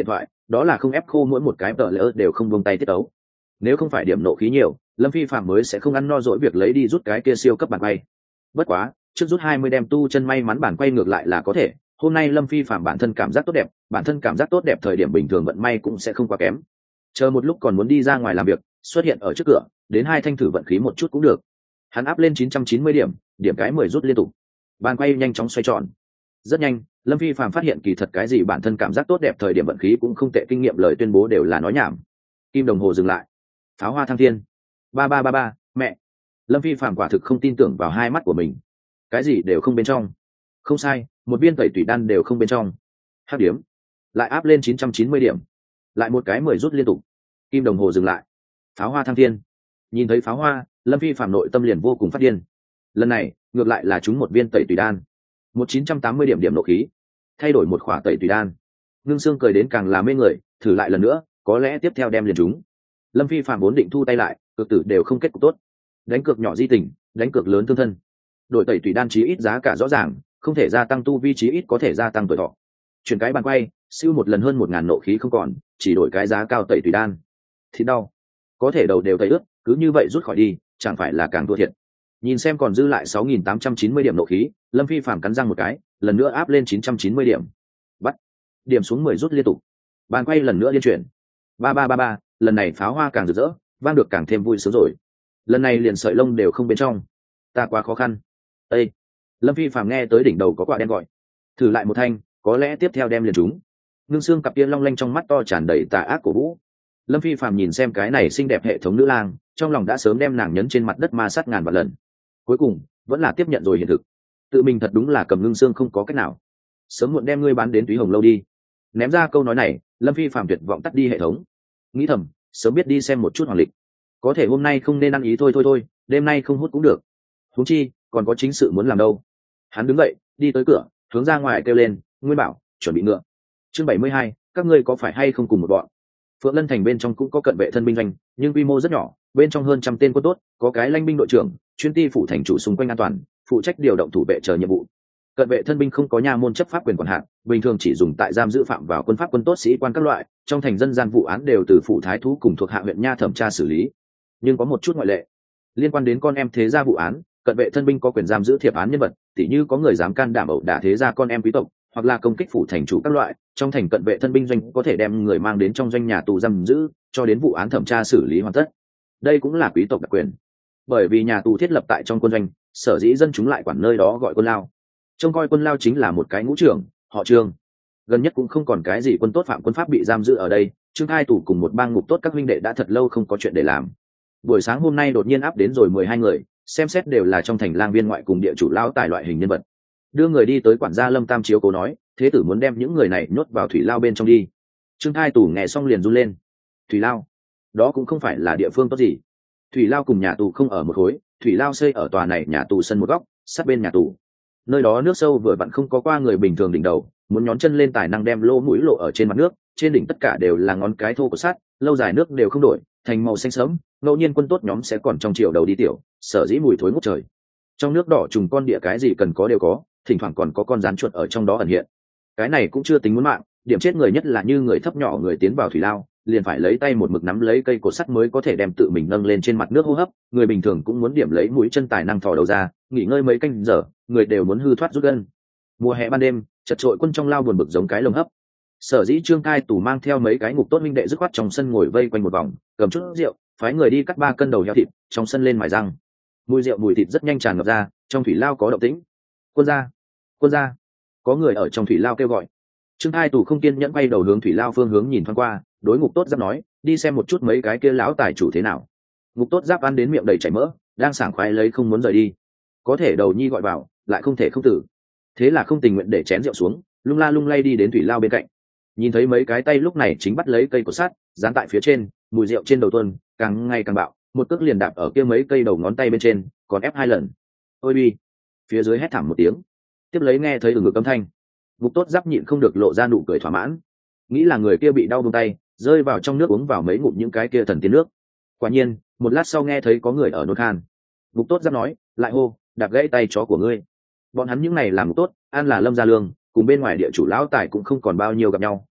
đó là không ép khô mỗi một cái tờ lỡ đều không buông tay tiết ấu. Nếu không phải điểm nộ khí nhiều, Lâm Phi Phạm mới sẽ không ăn no dỗi việc lấy đi rút cái kia siêu cấp bản quay. Bất quá, trước rút hai mươi đem tu chân may mắn bản quay ngược lại là có thể. Hôm nay Lâm Phi Phạm bản thân cảm giác tốt đẹp, bản thân cảm giác tốt đẹp thời điểm bình thường vận may cũng sẽ không quá kém. Chờ một lúc còn muốn đi ra ngoài làm việc, xuất hiện ở trước cửa, đến hai thanh thử vận khí một chút cũng được. Hắn áp lên chín trăm chín mươi điểm, điểm cái mười rút liên tục. Bàn quay nhanh chóng xoay tròn. Rất nhanh, Lâm Phi Phạm phát hiện kỳ thật cái gì bản thân cảm giác tốt đẹp thời điểm vận khí cũng không tệ, kinh nghiệm lời tuyên bố đều là nói nhảm. Kim đồng hồ dừng lại. Pháo hoa thăng thiên. Ba ba ba ba, mẹ. Lâm Phi Phạm quả thực không tin tưởng vào hai mắt của mình. Cái gì đều không bên trong. Không sai, một viên tẩy tủy đan đều không bên trong. Hắc điểm. Lại áp lên chín trăm chín mươi điểm. Lại một cái mười rút liên tục. Kim đồng hồ dừng lại. Pháo hoa thăng thiên. Nhìn thấy pháo hoa, Lâm Phi Phạm nội tâm liền vô cùng phát điên. Lần này, ngược lại là trúng một viên tẩy tủy đan. Một chín trăm tám mươi điểm điểm nộ khí. Thay đổi một khỏa tẩy tủy đan. Ngưng Sương cười đến càng là mê người, thử lại lần nữa, có lẽ tiếp theo đem liền trúng. Lâm Phi Phạm vốn định thu tay lại, cược tử đều không kết cục tốt. Đánh cược nhỏ di tình, đánh cược lớn thương thân. Đổi tẩy tủy đan chí ít giá cả rõ ràng, không thể gia tăng tu vi, chí ít có thể gia tăng tuổi thọ. Chuyển cái bàn quay, siêu một lần hơn một ngàn nộ khí không còn, chỉ đổi cái giá cao tẩy tủy đan. Thì đau, có thể đầu đều tẩy ướt, cứ như vậy rút khỏi đi, chẳng phải là càng thua thiệt. Nhìn xem còn dư lại sáu nghìn tám trăm chín mươi điểm nộ khí, Lâm Phi Phạm cắn răng một cái, lần nữa áp lên chín trăm chín mươi điểm. Bắt. Điểm xuống mười rút liên tục. Bàn quay lần nữa liên chuyển. Ba ba ba ba, lần này pháo hoa càng rực rỡ, vang được càng thêm vui sướng rồi. Lần này liền sợi lông đều không bên trong. Ta quá khó khăn. Ê. Lâm Phi Phạm nghe tới đỉnh đầu có quả đen gọi. Thử lại một thanh, có lẽ tiếp theo đem liền trúng. Ngưng Sương cặp kia long lanh trong mắt to tràn đầy tà ác của vũ. Lâm Phi Phạm nhìn xem cái này xinh đẹp hệ thống nữ lang, trong lòng đã sớm đem nàng nhấn trên mặt đất ma sát ngàn vạn lần. Cuối cùng, vẫn là tiếp nhận rồi hiện thực. Tự mình thật đúng là cầm Ngưng Sương không có cách nào. Sớm muộn đem ngươi bán đến Túy Hồng lâu đi. Ném ra câu nói này, Lâm Phi Phạm tuyệt vọng tắt đi hệ thống. Nghĩ thầm, sớm biết đi xem một chút hoàng lịch. Có thể hôm nay không nên ăn ý thôi thôi thôi, đêm nay không hút cũng được. Huống chi, còn có chính sự muốn làm đâu. Hắn đứng dậy, đi tới cửa, hướng ra ngoài kêu lên, Nguyên Bảo, chuẩn bị ngựa. Chương bảy mươi hai, các ngươi có phải hay không cùng một bọn? Phượng Lân thành bên trong cũng có cận vệ thân binh doanh, nhưng quy mô rất nhỏ, bên trong hơn trăm tên quân tốt, có cái lãnh binh đội trưởng, chuyên ti phụ thành chủ xung quanh an toàn, phụ trách điều động thủ vệ chờ nhiệm vụ. Cận vệ thân binh không có nha môn chấp pháp quyền quản hạt, bình thường chỉ dùng tại giam giữ phạm vào quân pháp quân tốt sĩ quan các loại, trong thành dân gian vụ án đều từ phủ thái thú cùng thuộc hạ huyện nha thẩm tra xử lý. Nhưng có một chút ngoại lệ, liên quan đến con em thế gia vụ án, cận vệ thân binh có quyền giam giữ thiệp án nhân vật, tỉ như có người dám can đảm ẩu đả thế gia con em quý tộc, hoặc là công kích phủ thành chủ các loại, trong thành cận vệ thân binh doanh có thể đem người mang đến trong doanh nhà tù giam giữ, cho đến vụ án thẩm tra xử lý hoàn tất. Đây cũng là quý tộc đặc quyền. Bởi vì nhà tù thiết lập tại trong quân doanh, sở dĩ dân chúng lại quản nơi đó gọi quân lao. Trông coi quân lao chính là một cái ngũ trưởng, họ Trương. Gần nhất cũng không còn cái gì quân tốt phạm quân pháp bị giam giữ ở đây, Trương hai tù cùng một bang ngục tốt các huynh đệ đã thật lâu không có chuyện để làm. Buổi sáng hôm nay đột nhiên áp đến rồi mười hai người, xem xét đều là trong thành lang viên ngoại cùng địa chủ lão tài loại hình nhân vật. Đưa người đi tới quản gia Lâm Tam chiếu cố nói, thế tử muốn đem những người này nhốt vào thủy lao bên trong đi. Trương hai tù nghe xong liền run lên. Thủy lao? Đó cũng không phải là địa phương tốt gì. Thủy lao cùng nhà tù không ở một khối, thủy lao xây ở tòa này nhà tù sân một góc, sát bên nhà tù. Nơi đó nước sâu vừa vặn không có qua người bình thường đỉnh đầu, muốn nhón chân lên tài năng đem lô mũi lộ ở trên mặt nước, trên đỉnh tất cả đều là ngón cái thô của sắt, lâu dài nước đều không đổi, thành màu xanh sẫm, ngẫu nhiên quân tốt nhóm sẽ còn trong chiều đầu đi tiểu, sở dĩ mùi thối ngút trời. Trong nước đỏ trùng con địa cái gì cần có đều có, thỉnh thoảng còn có con rắn chuột ở trong đó ẩn hiện. Cái này cũng chưa tính muốn mạng, điểm chết người nhất là như người thấp nhỏ người tiến vào thủy lao, liền phải lấy tay một mực nắm lấy cây cột sắt mới có thể đem tự mình nâng lên trên mặt nước hô hấp, người bình thường cũng muốn điểm lấy mũi chân tài năng thò đầu ra, nghỉ ngơi mấy canh giờ, người đều muốn hư thoát rút gân. Mùa hè ban đêm, chật trội quân trong lao buồn bực giống cái lồng hấp. Sở dĩ Trương Cai Tù mang theo mấy cái ngục tốt minh đệ dứt khoát trong sân ngồi vây quanh một vòng, cầm chút rượu, phái người đi cắt ba cân đầu heo thịt, trong sân lên mài răng. Mùi rượu mùi thịt rất nhanh tràn ngập ra, trong thủy lao có động tĩnh. Quân gia, quân gia, có người ở trong thủy lao kêu gọi. Trương Cai Tù không kiên nhẫn quay đầu hướng thủy lao phương hướng nhìn thoáng qua, đối ngục tốt giáp nói, đi xem một chút mấy cái kia lão tài chủ thế nào. Ngục tốt giáp ăn đến miệng đầy chảy mỡ, đang sảng khoái lấy không muốn rời đi. Có thể đầu nhi gọi vào, lại không thể không tử. Thế là không tình nguyện để chén rượu xuống, lung la lung lay đi đến thủy lao bên cạnh. Nhìn thấy mấy cái tay lúc này chính bắt lấy cây cột sắt, dán tại phía trên, mùi rượu trên đầu tuôn, càng ngày càng bạo, một cước liền đạp ở kia mấy cây đầu ngón tay bên trên, còn ép hai lần. Ôi bi! Phía dưới hét thảm một tiếng. Tiếp lấy nghe thấy từ ngực âm thanh. Ngục tốt giáp nhịn không được lộ ra nụ cười thỏa mãn. Nghĩ là người kia bị đau buông tay, rơi vào trong nước uống vào mấy ngụm những cái kia thần tiên nước. Quả nhiên, một lát sau nghe thấy có người ở nôn khan. Ngục tốt giáp nói, lại hô, đạp gãy tay chó của ngươi. Bọn hắn những này làm tốt, ăn là Lâm gia lương, cùng bên ngoài địa chủ lão tài cũng không còn bao nhiêu gặp nhau,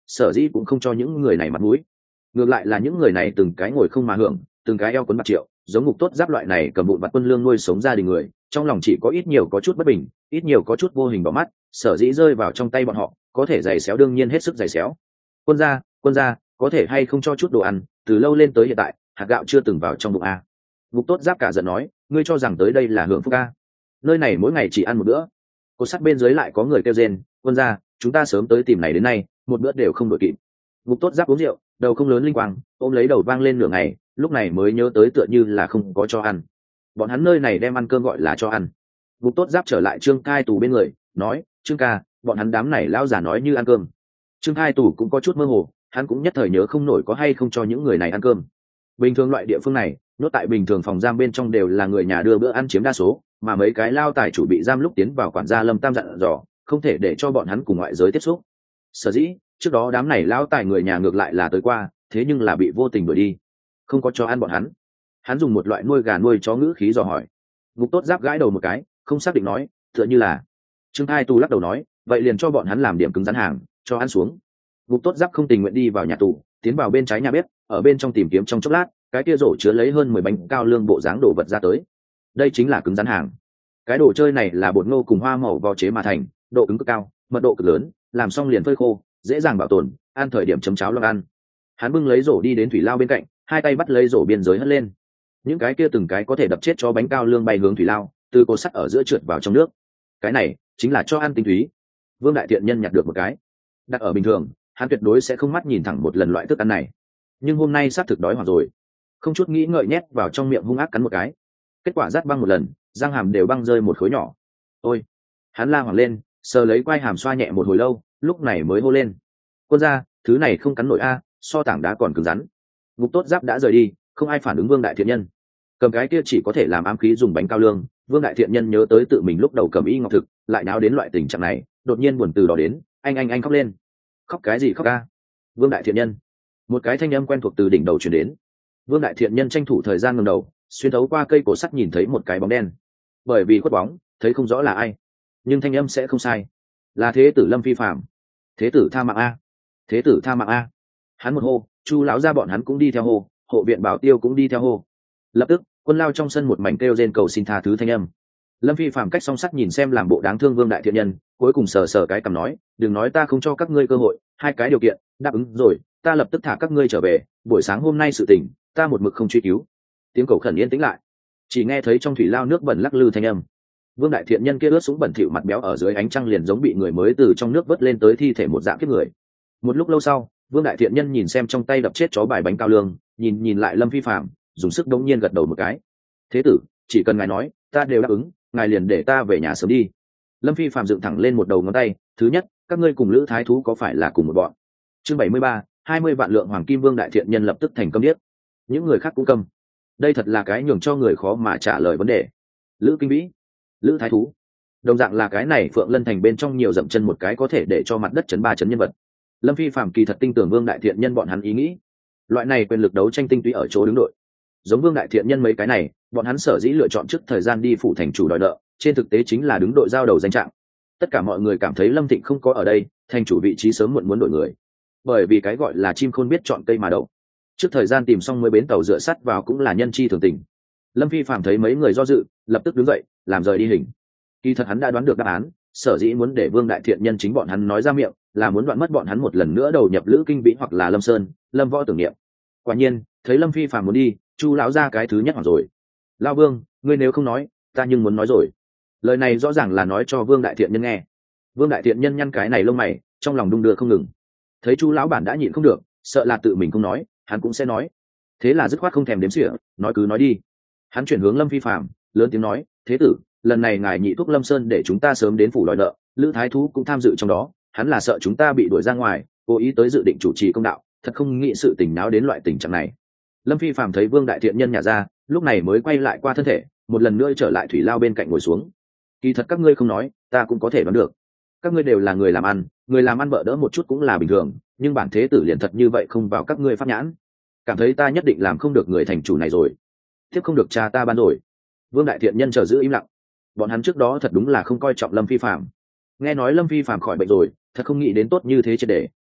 sở dĩ cũng không cho những người này mặt mũi. Ngược lại là những người này từng cái ngồi không mà hưởng, từng cái eo quấn bạc triệu, giống Ngục Tốt Giáp loại này cầm bụn vặt quân lương nuôi sống gia đình người, trong lòng chỉ có ít nhiều có chút bất bình, ít nhiều có chút vô hình bỏ mắt, sở dĩ rơi vào trong tay bọn họ, có thể giày xéo đương nhiên hết sức giày xéo. Quân gia, quân gia, có thể hay không cho chút đồ ăn, từ lâu lên tới hiện tại, hạt gạo chưa từng vào trong bụng a. Ngục Tốt Giáp cả giận nói, ngươi cho rằng tới đây là hưởng phúc a? Nơi này mỗi ngày chỉ ăn một bữa. Cột sắt bên dưới lại có người kêu rên, quân gia, chúng ta sớm tới tìm này đến nay, một bữa đều không đổi kịp. Ngục Tốt Giáp uống rượu, đầu không lớn linh quang, ôm lấy đầu vang lên nửa ngày, lúc này mới nhớ tới tựa như là không có cho ăn. Bọn hắn nơi này đem ăn cơm gọi là cho ăn. Ngục Tốt Giáp trở lại Trương Cai Tù bên người, nói, Trương ca, bọn hắn đám này lão già nói như ăn cơm. Trương Cai Tù cũng có chút mơ hồ, hắn cũng nhất thời nhớ không nổi có hay không cho những người này ăn cơm. Bình thường loại địa phương này, nhốt tại bình thường phòng giam bên trong đều là người nhà đưa bữa ăn chiếm đa số, mà mấy cái lao tài chủ bị giam lúc tiến vào quản gia Lâm Tam dặn dò, không thể để cho bọn hắn cùng ngoại giới tiếp xúc. Sở dĩ, trước đó đám này lao tài người nhà ngược lại là tới qua, thế nhưng là bị vô tình đuổi đi, không có cho ăn bọn hắn. Hắn dùng một loại nuôi gà nuôi chó ngữ khí dò hỏi. Ngục Tốt Giáp gãi đầu một cái, không xác định nói, tựa như là. Trương Hai Tu lắc đầu nói, vậy liền cho bọn hắn làm điểm cứng rắn hàng, cho ăn xuống. Ngục Tốt Giáp không tình nguyện đi vào nhà tù, tiến vào bên trái nhà bếp, ở bên trong tìm kiếm trong chốc lát, cái kia rổ chứa lấy hơn mười bánh cao lương bộ dáng đồ vật ra tới. Đây chính là cứng rắn hàng. Cái đồ chơi này là bột ngô cùng hoa màu vào chế mà thành, độ cứng cực cao, mật độ cực lớn, làm xong liền phơi khô, dễ dàng bảo tồn, ăn thời điểm chấm cháo lon ăn. Hắn bưng lấy rổ đi đến thủy lao bên cạnh, hai tay bắt lấy rổ biên giới hất lên. Những cái kia từng cái có thể đập chết cho bánh cao lương bay hướng thủy lao, từ cột sắt ở giữa trượt vào trong nước. Cái này chính là cho ăn tinh túy. Vương Đại Thiện Nhân nhặt được một cái, đặt ở bình thường, hắn tuyệt đối sẽ không mắt nhìn thẳng một lần loại thức ăn này. Nhưng hôm nay xác thực đói hoảng rồi, không chút nghĩ ngợi nhét vào trong miệng hung ác cắn một cái. Kết quả rát băng một lần, răng hàm đều băng rơi một khối nhỏ. Ôi! Hắn la hoảng lên, sờ lấy quai hàm xoa nhẹ một hồi lâu, lúc này mới hô lên. Quân gia, thứ này không cắn nổi a, so tảng đá còn cứng rắn. Ngục Tốt Giáp đã rời đi, không ai phản ứng Vương Đại Thiện Nhân. Cầm cái kia chỉ có thể làm ám khí dùng bánh cao lương, Vương Đại Thiện Nhân nhớ tới tự mình lúc đầu cầm y ngọc thực, lại náo đến loại tình trạng này, đột nhiên buồn từ đó đến, anh anh anh khóc lên. Khóc cái gì khóc a? Vương Đại Thiện Nhân. Một cái thanh âm quen thuộc từ đỉnh đầu truyền đến. Vương Đại Thiện Nhân tranh thủ thời gian ngẩng đầu, xuyên thấu qua cây cổ sắt nhìn thấy một cái bóng đen. Bởi vì khuất bóng, thấy không rõ là ai, nhưng thanh âm sẽ không sai. Là Thế tử Lâm Phi Phạm. Thế tử tha mạng a! Thế tử tha mạng a! Hắn một hô, Chu lão gia bọn hắn cũng đi theo hô, hộ viện Bảo Tiêu cũng đi theo hô. Lập tức, quân lao trong sân một mảnh kêu rên cầu xin tha thứ thanh âm. Lâm Phi Phạm cách song sắt nhìn xem làm bộ đáng thương Vương Đại Thiện Nhân, cuối cùng sờ sờ cái cằm nói, đừng nói ta không cho các ngươi cơ hội, hai cái điều kiện đáp ứng rồi, ta lập tức thả các ngươi trở về. Buổi sáng hôm nay sự tình, ta một mực không truy cứu. Tiếng cầu khẩn yên tĩnh lại, chỉ nghe thấy trong thủy lao nước bẩn lắc lư thanh âm. Vương Đại Thiện Nhân kia ướt sũng bẩn thỉu mặt béo ở dưới ánh trăng liền giống bị người mới từ trong nước vớt lên tới thi thể một dạng kiếp người. Một lúc lâu sau, Vương Đại Thiện Nhân nhìn xem trong tay đập chết chó bài bánh cao lương, nhìn nhìn lại Lâm Phi Phạm, dùng sức đống nhiên gật đầu một cái. Thế tử, chỉ cần ngài nói, ta đều đáp ứng, ngài liền để ta về nhà sớm đi. Lâm Phi Phạm dựng thẳng lên một đầu ngón tay. Thứ nhất, các ngươi cùng Lữ Thái Thú có phải là cùng một bọn? Chương bảy mươi ba, hai mươi vạn lượng hoàng kim. Vương Đại Thiện Nhân lập tức thành câm điếc. Những người khác cũng câm. Đây thật là cái nhường cho người khó mà trả lời vấn đề. Lữ Kinh Vĩ, Lữ Thái Thú, đồng dạng là cái này Phượng Lân Thành bên trong nhiều dậm chân một cái có thể để cho mặt đất chấn ba chấn nhân vật. Lâm Phi Phạm kỳ thật tin tưởng Vương Đại Thiện Nhân bọn hắn ý nghĩ. Loại này quyền lực đấu tranh tinh túy ở chỗ đứng đội. Giống Vương Đại Thiện Nhân mấy cái này, bọn hắn sở dĩ lựa chọn trước thời gian đi phủ thành chủ đòi nợ, trên thực tế chính là đứng đội giao đầu danh trạng. Tất cả mọi người cảm thấy Lâm Thịnh không có ở đây, thành chủ vị trí sớm muộn muốn đổi người. Bởi vì cái gọi là chim khôn biết chọn cây mà đậu. Trước thời gian tìm xong mới bến tàu dựa sắt vào cũng là nhân chi thường tình. Lâm Phi Phạm thấy mấy người do dự, lập tức đứng dậy, làm rời đi hình. Kỳ thật hắn đã đoán được đáp án, sở dĩ muốn để Vương Đại Thiện Nhân chính bọn hắn nói ra miệng, là muốn đoạn mất bọn hắn một lần nữa đầu nhập Lữ Kinh Vĩ hoặc là Lâm Sơn, Lâm Võ tưởng niệm. Quả nhiên, thấy Lâm Phi Phạm muốn đi, Chu lão ra cái thứ nhất hỏi rồi. Lão Vương, ngươi nếu không nói, ta nhưng muốn nói rồi. Lời này rõ ràng là nói cho Vương Đại Thiện Nhân nghe. Vương Đại Thiện Nhân nhăn cái này lông mày, trong lòng đung đưa không ngừng. Thấy Chu lão bản đã nhịn không được, sợ là tự mình không nói, hắn cũng sẽ nói. Thế là dứt khoát không thèm đếm xỉa, nói cứ nói đi. Hắn chuyển hướng Lâm Phi Phạm, lớn tiếng nói, thế tử, lần này ngài nhị thuốc Lâm Sơn để chúng ta sớm đến phủ đòi nợ, Lữ Thái Thú cũng tham dự trong đó, hắn là sợ chúng ta bị đuổi ra ngoài, cố ý tới dự định chủ trì công đạo, thật không nghĩ sự tình náo đến loại tình trạng này. Lâm Phi Phạm thấy Vương Đại Thiện Nhân nhả ra, lúc này mới quay lại qua thân thể, một lần nữa trở lại thủy lao bên cạnh ngồi xuống. Kỳ thật các ngươi không nói, ta cũng có thể đoán được. Các ngươi đều là người làm ăn, người làm ăn bợ đỡ một chút cũng là bình thường, nhưng bản thế tử liền thật như vậy không vào các ngươi pháp nhãn. Cảm thấy ta nhất định làm không được người thành chủ này rồi. Tiếp không được cha ta ban rồi. Vương Đại Thiện Nhân chờ giữ im lặng. Bọn hắn trước đó thật đúng là không coi trọng Lâm Phi Phạm. Nghe nói Lâm Phi Phạm khỏi bệnh rồi, thật không nghĩ đến tốt như thế chứ để,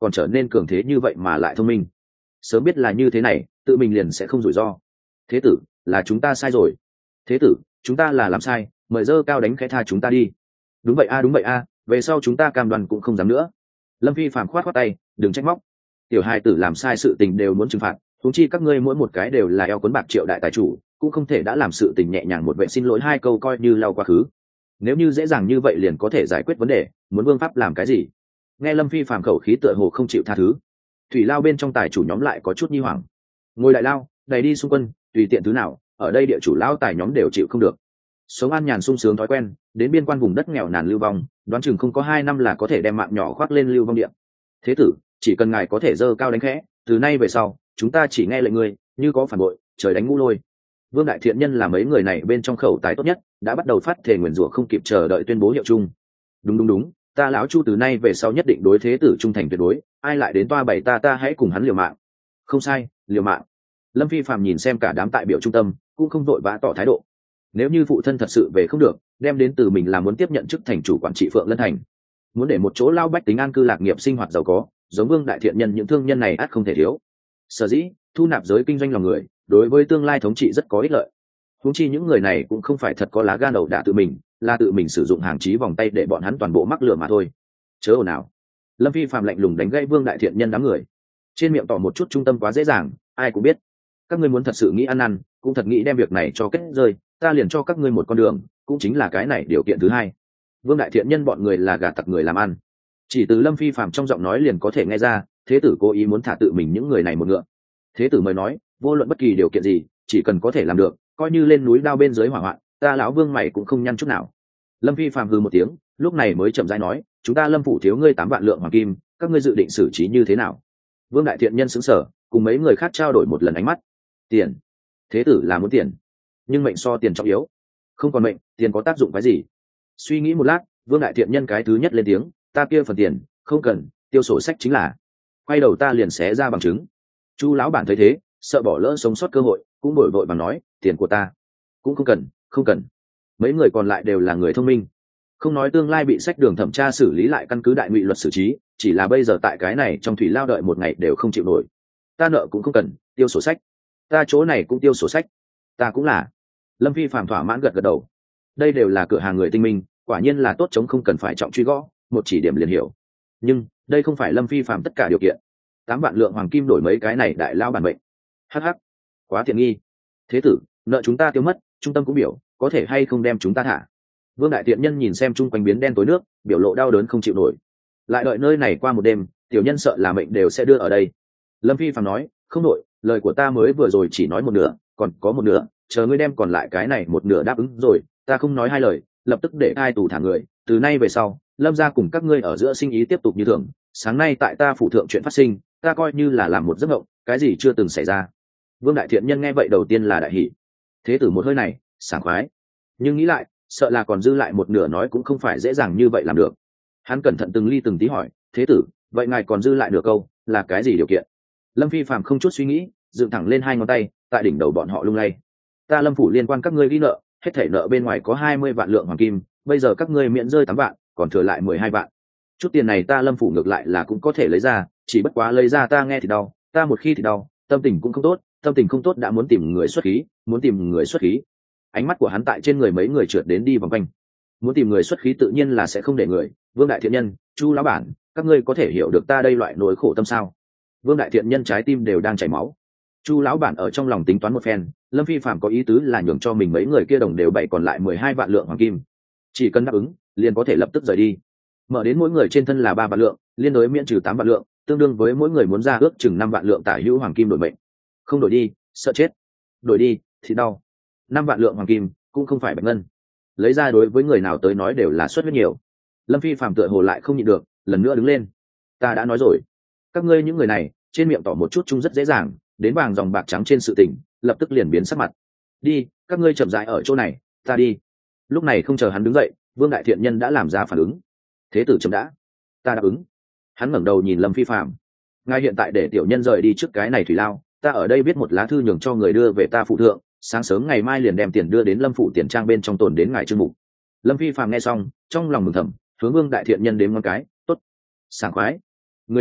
còn trở nên cường thế như vậy mà lại thông minh. Sớm biết là như thế này, tự mình liền sẽ không rủi ro. Thế tử, là chúng ta sai rồi. Thế tử, chúng ta là làm sai, mời dơ cao đánh khẽ tha chúng ta đi. Đúng vậy a, đúng vậy a, về sau chúng ta cam đoan cũng không dám nữa. Lâm Phi phàm khoát khoát tay, đừng trách móc. Tiểu hài tử làm sai sự tình đều muốn trừng phạt, huống chi các ngươi mỗi một cái đều là eo cuốn bạc triệu đại tài chủ, cũng không thể đã làm sự tình nhẹ nhàng một vệ xin lỗi hai câu coi như lau quá khứ. Nếu như dễ dàng như vậy liền có thể giải quyết vấn đề, muốn vương pháp làm cái gì? Nghe Lâm Phi phàm khẩu khí tựa hồ không chịu tha thứ, thủy lao bên trong tài chủ nhóm lại có chút nghi hoảng. Ngồi đại lao, đầy đi xung quân, tùy tiện thứ nào, ở đây địa chủ lao tài nhóm đều chịu không được. Sống an nhàn sung sướng thói quen, đến biên quan vùng đất nghèo nàn lưu vong, đoán chừng không có hai năm là có thể đem mạng nhỏ khoác lên lưu vong địa. Thế tử, chỉ cần ngài có thể dơ cao đánh khẽ, từ nay về sau, chúng ta chỉ nghe lệnh ngươi, như có phản bội, trời đánh ngũ lôi. Vương đại thiện nhân là mấy người này bên trong khẩu tài tốt nhất, đã bắt đầu phát thể nguyền rủa không kịp chờ đợi tuyên bố hiệu chung. Đúng đúng đúng, ta lão Chu từ nay về sau nhất định đối thế tử trung thành tuyệt đối, ai lại đến toa bày ta ta hãy cùng hắn liều mạng. Không sai, liều mạng. Lâm Phi phàm nhìn xem cả đám tại biểu trung tâm, cũng không vội vã tỏ thái độ. Nếu như phụ thân thật sự về không được, đem đến từ mình là muốn tiếp nhận chức thành chủ quản trị Phượng Lân Thành, muốn để một chỗ lao bách tính an cư lạc nghiệp sinh hoạt giàu có, giống Vương đại thiện nhân những thương nhân này ắt không thể thiếu. Sở dĩ thu nạp giới kinh doanh lòng người, đối với tương lai thống trị rất có ích lợi. Huống chi những người này cũng không phải thật có lá gan đầu đả tự mình, là tự mình sử dụng hàng chí vòng tay để bọn hắn toàn bộ mắc lửa mà thôi. Chớ ồn ào. Lâm Phi phàm lạnh lùng đánh gãy Vương đại thiện nhân đám người, trên miệng tỏ một chút trung tâm quá dễ dàng, ai cũng biết các ngươi muốn thật sự nghĩ ăn năn, cũng thật nghĩ đem việc này cho kết rơi, ta liền cho các ngươi một con đường, cũng chính là cái này điều kiện thứ hai. Vương đại thiện nhân bọn người là gà tặc người làm ăn, chỉ từ Lâm Phi phàm trong giọng nói liền có thể nghe ra, thế tử cố ý muốn thả tự mình những người này một ngựa. Thế tử mới nói, vô luận bất kỳ điều kiện gì, chỉ cần có thể làm được, coi như lên núi đao bên dưới hỏa hoạn, ta lão Vương mày cũng không nhăn chút nào. Lâm Phi phàm hừ một tiếng, lúc này mới chậm rãi nói, chúng ta Lâm phủ thiếu ngươi tám vạn lượng hoàng kim, các ngươi dự định xử trí như thế nào? Vương đại thiện nhân sững sờ, cùng mấy người khác trao đổi một lần ánh mắt. Tiền? Thế tử là muốn tiền, nhưng mệnh so tiền trọng yếu. Không còn mệnh, tiền có tác dụng cái gì? Suy nghĩ một lát, Vương đại thiện nhân cái thứ nhất lên tiếng, ta kia phần tiền không cần, tiêu sổ sách chính là. Quay đầu ta liền xé ra bằng chứng. Chu lão bản thấy thế, sợ bỏ lỡ sống sót cơ hội, cũng bội vội bằng nói, tiền của ta cũng không cần, không cần. Mấy người còn lại đều là người thông minh, không nói tương lai bị sách đường thẩm tra xử lý lại căn cứ đại ngụy luật xử trí, chỉ là bây giờ tại cái này trong thủy lao đợi một ngày đều không chịu nổi. Ta nợ cũng không cần, tiêu sổ sách. Ta chỗ này cũng tiêu sổ sách. Ta cũng là. Lâm Phi phàm thỏa mãn gật gật đầu. Đây đều là cửa hàng người tinh minh, quả nhiên là tốt chống không cần phải trọng truy gõ, một chỉ điểm liền hiểu. Nhưng đây không phải Lâm Phi phàm tất cả điều kiện. Tám vạn lượng hoàng kim đổi mấy cái này đại lao bản mệnh. Hắc hắc, quá tiện nghi. Thế tử, nợ chúng ta tiêu mất, trung tâm cũng biểu, có thể hay không đem chúng ta thả? Vương đại tiện nhân nhìn xem chung quanh biến đen tối nước, biểu lộ đau đớn không chịu nổi. Lại đợi nơi này qua một đêm, tiểu nhân sợ là mệnh đều sẽ đưa ở đây. Lâm Phi phàm nói, không nội, lời của ta mới vừa rồi chỉ nói một nửa, còn có một nửa, chờ ngươi đem còn lại cái này một nửa đáp ứng rồi, ta không nói hai lời, lập tức để ai tù thả người. Từ nay về sau, Lâm gia cùng các ngươi ở giữa sinh ý tiếp tục như thường. Sáng nay tại ta phủ thượng chuyện phát sinh, ta coi như là làm một giấc mộng, cái gì chưa từng xảy ra. Vương đại thiện nhân nghe vậy đầu tiên là đại hỉ. Thế tử một hơi này, sảng khoái. Nhưng nghĩ lại, sợ là còn dư lại một nửa nói cũng không phải dễ dàng như vậy làm được. Hắn cẩn thận từng ly từng tí hỏi, thế tử, vậy ngài còn dư lại nửa câu, là cái gì điều kiện? Lâm Phi phàm không chút suy nghĩ, dựng thẳng lên hai ngón tay, tại đỉnh đầu bọn họ lung lay. Ta Lâm phủ liên quan các ngươi ghi nợ, hết thảy nợ bên ngoài có hai mươi vạn lượng hoàng kim, bây giờ các ngươi miễn rơi tám vạn, còn thừa lại mười hai vạn. Chút tiền này ta Lâm phủ ngược lại là cũng có thể lấy ra, chỉ bất quá lấy ra ta nghe thì đau, ta một khi thì đau, tâm tình cũng không tốt, tâm tình không tốt đã muốn tìm người xuất khí, muốn tìm người xuất khí. Ánh mắt của hắn tại trên người mấy người trượt đến đi vòng quanh. Muốn tìm người xuất khí tự nhiên là sẽ không để người. Vương đại thiện nhân, Chu lão bản, các ngươi có thể hiểu được ta đây loại nỗi khổ tâm sao? Vương đại thiện nhân trái tim đều đang chảy máu. Chu lão bản ở trong lòng tính toán một phen, Lâm Phi phàm có ý tứ là nhường cho mình mấy người kia đồng đều bảy còn lại mười hai vạn lượng hoàng kim, chỉ cần đáp ứng liền có thể lập tức rời đi. Mở đến mỗi người trên thân là ba vạn lượng, liên đối miễn trừ tám vạn lượng, tương đương với mỗi người muốn ra ước chừng năm vạn lượng tả hữu hoàng kim đổi mệnh. Không đổi đi, sợ chết. Đổi đi thì đau. Năm vạn lượng hoàng kim cũng không phải bạch ngân, lấy ra đối với người nào tới nói đều là suất rất nhiều. Lâm Phi phàm tựa hồ lại không nhịn được, lần nữa đứng lên. Ta đã nói rồi, các ngươi những người này trên miệng tỏ một chút chung rất dễ dàng, đến vàng dòng bạc trắng trên sự tình lập tức liền biến sắc mặt. Đi, các ngươi chậm rãi ở chỗ này, ta đi. Lúc này không chờ hắn đứng dậy, Vương đại thiện nhân đã làm ra phản ứng. Thế tử chậm đã, ta đáp ứng. Hắn ngẩng đầu nhìn Lâm Phi phàm, ngài hiện tại để tiểu nhân rời đi trước cái này thủy lao, ta ở đây viết một lá thư nhường cho người đưa về ta phụ thượng, sáng sớm ngày mai liền đem tiền đưa đến Lâm phủ tiền trang bên trong tồn đến ngài trương mục. Lâm Phi phàm nghe xong trong lòng mừng thầm, hướng Vương đại thiện nhân đếm ngón cái, tốt, sảng khoái. Người tới,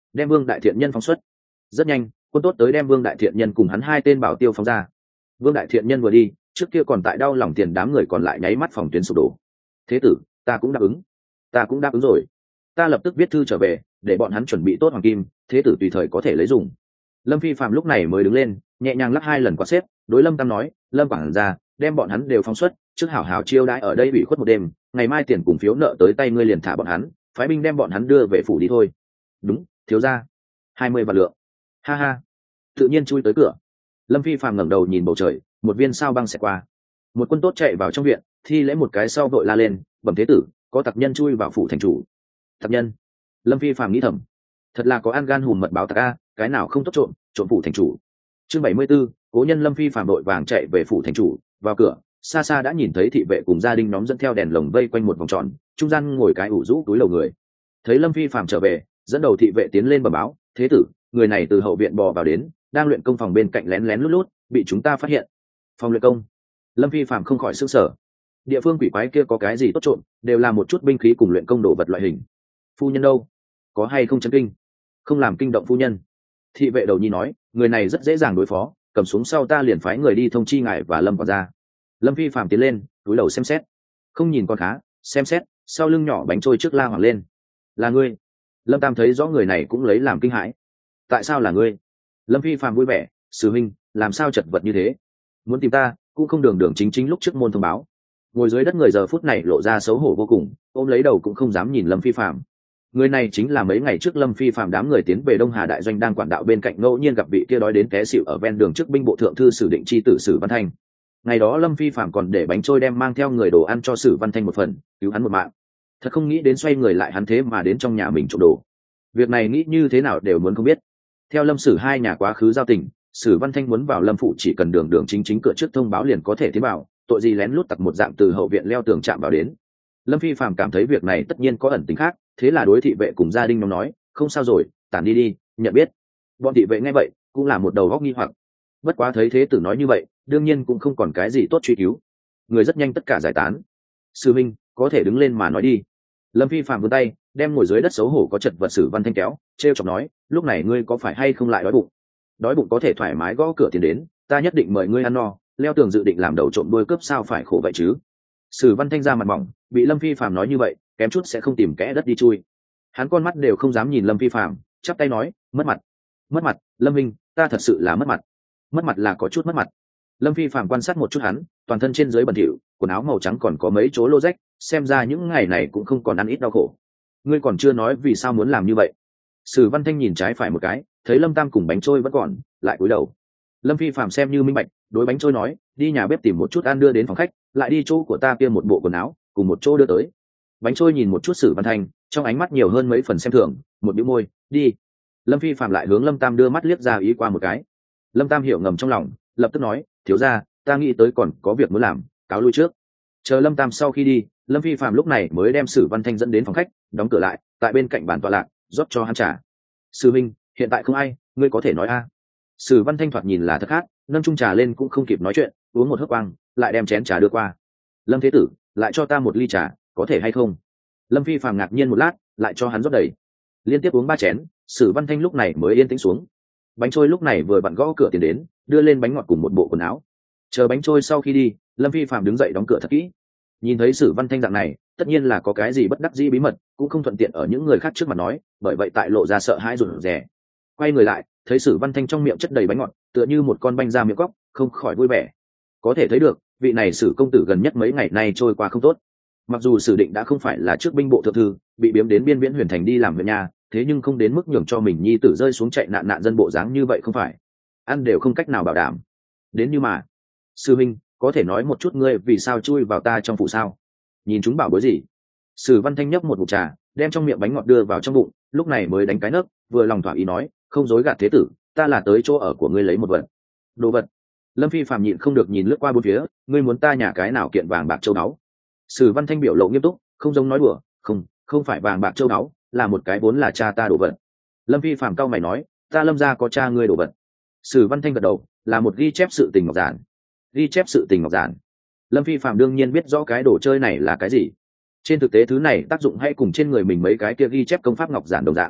đem Vương Đại Thiện Nhân phóng xuất. Rất nhanh, quân tốt tới đem Vương Đại Thiện Nhân cùng hắn hai tên bảo tiêu phóng ra. Vương Đại Thiện Nhân vừa đi, trước kia còn tại đau lòng tiền đám người còn lại nháy mắt phòng tuyến sụp đổ. Thế tử, ta cũng đáp ứng, ta cũng đáp ứng rồi. Ta lập tức viết thư trở về, để bọn hắn chuẩn bị tốt hoàng kim, thế tử tùy thời có thể lấy dùng. Lâm Phi Phạm lúc này mới đứng lên, nhẹ nhàng lắc hai lần quạt xếp, đối Lâm Tam nói, Lâm quản gia, đem bọn hắn đều phóng xuất, trước hảo hảo chiêu đãi ở đây bị khuất một đêm, ngày mai tiền cùng phiếu nợ tới tay ngươi liền thả bọn hắn, phái binh đem bọn hắn đưa về phủ đi thôi. Đúng, thiếu gia. Hai mươi vạn lượng. Ha ha. Tự nhiên chui tới cửa. Lâm Phi Phạm ngẩng đầu nhìn bầu trời, một viên sao băng xẹt qua. Một quân tốt chạy vào trong viện, thi lễ một cái sau vội la lên, bẩm thế tử, có tặc nhân chui vào phủ thành chủ. Tặc nhân? Lâm Phi Phạm nghĩ thầm, thật là có ăn gan hùm mật báo tặc a, cái nào không tốt trộm, trộm phủ thành chủ. Chương bảy mươi 74, cố nhân Lâm Phi Phạm đội vàng chạy về phủ thành chủ, vào cửa, xa xa đã nhìn thấy thị vệ cùng gia đình nhóm dẫn theo đèn lồng vây quanh một vòng tròn, trung gian ngồi cái ủ rũ túi lầu người. Thấy Lâm Phi Phạm trở về, dẫn đầu thị vệ tiến lên bẩm báo, thế tử, người này từ hậu viện bò vào đến, đang luyện công phòng bên cạnh lén lén lút lút, bị chúng ta phát hiện. Phòng luyện công? Lâm Phi Phạm không khỏi sửng sở. Địa phương quỷ quái kia có cái gì tốt trộm, đều là một chút binh khí cùng luyện công đồ vật loại hình. Phu nhân đâu? Có hay không chấn kinh? Không làm kinh động phu nhân. Thị vệ đầu nhi nói, người này rất dễ dàng đối phó, cầm xuống sau ta liền phái người đi thông chi ngài và Lâm quản gia. Lâm Phi Phạm tiến lên, túi đầu xem xét, không nhìn con khá, xem xét, sau lưng nhỏ bánh trôi trước la hoàng lên. Là ngươi? Lâm Tam thấy rõ người này cũng lấy làm kinh hãi. Tại sao là ngươi? Lâm Phi Phạm vui vẻ, sư huynh, làm sao chật vật như thế? Muốn tìm ta, cũng không đường đường chính chính lúc trước môn thông báo. Ngồi dưới đất người giờ phút này lộ ra xấu hổ vô cùng, ôm lấy đầu cũng không dám nhìn Lâm Phi Phạm. Người này chính là mấy ngày trước Lâm Phi Phạm đám người tiến về Đông Hà đại doanh đang quản đạo bên cạnh ngẫu nhiên gặp vị kia đói đến té xỉu ở ven đường trước binh bộ thượng thư Sử Định chi tử Sử Văn Thanh. Ngày đó Lâm Phi Phạm còn để bánh trôi đem mang theo người đồ ăn cho Sử Văn Thanh một phần, cứu hắn một mạng. Thật không nghĩ đến xoay người lại hắn thế mà đến trong nhà mình trộm đồ. Việc này nghĩ như thế nào đều muốn không biết. Theo Lâm Sử hai nhà quá khứ giao tình, Sử Văn Thanh muốn vào Lâm phủ chỉ cần đường đường chính chính cửa trước thông báo liền có thể tiến vào, tội gì lén lút tặc một dạng từ hậu viện leo tường chạm vào đến. Lâm Phi Phạm cảm thấy việc này tất nhiên có ẩn tình khác, thế là đối thị vệ cùng gia đình nó nói, không sao rồi, tản đi đi, nhận biết. Bọn thị vệ nghe vậy cũng là một đầu góc nghi hoặc. Bất quá thấy thế tử nói như vậy, đương nhiên cũng không còn cái gì tốt truy cứu. Người rất nhanh tất cả giải tán. Sư minh, có thể đứng lên mà nói đi. Lâm Phi Phạm vươn tay, đem ngồi dưới đất xấu hổ có chật vật Sử Văn Thanh kéo, trêu chọc nói, lúc này ngươi có phải hay không lại đói bụng? Đói bụng có thể thoải mái gõ cửa tiền đến, ta nhất định mời ngươi ăn no, leo tường dự định làm đầu trộm đuôi cướp sao phải khổ vậy chứ? Sử Văn Thanh ra mặt mỏng, bị Lâm Phi Phạm nói như vậy, kém chút sẽ không tìm kẽ đất đi chui. Hắn con mắt đều không dám nhìn Lâm Phi Phạm, chắp tay nói, mất mặt, mất mặt, Lâm Minh, ta thật sự là mất mặt, mất mặt là có chút mất mặt. Lâm Phi Phạm quan sát một chút hắn, toàn thân trên dưới bẩn thỉu, quần áo màu trắng còn có mấy chỗ lô rách, xem ra những ngày này cũng không còn ăn ít đau khổ. Ngươi còn chưa nói vì sao muốn làm như vậy. Sử Văn Thanh nhìn trái phải một cái, thấy Lâm Tam cùng bánh trôi vẫn còn, lại cúi đầu. Lâm Phi Phạm xem như minh bạch, đối bánh trôi nói, đi nhà bếp tìm một chút ăn đưa đến phòng khách, lại đi chỗ của ta kia một bộ quần áo, cùng một chỗ đưa tới. Bánh trôi nhìn một chút Sử Văn Thanh, trong ánh mắt nhiều hơn mấy phần xem thường, một bĩu môi, đi. Lâm Phi Phạm lại hướng Lâm Tam đưa mắt liếc ra ý qua một cái. Lâm Tam hiểu ngầm trong lòng, lập tức nói, thiếu gia, ta nghĩ tới còn có việc muốn làm, cáo lui trước. Chờ Lâm Tam sau khi đi, Lâm Phi Phạm lúc này mới đem Sử Văn Thanh dẫn đến phòng khách, đóng cửa lại, tại bên cạnh bàn tọa lạc, rót cho hắn trà. Sư minh, hiện tại không ai, ngươi có thể nói a. Sử Văn Thanh thoạt nhìn là thật khác, nâng chung trà lên cũng không kịp nói chuyện, uống một hớp quang, lại đem chén trà đưa qua. Lâm thế tử, lại cho ta một ly trà, có thể hay không? Lâm Phi Phạm ngạc nhiên một lát, lại cho hắn rót đầy. Liên tiếp uống ba chén, Sử Văn Thanh lúc này mới yên tĩnh xuống. Bánh trôi lúc này vừa vặn gõ cửa tiền đến, đưa lên bánh ngọt cùng một bộ quần áo. Chờ bánh trôi sau khi đi, Lâm Phi Phạm đứng dậy đóng cửa thật kỹ. Nhìn thấy Sử Văn Thanh dạng này, tất nhiên là có cái gì bất đắc dĩ bí mật, cũng không thuận tiện ở những người khác trước mặt nói, bởi vậy tại lộ ra sợ hãi rụt rè. Quay người lại, thấy Sử Văn Thanh trong miệng chất đầy bánh ngọt, tựa như một con banh ra miệng cóc, không khỏi vui vẻ. Có thể thấy được, vị này Sử công tử gần nhất mấy ngày nay trôi qua không tốt. Mặc dù Sử Định đã không phải là trước binh bộ thượng thư, bị biếm đến biên viễn huyền thành đi làm việc nhà, thế nhưng không đến mức nhường cho mình nhi tử rơi xuống chạy nạn nạn dân bộ dáng như vậy không phải. Ăn đều không cách nào bảo đảm. Đến như mà, sư minh, có thể nói một chút ngươi vì sao chui vào ta trong phủ sao? Nhìn chúng bảo bối gì? Sử Văn Thanh nhấp một ngụm trà, đem trong miệng bánh ngọt đưa vào trong bụng, lúc này mới đánh cái nấc, vừa lòng thỏa ý nói, không dối gạt thế tử, ta là tới chỗ ở của ngươi lấy một vật. Đồ vật? Lâm Phi Phạm nhịn không được nhìn lướt qua bốn phía, ngươi muốn ta nhà cái nào kiện vàng bạc châu báu? Sử Văn Thanh biểu lộ nghiêm túc, không giống nói đùa, không, không phải vàng bạc châu báu, là một cái vốn là cha ta đồ vật. Lâm Phi Phạm cau mày nói, ta Lâm gia có cha ngươi đồ vật. Sử Văn Thanh gật đầu, là một ghi chép sự tình ngọc giản. Ghi chép sự tình ngọc giản. Lâm Phi Phạm đương nhiên biết rõ cái đồ chơi này là cái gì. Trên thực tế thứ này tác dụng hay cùng trên người mình mấy cái kia ghi chép công pháp ngọc giản đồng dạng.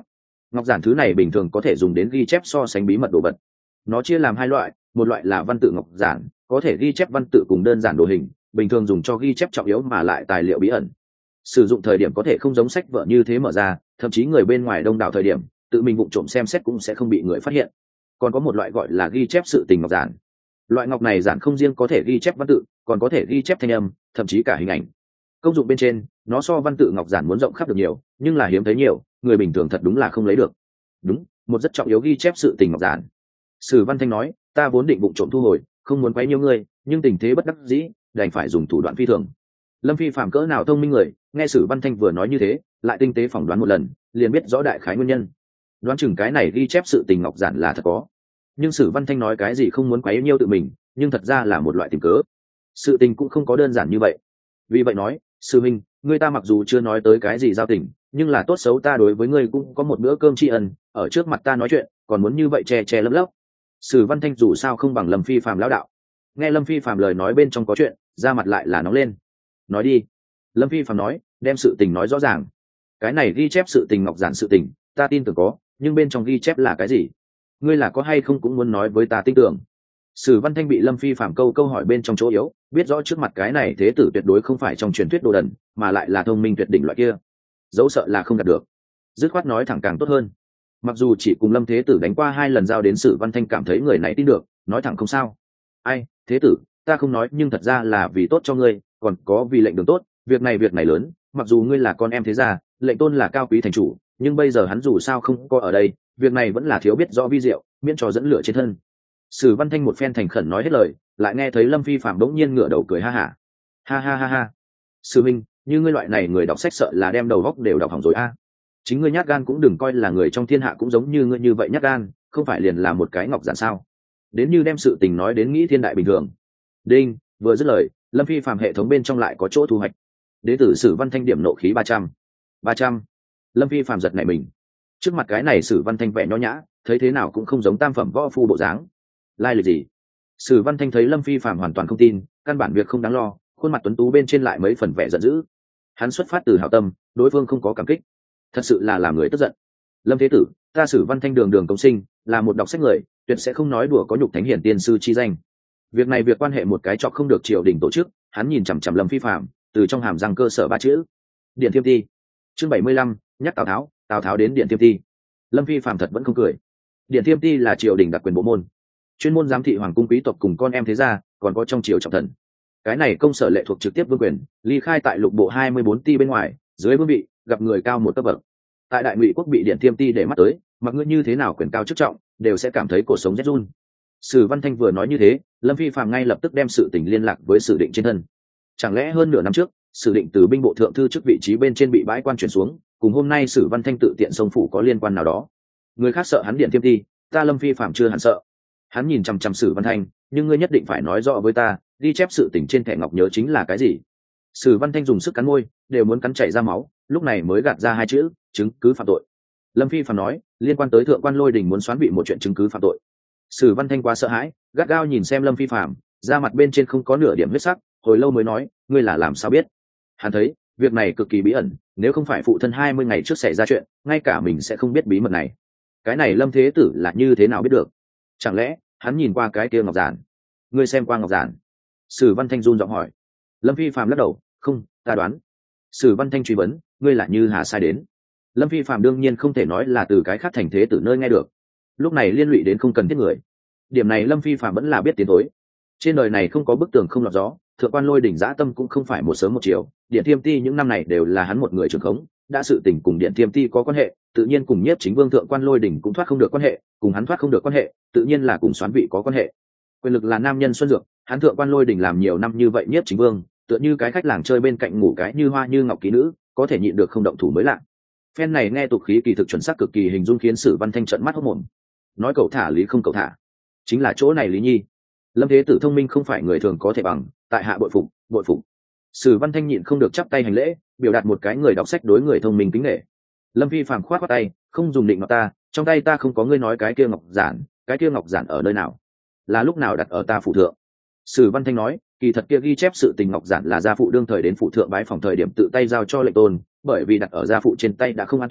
ngọc giản thứ này bình thường có thể dùng đến ghi chép so sánh bí mật đồ vật. Nó chia làm hai loại, một loại là văn tự ngọc giản, có thể ghi chép văn tự cùng đơn giản đồ hình, bình thường dùng cho ghi chép trọng yếu mà lại tài liệu bí ẩn. Sử dụng thời điểm có thể không giống sách vở như thế mở ra, thậm chí người bên ngoài đông đảo thời điểm tự mình vụng trộm xem xét cũng sẽ không bị người phát hiện. Còn có một loại gọi là ghi chép sự tình ngọc giản. Loại ngọc này giản không riêng có thể ghi chép văn tự, còn có thể ghi chép thanh âm, thậm chí cả hình ảnh. Công dụng bên trên, nó so văn tự ngọc giản muốn rộng khắp được nhiều, nhưng là hiếm thấy nhiều, người bình thường thật đúng là không lấy được. Đúng, một rất trọng yếu ghi chép sự tình ngọc giản. Sử Văn Thanh nói, ta vốn định vụng trộm thu hồi, không muốn quấy nhiễu ngươi, nhưng tình thế bất đắc dĩ, đành phải dùng thủ đoạn phi thường. Lâm Phi Phạm cỡ nào thông minh người, nghe Sử Văn Thanh vừa nói như thế, lại tinh tế phỏng đoán một lần, liền biết rõ đại khái nguyên nhân. Đoán chừng cái này ghi chép sự tình ngọc giản là thật có, nhưng Sử Văn Thanh nói cái gì không muốn quấy nhiễu tự mình, nhưng thật ra là một loại tìm cớ. Sự tình cũng không có đơn giản như vậy. Vì vậy nói, sư minh, ngươi ta mặc dù chưa nói tới cái gì giao tình, nhưng là tốt xấu ta đối với ngươi cũng có một bữa cơm tri ân, ở trước mặt ta nói chuyện, còn muốn như vậy che che lấp lấp. Sử Văn Thanh dù sao không bằng Lâm Phi Phạm lão đạo. Nghe Lâm Phi Phạm lời nói bên trong có chuyện, da mặt lại là nóng lên. Nói đi. Lâm Phi Phạm nói, đem sự tình nói rõ ràng. Cái này ghi chép sự tình ngọc giản sự tình, ta tin tưởng có, nhưng bên trong ghi chép là cái gì? Ngươi là có hay không cũng muốn nói với ta tin tưởng. Sử Văn Thanh bị Lâm Phi Phạm câu câu hỏi bên trong chỗ yếu, biết rõ trước mặt cái này thế tử tuyệt đối không phải trong truyền thuyết đồ đần, mà lại là thông minh tuyệt đỉnh loại kia. Dẫu sợ là không đạt được, dứt khoát nói thẳng càng tốt hơn. Mặc dù chỉ cùng Lâm thế tử đánh qua hai lần giao đến, Sử Văn Thanh cảm thấy người này tin được, nói thẳng không sao. Ai, thế tử, ta không nói, nhưng thật ra là vì tốt cho ngươi, còn có vì lệnh đường tốt, việc này việc này lớn, mặc dù ngươi là con em thế gia, lệnh tôn là cao quý thành chủ, nhưng bây giờ hắn dù sao không có ở đây, việc này vẫn là thiếu biết rõ vi diệu, miễn cho dẫn lửa trên thân. Sử Văn Thanh một phen thành khẩn nói hết lời, lại nghe thấy Lâm Phi Phạm đống nhiên ngửa đầu cười ha hả. Ha. ha ha ha ha. Sư minh, như ngươi loại này người đọc sách sợ là đem đầu góc đều đọc hỏng rồi a. Chính ngươi nhát gan cũng đừng coi là người trong thiên hạ cũng giống như ngươi như vậy nhát gan, không phải liền là một cái ngọc giản sao? Đến như đem sự tình nói đến nghĩ thiên đại bình thường. Đinh, vừa dứt lời, Lâm Phi Phạm hệ thống bên trong lại có chỗ thu hoạch. Đế tử Sử Văn Thanh điểm nộ khí ba trăm. ba trăm. Lâm Phi Phạm giật nảy mình. Trước mặt cái này Sử Văn Thanh vẻ nho nhã, thấy thế nào cũng không giống tam phẩm võ phu bộ dáng. Lai lịch gì? Sử Văn Thanh thấy Lâm Phi Phạm hoàn toàn không tin, căn bản việc không đáng lo, khuôn mặt tuấn tú bên trên lại mấy phần vẻ giận dữ. Hắn xuất phát từ hảo tâm, đối phương không có cảm kích, thật sự là làm người tức giận. Lâm thế tử, ta Sử Văn Thanh đường đường công sinh, là một đọc sách người, tuyệt sẽ không nói đùa có nhục thánh hiển tiên sư chi danh. Việc này việc quan hệ một cái chọc không được triều đình tổ chức, hắn nhìn chằm chằm Lâm Phi Phạm, từ trong hàm răng cơ sở ba chữ: Điện Thiêm Ti. Chương bảy mươi lăm, nhắc Tào Tháo, Tào Tháo đến Điện Thiêm Ti. Lâm Phi Phạm thật vẫn không cười. Điện Thiêm Ti là triều đình đặc quyền bộ môn, chuyên môn giám thị hoàng cung quý tộc cùng con em thế gia, còn có trong triều trọng thần. Cái này công sở lệ thuộc trực tiếp vương quyền, ly khai tại lục bộ hai mươi bốn ti bên ngoài, dưới vương vị gặp người cao một cấp bậc. Tại đại ngụy quốc bị Điện Thiêm Ti để mắt tới, mặc ngươi như thế nào quyền cao chức trọng, đều sẽ cảm thấy cổ sống rét run. Sử Văn Thanh vừa nói như thế, Lâm Phi Phạm ngay lập tức đem sự tình liên lạc với Sử Định trên thân. Chẳng lẽ hơn nửa năm trước, Sử Định từ binh bộ thượng thư chức vị trí bên trên bị bãi quan chuyển xuống, cùng hôm nay Sử Văn Thanh tự tiện xông phủ có liên quan nào đó? Người khác sợ hắn Điện Thiêm Ti, ta Lâm Phi Phạm chưa hẳn sợ. Hắn nhìn chằm chằm Sử Văn Thanh, nhưng ngươi nhất định phải nói rõ với ta, ghi chép sự tình trên thẻ ngọc nhớ chính là cái gì? Sử Văn Thanh dùng sức cắn môi, đều muốn cắn chảy ra máu, lúc này mới gạt ra hai chữ: chứng cứ phạm tội. Lâm Phi Phạm nói, liên quan tới thượng quan Lôi Đình muốn xoán vị một chuyện chứng cứ phạm tội. Sử Văn Thanh quá sợ hãi, gắt gao nhìn xem Lâm Phi Phạm, da mặt bên trên không có nửa điểm huyết sắc, hồi lâu mới nói, ngươi là làm sao biết? Hắn thấy việc này cực kỳ bí ẩn, nếu không phải phụ thân hai mươi ngày trước xảy ra chuyện, ngay cả mình sẽ không biết bí mật này. Cái này Lâm thế tử là như thế nào biết được? Chẳng lẽ hắn nhìn qua cái kia ngọc giản? Ngươi xem qua ngọc giản? Sử Văn Thanh run giọng hỏi. Lâm Phi Phạm lắc đầu, không, ta đoán. Sử Văn Thanh truy vấn, ngươi là như hà sai đến? Lâm Phi Phạm đương nhiên không thể nói là từ cái khác thành thế tử nơi nghe được, lúc này liên lụy đến không cần thiết người. Điểm này Lâm Phi Phạm vẫn là biết tiến tối. Trên đời này không có bức tường không lọt gió, thượng quan Lôi Đỉnh dã tâm cũng không phải một sớm một chiều. Điện Thiêm Ti những năm này đều là hắn một người trưởng khống, đã sự tình cùng Điện Thiêm Ti có quan hệ, tự nhiên cùng Nhiếp Chính Vương thượng quan Lôi Đỉnh cũng thoát không được quan hệ, cùng hắn thoát không được quan hệ, tự nhiên là cùng xoán vị có quan hệ. Quyền lực là nam nhân xuân dược, hắn thượng quan Lôi Đỉnh làm nhiều năm như vậy, Nhiếp Chính Vương tựa như cái khách làng chơi bên cạnh ngủ cái như hoa như ngọc kỹ nữ, có thể nhịn được không động thủ mới lạ. Phen này nghe tục khí kỳ thực chuẩn xác cực kỳ hình dung, khiến Sử Văn Thanh trợn mắt hốt mồm. Nói cậu thả lý không cậu thả, chính là chỗ này Lý Nhi. Lâm thế tử thông minh không phải người thường có thể bằng, tại hạ bội phục, bội phục. Sử Văn Thanh nhịn không được chắp tay hành lễ, biểu đạt một cái người đọc sách đối người thông minh kính nể. Lâm Phi Phàm khoát khoát tay, không dùng định nọ ta, trong tay ta không có ngươi nói cái kia ngọc giản, cái kia ngọc giản ở nơi nào? Là lúc nào đặt ở ta phủ thượng? Sử Văn Thanh nói, kỳ thật kia ghi chép sự tình ngọc giản là gia phụ đương thời đến phủ thượng bái phòng thời điểm tự tay giao cho lệnh tôn, bởi vì đặt ở gia phụ trên tay đã không an toàn,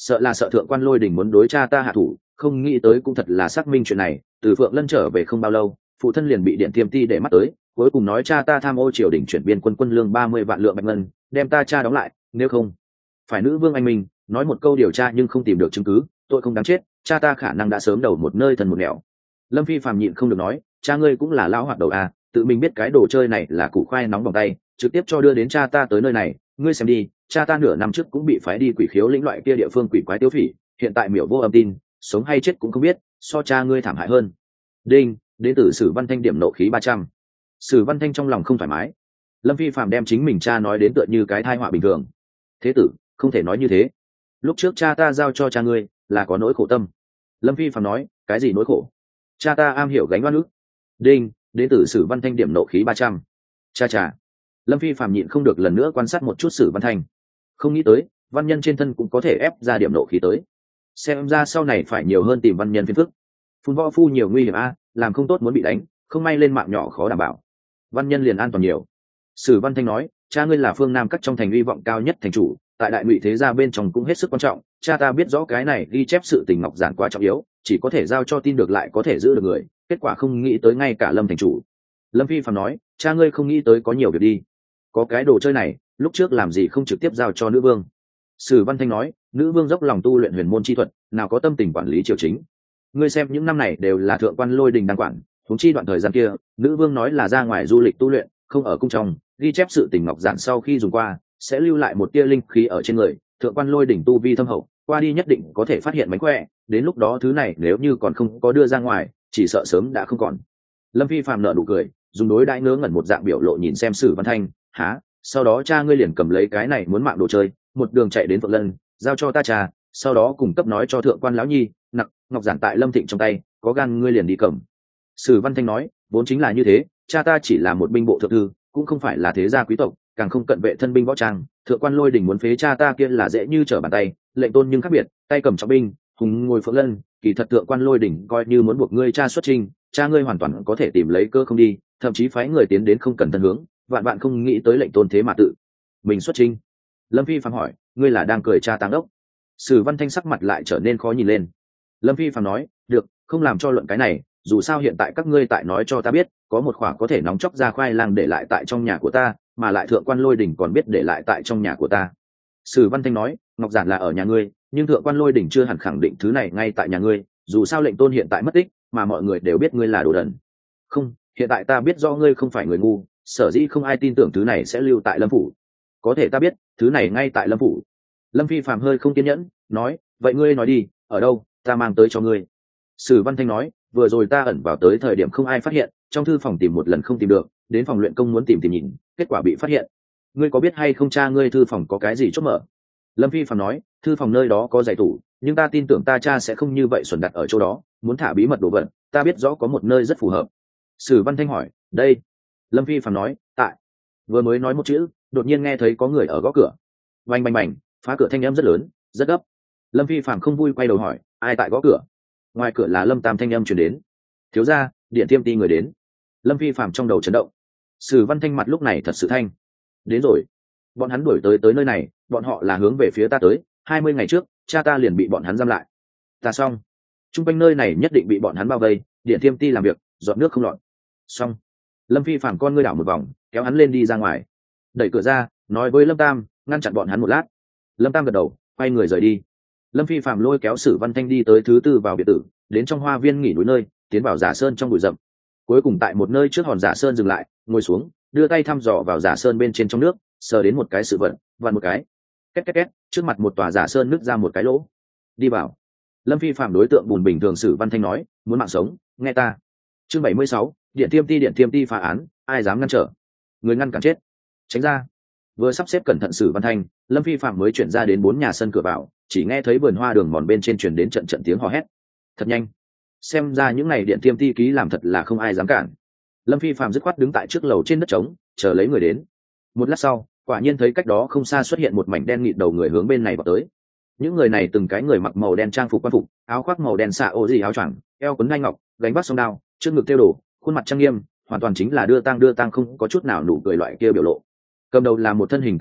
sợ là sợ thượng quan lôi đình muốn đối cha ta hạ thủ, không nghĩ tới cũng thật là xác minh chuyện này. Từ Phượng Lân trở về không bao lâu, phụ thân liền bị Điện Tiêm Ti để mắt tới, cuối cùng nói cha ta tham ô triều đình chuyển biên quân quân lương ba mươi vạn lượng bạch ngân, đem ta cha đóng lại, nếu không phải nữ vương anh minh nói một câu điều tra nhưng không tìm được chứng cứ, tội không đáng chết, cha ta khả năng đã sớm đầu một nơi thần một nẻo. Lâm Phi phàm nhịn không được nói, cha ngươi cũng là lão hoạt đầu à, tự mình biết cái đồ chơi này là củ khoai nóng bằng tay, trực tiếp cho đưa đến cha ta tới nơi này. Ngươi xem đi, cha ta nửa năm trước cũng bị phái đi quỷ khiếu lĩnh loại kia địa phương quỷ quái tiêu phỉ, hiện tại miểu vô âm tin, sống hay chết cũng không biết, so cha ngươi thảm hại hơn. Đinh, đến từ Sử Văn Thanh điểm nộ khí ba trăm. Sử Văn Thanh trong lòng không thoải mái. Lâm Phi phàm đem chính mình cha nói đến tựa như cái thai họa bình thường. Thế tử, không thể nói như thế. Lúc trước cha ta giao cho cha ngươi là có nỗi khổ tâm. Lâm Phi phàm nói, cái gì nỗi khổ? Cha ta am hiểu gánh oan ức. Đinh, đến từ Sử Văn Thanh điểm nộ khí ba trăm. Cha cha. Lâm Phi phàm nhịn không được lần nữa quan sát một chút Sử Văn Thanh. Không nghĩ tới văn nhân trên thân cũng có thể ép ra điểm nộ khí tới, xem ra sau này phải nhiều hơn tìm văn nhân phiền phức. Phun võ phu nhiều nguy hiểm a, làm không tốt muốn bị đánh, không may lên mạng nhỏ khó đảm bảo, văn nhân liền an toàn nhiều. Sử Văn Thanh nói, cha ngươi là phương nam các trong thành uy vọng cao nhất thành chủ, tại đại ngụy thế gia bên trong cũng hết sức quan trọng, cha ta biết rõ cái này ghi chép sự tình ngọc giản quá trọng yếu, chỉ có thể giao cho tin được lại có thể giữ được người, kết quả không nghĩ tới ngay cả Lâm thành chủ. Lâm Phi phàm nói, cha ngươi không nghĩ tới có nhiều việc đi, có cái đồ chơi này lúc trước làm gì không trực tiếp giao cho nữ vương. Sử Văn Thanh nói, nữ vương dốc lòng tu luyện huyền môn chi thuật, nào có tâm tình quản lý triều chính. Ngươi xem những năm này đều là thượng quan lôi đình đang quản, huống chi đoạn thời gian kia nữ vương nói là ra ngoài du lịch tu luyện, không ở cung trong, ghi chép sự tình ngọc giản sau khi dùng qua sẽ lưu lại một tia linh khí ở trên người, thượng quan lôi đỉnh tu vi thâm hậu, qua đi nhất định có thể phát hiện mánh khỏe, đến lúc đó thứ này nếu như còn không có đưa ra ngoài chỉ sợ sớm đã không còn. Lâm Phi phàm nợ nụ cười, dùng đối đãi ngớ ngẩn một dạng biểu lộ nhìn xem Sử Văn Thanh, há, sau đó cha ngươi liền cầm lấy cái này muốn mạng đồ chơi, một đường chạy đến Phượng Lân, giao cho ta cha, sau đó cùng cấp nói cho thượng quan lão nhi, nặc ngọc giản tại Lâm Thịnh trong tay, có gan ngươi liền đi cầm. Sử Văn Thanh nói, vốn chính là như thế, cha ta chỉ là một binh bộ thượng thư, cũng không phải là thế gia quý tộc, càng không cận vệ thân binh võ trang, thượng quan lôi đình muốn phế cha ta kia là dễ như trở bàn tay, lệnh tôn nhưng khác biệt, tay cầm trọng binh, hùng ngồi Phượng Lân, kỳ thật thượng quan lôi đình coi như muốn buộc ngươi cha xuất trình, cha ngươi hoàn toàn có thể tìm lấy cơ không đi, thậm chí phái người tiến đến không cần thân hướng, vạn bạn không nghĩ tới lệnh tôn thế mà tự mình xuất trình. Lâm Phi phàm hỏi, ngươi là đang cười cha táng đốc? Sử Văn Thanh sắc mặt lại trở nên khó nhìn lên. Lâm Phi phàm nói, được, không làm cho luận cái này, dù sao hiện tại các ngươi tại nói cho ta biết có một khoả có thể nóng chóc ra khoai lang để lại tại trong nhà của ta, mà lại thượng quan lôi đỉnh còn biết để lại tại trong nhà của ta. Sử Văn Thanh nói, ngọc giản là ở nhà ngươi, nhưng thượng quan lôi đỉnh chưa hẳn khẳng định thứ này ngay tại nhà ngươi, dù sao lệnh tôn hiện tại mất tích, mà mọi người đều biết ngươi là đồ đần. Không, hiện tại ta biết do ngươi không phải người ngu, sở dĩ không ai tin tưởng thứ này sẽ lưu tại Lâm phủ. Có thể ta biết thứ này ngay tại Lâm phủ. Lâm Phi phàm hơi không kiên nhẫn, nói, vậy ngươi nói đi, ở đâu, ta mang tới cho ngươi. Sử Văn Thanh nói, vừa rồi ta ẩn vào tới thời điểm không ai phát hiện, trong thư phòng tìm một lần không tìm được, đến phòng luyện công muốn tìm tìm nhìn, kết quả bị phát hiện. Ngươi có biết hay không cha ngươi thư phòng có cái gì chốt mở? Lâm Phi phàm nói, thư phòng nơi đó có giày tủ, nhưng ta tin tưởng ta cha sẽ không như vậy xuẩn đặt ở chỗ đó, muốn thả bí mật đồ vật, ta biết rõ có một nơi rất phù hợp. Sử Văn Thanh hỏi, đây? Lâm Phi phàm nói, tại. Vừa mới nói một chữ, đột nhiên nghe thấy có người ở gõ cửa. Bành bành bành, phá cửa thanh âm rất lớn, rất gấp. Lâm Phi phàm không vui quay đầu hỏi, ai tại gõ cửa? Ngoài cửa là Lâm Tam thanh âm truyền đến, thiếu gia, Điện Tiêm Ti người đến. Lâm Phi phàm trong đầu chấn động. Sử Văn Thanh mặt lúc này thật sự thanh. Đến rồi. Bọn hắn đuổi tới tới nơi này, bọn họ là hướng về phía ta tới, hai mươi ngày trước cha ta liền bị bọn hắn giam lại. Ta xong. Trung quanh nơi này nhất định bị bọn hắn bao vây, Điện Tiêm Ti làm việc dọn nước không lọt. Xong. Lâm Phi phàm con ngươi đảo một vòng, kéo hắn lên đi ra ngoài, đẩy cửa ra, nói với Lâm Tam, ngăn chặn bọn hắn một lát. Lâm Tam gật đầu, quay người rời đi. Lâm Phi phàm lôi kéo Sử Văn Thanh đi tới thứ tư vào biệt tử, đến trong hoa viên nghỉ núi nơi, tiến vào giả sơn trong bụi rậm. Cuối cùng tại một nơi trước hòn giả sơn dừng lại, ngồi xuống, đưa tay thăm dò vào giả sơn bên trên trong nước, sờ đến một cái sự vật, vặn một cái, két két két, trước mặt một tòa giả sơn nứt ra một cái lỗ. Đi vào. Lâm Phi phàm đối tượng bùn bình thường Sử Văn Thanh nói, muốn mạng sống, nghe ta. Chương bảy mươi sáu, Điện Tiêm Ti Điện Tiêm Ti phá án, ai dám ngăn trở? Người ngăn cản chết. Tránh ra. Vừa sắp xếp cẩn thận Sử Văn Thanh, Lâm Phi phạm mới chuyển ra đến bốn nhà sân cửa vào, chỉ nghe thấy vườn hoa đường mòn bên trên truyền đến trận trận tiếng hò hét. Thật nhanh. Xem ra những này Điện Tiêm Ti ký làm thật là không ai dám cản. Lâm Phi phạm dứt khoát đứng tại trước lầu trên đất trống, chờ lấy người đến. Một lát sau, quả nhiên thấy cách đó không xa xuất hiện một mảnh đen nghịt đầu người hướng bên này vào tới. Những người này từng cái người mặc màu đen trang phục quan phục, áo khoác màu đen xạ ô gì áo choàng, eo quấn ngai ngọc, gánh vác song đao, trước ngực tiêu đồ, khuôn mặt trang nghiêm, hoàn toàn chính là đưa tang đưa tang không có chút nào nụ cười loại kia biểu lộ. Cầm đầu là một thân hình cao lớn,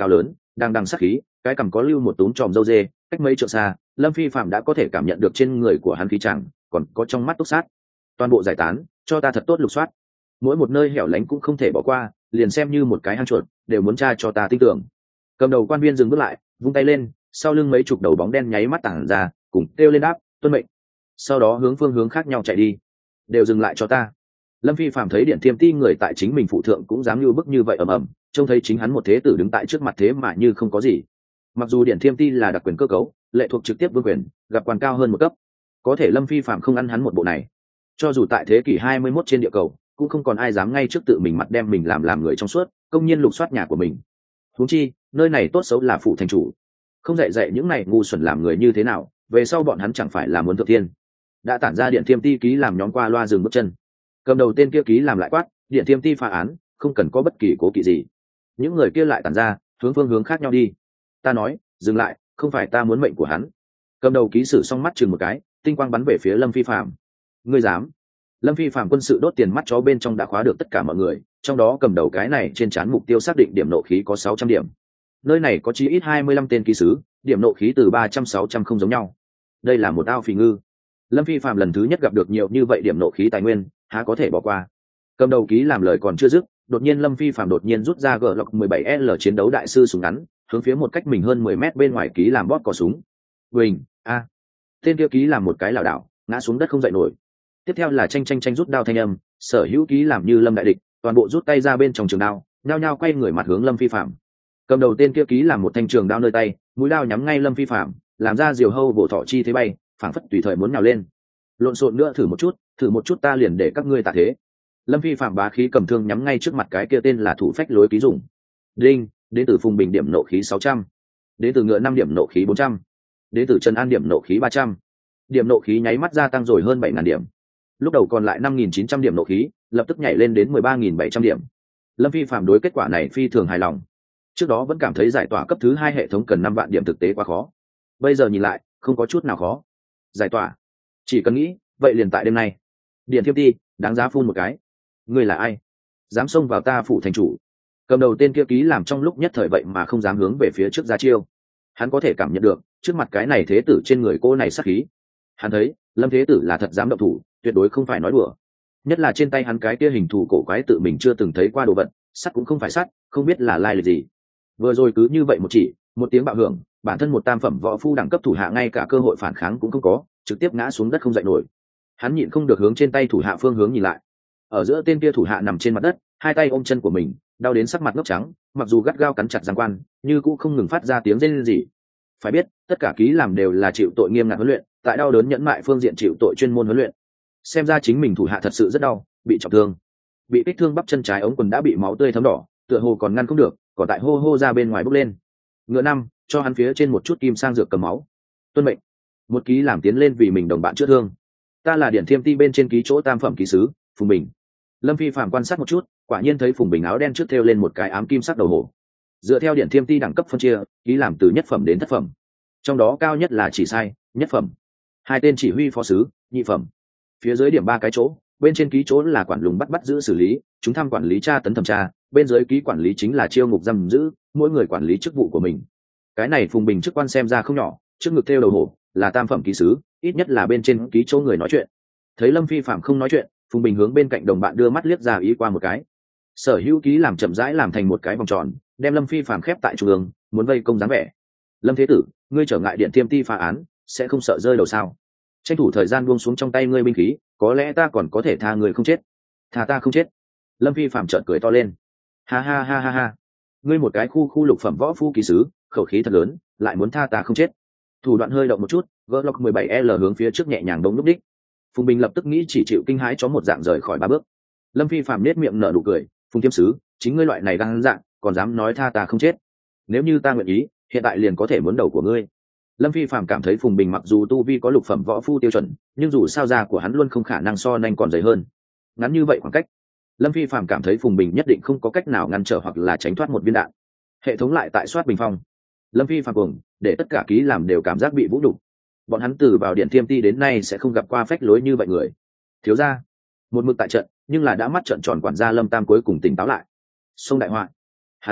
đang đằng sát khí, cái cằm có lưu một túm tròm râu dê, cách mấy trượng xa, Lâm Phi Phạm đã có thể cảm nhận được trên người của hắn khí chẳng, còn có trong mắt túc sát. Toàn bộ giải tán, cho ta thật tốt lục soát. Mỗi một nơi hẻo lánh cũng không thể bỏ qua, liền xem như một cái hang chuột, đều muốn tra cho ta tin tưởng. Cầm đầu quan viên dừng bước lại, vung tay lên, sau lưng mấy chục đầu bóng đen nháy mắt tản ra, cùng kêu lên đáp, tuân mệnh. Sau đó hướng phương hướng khác nhau chạy đi. Đều dừng lại cho ta. Lâm Phi Phạm thấy Điện Thiêm Ti người tại chính mình phụ thượng cũng dám như bức như vậy ầm ầm, trông thấy chính hắn một thế tử đứng tại trước mặt thế mà như không có gì. Mặc dù Điện Thiêm Ti là đặc quyền cơ cấu, lệ thuộc trực tiếp vương quyền, gặp quan cao hơn một cấp, có thể Lâm Phi Phạm không ăn hắn một bộ này. Cho dù tại thế kỷ hai mươi mốt trên địa cầu, cũng không còn ai dám ngay trước tự mình mặt đem mình làm làm người trong suốt, công nhiên lục soát nhà của mình. Huống chi, nơi này tốt xấu là phụ thành chủ, không dạy dạy những này ngu xuẩn làm người như thế nào, về sau bọn hắn chẳng phải là muốn thượng thiên. Đã tản ra Điện Thiêm Ti ký làm nhóm qua loa dừng bước chân. Cầm đầu tên kia ký làm lại quát, Điện Thiêm Ti phá án, không cần có bất kỳ cố kỵ gì. Những người kia lại tản ra, hướng phương hướng khác nhau đi. Ta nói, dừng lại, không phải ta muốn mệnh của hắn. Cầm đầu ký sử xong mắt chừng một cái, tinh quang bắn về phía Lâm Phi Phạm. Ngươi dám? Lâm Phi Phạm quân sự đốt tiền mắt chó bên trong đã khóa được tất cả mọi người, trong đó cầm đầu cái này trên trán mục tiêu xác định điểm nộ khí có sáu trăm điểm. Nơi này có chí ít hai mươi lăm tên ký sứ, điểm nộ khí từ ba trăm sáu trăm không giống nhau. Đây là một ao phì ngư. Lâm Phi Phạm lần thứ nhất gặp được nhiều như vậy điểm nộ khí tài nguyên, há có thể bỏ qua. Cầm đầu ký làm lời còn chưa dứt, đột nhiên Lâm Phi Phạm đột nhiên rút ra Glock mười bảy L chiến đấu đại sư súng ngắn, hướng phía một cách mình hơn mười mét bên ngoài ký làm bóp cò súng. Quỳnh, a. Tên kia ký làm một cái lảo đảo, ngã xuống đất không dậy nổi. Tiếp theo là tranh tranh tranh rút đao thanh âm, sở hữu ký làm như Lâm đại địch, toàn bộ rút tay ra bên trong trường đao, nhao nhao quay người mặt hướng Lâm Phi Phạm. Cầm đầu tên kia ký làm một thanh trường đao nơi tay, mũi đao nhắm ngay Lâm Phi Phạm, làm ra diều hâu bổ thọ chi thế bay, phảng phất tùy thời muốn nhào lên. Lộn xộn nữa thử một chút, thử một chút ta liền để các ngươi tạ thế. Lâm Phi Phạm bá khí cầm thương nhắm ngay trước mặt cái kia tên là thủ phách lối ký dùng. Đinh, đến từ Phùng Bình điểm nộ khí sáu trăm, đến từ Ngựa năm điểm nộ khí bốn trăm, đến từ Trần An điểm nộ khí ba trăm. Điểm nộ khí nháy mắt gia tăng rồi hơn bảy nghìn điểm. Lúc đầu còn lại năm nghìn chín trăm điểm nộ khí, lập tức nhảy lên đến mười ba nghìn bảy trăm điểm. Lâm Phi Phạm đối kết quả này phi thường hài lòng. Trước đó vẫn cảm thấy giải tỏa cấp thứ hai hệ thống cần năm vạn điểm thực tế quá khó. Bây giờ nhìn lại, không có chút nào khó. Giải tỏa, chỉ cần nghĩ, vậy liền tại đêm nay. Điện Thiêm Ti, đáng giá phun một cái. Ngươi là ai? Dám xông vào ta phủ thành chủ? Cầm đầu tên kia ký làm trong lúc nhất thời vậy mà không dám hướng về phía trước ra chiêu. Hắn có thể cảm nhận được, trước mặt cái này thế tử trên người cô này sát khí. Hắn thấy, Lâm thế tử là thật dám động thủ, tuyệt đối không phải nói đùa. Nhất là trên tay hắn cái kia hình thù cổ quái tự mình chưa từng thấy qua đồ vật, sắt cũng không phải sắt, không biết là lai lịch gì. Vừa rồi cứ như vậy một chỉ, một tiếng bạo hưởng, bản thân một tam phẩm võ phu đẳng cấp thủ hạ ngay cả cơ hội phản kháng cũng không có, trực tiếp ngã xuống đất không dậy nổi. Hắn nhịn không được hướng trên tay thủ hạ phương hướng nhìn lại. Ở giữa tên kia thủ hạ nằm trên mặt đất, hai tay ôm chân của mình, đau đến sắc mặt ngốc trắng, mặc dù gắt gao cắn chặt giang quan, như cũng không ngừng phát ra tiếng rên rỉ. Phải biết, tất cả ký làm đều là chịu tội nghiêm ngặt huấn luyện, tại đau đớn nhẫn mại phương diện chịu tội chuyên môn huấn luyện. Xem ra chính mình thủ hạ thật sự rất đau, bị trọng thương, bị kích thương bắp chân trái ống quần đã bị máu tươi thấm đỏ, tựa hồ còn ngăn không được, còn tại hô hô ra bên ngoài bốc lên. Ngựa năm, cho hắn phía trên một chút kim sang dược cầm máu. Tuân mệnh. Một ký làm tiến lên vì mình đồng bạn chữa thương. Ta là Điện Thiêm Ti bên trên ký chỗ tam phẩm ký sứ Phùng Bình. Lâm Phi Phạm quan sát một chút, quả nhiên thấy Phùng Bình áo đen trước thêu lên một cái ám kim sắc đầu hổ. Dựa theo Điện Thiêm Ti đẳng cấp phân chia, ký làm từ nhất phẩm đến thất phẩm, trong đó cao nhất là chỉ sai nhất phẩm, hai tên chỉ huy phó sứ nhị phẩm, phía dưới điểm ba cái chỗ, bên trên ký chỗ là quản lùng bắt bắt giữ xử lý, chúng thăm quản lý tra tấn thẩm tra, bên dưới ký quản lý chính là chiêu ngục giam giữ, mỗi người quản lý chức vụ của mình. Cái này Phùng Bình chức quan xem ra không nhỏ, trước ngực thêu đầu hổ là tam phẩm ký sứ, ít nhất là bên trên ký chỗ người nói chuyện. Thấy Lâm Phi Phạm không nói chuyện, Phùng Bình hướng bên cạnh đồng bạn đưa mắt liếc ra ý qua một cái. Sở hữu ký làm chậm rãi làm thành một cái vòng tròn, đem Lâm Phi Phạm khép tại trung ương, muốn vây công dáng vẻ. Lâm thế tử, ngươi trở ngại Điện Thiêm Ti phá án, sẽ không sợ rơi đầu sao? Tranh thủ thời gian buông xuống trong tay ngươi binh khí, có lẽ ta còn có thể tha người không chết. Tha ta không chết. Lâm Phi Phạm trợn cười to lên. Ha ha ha ha ha. Ngươi một cái khu khu lục phẩm võ phu ký sứ, khẩu khí thật lớn, lại muốn tha ta không chết. Thủ đoạn hơi động một chút, Glock mười bảy L hướng phía trước nhẹ nhàng đống lúc đích. Phùng Bình lập tức nghĩ chỉ chịu kinh hãi chó một dạng rời khỏi ba bước. Lâm Phi Phạm nết miệng nở nụ cười, Phùng Thiêm sứ, chính ngươi loại này đang dạng, còn dám nói tha ta không chết. Nếu như ta nguyện ý, hiện tại liền có thể muốn đầu của ngươi. Lâm Phi Phạm cảm thấy Phùng Bình mặc dù tu vi có lục phẩm võ phu tiêu chuẩn, nhưng dù sao da của hắn luôn không khả năng so nanh còn dày hơn. Ngắn như vậy khoảng cách, Lâm Phi Phạm cảm thấy Phùng Bình nhất định không có cách nào ngăn trở hoặc là tránh thoát một viên đạn. Hệ thống lại tại soát bình phong. Lâm Phi Phạm cùng để tất cả ký làm đều cảm giác bị vũ đục. Bọn hắn từ vào Điện Thiêm Ti đến nay sẽ không gặp qua phách lối như vậy người. Thiếu gia, một mực tại trận, nhưng là đã mắt trận tròn quản gia Lâm Tam cuối cùng tỉnh táo lại. Sông đại họa. Hắn thấy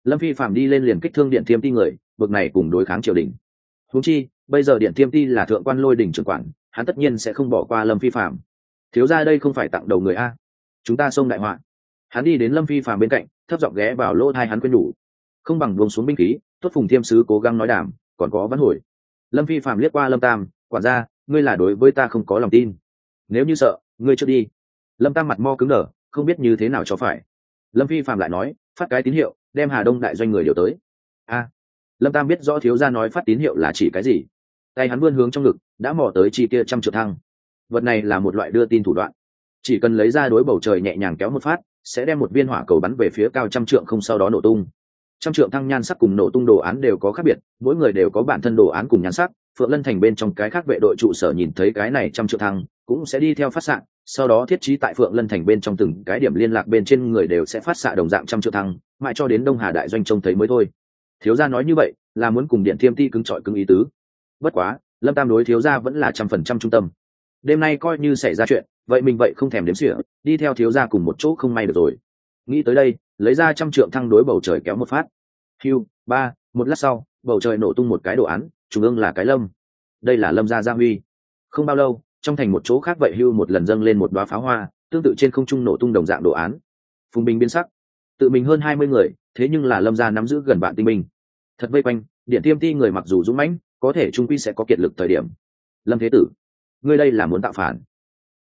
Lâm Phi Phạm đi lên liền kích thương Điện Thiêm Ti người, bực này cùng đối kháng triều đình. Huống chi bây giờ Điện Thiêm Ti là thượng quan Lôi Đình trưởng quản, hắn tất nhiên sẽ không bỏ qua Lâm Phi Phạm. Thiếu gia đây không phải tặng đầu người a, chúng ta xông đại họa. Hắn đi đến Lâm Phi Phạm bên cạnh, thấp giọng ghé vào lỗ tai hắn khuyên nhủ. Không bằng buông xuống binh khí, tốt Phùng Thiêm sứ cố gắng nói đàm, còn có vãn hồi. Lâm Phi Phạm liếc qua Lâm Tam, quản gia, ngươi là đối với ta không có lòng tin. Nếu như sợ, ngươi trước đi. Lâm Tam mặt mo cứng đờ, không biết như thế nào cho phải. Lâm Phi Phạm lại nói, phát cái tín hiệu, đem Hà Đông đại doanh người điều tới. A. Lâm Tam biết rõ thiếu gia nói phát tín hiệu là chỉ cái gì. Tay hắn vươn hướng trong ngực, đã mò tới chi kia trăm triệu thăng. Vật này là một loại đưa tin thủ đoạn, chỉ cần lấy ra đối bầu trời nhẹ nhàng kéo một phát, sẽ đem một viên hỏa cầu bắn về phía cao trăm trượng không sau đó nổ tung. Trăm trượng thăng nhan sắc cùng nổ tung đồ án đều có khác biệt, mỗi người đều có bản thân đồ án cùng nhan sắc. Phượng Lân Thành bên trong cái khác vệ đội trụ sở nhìn thấy cái này trăm trượng thăng, cũng sẽ đi theo phát xạ, sau đó thiết trí tại Phượng Lân Thành bên trong từng cái điểm liên lạc bên trên người đều sẽ phát xạ đồng dạng trăm trượng thăng, mãi cho đến Đông Hà đại doanh trông thấy mới thôi. Thiếu gia nói như vậy, là muốn cùng Điện Thiêm Ti cứng trọi cứng ý tứ. Bất quá, Lâm Tam đối thiếu gia vẫn là trăm phần trăm trung tâm. Đêm nay coi như xảy ra chuyện, vậy mình vậy không thèm đếm xỉa, đi theo thiếu gia cùng một chỗ không may được rồi. Nghĩ tới đây, lấy ra trăm trượng thăng đối bầu trời kéo một phát. Hưu, ba, một lát sau, bầu trời nổ tung một cái đồ án, trung ương là cái lâm. Đây là Lâm gia gia huy. Không bao lâu, trong thành một chỗ khác vậy hưu một lần dâng lên một đóa pháo hoa, tương tự trên không trung nổ tung đồng dạng đồ án. Phùng binh biến sắc, tự mình hơn hai mươi người, thế nhưng là Lâm gia nắm giữ gần vạn tinh binh. Thật vây quanh, Điện Thiêm Ti người mặc dù dũng mãnh, có thể trung quy sẽ có kiệt lực thời điểm. Lâm thế tử, ngươi đây là muốn tạo phản?